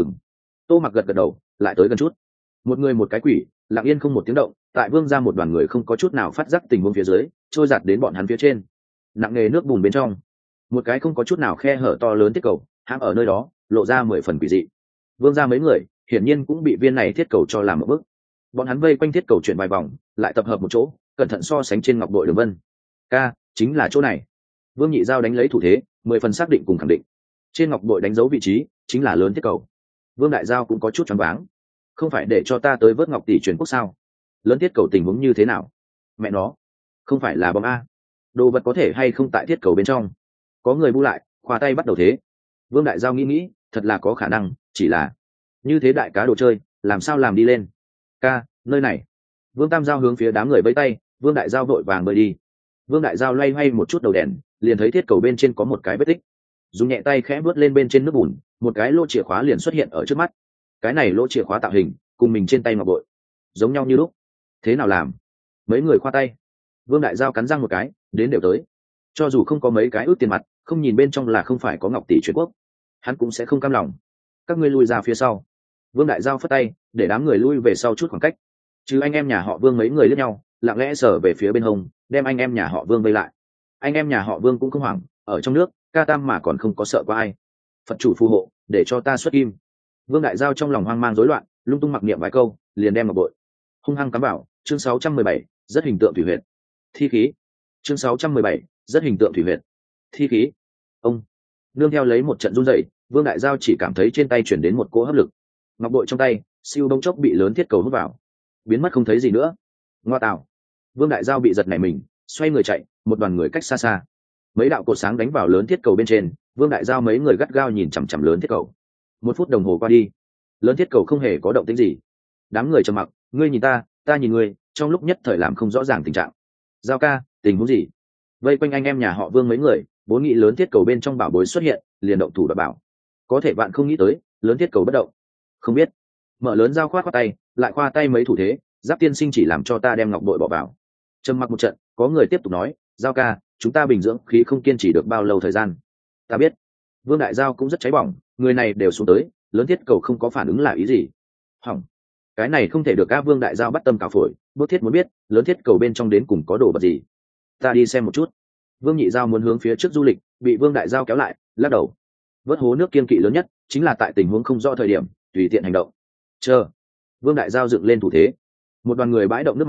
Tô Mặc gật gật đầu, lại tới gần chút. Một người một cái quỷ, lặng yên không một tiếng động, tại Vương ra một đoàn người không có chút nào phát giác tình huống phía dưới, trôi giạt đến bọn hắn phía trên. Nặng nghề nước bùn bên trong, một cái không có chút nào khe hở to lớn thiết cầu, hãm ở nơi đó, lộ ra 10 phần quỷ dị. Vương ra mấy người, hiển nhiên cũng bị viên này thiết cầu cho làm một bước. Bọn hắn vây quanh thiết cầu chuyển vài vòng, lại tập hợp một chỗ, cẩn thận so sánh trên ngọc bội đường vân. Ca, chính là chỗ này. Vương Nhị Giao đánh lấy thủ thế, 10 phần xác định cùng khẳng định. Trên ngọc bội đánh dấu vị trí, chính là lớn thiết cầu. Vương Đại Giao cũng có chút choáng váng. Không phải để cho ta tới vớt ngọc tỷ truyền quốc sao? Lớn thiết cầu tình huống như thế nào? Mẹ nó, không phải là bom a? Đồ vật có thể hay không tại thiết cầu bên trong? Có người bu lại, khoa tay bắt đầu thế. Vương Đại Giao nghĩ, thật là có khả năng, chỉ là như thế đại cá đồ chơi, làm sao làm đi lên? Ca, nơi này. Vương Tam Giao hướng phía đám người vẫy tay, Vương Đại Giao vội vàng bơi đi. Vương Đại Giao loay hoay một chút đầu đèn, liền thấy thiết cầu bên trên có một cái vết tích. Dùng nhẹ tay khẽ bước lên bên trên nước bùn, một cái lỗ chìa khóa liền xuất hiện ở trước mắt. Cái này lỗ chìa khóa tạo hình cùng mình trên tay ngọc bội giống nhau như lúc. Thế nào làm? Mấy người khoa tay. Vương Đại Giao cắn răng một cái, đến đều tới. Cho dù không có mấy cái ước tiền mặt, không nhìn bên trong là không phải có ngọc tỷ truyền quốc, hắn cũng sẽ không cam lòng. Các ngươi lui ra phía sau. Vương Đại Giao phất tay, để đám người lui về sau chút khoảng cách. Chứ anh em nhà họ Vương mấy người lướt nhau, lặng lẽ sờ về phía bên hông, đem anh em nhà họ Vương vây lại. Anh em nhà họ Vương cũng không hoảng, ở trong nước, ca tam mà còn không có sợ qua ai. Phật chủ phù hộ, để cho ta xuất kim. Vương Đại Giao trong lòng hoang mang rối loạn, lung tung mặc niệm vài câu, liền đem ngọc bội hung hăng cắm vào. Chương 617, rất hình tượng thủy huyệt. Thi khí. Chương 617, rất hình tượng thủy huyệt. Thi khí. Ông nương theo lấy một trận run rẩy, Vương Đại Giao chỉ cảm thấy trên tay chuyển đến một cỗ hấp lực. Ngọc bội trong tay, siêu bỗng chốc bị lớn thiết cầu hút vào, biến mất không thấy gì nữa. Ngoa tạo. Vương Đại Giao bị giật nảy mình, xoay người chạy, một đoàn người cách xa xa. Mấy đạo cột sáng đánh vào lớn thiết cầu bên trên, Vương Đại Giao mấy người gắt gao nhìn chằm chằm lớn thiết cầu. 1 phút đồng hồ qua đi, lớn thiết cầu không hề có động tĩnh gì. Đám người trầm mặc, ngươi nhìn ta nhìn ngươi, trong lúc nhất thời làm không rõ ràng tình trạng. Giao ca, tình huống gì? Vây quanh anh em nhà họ Vương mấy người, vốn nghĩ lớn thiết cầu bên trong bảo bối xuất hiện, liền động thủ đoạt bảo. Có thể bạn không nghĩ tới, lớn thiết cầu bất động. Không biết. Mở lớn Giao khoát tay, lại khoa tay mấy thủ thế, Giáp tiên sinh chỉ làm cho ta đem ngọc bội bỏ vào. Trầm mặc một trận, có người tiếp tục nói, Giao ca, chúng ta bình dưỡng khí không kiên trì được bao lâu thời gian. Ta biết. Vương Đại Giao cũng rất cháy bỏng, người này đều xuống tới, lớn thiết cầu không có phản ứng là ý gì? Hỏng. Cái này không thể được. Các Vương Đại Giao bắt tâm cào phổi, bước thiết muốn biết lớn thiết cầu bên trong đến cùng có đồ vật gì. Ta đi xem một chút. Vương Nhị Giao muốn hướng phía trước du lịch, bị Vương Đại Giao kéo lại, lắc đầu. Vớt hố nước kiên kỵ lớn nhất chính là tại tình huống không rõ thời điểm tùy tiện hành động. Chờ. Vương Đại Giao dựng lên thủ thế, một đoàn người bãi động nước màng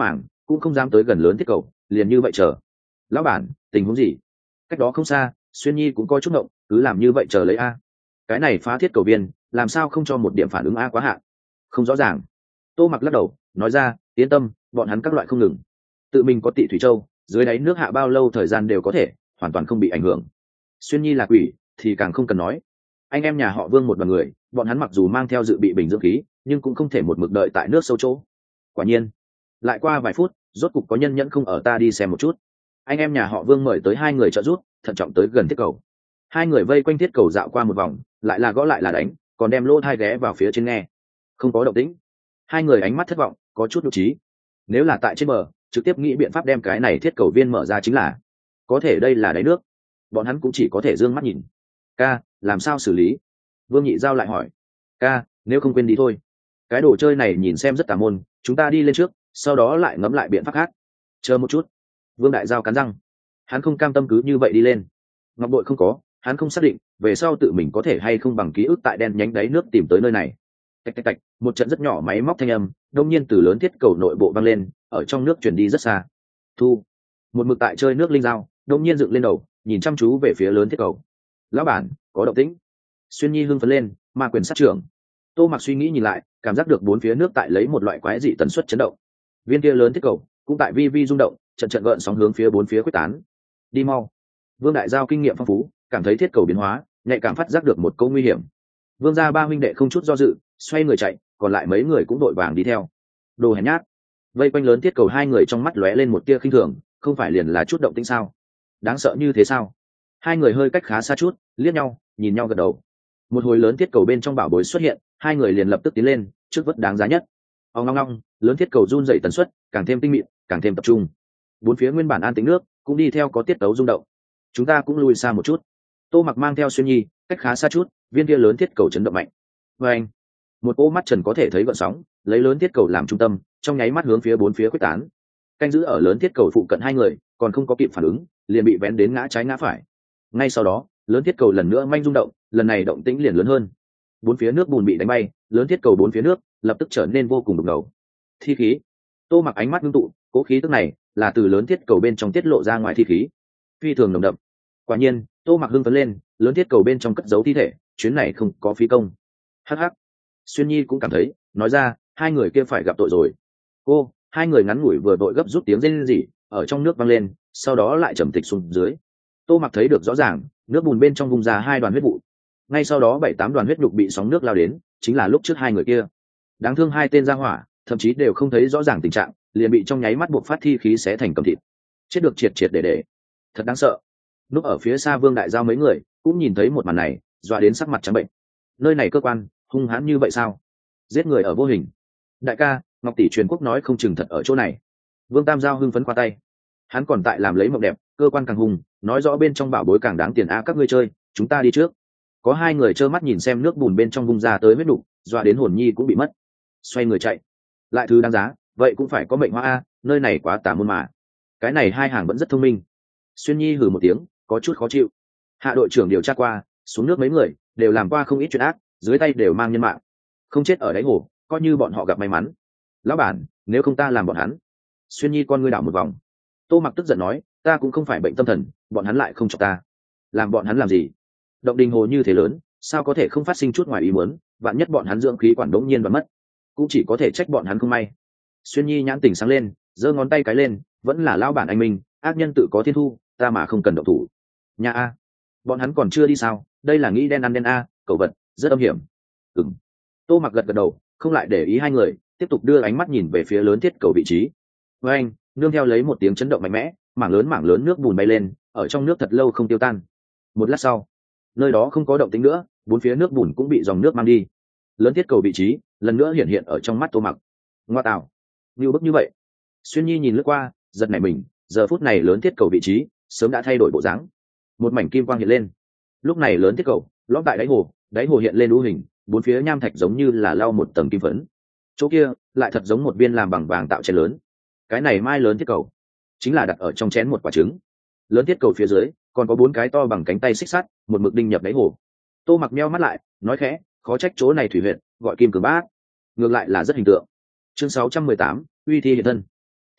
cũng không dám tới gần lớn thiết cầu, liền như vậy chờ. Lão bản, tình huống gì? Cách đó không xa, Xuyên Nhi cũng có chút ngộng, cứ làm như vậy chờ lấy a. Cái này phá thiết cầu viên, làm sao không cho một điểm phản ứng a quá hạn? Không rõ ràng. Tô Mặc lắc đầu, nói ra, yên tâm, bọn hắn các loại không ngừng. Tự mình có Tị Thủy Châu, dưới đáy nước hạ bao lâu thời gian đều có thể, hoàn toàn không bị ảnh hưởng. Xuyên Nhi là quỷ, thì càng không cần nói. Anh em nhà họ Vương một đoàn người, bọn hắn mặc dù mang theo dự bị bình dưỡng khí, nhưng cũng không thể một mực đợi tại nước sâu chỗ. Quả nhiên, lại qua vài phút, rốt cục có nhân nhẫn không ở ta đi xem một chút. Anh em nhà họ Vương mời tới hai người trợ giúp, thận trọng tới gần thiết cầu. Hai người vây quanh thiết cầu dạo qua một vòng, lại là gõ lại là đánh, còn đem lỗ tai ghé vào phía trên nghe. Không có động tĩnh. Hai người ánh mắt thất vọng, có chút nhục trí. Nếu là tại trên bờ, trực tiếp nghĩ biện pháp đem cái này thiết cầu viên mở ra chính là. Có thể đây là đáy nước, bọn hắn cũng chỉ có thể dương mắt nhìn. Ca, làm sao xử lý? Vương Nhị Giao lại hỏi. Ca, nếu không quên đi thôi. Cái đồ chơi này nhìn xem rất tà môn, chúng ta đi lên trước, sau đó lại ngẫm lại biện pháp khác. Chờ một chút. Vương Đại Giao cắn răng. Hắn không cam tâm cứ như vậy đi lên. Ngọc bội không có, hắn không xác định về sau tự mình có thể hay không bằng ký ức tại đen nhánh đáy nước tìm tới nơi này. Tạch tạch tạch, một trận rất nhỏ máy móc thanh âm, đông nhiên từ lớn thiết cầu nội bộ vang lên, ở trong nước chuyển đi rất xa. Thu, một mực tại chơi nước linh dao, đông nhiên dựng lên đầu, nhìn chăm chú về phía lớn thiết cầu. Lão bản, có động tĩnh. Xuyên Nhi hưng phấn lên, ma quyền sát trưởng. Tô Mặc suy nghĩ nhìn lại, cảm giác được bốn phía nước tại lấy một loại quái dị tần suất chấn động. Viên kia lớn thiết cầu cũng tại vi vi rung động, trận trận gợn sóng hướng phía bốn phía quyết tán. Đi mau. Vương Đại Giao kinh nghiệm phong phú, cảm thấy thiết cầu biến hóa, nhạy cảm phát giác được một câu nguy hiểm. Vương gia ba huynh đệ không chút do dự, xoay người chạy, còn lại mấy người cũng đội vàng đi theo. Đồ hèn nhát. Vây quanh lớn thiết cầu hai người trong mắt lóe lên một tia khinh thường, không phải liền là chút động tĩnh sao? Đáng sợ như thế sao? Hai người hơi cách khá xa chút, liếc nhau, nhìn nhau gật đầu. Một hồi lớn thiết cầu bên trong bảo bối xuất hiện, hai người liền lập tức tiến lên, trước vất đáng giá nhất. Ong ong ong, lớn thiết cầu run dậy tần suất, càng thêm tinh mịn, càng thêm tập trung. Bốn phía nguyên bản an tĩnh nước, cũng đi theo có tiết tấu rung động. Chúng ta cũng lùi xa một chút. Tô Mặc mang theo Xuyên Nhi, cách khá xa chút, viên kia lớn thiết cầu chấn động mạnh. Và anh, một ô mắt trần có thể thấy gợn sóng, lấy lớn thiết cầu làm trung tâm, trong nháy mắt hướng phía bốn phía quyết tán. Canh giữ ở lớn thiết cầu phụ cận hai người, còn không có kịp phản ứng, liền bị vén đến ngã trái ngã phải. Ngay sau đó, lớn thiết cầu lần nữa manh rung động, lần này động tĩnh liền lớn hơn. Bốn phía nước bùn bị đánh bay, lớn thiết cầu bốn phía nước lập tức trở nên vô cùng đục ngầu. Thi khí. Tô Mặc ánh mắt ngưng tụ, cố khí tức này là từ lớn thiết cầu bên trong tiết lộ ra ngoài thi khí, phi thường nồng đậm. Quả nhiên, Tô Mặc hưng phấn lên, lớn thiết cầu bên trong cất giấu thi thể, chuyến này không có phí công. Hắc hắc. Xuyên Nhi cũng cảm thấy, nói ra, hai người kia phải gặp tội rồi. Cô, hai người ngắn ngủi vừa đội gấp rút tiếng rên rỉ, ở trong nước văng lên, sau đó lại trầm tịch xuống dưới. Tô Mặc thấy được rõ ràng, nước bùn bên trong vùng ra hai đoàn huyết vụ. Ngay sau đó 7-8 đoàn huyết nhục bị sóng nước lao đến, chính là lúc trước hai người kia. Đáng thương hai tên ra hỏa, thậm chí đều không thấy rõ ràng tình trạng, liền bị trong nháy mắt buộc phát thi khí xé thành cầm thịt. Chết được triệt triệt để. Thật đáng sợ. Lúc ở phía xa Vương Đại Giao mấy người cũng nhìn thấy một màn này, dọa đến sắc mặt trắng bệnh. Nơi này cơ quan hung hãn như vậy sao? Giết người ở vô hình. Đại ca, Ngọc tỷ truyền quốc nói không chừng thật ở chỗ này. Vương Tam Giao hưng phấn qua tay. Hắn còn tại làm lấy mộng đẹp, cơ quan càng hùng, nói rõ bên trong bảo bối càng đáng tiền a, các ngươi chơi, chúng ta đi trước. Có hai người trơ mắt nhìn xem nước bùn bên trong vung ra tới huyết đủ, dọa đến hồn nhi cũng bị mất. Xoay người chạy. Lại thứ đáng giá, vậy cũng phải có mệnh hoa a, nơi này quá tà môn mà. Cái này hai hàng vẫn rất thông minh. Xuyên Nhi hừ một tiếng, có chút khó chịu. Hạ đội trưởng điều tra qua, xuống nước mấy người đều làm qua không ít chuyện ác, dưới tay đều mang nhân mạng, không chết ở đáy hồ, coi như bọn họ gặp may mắn. Lão bản, nếu không ta làm bọn hắn. Xuyên Nhi con ngươi đảo một vòng. Tô Mặc tức giận nói, ta cũng không phải bệnh tâm thần, bọn hắn lại không chọc ta. Làm bọn hắn làm gì? Động đình hồ như thế lớn, sao có thể không phát sinh chút ngoài ý muốn, vạn nhất bọn hắn dưỡng khí quản đống nhiên và mất, cũng chỉ có thể trách bọn hắn không may. Xuyên Nhi nhãn tỉnh sáng lên, giơ ngón tay cái lên, vẫn là lão bản anh minh, ác nhân tự có thiên thu, ta mà không cần động thủ. Nhà a, bọn hắn còn chưa đi sao? Đây là nghĩ đen ăn đen a, cẩu vật, rất âm hiểm. Ừm. Tô Mặc gật gật đầu, không lại để ý hai người, tiếp tục đưa ánh mắt nhìn về phía lớn thiết cầu vị trí. Với anh, nương theo lấy một tiếng chấn động mạnh mẽ, mảng lớn nước bùn bay lên, ở trong nước thật lâu không tiêu tan. Một lát sau, nơi đó không có động tĩnh nữa, bốn phía nước bùn cũng bị dòng nước mang đi. Lớn thiết cầu vị trí lần nữa hiện hiện ở trong mắt Tô Mặc. Ngoa tạo, như bức như vậy. Xuyên Nhi nhìn lướt qua, giật nảy mình, giờ phút này lớn thiết cầu vị trí sớm đã thay đổi bộ dáng. Một mảnh kim quang hiện lên. Lúc này lớn thiết cầu lõm tại đáy hồ hiện lên u hình, bốn phía nham thạch giống như là lau một tầng kim phấn. Chỗ kia lại thật giống một viên làm bằng vàng tạo chén lớn. Cái này mai lớn thiết cầu chính là đặt ở trong chén một quả trứng. Lớn thiết cầu phía dưới còn có 4 cái to bằng cánh tay xích sắt, một mực đinh nhập đáy hồ. Tô Mặc meo mắt lại, nói khẽ, khó trách chỗ này thủy huyện gọi Kim Cường Bát, ngược lại là rất hình tượng. Chương 618, uy thi hiện thân.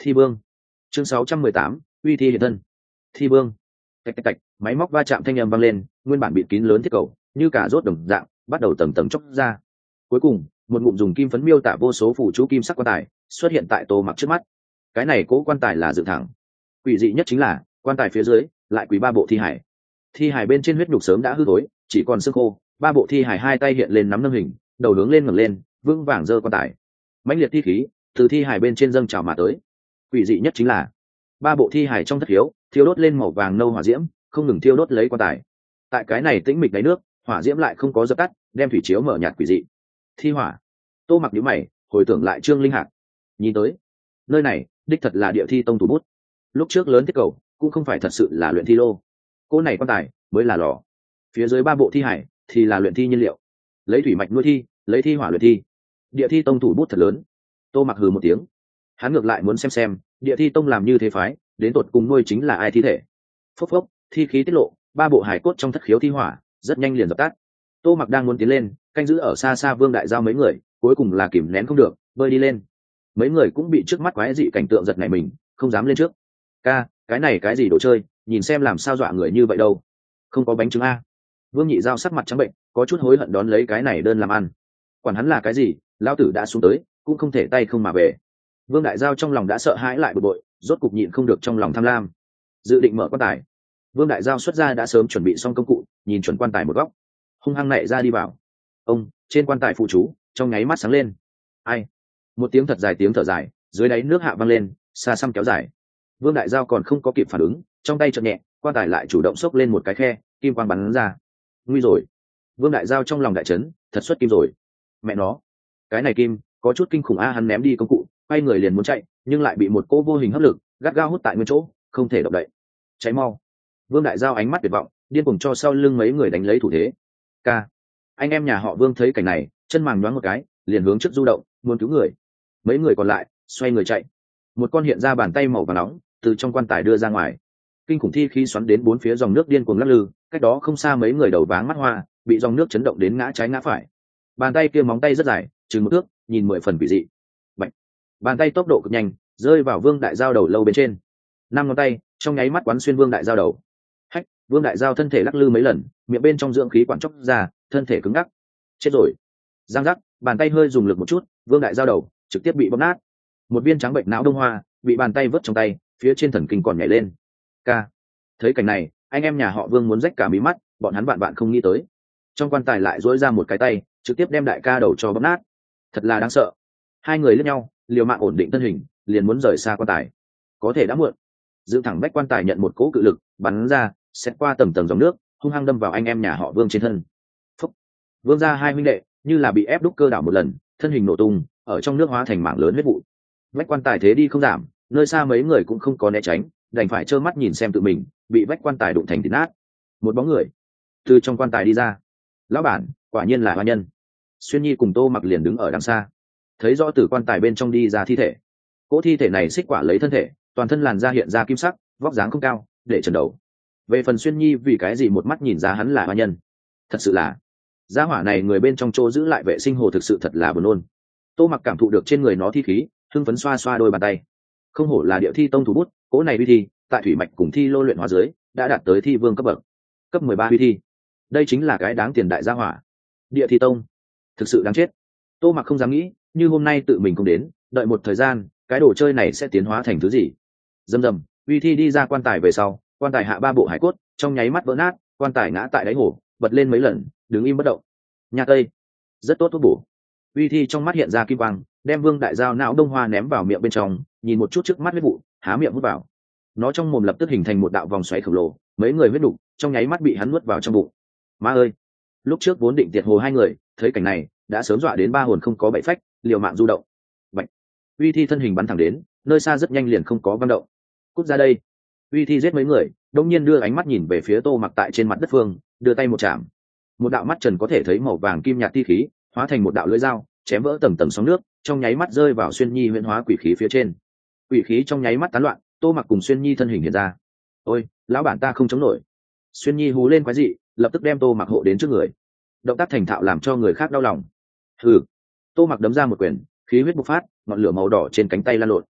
Thi vương. Chương 618, uy thi hiện thân. Thi vương. Tạch tạch tạch, máy móc va chạm thanh âm vang lên, nguyên bản bịt kín lớn thiết cầu như cả rốt đồng dạng bắt đầu tầng tầng chốc ra. Cuối cùng, một ngụm dùng kim phấn miêu tả vô số phù chú kim sắc quan tài xuất hiện tại Tô Mặc trước mắt. Cái này cố quan tài là dựng thẳng. Quỷ dị nhất chính là quan tài phía dưới lại quỳ ba bộ thi hải. Thi hải bên trên huyết nhục sớm đã hư thối, chỉ còn xương khô. Ba bộ thi hải hai tay hiện lên nắm nâng hình, đầu hướng lên ngẩng lên, vững vàng giơ quan tài. Mãnh liệt thi khí từ thi hải bên trên dâng trào mà tới. Quỷ dị nhất chính là ba bộ thi hải trong thất hiếu thiêu đốt lên màu vàng nâu hỏa diễm, không ngừng thiêu đốt lấy quan tài. Tại cái này tĩnh mịch đáy nước, hỏa diễm lại không có dập tắt, đem thủy chiếu mở nhạt quỷ dị. Thi hỏa. Tô Mặc nhíu mày, hồi tưởng lại Trương Linh Hạc. Nhìn tới, nơi này đích thật là địa thi tông thủ bút. Lúc trước lớn thiết cầu cũng không phải thật sự là luyện thi lô, cỗ này quan tài mới là lò. Phía dưới ba bộ thi hải thì là luyện thi nhiên liệu, lấy thủy mạch nuôi thi, lấy thi hỏa luyện thi. Địa thi tông thủ bút thật lớn. Tô Mặc hừ một tiếng, hắn ngược lại muốn xem địa thi tông làm như thế phái đến tột cùng nuôi chính là ai thi thể. Phốc phốc, thi khí tiết lộ, ba bộ hải cốt trong thất khiếu thi hỏa rất nhanh liền dập tắt. Tô Mặc đang muốn tiến lên canh giữ ở xa xa Vương Đại Giao mấy người, cuối cùng là kìm nén không được bơi đi lên. Mấy người cũng bị trước mắt quái dị cảnh tượng giật nảy mình, không dám lên trước. Ca, cái này cái gì đồ chơi, nhìn xem làm sao dọa người như vậy đâu. Không có bánh trứng a. Vương Nhị Giao sắc mặt trắng bệnh, có chút hối hận đón lấy cái này đơn làm ăn. Quản hắn là cái gì, lão tử đã xuống tới cũng không thể tay không mà về. Vương Đại Giao trong lòng đã sợ hãi lại bực bội, rốt cục nhịn không được trong lòng tham lam, dự định mở quan tài. Vương Đại Giao xuất ra đã sớm chuẩn bị xong công cụ, nhìn chuẩn quan tài một góc, hung hăng nảy ra đi vào. Ông, trên quan tài phụ chú trong nháy mắt sáng lên. Ai? Một tiếng thật dài tiếng thở dài dưới đáy nước hạ vang lên, xa xăm kéo dài. Vương Đại Giao còn không có kịp phản ứng, trong tay chợt nhẹ, quan tài lại chủ động xốc lên một cái khe, kim quang bắn ra. Nguy rồi! Vương Đại Giao trong lòng đại chấn, thật xuất kim rồi. Mẹ nó, cái này kim có chút kinh khủng a. Hắn ném đi công cụ, quay người liền muốn chạy, nhưng lại bị một cỗ vô hình hấp lực gắt gao hút tại nguyên chỗ, không thể động đậy. Cháy mau! Vương Đại Giao ánh mắt tuyệt vọng, điên cuồng cho sau lưng mấy người đánh lấy thủ thế. Ca, anh em nhà họ Vương thấy cảnh này, chân màng nhoáng một cái, liền hướng trước du động, muốn cứu người. Mấy người còn lại xoay người chạy. Một con hiện ra bàn tay màu vàng nóng từ trong quan tài đưa ra ngoài. Kinh khủng thi khí xoắn đến bốn phía dòng nước điên cuồng lắc lư, cách đó không xa mấy người đầu váng mắt hoa, bị dòng nước chấn động đến ngã trái ngã phải. Bàn tay kia móng tay rất dài, chừng một thước, nhìn 10 phần quỷ dị. Bạch. Bàn tay tốc độ cực nhanh, rơi vào Vương Đại Giao đầu lâu bên trên. 5 ngón tay trong nháy mắt quán xuyên Vương Đại Giao đầu. Hách, Vương Đại Giao thân thể lắc lư mấy lần, miệng bên trong dưỡng khí quản chốc ra, thân thể cứng ngắc. Chết rồi. Giang giác, bàn tay hơi dùng lực một chút, Vương Đại Giao đầu trực tiếp bị bóp nát. Một viên trắng bệnh não đông hoa bị bàn tay vớt trong tay, phía trên thần kinh còn nhảy lên. Ca. Thấy cảnh này, anh em nhà họ Vương muốn rách cả mí mắt, bọn hắn vạn không nghĩ tới. Trong quan tài lại duỗi ra một cái tay, trực tiếp đem đại ca đầu cho bóp nát. Thật là đáng sợ. Hai người liếc nhau, liều mạng ổn định thân hình, liền muốn rời xa quan tài. Có thể đã muộn. Giữ thẳng bách quan tài nhận một cỗ cự lực bắn ra, xét qua tầng tầng dòng nước, hung hăng đâm vào anh em nhà họ Vương trên thân. Phúc. Vương gia hai huynh đệ như là bị ép đúc cơ đảo một lần, thân hình nổ tung, ở trong nước hóa thành mảng lớn huyết vụ. Vách quan tài thế đi không giảm, nơi xa mấy người cũng không có né tránh, đành phải trơ mắt nhìn xem tự mình bị vách quan tài đụng thành thịt nát. Một bóng người từ trong quan tài đi ra. Lão bản, quả nhiên là hoa nhân. Xuyên Nhi cùng Tô Mặc liền đứng ở đằng xa, thấy rõ từ quan tài bên trong đi ra thi thể. Cỗ thi thể này xích quả lấy thân thể, toàn thân làn da hiện ra kim sắc, vóc dáng không cao, để trần đầu. Về phần Xuyên Nhi vì cái gì một mắt nhìn ra hắn là hoa nhân, thật sự là gia hỏa này người bên trong chỗ giữ lại vệ sinh hồ thực sự thật là buồn nôn. Tô Mặc cảm thụ được trên người nó thi khí, hưng phấn xoa xoa đôi bàn tay. Không hổ là địa thi tông thủ bút, cỗ này uy thi tại thủy mạch cùng thi lô luyện hóa dưới đã đạt tới thi vương cấp bậc, cấp 13 uy thi. Đây chính là cái đáng tiền đại gia hỏa. Địa thi tông thực sự đáng chết. Tô Mặc không dám nghĩ, như hôm nay tự mình không đến, đợi một thời gian, cái đồ chơi này sẽ tiến hóa thành thứ gì. Rầm rầm, uy thi đi ra quan tài về sau, quan tài hạ ba bộ hải cốt trong nháy mắt vỡ nát, quan tài ngã tại đáy hồ, bật lên mấy lần, đứng im bất động. Nhà Tây, rất tốt thuốc bổ. Uy thi trong mắt hiện ra kim quang, đem Vương Đại Giao não đông hoa ném vào miệng bên trong, nhìn một chút trước mắt huyết vụ, há miệng hút vào. Nó trong mồm lập tức hình thành một đạo vòng xoáy khổng lồ, mấy người huyết đục trong nháy mắt bị hắn nuốt vào trong bụng. Ma ơi! Lúc trước vốn định tiệt hồ hai người, thấy cảnh này, đã sớm dọa đến ba hồn không có bảy phách, liều mạng du động. Bạch! Uy thi thân hình bắn thẳng đến, nơi xa rất nhanh liền không có vang động. Cút ra đây! Uy thi giết mấy người, đột nhiên đưa ánh mắt nhìn về phía Tô Mặc tại trên mặt đất phương, đưa tay một chạm. Một đạo mắt trần có thể thấy màu vàng kim nhạt ti khí, hóa thành một đạo lưỡi dao, chém vỡ tầng tầng sóng nước, trong nháy mắt rơi vào Xuyên Nhi huyễn hóa quỷ khí phía trên. Quỷ khí trong nháy mắt tán loạn, Tô Mặc cùng Xuyên Nhi thân hình hiện ra. Ôi, lão bản ta không chống nổi. Xuyên Nhi hú lên quái dị, lập tức đem Tô Mặc hộ đến trước người. Động tác thành thạo làm cho người khác đau lòng. Hừ. Tô Mặc đấm ra một quyền, khí huyết bộc phát, ngọn lửa màu đỏ trên cánh tay lan lộn.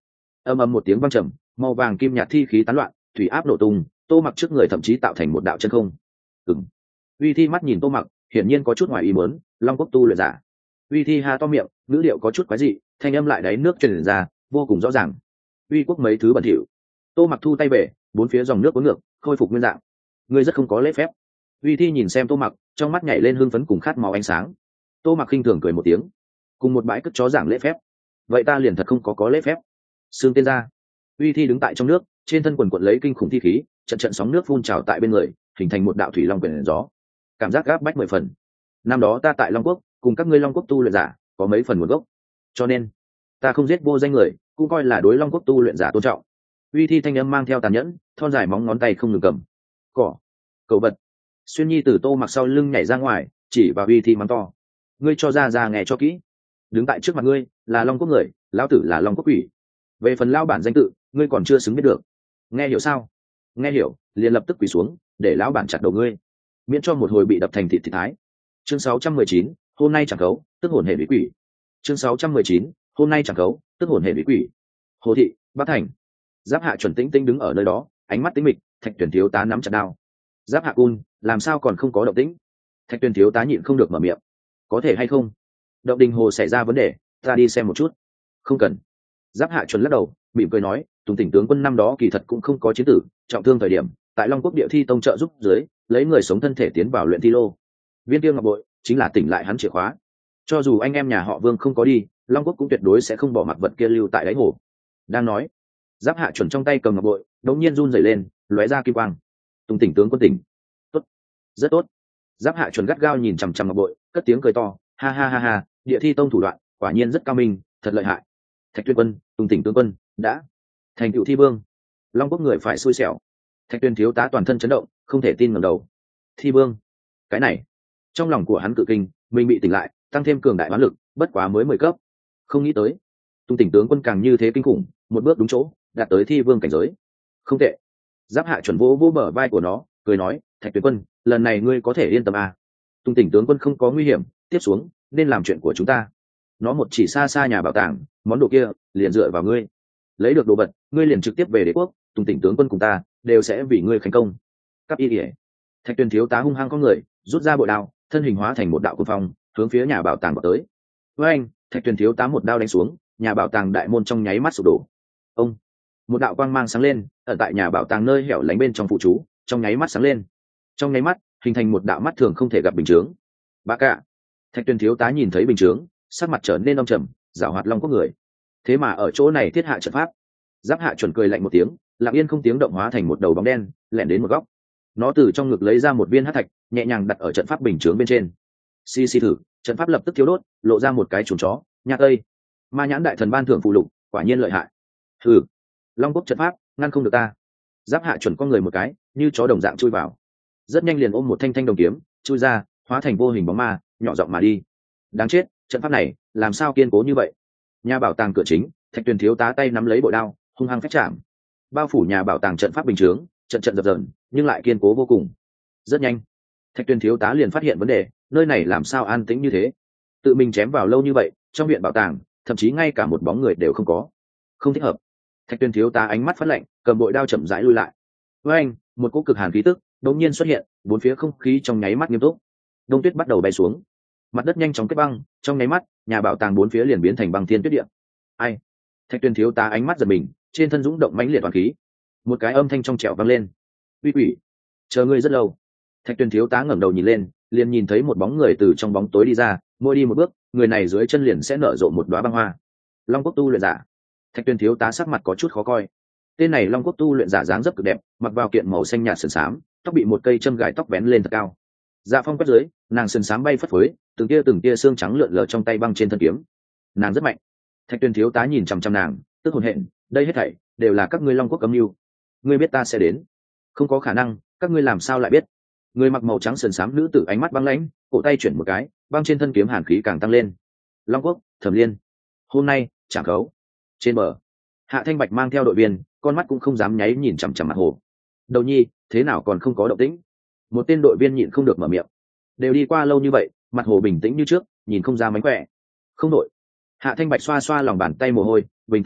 Ầm ầm một tiếng vang trầm, màu vàng kim nhạt thi khí tán loạn, thủy áp nổ tung, Tô Mặc trước người thậm chí tạo thành một đạo chân không. Ừm. Uy Thi mắt nhìn Tô Mặc, hiển nhiên có chút ngoài ý muốn, Long Quốc tu luyện giả. Uy Thi ha to miệng, ngữ điệu có chút quái dị, thanh âm lại đáy nước truyền ra, vô cùng rõ ràng. Uy Quốc mấy thứ bẩn thỉu. Tô Mặc thu tay về, bốn phía dòng nước cuốn ngược, khôi phục nguyên dạng. Ngươi rất không có lễ phép. Uy Thi nhìn xem Tô Mặc, trong mắt nhảy lên hưng phấn cùng khát máu ánh sáng. Tô Mặc khinh thường cười một tiếng, cùng một bãi cất chó giảng lễ phép, vậy ta liền thật không có lễ phép. Sương tiên ra. Uy Thi đứng tại trong nước, trên thân quần quật lấy kinh khủng thi khí, trận trận sóng nước phun trào tại bên người, hình thành một đạo thủy long quyển gió, cảm giác gáp bách 10 phần. Năm đó ta tại Long Quốc cùng các ngươi Long Quốc tu luyện giả có mấy phần nguồn gốc, cho nên ta không giết vô danh người, cũng coi là đối Long Quốc tu luyện giả tôn trọng. Uy Thi thanh âm mang theo tàn nhẫn, thon dài móng ngón tay không ngừng cầm cỏ cầu vật. Xuyên Nhi từ Tô Mặc sau lưng nhảy ra ngoài, chỉ vào Uy Thi mắng to, ngươi cho ra nghe cho kỹ, đứng tại trước mặt ngươi là Long Quốc người, lão tử là Long Quốc quỷ, về phần lão bản danh tự ngươi còn chưa xứng biết được, nghe hiểu sao? Nghe hiểu liền lập tức quỳ xuống, để lão bản chặt đầu ngươi, miễn cho một hồi bị đập thành thịt thái. Chương 619, hôm nay chẳng cấu tức hồn hệ bị quỷ. Chương 619, hôm nay chẳng cấu tức hồn hệ bị quỷ. Hồ thị, Bắc Thành. Giáp Hạ chuẩn tĩnh tĩnh đứng ở nơi đó, ánh mắt tĩnh mịch. Thạch Tuyển thiếu tá nắm chặt đao. Giáp Hạ cun, làm sao còn không có động tĩnh? Thạch Tuyển thiếu tá nhịn không được mở miệng, có thể hay không? Động đình hồ xảy ra vấn đề, ta đi xem một chút. Không cần. Giáp Hạ chuẩn lắc đầu, mỉm cười nói, Tùng Tỉnh tướng quân năm đó kỳ thật cũng không có chiến tử, trọng thương thời điểm tại Long Quốc địa thi tông trợ giúp dưới, lấy người sống thân thể tiến vào luyện thi lô. Viên tiêu ngọc bội chính là tỉnh lại hắn chìa khóa. Cho dù anh em nhà họ Vương không có đi, Long Quốc cũng tuyệt đối sẽ không bỏ mặc vật kia lưu tại đáy hồ. Đang nói, Giáp Hạ chuẩn trong tay cầm ngọc bội đột nhiên run rẩy lên, lóe ra kim quang. Tùng Tỉnh tướng quân tỉnh. Tốt, rất tốt. Giáp Hạ chuẩn gắt gao nhìn chằm chằm ngọc bội, cất tiếng cười to, ha ha ha ha, địa thi tông thủ đoạn quả nhiên rất cao minh, thật lợi hại. Thạch Tuyên quân, Tùng Tỉnh tướng quân đã thành cựu thi vương. Long Quốc người phải xui xẻo. Thạch Tuyên thiếu tá toàn thân chấn động, không thể tin ngẩng đầu. Thi vương? Cái này, trong lòng của hắn cự kinh, mình bị tỉnh lại, tăng thêm cường đại hoán lực, bất quá mới 10 cấp. Không nghĩ tới, Tung Tỉnh tướng quân càng như thế kinh khủng, một bước đúng chỗ, đạt tới thi vương cảnh giới. Không tệ. Giáp Hạ chuẩn vỗ bờ vai của nó, cười nói, Thạch Tuyên quân, lần này ngươi có thể yên tâm à? Tung Tỉnh tướng quân không có nguy hiểm, tiếp xuống nên làm chuyện của chúng ta. Nó một chỉ xa xa nhà bảo tàng, món đồ kia liền dựa vào ngươi. Lấy được đồ vật, ngươi liền trực tiếp về đế quốc, Tùng Tỉnh tướng quân cùng ta đều sẽ vì ngươi thành công. Cấp y ỉa. Thạch Tuyên thiếu tá hung hăng có người, rút ra bội đao, thân hình hóa thành một đạo cuồng phong, hướng phía nhà bảo tàng vào tới. Với anh, Thạch Tuyên thiếu tá một đao đánh xuống, nhà bảo tàng đại môn trong nháy mắt sụp đổ. Ông, một đạo quang mang sáng lên, ở tại nhà bảo tàng nơi hẻo lánh bên trong phụ chú, trong nháy mắt sáng lên. Trong nháy mắt, hình thành một đạo mắt thường không thể gặp bình chướng. Bá cả. Thạch Tuyên thiếu tá nhìn thấy bình chướng, sắc mặt trở nên âm trầm, giảo hoạt Long Quốc người. Thế mà ở chỗ này thiết hạ trận pháp. Giáp Hạ chuẩn cười lạnh một tiếng, lặng yên không tiếng động hóa thành một đầu bóng đen, lẻn đến một góc. Nó từ trong ngực lấy ra một viên hắc thạch, nhẹ nhàng đặt ở trận pháp bình chướng bên trên. Xì xì thử, trận pháp lập tức thiếu đốt, lộ ra một cái chuồng chó, nhạc tây. Ma nhãn đại thần ban thưởng phụ lục, quả nhiên lợi hại. Thử, Long Quốc trận pháp ngăn không được ta. Giáp Hạ chuẩn con người một cái, như chó đồng dạng chui vào. Rất nhanh liền ôm một thanh thanh đồng kiếm, chui ra, hóa thành vô hình bóng ma, nhỏ giọng mà đi. Đáng chết, trận pháp này làm sao kiên cố như vậy? Nhà bảo tàng cửa chính, Thạch Tuyên thiếu tá tay nắm lấy bội đao, hung hăng phách chạm. Bao phủ nhà bảo tàng trận pháp bình chướng, trận trận dập dờn, nhưng lại kiên cố vô cùng. Rất nhanh, Thạch Tuyên thiếu tá liền phát hiện vấn đề, nơi này làm sao an tĩnh như thế? Tự mình chém vào lâu như vậy, trong viện bảo tàng, thậm chí ngay cả một bóng người đều không có. Không thích hợp. Thạch Tuyên thiếu tá ánh mắt phát lạnh, cầm bội đao chậm rãi lui lại. Với anh, một cỗ cực hàn khí tức đột nhiên xuất hiện, bốn phía không khí trong nháy mắt nghiêm túc. Đông tuyết bắt đầu bay xuống, mặt đất nhanh chóng kết băng, trong nháy mắt, nhà bảo tàng bốn phía liền biến thành băng thiên tuyết địa. Ai? Thạch Tuyên thiếu tá ánh mắt giật mình, trên thân dũng động mãnh liệt toàn khí. Một cái âm thanh trong trẻo vang lên. Uy quỷ, chờ ngươi rất lâu. Thạch Tuyên thiếu tá ngẩng đầu nhìn lên, liền nhìn thấy một bóng người từ trong bóng tối đi ra, mỗi đi một bước, người này dưới chân liền sẽ nở rộ một đóa băng hoa. Long Quốc tu luyện giả. Thạch Tuyên thiếu tá sắc mặt có chút khó coi. Tên này Long Quốc tu luyện giả dáng dấp cực đẹp, mặc vào kiện màu xanh nhạt sườn xám, tóc bị một cây châm gài tóc vén lên thật cao. Dạ phong quét dưới, nàng sườn xám bay phất phới, từng tia xương trắng lượn lờ trong tay băng trên thân kiếm. Nàng rất mạnh. Thạch Tuyên thiếu tá nhìn chằm chằm nàng, tức hồn hện, đây hết thảy đều là các ngươi Long Quốc âm mưu. Ngươi biết ta sẽ đến? Không có khả năng, các ngươi làm sao lại biết? Người mặc màu trắng sườn xám nữ tử ánh mắt băng lãnh, cổ tay chuyển một cái, băng trên thân kiếm hàn khí càng tăng lên. Long Quốc, Thẩm Liên. Hôm nay, chẳng khấu. Trên bờ, Hạ Thanh Bạch mang theo đội viên, con mắt cũng không dám nháy nhìn chằm chằm mặt hồ. Đầu nhi, thế nào còn không có động tĩnh? Một tên đội viên nhịn không được mở miệng. Đều đi qua lâu như vậy, mặt hồ bình tĩnh như trước, nhìn không ra mánh khỏe. Không đội. Hạ Thanh Bạch xoa xoa lòng bàn tay mồ hôi, bình tĩnh nói,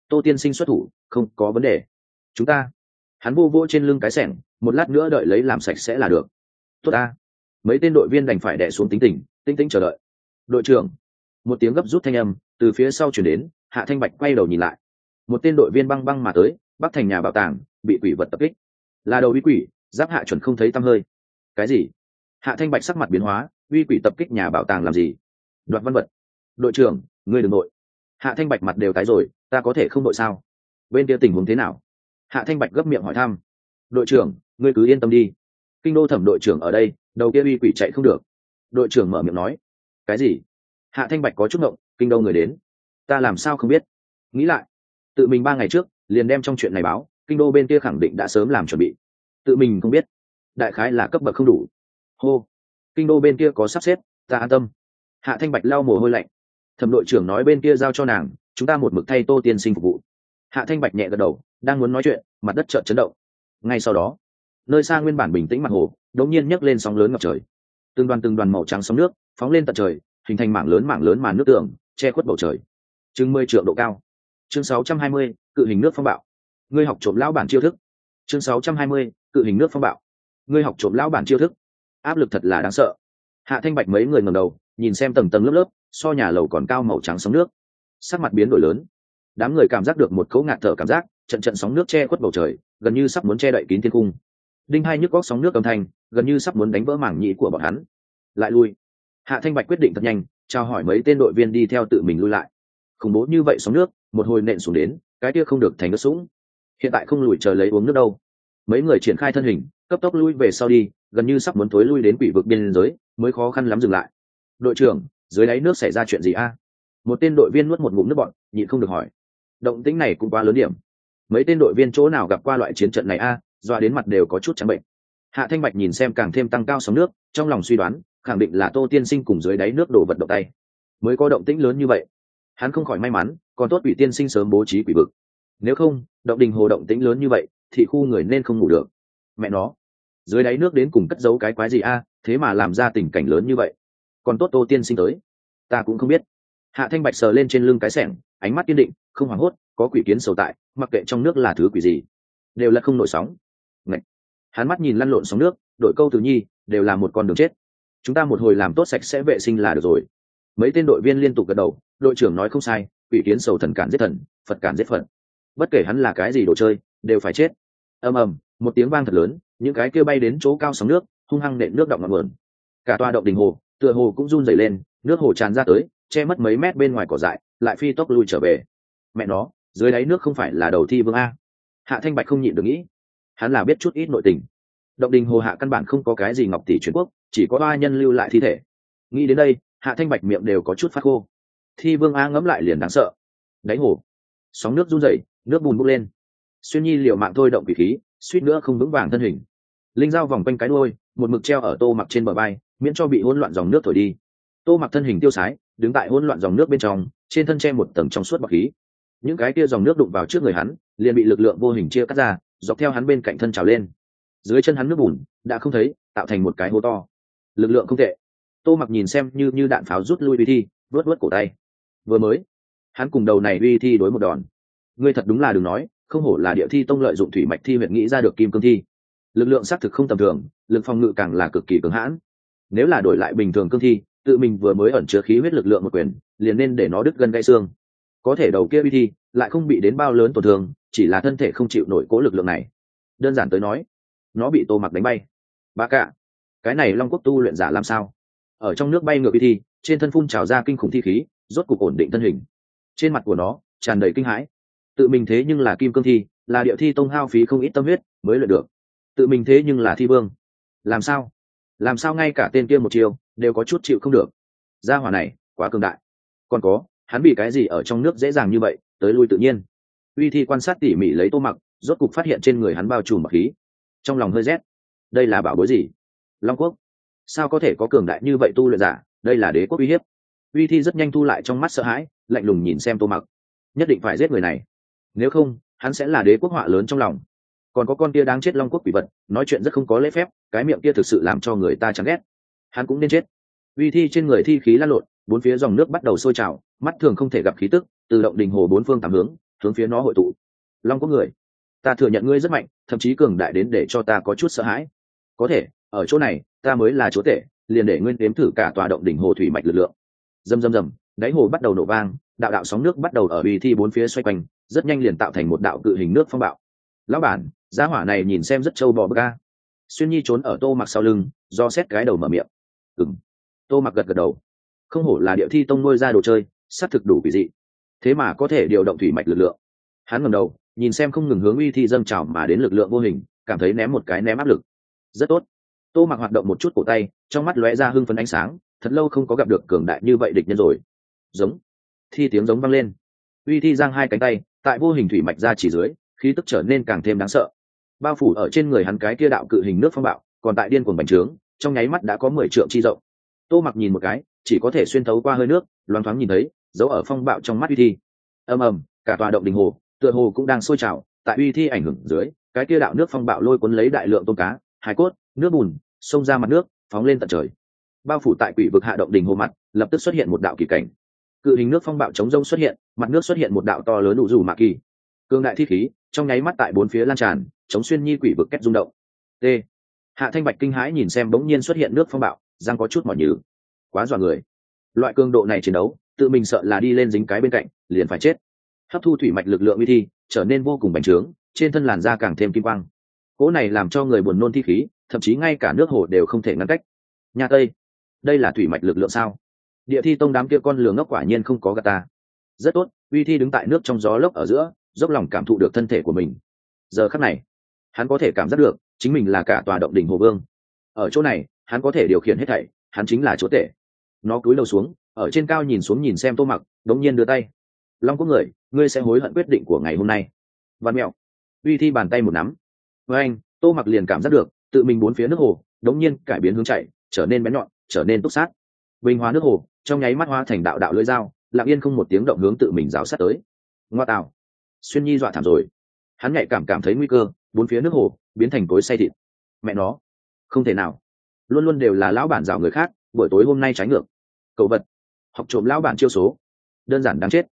Tô tiên sinh xuất thủ, không có vấn đề. Chúng ta, hắn vô vô trên lưng cái xẻng, một lát nữa đợi lấy làm sạch sẽ là được. Tốt ta. Mấy tên đội viên đành phải đè xuống tính tình, tinh tĩnh chờ đợi. Đội trưởng, một tiếng gấp rút thanh âm từ phía sau chuyển đến. Hạ Thanh Bạch quay đầu nhìn lại, một tên đội viên băng băng mà tới, bắc thành nhà bảo tàng bị quỷ vật tập kích, là đầu uy quỷ. Giáp Hạ chuẩn không thấy tăm hơi. Cái gì? Hạ Thanh Bạch sắc mặt biến hóa, uy quỷ tập kích nhà bảo tàng làm gì? Đoạt văn vật. Đội trưởng, ngươi đừng nội. Hạ Thanh Bạch mặt đều tái rồi, ta có thể không nội sao? Bên kia tình huống thế nào? Hạ Thanh Bạch gấp miệng hỏi thăm. Đội trưởng, ngươi cứ yên tâm đi, kinh đô thẩm đội trưởng ở đây, đầu kia uy quỷ chạy không được. Đội trưởng mở miệng nói. Cái gì? Hạ Thanh Bạch có chút ngộng, kinh đô người đến, ta làm sao không biết? Nghĩ lại, tự mình 3 ngày trước liền đem trong chuyện này báo, kinh đô bên kia khẳng định đã sớm làm chuẩn bị, tự mình không biết, đại khái là cấp bậc không đủ. Hô, kinh đô bên kia có sắp xếp, ta an tâm. Hạ Thanh Bạch lau mồ hôi lạnh. Thẩm đội trưởng nói bên kia giao cho nàng, chúng ta một mực thay Tô tiên sinh phục vụ. Hạ Thanh Bạch nhẹ gật đầu, đang muốn nói chuyện, mặt đất chợt chấn động. Ngay sau đó, nơi xa nguyên bản bình tĩnh mặt hồ đột nhiên nhấc lên sóng lớn ngập trời, từng đoàn màu trắng sóng nước phóng lên tận trời, hình thành mảng lớn màn nước tường che khuất bầu trời, chừng 10 trượng độ cao. Chương 620, cự hình nước phong bạo. Ngươi học trộm lão bản chiêu thức. Chương 620, cự hình nước phong bạo. Ngươi học trộm lão bản chiêu thức. Áp lực thật là đáng sợ. Hạ Thanh Bạch mấy người ngẩng đầu, nhìn xem tầng tầng lớp lớp, so nhà lầu còn cao màu trắng sóng nước, sắc mặt biến đổi lớn. Đám người cảm giác được một cỗ ngạt thở cảm giác, trận sóng nước che khuất bầu trời, gần như sắp muốn che đậy kín thiên cung. Đinh hai nhức góc sóng nước âm thanh, gần như sắp muốn đánh vỡ mảng nhĩ của bọn hắn. Lại lui. Hạ Thanh Bạch quyết định thật nhanh, chào hỏi mấy tên đội viên đi theo tự mình lui lại. Khủng bố như vậy sóng nước, một hồi nện xuống đến, cái kia không được thành nước sũng. Hiện tại không lùi chờ lấy uống nước đâu. Mấy người triển khai thân hình, cấp tốc lui về sau đi, gần như sắp muốn tối lui đến quỷ vực biên giới, mới khó khăn lắm dừng lại. Đội trưởng, dưới đáy nước xảy ra chuyện gì a? Một tên đội viên nuốt một ngụm nước bọt, nhịn không được hỏi. Động tĩnh này cũng quá lớn điểm. Mấy tên đội viên chỗ nào gặp qua loại chiến trận này a, doa đến mặt đều có chút trắng bệnh. Hạ Thanh Bạch nhìn xem càng thêm tăng cao sóng nước, trong lòng suy đoán, khẳng định là Tô tiên sinh cùng dưới đáy nước đổ vật động tay, mới có động tĩnh lớn như vậy. Hắn không khỏi may mắn, còn tốt Quỷ tiên sinh sớm bố trí quỷ vực. Nếu không, động đình hồ động tĩnh lớn như vậy, thì khu người nên không ngủ được. Mẹ nó, dưới đáy nước đến cùng cất giấu cái quái gì a, thế mà làm ra tình cảnh lớn như vậy. Còn tốt Tô tiên sinh tới, ta cũng không biết. Hạ Thanh Bạch sờ lên trên lưng cái xẻng, ánh mắt kiên định, không hoảng hốt, có quỷ kiến sầu tại, mặc kệ trong nước là thứ quỷ gì, đều là không nổi sóng. Ngậy. Hắn mắt nhìn lăn lộn sóng nước, đội câu từ nhi, đều là một con đường chết. Chúng ta một hồi làm tốt sạch sẽ vệ sinh là được rồi. Mấy tên đội viên liên tục gật đầu, đội trưởng nói không sai, quỷ kiến sầu thần cản giết thần, Phật cản giết Phật. Bất kể hắn là cái gì đồ chơi, đều phải chết. Ầm ầm, một tiếng vang thật lớn, những cái kia bay đến chỗ cao sóng nước, hung hăng nện nước động ngọn nguồn. Cả tòa động đình hồ, tựa hồ cũng run rẩy lên, nước hồ tràn ra tới, che mất mấy mét bên ngoài cỏ dại, lại phi tốc lui trở về. Mẹ nó, dưới đáy nước không phải là đầu thi vương a? Hạ Thanh Bạch không nhịn được nghĩ. Hắn là biết chút ít nội tình. Động đình hồ hạ căn bản không có cái gì ngọc tỷ truyền quốc, chỉ có oa nhân lưu lại thi thể. Nghĩ đến đây, Hạ Thanh Bạch miệng đều có chút phát khô. Thi vương a ngẫm lại liền đáng sợ. Đáy hồ, sóng nước run rẩy, nước bùn bốc lên. Xuyên Nhi liều mạng thôi động quỷ khí, suýt nữa không vững vàng thân hình. Linh dao vòng quanh cái đuôi, một mực treo ở Tô Mặc trên bờ vai, miễn cho bị hỗn loạn dòng nước thổi đi. Tô Mặc thân hình tiêu sái, đứng tại hỗn loạn dòng nước bên trong, trên thân che một tầng trong suốt bọc khí. Những cái kia dòng nước đụng vào trước người hắn, liền bị lực lượng vô hình chia cắt ra, dọc theo hắn bên cạnh thân trào lên. Dưới chân hắn nước bùn đã không thấy, tạo thành một cái hố to. Lực lượng không tệ. Tô Mặc nhìn xem như đạn pháo rút lui Uy Thi, vuốt cổ tay. Vừa mới, hắn cùng đầu này Uy Thi đối một đòn. Ngươi thật đúng là đừng nói, không hổ là Địa Thi tông lợi dụng thủy mạch thi huyện nghĩ ra được kim cương thi. Lực lượng xác thực không tầm thường, lực phòng ngự càng là cực kỳ cứng hãn. Nếu là đổi lại bình thường cương thi, tự mình vừa mới ẩn chứa khí huyết lực lượng một quyền, liền nên để nó đứt gân gãy xương. Có thể đầu kia Uy Thi lại không bị đến bao lớn tổn thương, chỉ là thân thể không chịu nổi cố lực lượng này. Đơn giản tới nói, nó bị Tô Mặc đánh bay. Ba cả, cái này Long Quốc tu luyện giả làm sao? Ở trong nước bay ngược Uy Thi, trên thân phun trào ra kinh khủng thi khí, rốt cục ổn định thân hình. Trên mặt của nó tràn đầy kinh hãi. Tự mình thế nhưng là kim cương thi, là Địa Thi tông hao phí không ít tâm huyết mới luyện được. Tự mình thế nhưng là thi vương, làm sao ngay cả tên kia một chiều đều có chút chịu không được. Gia hỏa này quá cường đại. Còn có, hắn bị cái gì ở trong nước dễ dàng như vậy, tới lui tự nhiên. Uy Thi quan sát tỉ mỉ lấy Tô Mặc, rốt cục phát hiện trên người hắn bao trùm mặc khí. Trong lòng hơi rét. Đây là bảo bối gì? Long Quốc? Sao có thể có cường đại như vậy tu luyện giả? Đây là đế quốc uy hiếp. Uy Thi rất nhanh thu lại trong mắt sợ hãi, lạnh lùng nhìn xem Tô Mặc. Nhất định phải giết người này, nếu không hắn sẽ là đế quốc họa lớn trong lòng. Còn có con kia đáng chết Long Quốc quỷ vật, nói chuyện rất không có lễ phép, cái miệng kia thực sự làm cho người ta chán ghét. Hắn cũng nên chết. Uy Thi trên người thi khí lan lộn, bốn phía dòng nước bắt đầu sôi trào, mắt thường không thể gặp khí tức, từ động đình hồ bốn phương tám hướng, hướng phía nó hội tụ. Long Quốc người, ta thừa nhận ngươi rất mạnh, thậm chí cường đại đến để cho ta có chút sợ hãi. Có thể ở chỗ này ta mới là chúa tể, liền để ngươi đếm thử cả tòa động đỉnh hồ thủy mạch lực lượng. Rầm rầm rầm, đáy hồ bắt đầu nổ vang, đạo đạo sóng nước bắt đầu ở uy thi bốn phía xoay quanh, rất nhanh liền tạo thành một đạo cự hình nước phong bạo. Lão bản, giá hỏa này nhìn xem rất trâu bò bơ ca. Xuyên Nhi trốn ở Tô Mặc sau lưng, do xét cái đầu mở miệng. Tô Mặc gật gật đầu. Không hổ là Điệu Thi tông nuôi ra đồ chơi, xác thực đủ kỳ dị. Thế mà có thể điều động thủy mạch lực lượng. Hắn ngẩng đầu, nhìn xem không ngừng hướng uy thi dâng trào mà đến lực lượng vô hình, cảm thấy ném một cái ném áp lực. Rất tốt. Tô Mặc hoạt động một chút cổ tay, trong mắt lóe ra hưng phấn ánh sáng, thật lâu không có gặp được cường đại như vậy địch nhân rồi. Giống. Thi tiếng giống vang lên. Uy thi giang hai cánh tay, tại vô hình thủy mạch ra chỉ dưới, khí tức trở nên càng thêm đáng sợ. Bao phủ ở trên người hắn cái kia đạo cự hình nước phong bạo, còn tại điên cuồng bành trướng, trong nháy mắt đã có 10 trượng chi rộng. Tô Mặc nhìn một cái, chỉ có thể xuyên thấu qua hơi nước, loáng thoáng nhìn thấy, dấu ở phong bạo trong mắt uy thi. Ầm ầm, cả tòa động đình hồ, tựa hồ cũng đang sôi trào, tại uy thi ảnh hưởng dưới, cái kia đạo nước phong bạo lôi cuốn lấy đại lượng tôm cá, hải cốt, nước bùn, xông ra mặt nước, phóng lên tận trời. Bao phủ tại quỷ vực hạ động đình hồ mặt, lập tức xuất hiện một đạo kỳ cảnh. Cự hình nước phong bạo chống rông xuất hiện, mặt nước xuất hiện một đạo to lớn đủ dù mạ kỳ. Cương đại thi khí, trong nháy mắt tại bốn phía lan tràn, chống xuyên nhi quỷ vực kết rung động. T. Hạ Thanh Bạch kinh hãi nhìn xem bỗng nhiên xuất hiện nước phong bạo, răng có chút mỏi nhừ. Quá dọa người. Loại cường độ này chiến đấu, tự mình sợ là đi lên dính cái bên cạnh, liền phải chết. Hấp thu thủy mạch lực lượng uy thi, trở nên vô cùng bành trướng, trên thân làn da càng thêm kim quang. Cỗ này làm cho người buồn nôn thi khí, thậm chí ngay cả nước hồ đều không thể ngăn cách. Nhà Tây, đây là thủy mạch lực lượng sao? Địa Thi tông đám kia con lừa ngốc quả nhiên không có gạt ta. Rất tốt, uy thi đứng tại nước trong gió lốc ở giữa, dốc lòng cảm thụ được thân thể của mình. Giờ khắc này, hắn có thể cảm giác được chính mình là cả tòa động đỉnh hồ vương. Ở chỗ này, hắn có thể điều khiển hết thảy, hắn chính là chúa tể. Nó cúi đầu xuống, ở trên cao nhìn xuống nhìn xem Tô Mặc, đống nhiên đưa tay. Long Quốc người, ngươi sẽ hối hận quyết định của ngày hôm nay. Văn mẹo. Uy thi bàn tay một nắm. Với anh, Tô Mặc liền cảm giác được, tự mình bốn phía nước hồ, đống nhiên cải biến hướng chạy, trở nên bén nhọn, trở nên túc sát. Bình hóa nước hồ, trong nháy mắt hóa thành đạo đạo lưỡi dao, lặng yên không một tiếng động hướng tự mình rào sát tới. Ngoa tào. Xuyên Nhi dọa thảm rồi. Hắn nhạy cảm thấy nguy cơ, bốn phía nước hồ biến thành cối xay thịt. Mẹ nó, không thể nào, luôn luôn đều là lão bản rào người khác, buổi tối hôm nay trái ngược. Cậu vật, học trộm lão bản chiêu số, đơn giản đáng chết.